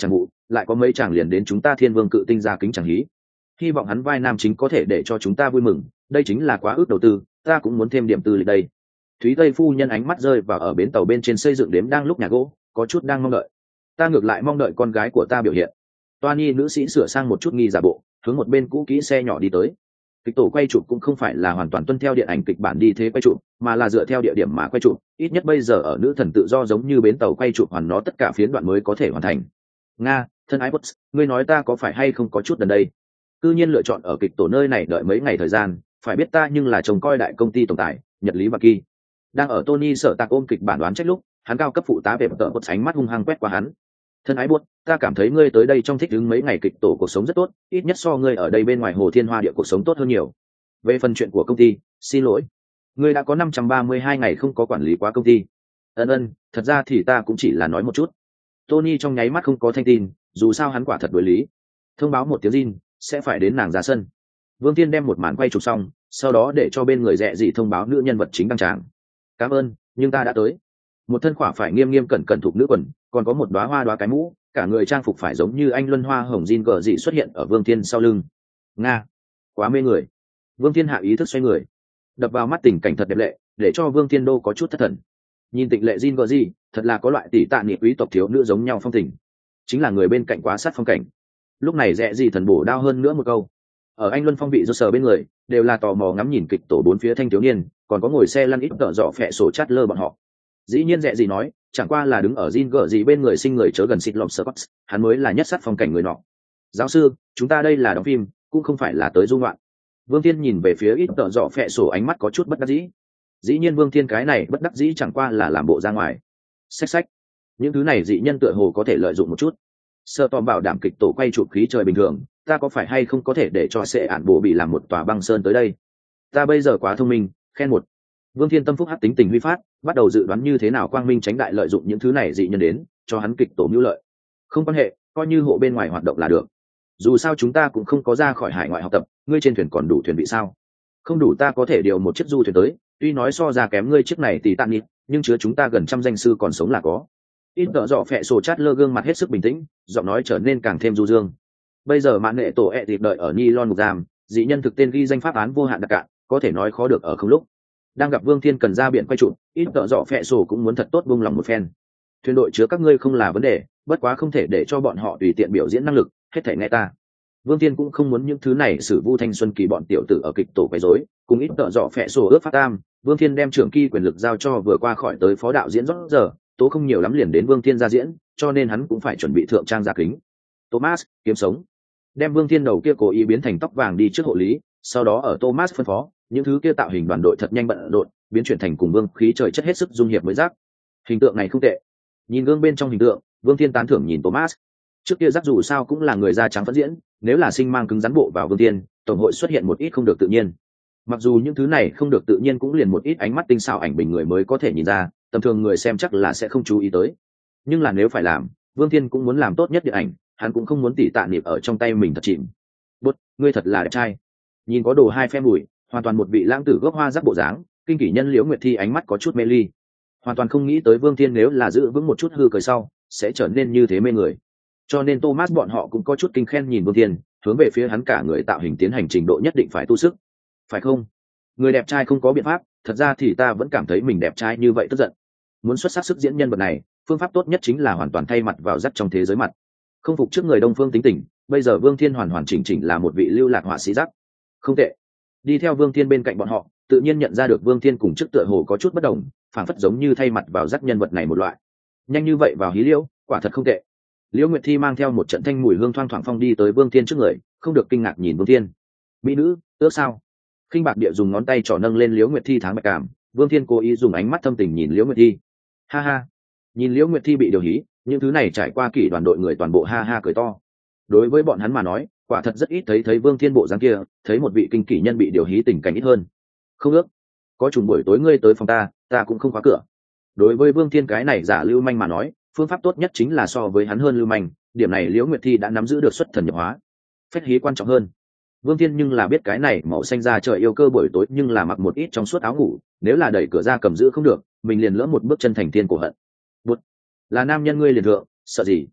lại có mấy chàng liền đến chúng ta thiên vương cự tinh ra kính chẳng hí, hy vọng hắn vai nam chính có thể để cho chúng ta vui mừng, đây chính là quá ước đầu tư, ta cũng muốn thêm điểm tư lịch đây. Thúy Tây phu nhân ánh mắt rơi vào ở bến tàu bên trên xây dựng đếm đang lúc nhà gỗ, có chút đang mong đợi. Ta ngược lại mong đợi con gái của ta biểu hiện. Toani nữ sĩ sửa sang một chút nghi giả bộ, hướng một bên cũ kỹ xe nhỏ đi tới. Kịch tổ quay chụp cũng không phải là hoàn toàn tuân theo điện ảnh kịch bản đi thế quay chụp, mà là dựa theo địa điểm mà quay chụp, ít nhất bây giờ ở nữ thần tự do giống như bến tàu quay chụp hoàn nó tất cả phiến đoạn mới có thể hoàn thành. Nga, thân ái Bots, ngươi nói ta có phải hay không có chút gần đây. Tự nhiên lựa chọn ở kịch tổ nơi này đợi mấy ngày thời gian, phải biết ta nhưng là trông coi đại công ty tổng tài, Nhật Lý và Kỳ. Đang ở Tony sợ tạc ôm kịch bản đoán trách lúc, hắn cao cấp phụ tá về tợ Bots ánh mắt hung hăng quét qua hắn. Thân ái Bots, ta cảm thấy ngươi tới đây trong thích ứng mấy ngày kịch tổ cuộc sống rất tốt, ít nhất so ngươi ở đây bên ngoài hồ thiên hoa địa cuộc sống tốt hơn nhiều. Về phần chuyện của công ty, xin lỗi, ngươi đã có năm trăm ba mươi hai ngày không có quản lý quá công ty. Ân ân, thật ra thì ta cũng chỉ là nói một chút. Tony trong nháy mắt không có thanh tin, dù sao hắn quả thật đối lý. Thông báo một tiếng Jin, sẽ phải đến nàng ra sân. Vương Thiên đem một màn quay chụp xong, sau đó để cho bên người rẻ gì thông báo nữ nhân vật chính đăng tràng. Cảm ơn, nhưng ta đã tới. Một thân khỏa phải nghiêm nghiêm cẩn cẩn thuộc nữ quần, còn có một đóa hoa đóa cái mũ, cả người trang phục phải giống như anh luân hoa hồng Jin gờ dị xuất hiện ở Vương Thiên sau lưng. Nga, quá mê người. Vương Thiên hạ ý thức xoay người, đập vào mắt tình cảnh thật đẹp lệ, để cho Vương Thiên đô có chút thất thần. Nhìn tịnh lệ Jin gờ dị, thật là có loại tỷ tạ nghị quý tộc thiếu nữ giống nhau phong tình. Chính là người bên cạnh quá sát phong cảnh. Lúc này rẽ gì thần bổ đao hơn nữa một câu. Ở anh luân phong vị do sờ bên người, đều là tò mò ngắm nhìn kịch tổ bốn phía thanh thiếu niên, còn có ngồi xe lăn ít tợ dọ phẹ sổ chát lơ bọn họ. Dĩ nhiên rẽ gì nói, chẳng qua là đứng ở Jin gờ gì bên người sinh người chớ gần xịt lọm sơ bắt, hắn mới là nhất sát phong cảnh người nọ. Giáo sư, chúng ta đây là đóng phim, cũng không phải là tới du ngoạn. Vương Thiên nhìn về phía ít tợ dọ phẹ sổ ánh mắt có chút bất đắc dĩ. Dĩ nhiên Vương Thiên cái này bất đắc dĩ chẳng qua là làm bộ ra ngoài. Xách xách, những thứ này dị nhân tựa hồ có thể lợi dụng một chút. Sợ tòm bảo đảm kịch tổ quay chụp khí trời bình thường, ta có phải hay không có thể để cho sẽ ản bộ bị làm một tòa băng sơn tới đây. Ta bây giờ quá thông minh, khen một. Vương Thiên tâm phúc hắc tính tình huy phát, bắt đầu dự đoán như thế nào quang minh tránh đại lợi dụng những thứ này dị nhân đến cho hắn kịch tổ mưu lợi. Không quan hệ, coi như hộ bên ngoài hoạt động là được. Dù sao chúng ta cũng không có ra khỏi hải ngoại học tập, ngươi trên thuyền còn đủ thuyền bị sao? Không đủ ta có thể điều một chiếc du thuyền tới, tuy nói so ra kém ngươi chiếc này thì tạm nhịn, nhưng chứa chúng ta gần trăm danh sư còn sống là có. Ít tợ dọ phẹ sổ chát lơ gương mặt hết sức bình tĩnh, giọng nói trở nên càng thêm du dương. Bây giờ mạn nghệ tổ ẹ thịt đợi ở Nhi Lon ngục giam, dị nhân thực tên ghi danh pháp án vô hạn đặc cạn, có thể nói khó được ở không lúc. Đang gặp Vương Thiên cần ra biển quay trụ, ít tợ dọ phẹ sổ cũng muốn thật tốt buông lòng một phen. Thuyền đội chứa các ngươi không là vấn đề, bất quá không thể để cho bọn họ tùy tiện biểu diễn năng lực, hết thảy nghe ta. Vương Thiên cũng không muốn những thứ này xử vu thanh xuân kỳ bọn tiểu tử ở kịch tổ quấy rối, cùng ít tợ dọ phẹ sổ ước phát tam. Vương Thiên đem trưởng kỳ quyền lực giao cho vừa qua khỏi tới phó đạo diễn rót giờ, tố không nhiều lắm liền đến Vương Thiên ra diễn, cho nên hắn cũng phải chuẩn bị thượng trang ra kính. Thomas kiếm sống, đem Vương Thiên đầu kia cố ý biến thành tóc vàng đi trước hộ lý, sau đó ở Thomas phân phó, những thứ kia tạo hình đoàn đội thật nhanh bận rộn, biến chuyển thành cùng vương khí trời chất hết sức dung hiệp mới rác. Hình tượng này không tệ. Nhìn gương bên trong hình tượng, Vương Thiên tán thưởng nhìn Thomas. Trước kia rác dù sao cũng là người da trắng phẫn diễn, nếu là sinh mang cứng rắn bộ vào Vương Thiên, tổng hội xuất hiện một ít không được tự nhiên. Mặc dù những thứ này không được tự nhiên cũng liền một ít ánh mắt tinh xảo ảnh bình người mới có thể nhìn ra, tầm thường người xem chắc là sẽ không chú ý tới. Nhưng là nếu phải làm, Vương Thiên cũng muốn làm tốt nhất điện ảnh, hắn cũng không muốn tỉ tạ niệm ở trong tay mình thật chìm. Bút, ngươi thật là đẹp trai. Nhìn có đồ hai phe mùi, hoàn toàn một vị lãng tử gốc hoa rắc bộ dáng, kinh kỷ nhân Liễu Nguyệt Thi ánh mắt có chút mê ly. Hoàn toàn không nghĩ tới Vương Thiên nếu là giữ vững một chút hư cười sau, sẽ trở nên như thế mê người. Cho nên Thomas bọn họ cũng có chút kinh khen nhìn Vương Thiên, hướng về phía hắn cả người tạo hình tiến hành trình độ nhất định phải tu sức. Phải không? Người đẹp trai không có biện pháp, thật ra thì ta vẫn cảm thấy mình đẹp trai như vậy tức giận. Muốn xuất sắc sức diễn nhân vật này, phương pháp tốt nhất chính là hoàn toàn thay mặt vào rắc trong thế giới mặt. Không phục trước người Đông Phương tính tình, bây giờ Vương Thiên hoàn hoàn chỉnh chỉnh là một vị lưu lạc họa sĩ rắc. Không tệ. Đi theo Vương Thiên bên cạnh bọn họ, tự nhiên nhận ra được Vương Thiên cùng trước tựa hồ có chút bất đồng, phảng phất giống như thay mặt vào rắc nhân vật này một loại. Nhanh như vậy vào hí liễu, quả thật không tệ. Liễu Nguyệt Thi mang theo một trận thanh mùi hương thoang thoảng phong đi tới Vương Thiên trước người, không được kinh ngạc nhìn Vương Thiên. Mỹ nữ, ước sao? Khinh bạc địa dùng ngón tay trỏ nâng lên Liễu Nguyệt Thi tháng bạch cảm, Vương Thiên cố ý dùng ánh mắt thâm tình nhìn Liễu Nguyệt Thi. Ha ha. Nhìn Liễu Nguyệt Thi bị điều hí, những thứ này trải qua kỷ đoàn đội người toàn bộ ha ha cười to. Đối với bọn hắn mà nói, quả thật rất ít thấy thấy Vương Thiên bộ dáng kia, thấy một vị kinh kỷ nhân bị điều hí tình cảnh ít hơn. Không ước, có trùng buổi tối ngươi tới phòng ta, ta cũng không khóa cửa. Đối với Vương Thiên cái này giả lưu manh mà nói, phương pháp tốt nhất chính là so với hắn hơn lưu manh, điểm này Liễu Nguyệt Thi đã nắm giữ được xuất thần nhập hóa. Phách hí quan trọng hơn. Vương Thiên nhưng là biết cái này màu xanh da trời yêu cơ buổi tối nhưng là mặc một ít trong suốt áo ngủ, nếu là đẩy cửa ra cầm giữ không được, mình liền lỡ một bước chân thành thiên cổ hận. Bụt, là nam nhân ngươi liền thượng, sợ gì?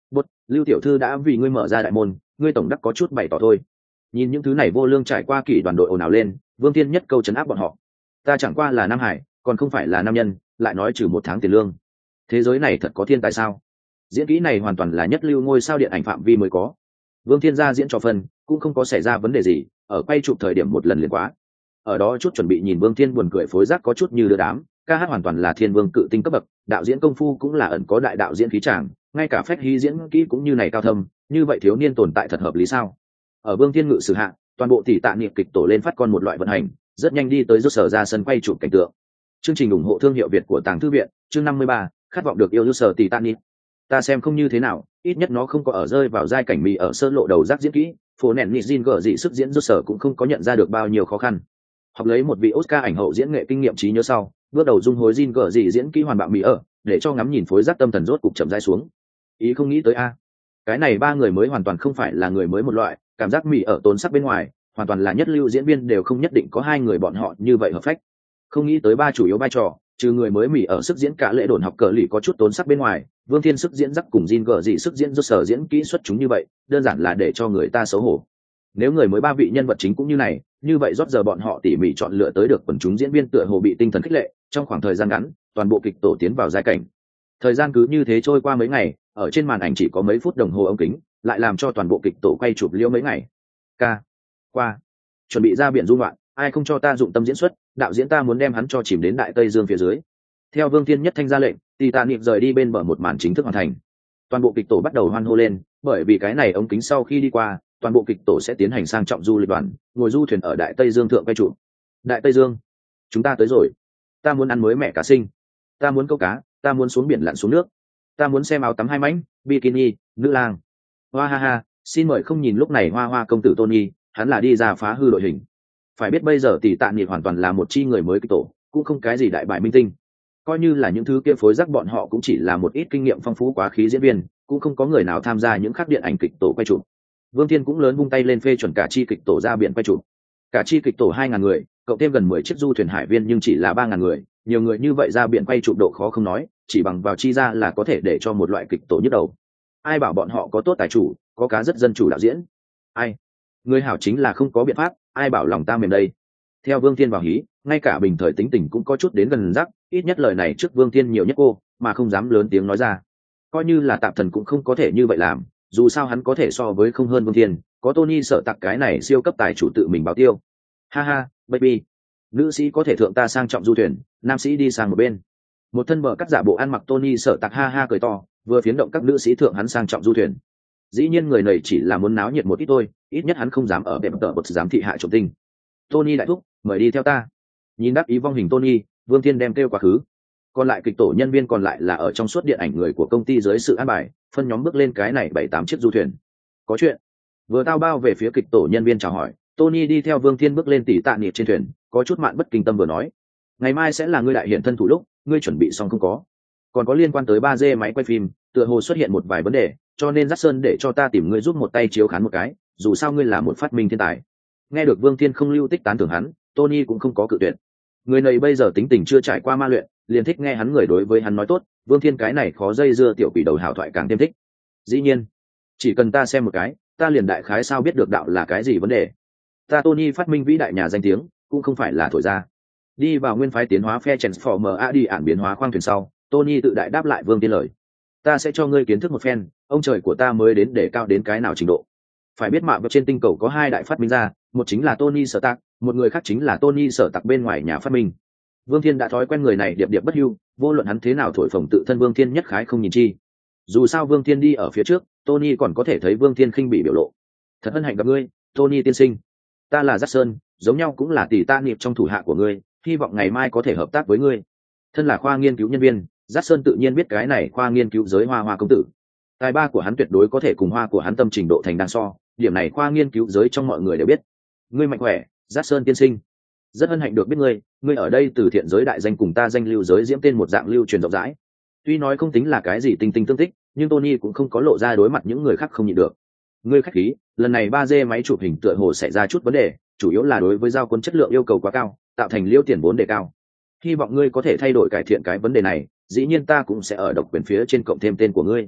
bút, Lưu tiểu thư đã vì ngươi mở ra đại môn, ngươi tổng đắc có chút bày tỏ thôi. Nhìn những thứ này vô lương trải qua kỷ đoàn đội ồn ào lên, Vương Thiên nhất câu chấn áp bọn họ. Ta chẳng qua là Nam Hải, còn không phải là nam nhân, lại nói trừ một tháng tiền lương. Thế giới này thật có thiên tài sao? Diễn kỹ này hoàn toàn là nhất lưu ngôi sao điện ảnh phạm vi mới có. Vương Thiên ra diễn cho phân, cũng không có xảy ra vấn đề gì, ở quay chụp thời điểm một lần liền quá. Ở đó chút chuẩn bị nhìn Vương Thiên buồn cười phối giác có chút như đưa đám, ca hát hoàn toàn là thiên vương cự tinh cấp bậc, đạo diễn công phu cũng là ẩn có đại đạo diễn khí tràng, ngay cả phép hy diễn kỹ cũng như này cao thâm, như vậy thiếu niên tồn tại thật hợp lý sao? Ở Vương Thiên ngự sử hạ, toàn bộ tỷ tạ niệm kịch tổ lên phát con một loại vận hành, rất nhanh đi tới rút sở ra sân quay chụp cảnh tượng. Chương trình ủng hộ thương hiệu Việt của Tàng Thư viện, chương năm mươi ba, khát vọng được yêu rút sở tỷ tạ niệm. Ta xem không như thế nào, ít nhất nó không có ở rơi vào giai cảnh mì ở sơ lộ đầu rác diễn kỹ, phố nền nhị Jin gở dị sức diễn rút sở cũng không có nhận ra được bao nhiêu khó khăn. Học lấy một vị Oscar ảnh hậu diễn nghệ kinh nghiệm trí nhớ sau, bước đầu dung hối Jin gở dị diễn kỹ hoàn bạo mì ở, để cho ngắm nhìn phối giác tâm thần rốt cục chậm rãi xuống. Ý không nghĩ tới a, cái này ba người mới hoàn toàn không phải là người mới một loại, cảm giác mì ở tốn sắc bên ngoài, hoàn toàn là nhất lưu diễn viên đều không nhất định có hai người bọn họ như vậy hợp phách. Không nghĩ tới ba chủ yếu vai trò, trừ người mới mì ở sức diễn cả lễ đồn học cờ lì có chút tốn sắc bên ngoài, Vương Thiên sức diễn rắc cùng Jin gở dị sức diễn rút sở diễn kỹ xuất chúng như vậy, đơn giản là để cho người ta xấu hổ. Nếu người mới ba vị nhân vật chính cũng như này, như vậy rót giờ bọn họ tỉ mỉ chọn lựa tới được quần chúng diễn viên tựa hồ bị tinh thần khích lệ, trong khoảng thời gian ngắn, toàn bộ kịch tổ tiến vào giai cảnh. Thời gian cứ như thế trôi qua mấy ngày, ở trên màn ảnh chỉ có mấy phút đồng hồ ống kính, lại làm cho toàn bộ kịch tổ quay chụp liễu mấy ngày. Ca, qua, chuẩn bị ra biển du ngoạn, ai không cho ta dụng tâm diễn xuất, đạo diễn ta muốn đem hắn cho chìm đến đại tây dương phía dưới. Theo Vương Thiên nhất thanh ra lệnh, Titanic rời đi bên bờ một màn chính thức hoàn thành. Toàn bộ kịch tổ bắt đầu hoan hô lên, bởi vì cái này ống kính sau khi đi qua, toàn bộ kịch tổ sẽ tiến hành sang trọng du lịch đoàn, ngồi du thuyền ở đại tây dương thượng quay trụ. Đại tây dương, chúng ta tới rồi. Ta muốn ăn mới mẹ cá sinh, ta muốn câu cá, ta muốn xuống biển lặn xuống nước, ta muốn xem áo tắm hai mảnh, bikini, nữ lang. Hoa ha ha, xin mời không nhìn lúc này hoa hoa công tử Tony, hắn là đi ra phá hư đội hình. Phải biết bây giờ tỷ tạ niệm hoàn toàn là một chi người mới kịch tổ, cũng không cái gì đại bại minh tinh. Coi như là những thứ kia phối giác bọn họ cũng chỉ là một ít kinh nghiệm phong phú quá khí diễn viên, cũng không có người nào tham gia những khác điện ảnh kịch tổ quay chụp. Vương Thiên cũng lớn vung tay lên phê chuẩn cả chi kịch tổ ra biển quay chụp. Cả chi kịch tổ hai ngàn người, cộng thêm gần mười chiếc du thuyền hải viên nhưng chỉ là ba ngàn người, nhiều người như vậy ra biển quay chụp độ khó không nói, chỉ bằng vào chi ra là có thể để cho một loại kịch tổ nhức đầu. Ai bảo bọn họ có tốt tài chủ, có cá rất dân chủ đạo diễn? Ai? Người hảo chính là không có biện pháp, ai bảo lòng ta mềm đây. Theo Vương Thiên vào hí, ngay cả bình thời tính tình cũng có chút đến gần rắc, ít nhất lời này trước Vương Thiên nhiều nhất cô, mà không dám lớn tiếng nói ra. Coi như là tạp thần cũng không có thể như vậy làm, dù sao hắn có thể so với không hơn Vương Thiên, có Tony sợ tặc cái này siêu cấp tài chủ tự mình báo tiêu. Ha ha, baby, nữ sĩ có thể thượng ta sang trọng du thuyền, nam sĩ đi sang một bên. Một thân bờ cắt giả bộ ăn mặc Tony sợ tặc ha ha cười to, vừa phiến động các nữ sĩ thượng hắn sang trọng du thuyền. Dĩ nhiên người này chỉ là muốn náo nhiệt một ít thôi, ít nhất hắn không dám ở bẹp tợ bột dám thị hại trộm tinh. Tony đại thúc, mời đi theo ta. Nhìn đáp ý vong hình Tony, Vương Thiên đem kêu quá khứ. Còn lại kịch tổ nhân viên còn lại là ở trong suốt điện ảnh người của công ty dưới sự an bài, phân nhóm bước lên cái này bảy tám chiếc du thuyền. Có chuyện. Vừa tao bao về phía kịch tổ nhân viên chào hỏi, Tony đi theo Vương Thiên bước lên tỉ tạ niệm trên thuyền, có chút mạn bất kinh tâm vừa nói: ngày mai sẽ là ngươi đại hiện thân thủ lúc, ngươi chuẩn bị xong không có? Còn có liên quan tới ba D máy quay phim, tựa hồ xuất hiện một vài vấn đề, cho nên Dát Sơn để cho ta tìm ngươi giúp một tay chiếu khán một cái, dù sao ngươi là một phát minh thiên tài. Nghe được Vương Thiên không lưu tích tán thưởng hắn, Tony cũng không có cự tuyệt. Người này bây giờ tính tình chưa trải qua ma luyện, liền thích nghe hắn người đối với hắn nói tốt, Vương Thiên cái này khó dây dưa tiểu quỷ đầu hảo thoại càng thêm thích. Dĩ nhiên, chỉ cần ta xem một cái, ta liền đại khái sao biết được đạo là cái gì vấn đề. Ta Tony phát minh vĩ đại nhà danh tiếng, cũng không phải là thổi ra. Đi vào nguyên phái tiến hóa phe Transformer a đi ản biến hóa khoang thuyền sau, Tony tự đại đáp lại Vương Thiên lời. Ta sẽ cho ngươi kiến thức một phen, ông trời của ta mới đến để cao đến cái nào trình độ. Phải biết mạ vật trên tinh cầu có hai đại phát minh ra, một chính là Tony Sở Tạc, một người khác chính là Tony Sở Tạc bên ngoài nhà phát minh. Vương Thiên đã thói quen người này điệp điệp bất hưu, vô luận hắn thế nào thổi phồng tự thân Vương Thiên nhất khái không nhìn chi. Dù sao Vương Thiên đi ở phía trước, Tony còn có thể thấy Vương Thiên khinh bị biểu lộ. Thật hân hạnh gặp ngươi, Tony tiên sinh. Ta là Dát Sơn, giống nhau cũng là tỷ ta niệm trong thủ hạ của ngươi, hy vọng ngày mai có thể hợp tác với ngươi. Thân là khoa nghiên cứu nhân viên, Dát Sơn tự nhiên biết cái này khoa nghiên cứu giới hoa hoa công tử. Tài ba của hắn tuyệt đối có thể cùng hoa của hắn tâm trình độ thành đan so, điểm này khoa nghiên cứu giới trong mọi người đều biết. Ngươi mạnh khỏe, Dát Sơn tiên sinh. Rất hân hạnh được biết ngươi, ngươi ở đây từ thiện giới đại danh cùng ta danh lưu giới diễm tên một dạng lưu truyền rộng rãi. Tuy nói không tính là cái gì tinh tinh tương tích, nhưng Tony cũng không có lộ ra đối mặt những người khác không nhịn được. Ngươi khách khí, lần này ba D máy chụp hình tựa hồ xảy ra chút vấn đề, chủ yếu là đối với giao quân chất lượng yêu cầu quá cao, tạo thành liêu tiền vốn đề cao. Hy vọng ngươi có thể thay đổi cải thiện cái vấn đề này, dĩ nhiên ta cũng sẽ ở độc quyền phía trên cộng thêm tên của ngươi.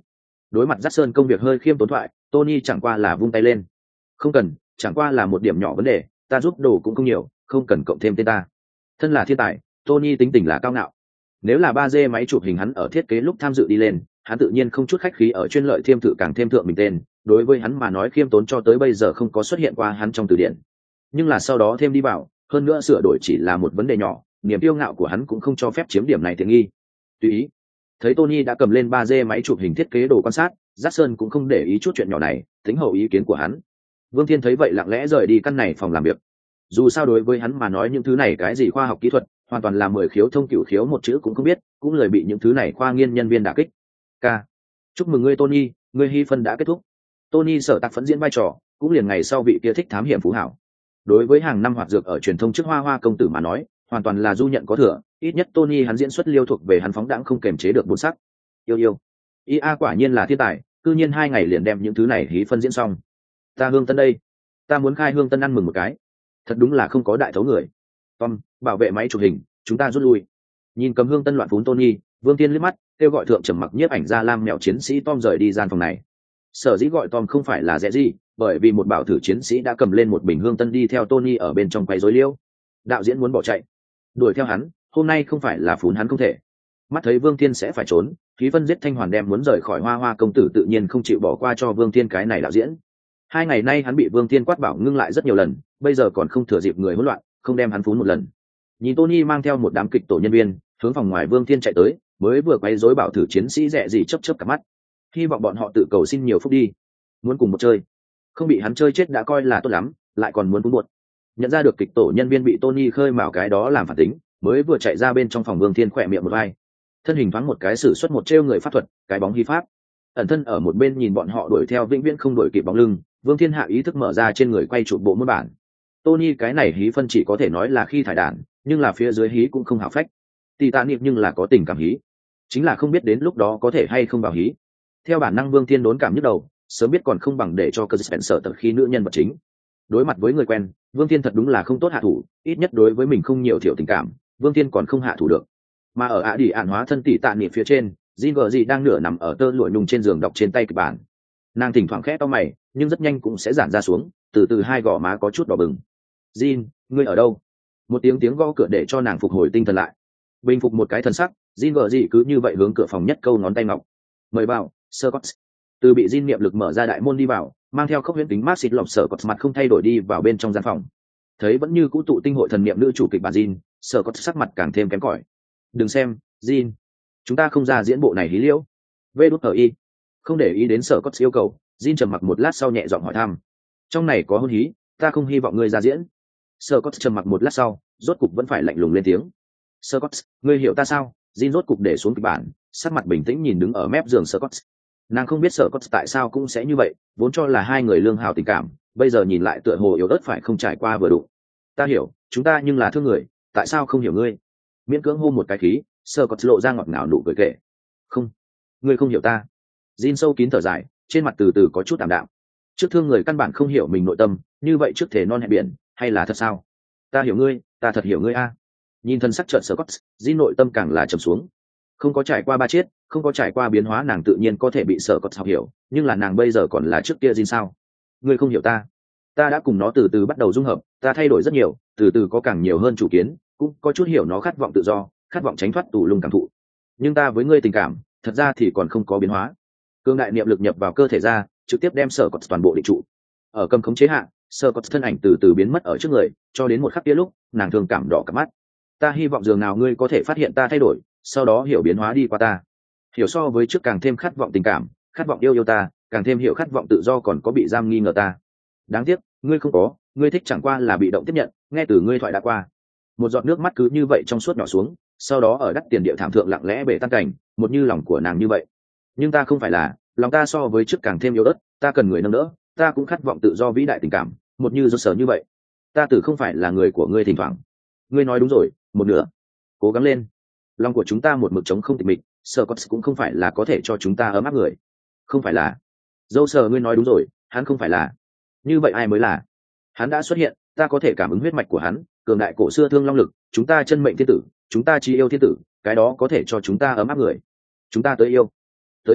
Đối mặt Dát Sơn công việc hơi khiêm tốn thoại, Tony chẳng qua là vung tay lên. Không cần, chẳng qua là một điểm nhỏ vấn đề, ta giúp đồ cũng không nhiều, không cần cộng thêm tên ta. Thân là thiên tài, Tony tính tình là cao ngạo. Nếu là ba D máy chụp hình hắn ở thiết kế lúc tham dự đi lên, hắn tự nhiên không chút khách khí ở chuyên lợi thiêm tự càng thêm thượng mình tên, đối với hắn mà nói khiêm tốn cho tới bây giờ không có xuất hiện qua hắn trong từ điển. Nhưng là sau đó thêm đi vào, hơn nữa sửa đổi chỉ là một vấn đề nhỏ, niềm kiêu ngạo của hắn cũng không cho phép chiếm điểm này tiện nghi. Tùy ý. Thấy Tony đã cầm lên ba D máy chụp hình thiết kế đồ quan sát, Jackson cũng không để ý chút chuyện nhỏ này, tính hậu ý kiến của hắn. Vương Thiên thấy vậy lặng lẽ rời đi căn này phòng làm việc. Dù sao đối với hắn mà nói những thứ này cái gì khoa học kỹ thuật, hoàn toàn là mười khiếu thông cửu khiếu một chữ cũng không biết, cũng lời bị những thứ này khoa nghiên nhân viên đả kích. K. Chúc mừng ngươi Tony, ngươi hy phân đã kết thúc. Tony sở tạc phẫn diễn vai trò, cũng liền ngày sau vị kia thích thám hiểm phú hảo. Đối với hàng năm hoạt dược ở truyền thông trước hoa hoa công tử mà nói, hoàn toàn là du nhận có thừa, ít nhất Tony hắn diễn xuất liêu thuộc về hắn phóng đãng không kềm chế được bốn sắc. Yêu yêu. i a quả nhiên là thiên tài, cư nhiên hai ngày liền đem những thứ này hí phân diễn xong. Ta Hương Tân đây, ta muốn khai Hương Tân ăn mừng một cái. Thật đúng là không có đại thấu người. Tom, bảo vệ máy chụp hình, chúng ta rút lui. Nhìn cầm Hương Tân loạn phún Tony, Vương Tiên liếc mắt, kêu gọi thượng trầm mặc nhiếp ảnh gia lam mèo chiến sĩ Tom rời đi gian phòng này. Sở dĩ gọi Tom không phải là dễ gì, bởi vì một bảo thử chiến sĩ đã cầm lên một bình Hương Tân đi theo Tony ở bên trong quay rối liêu. Đạo diễn muốn bỏ chạy, đuổi theo hắn, hôm nay không phải là phún hắn không thể. Mắt thấy Vương Thiên sẽ phải trốn, Khí Vân giết Thanh Hoàn đem muốn rời khỏi Hoa Hoa công tử tự nhiên không chịu bỏ qua cho Vương Thiên cái này đạo diễn. Hai ngày nay hắn bị Vương Thiên quát bảo ngưng lại rất nhiều lần, bây giờ còn không thừa dịp người hỗn loạn, không đem hắn phún một lần. Nhìn Tony mang theo một đám kịch tổ nhân viên, hướng phòng ngoài Vương Thiên chạy tới, mới vừa quay rối bảo thử chiến sĩ rẻ gì chớp chớp cả mắt. Hy vọng bọn họ tự cầu xin nhiều phúc đi, muốn cùng một chơi, không bị hắn chơi chết đã coi là tốt lắm, lại còn muốn phún buột. Nhận ra được kịch tổ nhân viên bị Tony khơi mào cái đó làm phản tính, mới vừa chạy ra bên trong phòng Vương Thiên khỏe miệng một vai, thân hình thoáng một cái sử xuất một trêu người pháp thuật, cái bóng hy pháp, ẩn thân ở một bên nhìn bọn họ đuổi theo vĩnh viễn không đuổi kịp bóng lưng. Vương Thiên hạ ý thức mở ra trên người quay chụp bộ môn bản. Tony cái này hí phân chỉ có thể nói là khi thải đàn, nhưng là phía dưới hí cũng không hảo phách. Tì tạ niệm nhưng là có tình cảm hí, chính là không biết đến lúc đó có thể hay không vào hí. Theo bản năng Vương Thiên đốn cảm nhức đầu, sớm biết còn không bằng để cho cơ Spencer tận khi nữ nhân vật chính. Đối mặt với người quen, Vương Thiên thật đúng là không tốt hạ thủ, ít nhất đối với mình không nhiều thiểu tình cảm, Vương Thiên còn không hạ thủ được. Mà ở ạ đi ạn hóa thân tỷ tạ niệm phía trên, Jin vợ gì đang nửa nằm ở tơ lụa nhung trên giường đọc trên tay kịch bản. Nàng thỉnh thoảng khẽ to mày, nhưng rất nhanh cũng sẽ giãn ra xuống, từ từ hai gò má có chút đỏ bừng. Jin, ngươi ở đâu? Một tiếng tiếng gõ cửa để cho nàng phục hồi tinh thần lại. Bình phục một cái thần sắc, Jin vợ gì cứ như vậy hướng cửa phòng nhất câu ngón tay ngọc. Mời vào, Sir Cox. Từ bị Jin niệm lực mở ra đại môn đi vào, mang theo khốc huyễn kính mát xịt lọc Sir Cox mặt không thay đổi đi vào bên trong gian phòng. Thấy vẫn như cũ tụ tinh hội thần niệm nữ chủ kịch bản Jin, Sir Cox sắc mặt càng thêm kém cỏi. Đừng xem, Jin, chúng ta không ra diễn bộ này hí liễu. Vê đút ở y. Không để ý đến Sir Cox yêu cầu, Jin trầm mặc một lát sau nhẹ giọng hỏi thăm. Trong này có hôn hí, ta không hy vọng ngươi ra diễn. Sir Cox trầm mặc một lát sau, rốt cục vẫn phải lạnh lùng lên tiếng. Sir Cox, ngươi hiểu ta sao? Jin rốt cục để xuống kịch bản, sắc mặt bình tĩnh nhìn đứng ở mép giường Sir Cox. Nàng không biết Sir Cox tại sao cũng sẽ như vậy, vốn cho là hai người lương hào tình cảm, bây giờ nhìn lại tựa hồ yếu ớt phải không trải qua vừa đủ. Ta hiểu, chúng ta nhưng là thương người, tại sao không hiểu ngươi? Miễn cưỡng hô một cái khí, Sir Cox lộ ra ngọt ngào nụ cười kể. Không, ngươi không hiểu ta. Jin sâu kín thở dài, trên mặt từ từ có chút tạm đạm. Trước thương người căn bản không hiểu mình nội tâm, như vậy trước thể non hẹn biển, hay là thật sao? Ta hiểu ngươi, ta thật hiểu ngươi a. Nhìn thân sắc trợn Sir Cox, Jin nội tâm càng là trầm xuống. Không có trải qua ba chết, không có trải qua biến hóa nàng tự nhiên có thể bị Sir Cox học hiểu, nhưng là nàng bây giờ còn là trước kia Jin sao? Ngươi không hiểu ta. Ta đã cùng nó từ từ bắt đầu dung hợp, ta thay đổi rất nhiều, từ từ có càng nhiều hơn chủ kiến, cũng có chút hiểu nó khát vọng tự do, khát vọng tránh thoát tù lung cảm thụ. Nhưng ta với ngươi tình cảm, thật ra thì còn không có biến hóa. Cương đại niệm lực nhập vào cơ thể ra, trực tiếp đem Sir Cox toàn bộ định trụ. Ở cầm khống chế hạ, Sir Cox thân ảnh từ từ biến mất ở trước người, cho đến một khắc kia lúc, nàng thương cảm đỏ cả mắt. Ta hy vọng dường nào ngươi có thể phát hiện ta thay đổi, sau đó hiểu biến hóa đi qua ta. Hiểu so với trước càng thêm khát vọng tình cảm, khát vọng yêu yêu ta, càng thêm hiểu khát vọng tự do còn có bị giam nghi ngờ ta. Đáng tiếc, ngươi không có, ngươi thích chẳng qua là bị động tiếp nhận, nghe từ ngươi thoại đã qua. Một giọt nước mắt cứ như vậy trong suốt nhỏ xuống, sau đó ở đắt tiền địa thảm thượng lặng lẽ bể tan cảnh, một như lòng của nàng như vậy. Nhưng ta không phải là, lòng ta so với trước càng thêm yếu ớt, ta cần người nâng đỡ, ta cũng khát vọng tự do vĩ đại tình cảm, một như do sở như vậy. Ta từ không phải là người của ngươi thỉnh thoảng. Ngươi nói đúng rồi, một nửa. Cố gắng lên. Lòng của chúng ta một mực trống không tịch mịch, Sir Cox cũng không phải là có thể cho chúng ta ấm áp người. Không phải là. Dâu Sir ngươi nói đúng rồi, hắn không phải là. Như vậy ai mới là? Hắn đã xuất hiện, ta có thể cảm ứng huyết mạch của hắn, cường đại cổ xưa thương long lực, chúng ta chân mệnh thiên tử, chúng ta chi yêu thiên tử, cái đó có thể cho chúng ta ấm áp người. Chúng ta tới yêu. Tới yêu,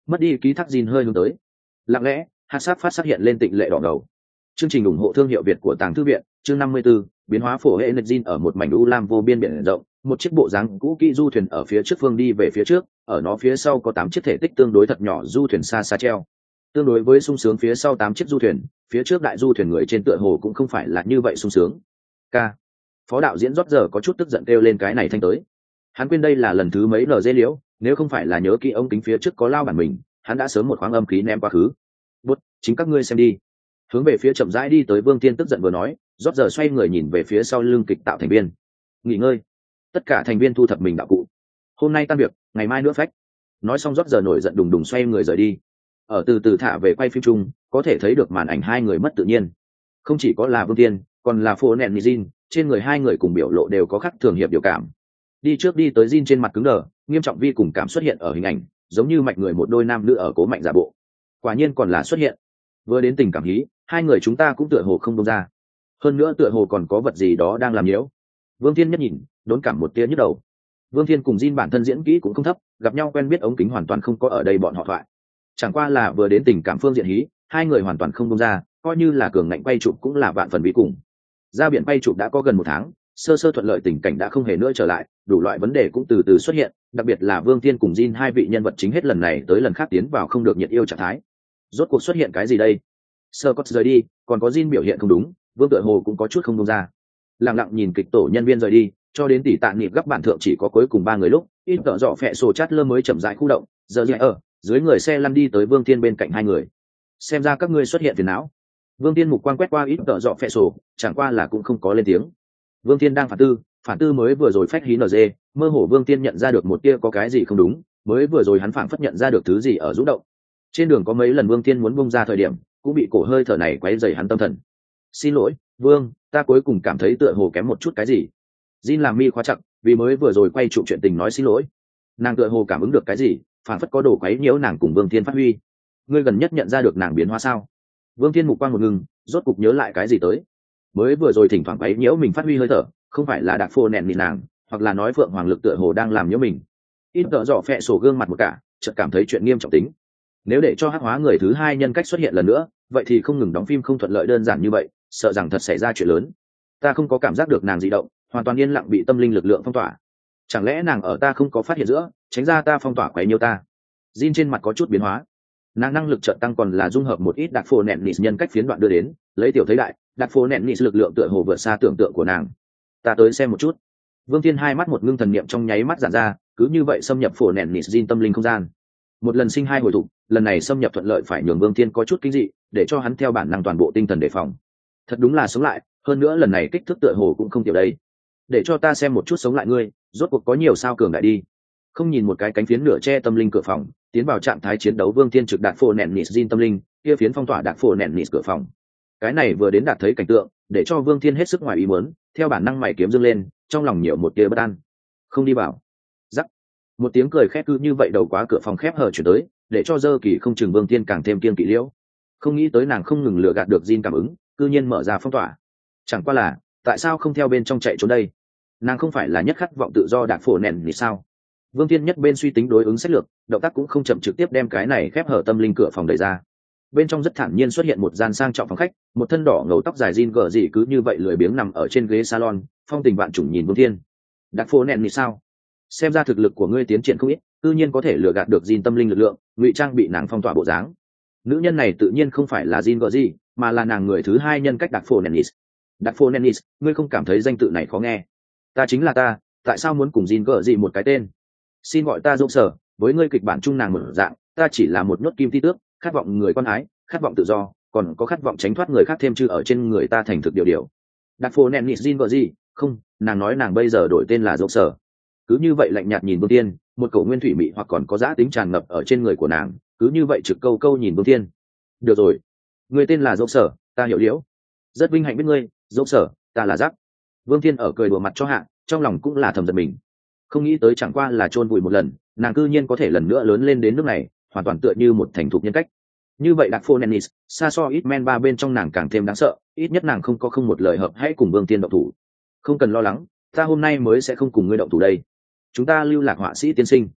mất đi ký thác Jin hơi hướng tới. Lặng lẽ hạt sát phát xuất hiện lên tịnh lệ đỏ đầu. Chương trình ủng hộ thương hiệu Việt của Tàng Thư viện, chương năm mươi 54, biến hóa phổ hệ Jin ở một mảnh u lam vô biên biển rộng, một chiếc bộ dáng cũ kỹ du thuyền ở phía trước phương đi về phía trước, ở nó phía sau có tám chiếc thể tích tương đối thật nhỏ du thuyền xa xa treo. Tương đối với sung sướng phía sau tám chiếc du thuyền, phía trước đại du thuyền người trên tựa hồ cũng không phải là như vậy sung sướng. K. Phó đạo diễn rót giờ có chút tức giận kêu lên cái này thanh tới. Hắn quên đây là lần thứ mấy lờ dê liễu, nếu không phải là nhớ kỹ ống kính phía trước có lao bản mình, hắn đã sớm một khoáng âm khí ném quá khứ. Bút, chính các ngươi xem đi. Hướng về phía chậm rãi đi tới Vương Thiên tức giận vừa nói, rót giờ xoay người nhìn về phía sau lưng kịch tạo thành viên. Nghỉ ngơi. Tất cả thành viên thu thập mình đạo cụ. Hôm nay tan việc, ngày mai nữa phách. Nói xong rót giờ nổi giận đùng đùng xoay người rời đi. Ở từ từ thả về quay phim chung, có thể thấy được màn ảnh hai người mất tự nhiên. Không chỉ có là Vương Thiên, còn là Phổ Nẹn Jin, trên người hai người cùng biểu lộ đều có khác thường hiệp điều cảm. Đi trước đi tới Jin trên mặt cứng đờ, nghiêm trọng vi cùng cảm xuất hiện ở hình ảnh, giống như mạch người một đôi nam nữ ở cố mạnh giả bộ. Quả nhiên còn là xuất hiện. Vừa đến tình cảm hí, hai người chúng ta cũng tựa hồ không đông ra. Hơn nữa tựa hồ còn có vật gì đó đang làm nhiễu. Vương Thiên nhất nhìn, đốn cảm một tia nhức đầu. Vương Thiên cùng Jin bản thân diễn kỹ cũng không thấp, gặp nhau quen biết ống kính hoàn toàn không có ở đây bọn họ thoại. Chẳng qua là vừa đến tình cảm phương diện hí, hai người hoàn toàn không đông ra, coi như là cường ngạnh bay chụp cũng là vạn phần bí cùng. Ra biển bay chụp đã có gần một tháng, sơ sơ thuận lợi tình cảnh đã không hề nữa trở lại, đủ loại vấn đề cũng từ từ xuất hiện, đặc biệt là Vương Thiên cùng Jin hai vị nhân vật chính hết lần này tới lần khác tiến vào không được nhiệt yêu trạng thái. Rốt cuộc xuất hiện cái gì đây? Sơ Cốt rời đi, còn có Jin biểu hiện không đúng, Vương tựa hồ cũng có chút không đông ra. Lặng lặng nhìn kịch tổ nhân viên rời đi, cho đến tỷ tạ niệm gấp bản thượng chỉ có cuối cùng ba người lúc, ít tợ dọ phẹ sổ chát lơ mới chậm rãi khu động, giờ dạy ở dưới người xe lăn đi tới Vương Thiên bên cạnh hai người. Xem ra các ngươi xuất hiện phiền não. Vương Thiên mục quan quét qua ít tợ dọ phẹ sổ, chẳng qua là cũng không có lên tiếng. Vương Thiên đang phản tư, phản tư mới vừa rồi phách hí en giê, mơ hồ Vương Thiên nhận ra được một tia có cái gì không đúng, mới vừa rồi hắn phảng phất nhận ra được thứ gì ở rũ động. Trên đường có mấy lần Vương Thiên muốn bung ra thời điểm, cũng bị cổ hơi thở này quấy rầy hắn tâm thần. Xin lỗi, Vương, ta cuối cùng cảm thấy tựa hồ kém một chút cái gì. Jin làm mi khóa chặt, vì mới vừa rồi quay trụ chuyện tình nói xin lỗi. Nàng tựa hồ cảm ứng được cái gì, phảng phất có đồ quấy nhiễu nàng cùng Vương Thiên phát huy. Ngươi gần nhất nhận ra được nàng biến hóa sao? Vương Thiên mục quang một ngừng, rốt cục nhớ lại cái gì tới. Mới vừa rồi thỉnh thoảng quấy nhiễu mình phát huy hơi thở, không phải là Đạc Phô nẹn nịt nàng, hoặc là nói Phượng Hoàng lực tựa hồ đang làm nhiễu mình. Ít tợ dọ phẹ sổ gương mặt một cả, chợt cảm thấy chuyện nghiêm trọng tính. Nếu để cho hắc hóa người thứ hai nhân cách xuất hiện lần nữa, vậy thì không ngừng đóng phim không thuận lợi đơn giản như vậy, sợ rằng thật xảy ra chuyện lớn. Ta không có cảm giác được nàng dị động, hoàn toàn yên lặng bị tâm linh lực lượng phong tỏa. Chẳng lẽ nàng ở ta không có phát hiện giữa, tránh ra ta phong tỏa quấy nhiễu ta? Jin trên mặt có chút biến hóa. Nàng năng lực chợt tăng còn là dung hợp một ít đặc phổ nẹn nịt nhân cách phiến đoạn đưa đến, lấy tiểu thấy đại, đặc phổ nẹn nịt lực lượng tựa hồ vượt xa tưởng tượng của nàng. Ta tới xem một chút. Vương Thiên hai mắt một ngưng thần niệm trong nháy mắt giãn ra, cứ như vậy xâm nhập phổ nẹn nịt Jin tâm linh không gian. Một lần sinh hai hồi thủ, lần này xâm nhập thuận lợi phải nhường Vương Thiên có chút kinh dị, để cho hắn theo bản năng toàn bộ tinh thần đề phòng. Thật đúng là sống lại, hơn nữa lần này kích thước tựa hồ cũng không tiểu đây. Để cho ta xem một chút sống lại ngươi, rốt cuộc có nhiều sao cường đại đi. Không nhìn một cái cánh phiến nửa che tâm linh cửa phòng, tiến vào trạng thái chiến đấu Vương Thiên trực đạt phổ nẹn nịt Jin tâm linh, kia phiến phong tỏa đạt phổ nẹn nịt cửa phòng. Cái này vừa đến đạt thấy cảnh tượng, để cho Vương Thiên hết sức ngoài ý muốn, theo bản năng mày kiếm dương lên, trong lòng nhiều một tia bất an. Không đi vào. Rắc. Một tiếng cười khép cứ như vậy đầu quá cửa phòng khép hở chuyển tới, để cho Dơ Kỳ không chừng Vương Thiên càng thêm kiên kỵ liễu. Không nghĩ tới nàng không ngừng lừa gạt được Jin cảm ứng, cư nhiên mở ra phong tỏa. Chẳng qua là, tại sao không theo bên trong chạy trốn đây? Nàng không phải là nhất khát vọng tự do đạt phổ nẹn nịt sao? Vương Thiên nhất bên suy tính đối ứng sách lược, động tác cũng không chậm trực tiếp đem cái này khép hở tâm linh cửa phòng đẩy ra. Bên trong rất thản nhiên xuất hiện một gian sang trọng phòng khách, một thân đỏ ngầu tóc dài Jin gở dị cứ như vậy lười biếng nằm ở trên ghế salon, phong tình vạn trùng nhìn Vương Thiên. Đặc phô nẹn nịt sao? Xem ra thực lực của ngươi tiến triển không ít, tự nhiên có thể lừa gạt được Jin tâm linh lực lượng, ngụy trang bị nàng phong tỏa bộ dáng. Nữ nhân này tự nhiên không phải là Jin gở dị, mà là nàng người thứ hai nhân cách Đặc phô nẹn nịt. Đặc phô nẹn nịt, ngươi không cảm thấy danh tự này khó nghe? Ta chính là ta, tại sao muốn cùng Jin gở dị một cái tên? Xin gọi ta dốc sở, với ngươi kịch bản chung nàng mở dạng, ta chỉ là một nhốt kim ti tước, khát vọng người con ái, khát vọng tự do, còn có khát vọng tránh thoát người khác thêm chư ở trên người ta thành thực điều điều. Đặc phô nẹn nịt Jin vợ gì? Không, nàng nói nàng bây giờ đổi tên là dốc sở. Cứ như vậy lạnh nhạt nhìn Vương Thiên, một cầu nguyên thủy mị hoặc còn có giá tính tràn ngập ở trên người của nàng, cứ như vậy trực câu câu nhìn Vương Thiên. Được rồi, người tên là dốc sở, ta hiểu liễu. Rất vinh hạnh biết ngươi, dốc sở, ta là Giác. Vương Thiên ở cười đùa mặt cho hạ, trong lòng cũng là thầm giận mình. Không nghĩ tới chẳng qua là chôn vùi một lần, nàng cư nhiên có thể lần nữa lớn lên đến nước này, hoàn toàn tựa như một thành thục nhân cách. Như vậy Đặc Phô Nennis, xa so ít men ba bên trong nàng càng thêm đáng sợ, ít nhất nàng không có không một lời hợp hãy cùng Vương Thiên động thủ. Không cần lo lắng, ta hôm nay mới sẽ không cùng ngươi động thủ đây. Chúng ta lưu lạc họa sĩ tiên sinh.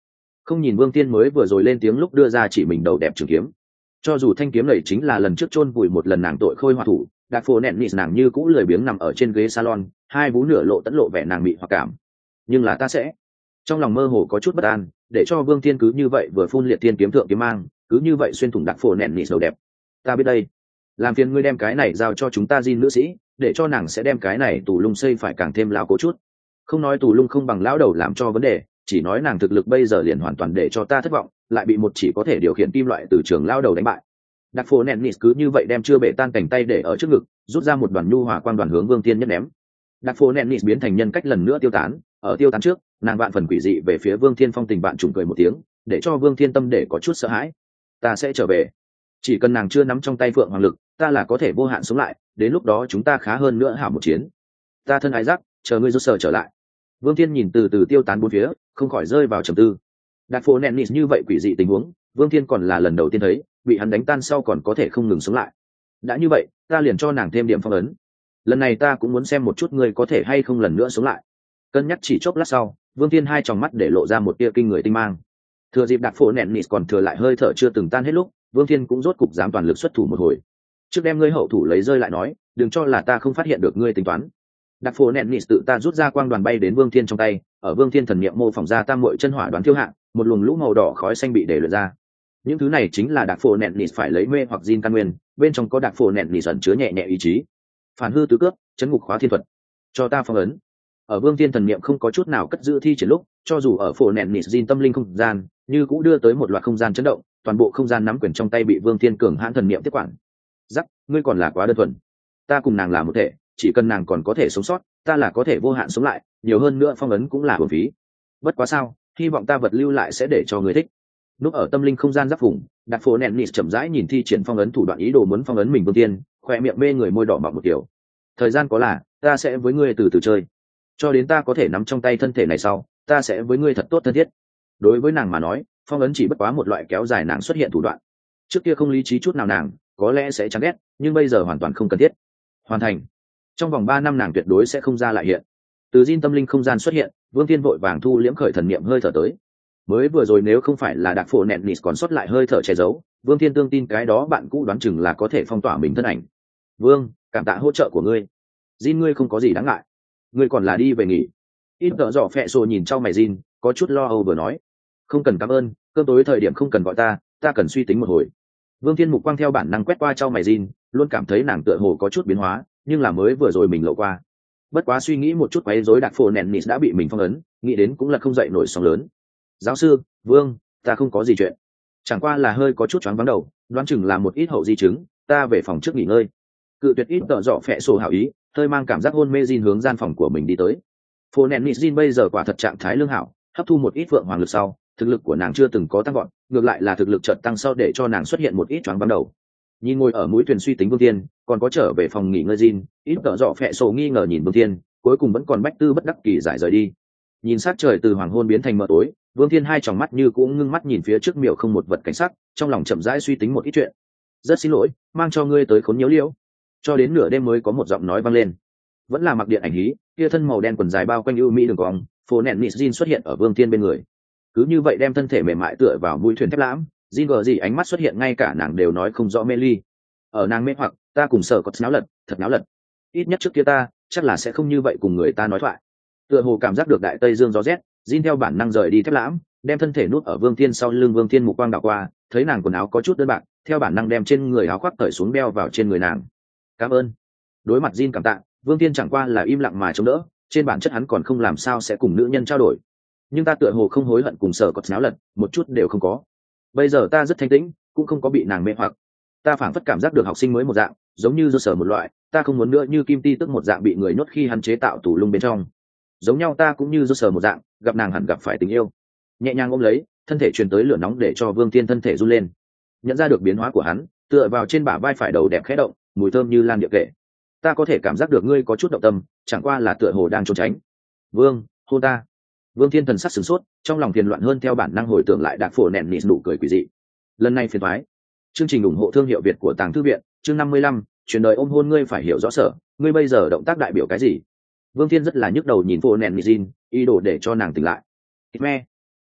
Không nhìn Vương Tiên mới vừa rồi lên tiếng lúc đưa ra chỉ mình đầu đẹp trường kiếm, cho dù thanh kiếm này chính là lần trước chôn vùi một lần nàng tội khôi hòa thủ, Đạc Phổ nẹn nịt nàng như cũ lười biếng nằm ở trên ghế salon, hai vú nửa lộ tẫn lộ vẻ nàng mị hoặc cảm. Nhưng là ta sẽ, trong lòng mơ hồ có chút bất an, để cho Vương Tiên cứ như vậy vừa phun liệt tiên kiếm thượng kiếm mang, cứ như vậy xuyên thủng Đạc Phổ nẹn nịt đầu đẹp. Ta biết đây, làm phiền ngươi đem cái này giao cho chúng ta Jin nữ sĩ, để cho nàng sẽ đem cái này tù lung xây phải càng thêm lao cố chút. Không nói tù lung không bằng lão đầu làm cho vấn đề, chỉ nói nàng thực lực bây giờ liền hoàn toàn để cho ta thất vọng, lại bị một chỉ có thể điều khiển kim loại từ trường lao đầu đánh bại. Đặc Phổ Nennis cứ như vậy đem chưa bể tan cảnh tay để ở trước ngực, rút ra một đoàn nhu hòa quang đoàn hướng Vương Thiên nhất ném. Đặc Phổ Nennis biến thành nhân cách lần nữa tiêu tán, ở tiêu tán trước, nàng vạn phần quỷ dị về phía Vương Thiên phong tình bạn trùng cười một tiếng, để cho Vương Thiên tâm để có chút sợ hãi. Ta sẽ trở về, chỉ cần nàng chưa nắm trong tay phượng hoàng lực, ta là có thể vô hạn sống lại, đến lúc đó chúng ta khá hơn nữa hảo một chiến. Ta thân ái giác, chờ ngươi rút sở trở lại. Vương Thiên nhìn từ từ tiêu tán bốn phía, không khỏi rơi vào trầm tư. Đặc Phổ Nennis như vậy quỷ dị tình huống, Vương Thiên còn là lần đầu tiên thấy, bị hắn đánh tan sau còn có thể không ngừng sống lại. Đã như vậy, ta liền cho nàng thêm điểm phong ấn. Lần này ta cũng muốn xem một chút ngươi có thể hay không lần nữa sống lại. Cân nhắc chỉ chốc lát sau, Vương Thiên hai tròng mắt để lộ ra một tia kinh người tinh mang. Thừa dịp Đặc Phổ Nennis còn thừa lại hơi thở chưa từng tan hết lúc, Vương Thiên cũng rốt cục dám toàn lực xuất thủ một hồi. Trước đem ngươi hậu thủ lấy rơi lại nói, đừng cho là ta không phát hiện được ngươi tính toán. Đặc Phổ Nennis tự ta rút ra quang đoàn bay đến Vương Thiên trong tay, ở Vương Thiên thần niệm mô phỏng ra tam muội chân hỏa đoán thiêu hạng, một luồng lũ màu đỏ khói xanh bị để luyện ra. Những thứ này chính là Đặc Phổ Nennis phải lấy mê hoặc Jin căn nguyên, bên trong có Đặc Phổ Nennis ẩn chứa nhẹ nhẹ ý chí. Phản hư tứ cướp, chấn ngục khóa thiên thuật. Cho ta phong ấn. Ở Vương Thiên thần niệm không có chút nào cất giữ thi triển lúc, cho dù ở Phổ Nennis Jin tâm linh không gian, như cũng đưa tới một loạt không gian chấn động, toàn bộ không gian nắm quyền trong tay bị Vương Thiên cường hãn thần niệm tiếp quản. Rắc, ngươi còn là quá đơn thuần. Ta cùng nàng là một thể, chỉ cần nàng còn có thể sống sót, ta là có thể vô hạn sống lại, nhiều hơn nữa phong ấn cũng là uổng phí. Bất quá sao, hy vọng ta vật lưu lại sẽ để cho người thích. Núp ở tâm linh không gian giáp vùng, Đặc Phổ Nennis chậm rãi nhìn thi triển phong ấn thủ đoạn ý đồ muốn phong ấn mình Vương Thiên, khỏe miệng mê người môi đỏ mọng một kiểu. Thời gian có là, ta sẽ với ngươi từ từ chơi, cho đến ta có thể nắm trong tay thân thể này sau, ta sẽ với ngươi thật tốt thân thiết. Đối với nàng mà nói, phong ấn chỉ bất quá một loại kéo dài nàng xuất hiện thủ đoạn. Trước kia không lý trí chút nào nàng, có lẽ sẽ chán ghét, nhưng bây giờ hoàn toàn không cần thiết. Hoàn thành. Trong vòng ba năm nàng tuyệt đối sẽ không ra lại hiện. Từ Jin tâm linh không gian xuất hiện, Vương Thiên vội vàng thu liễm khởi thần niệm hơi thở tới. Mới vừa rồi nếu không phải là Đặc Phổ Nennis còn sót lại hơi thở che giấu, Vương Thiên tương tin cái đó bạn cũ đoán chừng là có thể phong tỏa mình thân ảnh. Vương, cảm tạ hỗ trợ của ngươi. Jin ngươi không có gì đáng ngại, ngươi còn là đi về nghỉ. Ít tợ dọ phẹ sổ nhìn trao mày Jin, có chút lo âu vừa nói. Không cần cảm ơn, cơm tối thời điểm không cần gọi ta, ta cần suy tính một hồi. Vương Thiên mục quang theo bản năng quét qua trao mày Jin, luôn cảm thấy nàng tựa hồ có chút biến hóa, nhưng là mới vừa rồi mình lộ qua. Bất quá suy nghĩ một chút quấy rối Đặc Phổ Nennis đã bị mình phong ấn, nghĩ đến cũng là không dậy nổi sóng lớn. Giáo sư, Vương, ta không có gì chuyện, chẳng qua là hơi có chút choáng váng đầu, đoán chừng là một ít hậu di chứng, ta về phòng trước nghỉ ngơi. Cự tuyệt ít tợ dọ phẹ sổ hảo ý, hơi mang cảm giác hôn mê Jin hướng gian phòng của mình đi tới. Phổ Nennis Jin bây giờ quả thật trạng thái lương hảo, hấp thu một ít vượng hoàng lực sau, thực lực của nàng chưa từng có tăng vọt, ngược lại là thực lực chợt tăng sau để cho nàng xuất hiện một ít choáng váng đầu. Nhìn ngồi ở mũi thuyền suy tính Vương Thiên, còn có trở về phòng nghỉ ngơi Jin, ít tợ dọ phẹ sổ nghi ngờ nhìn Vương Thiên, cuối cùng vẫn còn bách tư bất đắc kỳ giải rời đi. Nhìn sát trời từ hoàng hôn biến thành mờ tối, Vương Thiên hai tròng mắt như cũng ngưng mắt nhìn phía trước miểu không một vật cảnh sắc, trong lòng chậm rãi suy tính một ít chuyện. Rất xin lỗi, mang cho ngươi tới khốn nhiễu liễu. Cho đến nửa đêm mới có một giọng nói vang lên. Vẫn là mặc điện ảnh hí, kia thân màu đen quần dài bao quanh ưu mỹ đường cong, Phổ Nennis Jin xuất hiện ở Vương Thiên bên người. Cứ như vậy đem thân thể mềm mại tựa vào mũi thuyền thép lãm, Jin gờ gì ánh mắt xuất hiện ngay cả nàng đều nói không rõ mê ly. Ở nàng mê hoặc, ta cùng sợ có náo lật, thật náo lật. Ít nhất trước kia ta, chắc là sẽ không như vậy cùng người ta nói thoại. Tựa hồ cảm giác được đại tây dương gió rét, Jin theo bản năng rời đi thép lãm, đem thân thể nuốt ở Vương Thiên sau lưng. Vương Thiên mục quang đảo qua, thấy nàng quần áo có chút đơn bạc, theo bản năng đem trên người áo khoác cởi xuống đeo vào trên người nàng. Cảm ơn. Đối mặt Jin cảm tạ, Vương Thiên chẳng qua là im lặng mà chống đỡ, trên bản chất hắn còn không làm sao sẽ cùng nữ nhân trao đổi. Nhưng ta tựa hồ không hối hận cùng sở có náo lật, một chút đều không có. Bây giờ ta rất thanh tĩnh, cũng không có bị nàng mê hoặc. Ta phảng phất cảm giác được học sinh mới một dạng, giống như do sở một loại, ta không muốn nữa như Kim Ti tức một dạng bị người nhốt khi hắn chế tạo tù lung bên trong. Giống nhau ta cũng như do sở một dạng, gặp nàng hẳn gặp phải tình yêu. Nhẹ nhàng ôm lấy, thân thể truyền tới lửa nóng để cho Vương Thiên thân thể run lên. Nhận ra được biến hóa của hắn, tựa vào trên bả vai phải đầu đẹp khẽ động, mùi thơm như lan điệp kệ. Ta có thể cảm giác được ngươi có chút động tâm, chẳng qua là tựa hồ đang trốn tránh. Vương, hôn ta. Vương Thiên thần sắc sửng sốt, trong lòng phiền loạn hơn theo bản năng hồi tưởng lại Đặc Phổ Nennis nụ cười quỷ dị. Lần này phiền toái. Chương trình ủng hộ thương hiệu Việt của Tàng Thư viện, chương năm mươi lăm, truyền đời ôm hôn ngươi phải hiểu rõ sở, ngươi bây giờ động tác đại biểu cái gì? Vương Thiên rất là nhức đầu nhìn Phổ Nennis, ý đồ để cho nàng tỉnh lại. Me.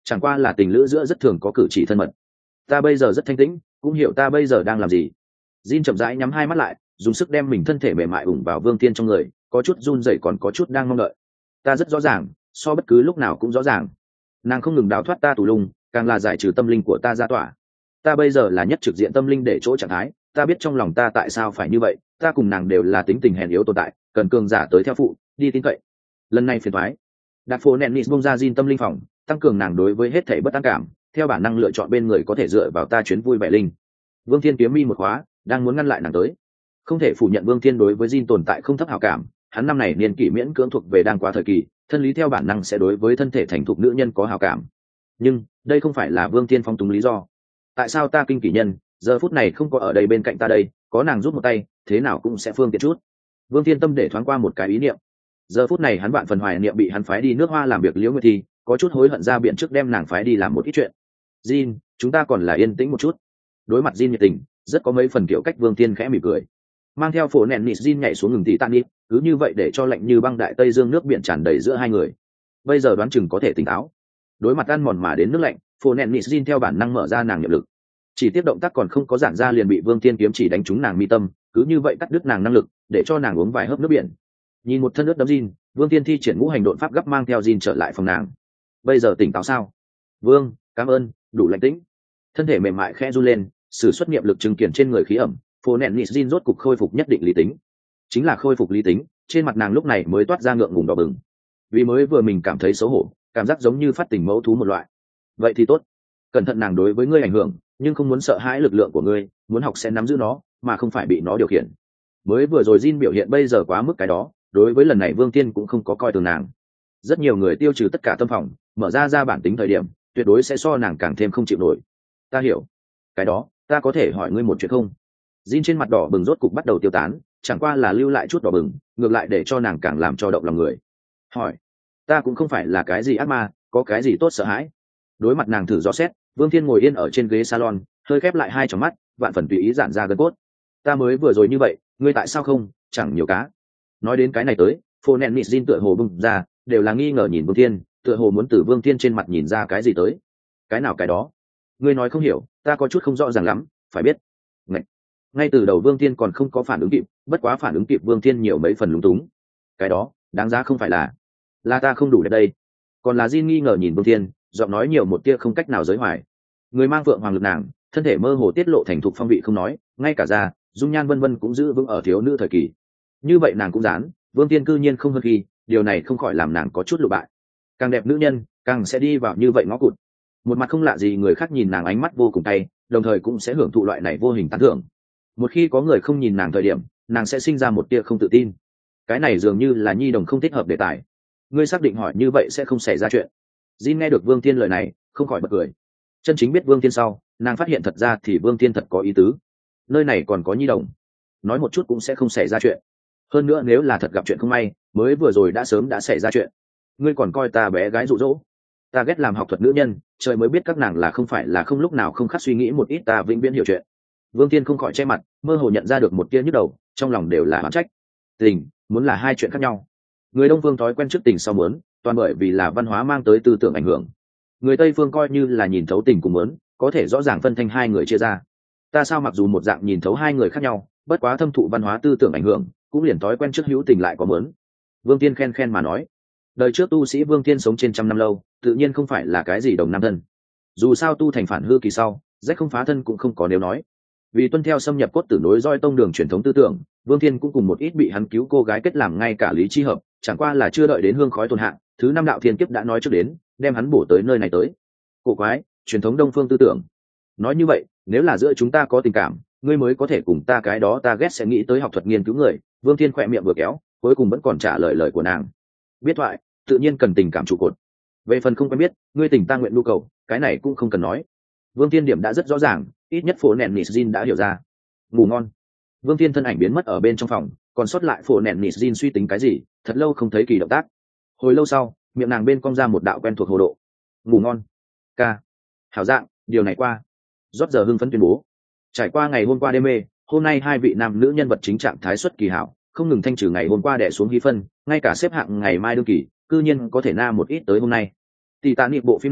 chẳng qua là tình lữ giữa rất thường có cử chỉ thân mật. Ta bây giờ rất thanh tĩnh, cũng hiểu ta bây giờ đang làm gì. Jin chậm rãi nhắm hai mắt lại, dùng sức đem mình thân thể mềm mại ủng vào Vương Thiên trong người, có chút run rẩy còn có chút đang mong đợi. Ta rất rõ ràng, so bất cứ lúc nào cũng rõ ràng. Nàng không ngừng đào thoát ta tù lung, càng là giải trừ tâm linh của ta ra tỏa. Ta bây giờ là nhất trực diện tâm linh để chỗ trạng thái, ta biết trong lòng ta tại sao phải như vậy, ta cùng nàng đều là tính tình hèn yếu tồn tại, cần cường giả tới theo phụ, đi tin cậy. Lần này phiền toái. Đạp phố Nennis bung ra Jin tâm linh phòng, tăng cường nàng đối với hết thảy bất an cảm, theo bản năng lựa chọn bên người có thể dựa vào ta chuyến vui vẻ linh. Vương Thiên kiếm mi một khóa, đang muốn ngăn lại nàng tới. Không thể phủ nhận Vương Thiên đối với Jin tồn tại không thấp hảo cảm, hắn năm này niên kỷ miễn cưỡng thuộc về đang quá thời kỳ, thân lý theo bản năng sẽ đối với thân thể thành thục nữ nhân có hảo cảm. Nhưng đây không phải là Vương Thiên phong túng lý do. Tại sao ta kinh kỷ nhân giờ phút này không có ở đây bên cạnh ta đây, có nàng giúp một tay, thế nào cũng sẽ phương tiện chút. Vương Thiên tâm để thoáng qua một cái ý niệm. Giờ phút này hắn bạn phần hoài niệm bị hắn phái đi nước Hoa làm việc Liễu Nguyệt Thi, có chút hối hận ra biện trước đem nàng phái đi làm một ít chuyện. Jin, chúng ta còn là yên tĩnh một chút. Đối mặt Jin nhiệt tình, rất có mấy phần kiểu cách Vương Thiên khẽ mỉm cười. Mang theo phổ nẹn nịt Jin nhảy xuống ngừng tỉ tan đi, cứ như vậy để cho lạnh như băng đại tây dương nước biển tràn đầy giữa hai người. Bây giờ đoán chừng có thể tỉnh táo. Đối mặt ăn mòn mà đến nước lạnh, phổ nẹn nịt Jin theo bản năng mở ra nàng niệm lực. Chỉ tiếp động tác còn không có giản ra liền bị Vương Thiên kiếm chỉ đánh trúng nàng mi tâm, cứ như vậy cắt đứt nàng năng lực, để cho nàng uống vài hớp nước biển. Nhìn một thân nước đấm Jin, Vương Thiên thi triển ngũ hành độn pháp gấp mang theo Jin trở lại phòng nàng. Bây giờ tỉnh táo sao? Vương, cảm ơn, đủ lạnh tĩnh. Thân thể mềm mại khẽ run lên, sử xuất niệm lực chứng kiến trên người khí ẩm, phổ nẹn nịt Jin rốt cục khôi phục nhất định lý tính. Chính là khôi phục lý tính, trên mặt nàng lúc này mới toát ra ngượng ngùng đỏ bừng. Vì mới vừa mình cảm thấy xấu hổ, cảm giác giống như phát tình mẫu thú một loại. Vậy thì tốt. Cẩn thận nàng đối với ngươi ảnh hưởng, nhưng không muốn sợ hãi lực lượng của ngươi, muốn học sẽ nắm giữ nó, mà không phải bị nó điều khiển. Mới vừa rồi Jin biểu hiện bây giờ quá mức cái đó, đối với lần này Vương Tiên cũng không có coi thường nàng. Rất nhiều người tiêu trừ tất cả tâm phòng, mở ra ra bản tính thời điểm, tuyệt đối sẽ so nàng càng thêm không chịu nổi. Ta hiểu. Cái đó, ta có thể hỏi ngươi một chuyện không? Jin trên mặt đỏ bừng rốt cục bắt đầu tiêu tán, chẳng qua là lưu lại chút đỏ bừng, ngược lại để cho nàng càng làm cho động lòng người. Hỏi. Ta cũng không phải là cái gì ác ma, có cái gì tốt sợ hãi. Đối mặt nàng thử dò xét, Vương Thiên ngồi yên ở trên ghế salon, hơi khép lại hai tròng mắt, vạn phần tùy ý giãn ra gân cốt. Ta mới vừa rồi như vậy, ngươi tại sao không? Chẳng nhiều cá. Nói đến cái này tới, phô nẹn nịt Jin tựa hồ bừng ra, đều là nghi ngờ nhìn Vương Thiên, tựa hồ muốn từ Vương Thiên trên mặt nhìn ra cái gì tới. Cái nào cái đó? Ngươi nói không hiểu, ta có chút không rõ ràng lắm, phải biết. Ngay, ngay từ đầu Vương Thiên còn không có phản ứng kịp, bất quá phản ứng kịp Vương Thiên nhiều mấy phần lúng túng. Cái đó, đáng giá không phải là, là ta không đủ đẹp đây. Còn là Jin nghi ngờ nhìn Vương Thiên, giọng nói nhiều một tia không cách nào giới hoài. Người mang vượng hoàng lực nàng, thân thể mơ hồ tiết lộ thành thục phong vị không nói, ngay cả da, dung nhan vân vân cũng giữ vững ở thiếu nữ thời kỳ. Như vậy nàng cũng dán, Vương Thiên cư nhiên không hơn khi, điều này không khỏi làm nàng có chút lụ bại. Càng đẹp nữ nhân, càng sẽ đi vào như vậy ngõ cụt. Một mặt không lạ gì người khác nhìn nàng ánh mắt vô cùng tay, đồng thời cũng sẽ hưởng thụ loại này vô hình tán thưởng. Một khi có người không nhìn nàng thời điểm, nàng sẽ sinh ra một tia không tự tin. Cái này dường như là nhi đồng không thích hợp đề tài. Ngươi xác định hỏi như vậy sẽ không xảy ra chuyện. Jin nghe được Vương Thiên lời này, không khỏi bật cười. Chân chính biết Vương Thiên sau, nàng phát hiện thật ra thì Vương Thiên thật có ý tứ. Nơi này còn có nhi đồng, nói một chút cũng sẽ không xảy ra chuyện. Hơn nữa nếu là thật gặp chuyện không may, mới vừa rồi đã sớm đã xảy ra chuyện. Ngươi còn coi ta bé gái dụ dỗ. Ta ghét làm học thuật nữ nhân, trời mới biết các nàng là không phải là không lúc nào không khắc suy nghĩ một ít ta vĩnh viễn hiểu chuyện. Vương Thiên không khỏi che mặt, mơ hồ nhận ra được một tia nhức đầu, trong lòng đều là oán trách. Tình, muốn là hai chuyện khác nhau. Người Đông Phương thói quen trước tình sau muốn, toàn bởi vì là văn hóa mang tới tư tưởng ảnh hưởng. Người Tây Phương coi như là nhìn thấu tình cùng muốn, có thể rõ ràng phân thành hai người chia ra. Ta sao mặc dù một dạng nhìn thấu hai người khác nhau, bất quá thâm thụ văn hóa tư tưởng ảnh hưởng, cũng liền thói quen trước hữu tình lại có muốn. Vương Tiên khen khen mà nói, đời trước tu sĩ Vương Tiên sống trên trăm năm lâu, tự nhiên không phải là cái gì đồng nam thân. Dù sao tu thành phản hư kỳ sau, rách không phá thân cũng không có nếu nói. Vì tuân theo xâm nhập cốt tử nối roi tông đường truyền thống tư tưởng, Vương Thiên cũng cùng một ít bị hắn cứu cô gái kết làm ngay cả lý chi hợp, chẳng qua là chưa đợi đến hương khói tồn hạng, thứ năm đạo thiên kiếp đã nói trước đến, đem hắn bổ tới nơi này tới. Cổ quái, truyền thống Đông phương tư tưởng. Nói như vậy, nếu là giữa chúng ta có tình cảm, ngươi mới có thể cùng ta cái đó ta ghét sẽ nghĩ tới học thuật nghiên cứu người. Vương Thiên khỏe miệng vừa kéo, cuối cùng vẫn còn trả lời lời của nàng. Biết thoại, tự nhiên cần tình cảm trụ cột. Về phần không quen biết, ngươi tình ta nguyện nhu cầu, cái này cũng không cần nói. Vương Thiên điểm đã rất rõ ràng, ít nhất phổ nẹn nịt Jin đã hiểu ra. Ngủ ngon. Vương Thiên thân ảnh biến mất ở bên trong phòng, còn sót lại phổ nẹn nịt Jin suy tính cái gì, thật lâu không thấy kỳ động tác. Hồi lâu sau, miệng nàng bên cong ra một đạo quen thuộc hồ độ. Ngủ ngon. Ca. Hảo dạng, điều này qua. Rót giờ hưng phấn tuyên bố. Trải qua ngày hôm qua đêm mê, hôm nay hai vị nam nữ nhân vật chính trạng thái xuất kỳ hảo, không ngừng thanh trừ ngày hôm qua đè xuống hí phân, ngay cả xếp hạng ngày mai đương kỳ, cư nhiên có thể na một ít tới hôm nay. Titanic bộ phim này,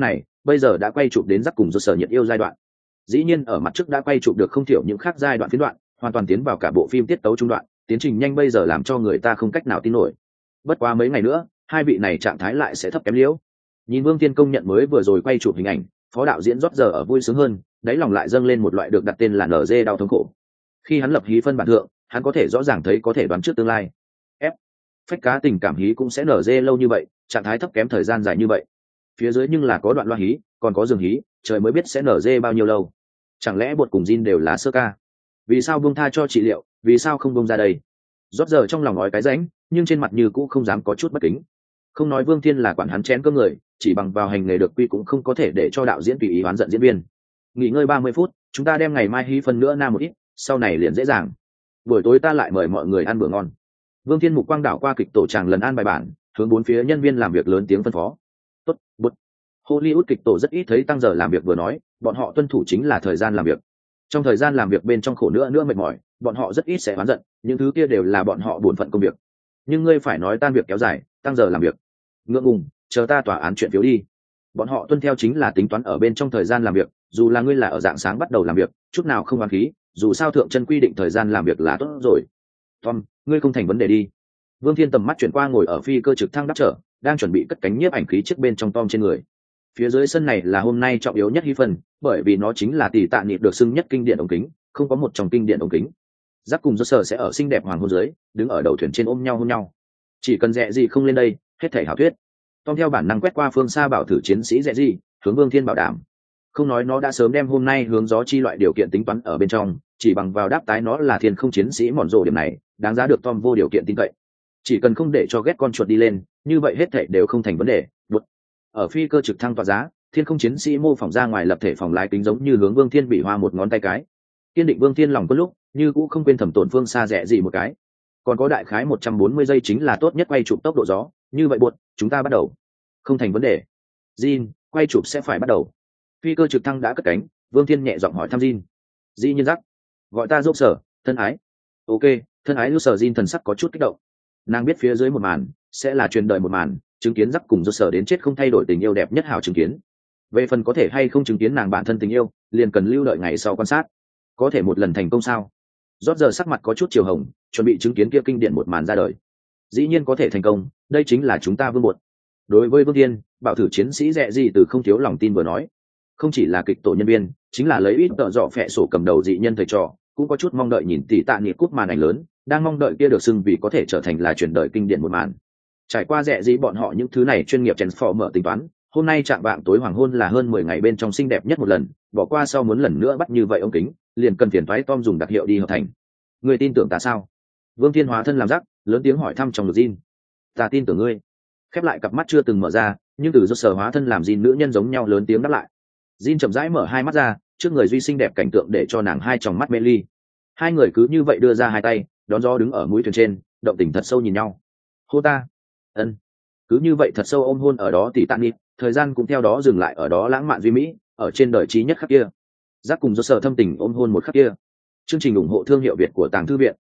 bây giờ đã quay chụp đến Jack cùng Joker nhiệt yêu giai đoạn. Dĩ nhiên ở mặt trước đã quay chụp được không thiểu những khác giai đoạn phiến đoạn, hoàn toàn tiến vào cả bộ phim tiết tấu trung đoạn, tiến trình nhanh bây giờ làm cho người ta không cách nào tin nổi. Bất quá mấy ngày nữa, hai vị này trạng thái lại sẽ thấp kém liễu. Nhìn Vương Thiên công nhận mới vừa rồi quay chụp hình ảnh, phó đạo diễn rót giờ ở vui sướng hơn, đáy lòng lại dâng lên một loại được đặt tên là en giê đau thống khổ. Khi hắn lập hí phân bản thượng, hắn có thể rõ ràng thấy có thể đoán trước tương lai. F. Phách cá tình cảm hí cũng sẽ en giê lâu như vậy, trạng thái thấp kém thời gian dài như vậy. Phía dưới nhưng là có đoạn loa hí, còn có giường hí, trời mới biết sẽ en giê bao nhiêu lâu. Chẳng lẽ bột cùng Jin đều là sơ ca? Vì sao buông tha cho trị liệu, vì sao không buông ra đây? Rót giờ trong lòng nói cái rãnh, nhưng trên mặt như cũ không dám có chút bất kính. Không nói Vương Thiên là quản hắn chén cơm người, chỉ bằng vào hành nghề được quy cũng không có thể để cho đạo diễn tùy ý oán giận diễn viên. Nghỉ ngơi ba mươi phút, chúng ta đem ngày mai hí phân nữa nam một ít, sau này liền dễ dàng. Buổi tối ta lại mời mọi người ăn bữa ngon. Vương Thiên mục quang đảo qua kịch tổ tràng lần an bài bản, hướng bốn phía nhân viên làm việc lớn tiếng phân phó. Tốt, bút. Hollywood kịch tổ rất ít thấy tăng giờ làm việc vừa nói, bọn họ tuân thủ chính là thời gian làm việc. Trong thời gian làm việc bên trong khổ nữa nữa mệt mỏi, bọn họ rất ít sẽ oán giận, những thứ kia đều là bọn họ bổn phận công việc. Nhưng ngươi phải nói tan việc kéo dài, tăng giờ làm việc. Ngượng ngùng, chờ ta tòa án chuyện phiếu đi. Bọn họ tuân theo chính là tính toán ở bên trong thời gian làm việc, dù là ngươi là ở dạng sáng bắt đầu làm việc, chút nào không oán khí, dù sao thượng chân quy định thời gian làm việc là tốt rồi. Tom, ngươi không thành vấn đề đi. Vương Thiên tầm mắt chuyển qua ngồi ở phi cơ trực thăng đáp trở, đang chuẩn bị cất cánh nhiếp ảnh khí trước bên trong Tom trên người. Phía dưới sân này là hôm nay trọng yếu nhất hí phần, bởi vì nó chính là tỷ tạ niệm được xưng nhất kinh điển ống kính, không có một trong kinh điển ống kính. Jack cùng Joker sẽ ở xinh đẹp hoàng hôn dưới, đứng ở đầu thuyền trên ôm nhau hôn nhau. Chỉ cần Rẽ gì không lên đây, hết thảy hảo thuyết. Tom theo bản năng quét qua phương xa bảo thử chiến sĩ Rẽ gì, hướng Vương Thiên bảo đảm. Không nói nó đã sớm đem hôm nay hướng gió chi loại điều kiện tính toán ở bên trong, chỉ bằng vào đáp tái nó là thiên không chiến sĩ mòn rồ điểm này, đáng giá được Tom vô điều kiện tin cậy. Chỉ cần không để cho ghét con chuột đi lên, như vậy hết thảy đều không thành vấn đề. Đột. Ở phi cơ trực thăng tọa giá, thiên không chiến sĩ mô phỏng ra ngoài lập thể phòng lái kính giống như hướng Vương Thiên bị hoa một ngón tay cái. Kiên định Vương Thiên lòng có lúc, như cũng không quên thẩm tổn phương xa Rẽ gì một cái. Còn có đại khái một trăm bốn mươi giây chính là tốt nhất quay chụp tốc độ gió, như vậy buộc, chúng ta bắt đầu. Không thành vấn đề. Jin, quay chụp sẽ phải bắt đầu. Phi cơ trực thăng đã cất cánh, Vương Thiên nhẹ giọng hỏi thăm Jin. Dĩ nhiên rắc. Gọi ta giúp sở, thân ái. Ok, thân ái giúp sở Jin thần sắc có chút kích động. Nàng biết phía dưới một màn, sẽ là truyền đời một màn, chứng kiến rắc cùng giúp sở đến chết không thay đổi tình yêu đẹp nhất hảo chứng kiến. Về phần có thể hay không chứng kiến nàng bản thân tình yêu, liền cần lưu đợi ngày sau quan sát. Có thể một lần thành công sao? Rót giờ sắc mặt có chút chiều hồng, chuẩn bị chứng kiến kia kinh điển một màn ra đời. Dĩ nhiên có thể thành công, đây chính là chúng ta vương bột. Đối với Vương Thiên, bảo thử chiến sĩ Rẽ gì từ không thiếu lòng tin vừa nói. Không chỉ là kịch tổ nhân viên, chính là lấy ít tợ dọ phẹ sổ cầm đầu dị nhân thầy trò, cũng có chút mong đợi nhìn tỷ tạ niệm cúp màn ảnh lớn, đang mong đợi kia được xưng vì có thể trở thành là truyền đời kinh điển một màn. Trải qua Rẽ gì bọn họ những thứ này chuyên nghiệp transformer tính toán, hôm nay trạng vạng tối hoàng hôn là hơn mười ngày bên trong xinh đẹp nhất một lần, bỏ qua sau muốn lần nữa bắt như vậy ông kính, liền cần phiền toái Tom dùng đặc hiệu đi hợp thành. Người tin tưởng ta sao? Vương Thiên hóa thân làm rắc, lớn tiếng hỏi thăm trong ngực Jin. Ta tin tưởng ngươi. Khép lại cặp mắt chưa từng mở ra, nhưng từ do sở hóa thân làm Jin nữ nhân giống nhau lớn tiếng đáp lại. Jin chậm rãi mở hai mắt ra, trước người duy xinh đẹp cảnh tượng để cho nàng hai tròng mắt mê ly. Hai người cứ như vậy đưa ra hai tay, đón gió đứng ở mũi thuyền trên, động tình thật sâu nhìn nhau. Hô ta. Ân. Cứ như vậy thật sâu ôm hôn ở đó tỉ tạn nhịp, thời gian cũng theo đó dừng lại ở đó lãng mạn duy mỹ, ở trên đời trí nhất khắc kia. Giác cùng do sở thâm tình ôm hôn một khắc kia. Chương trình ủng hộ thương hiệu Việt của Tàng Thư Viện.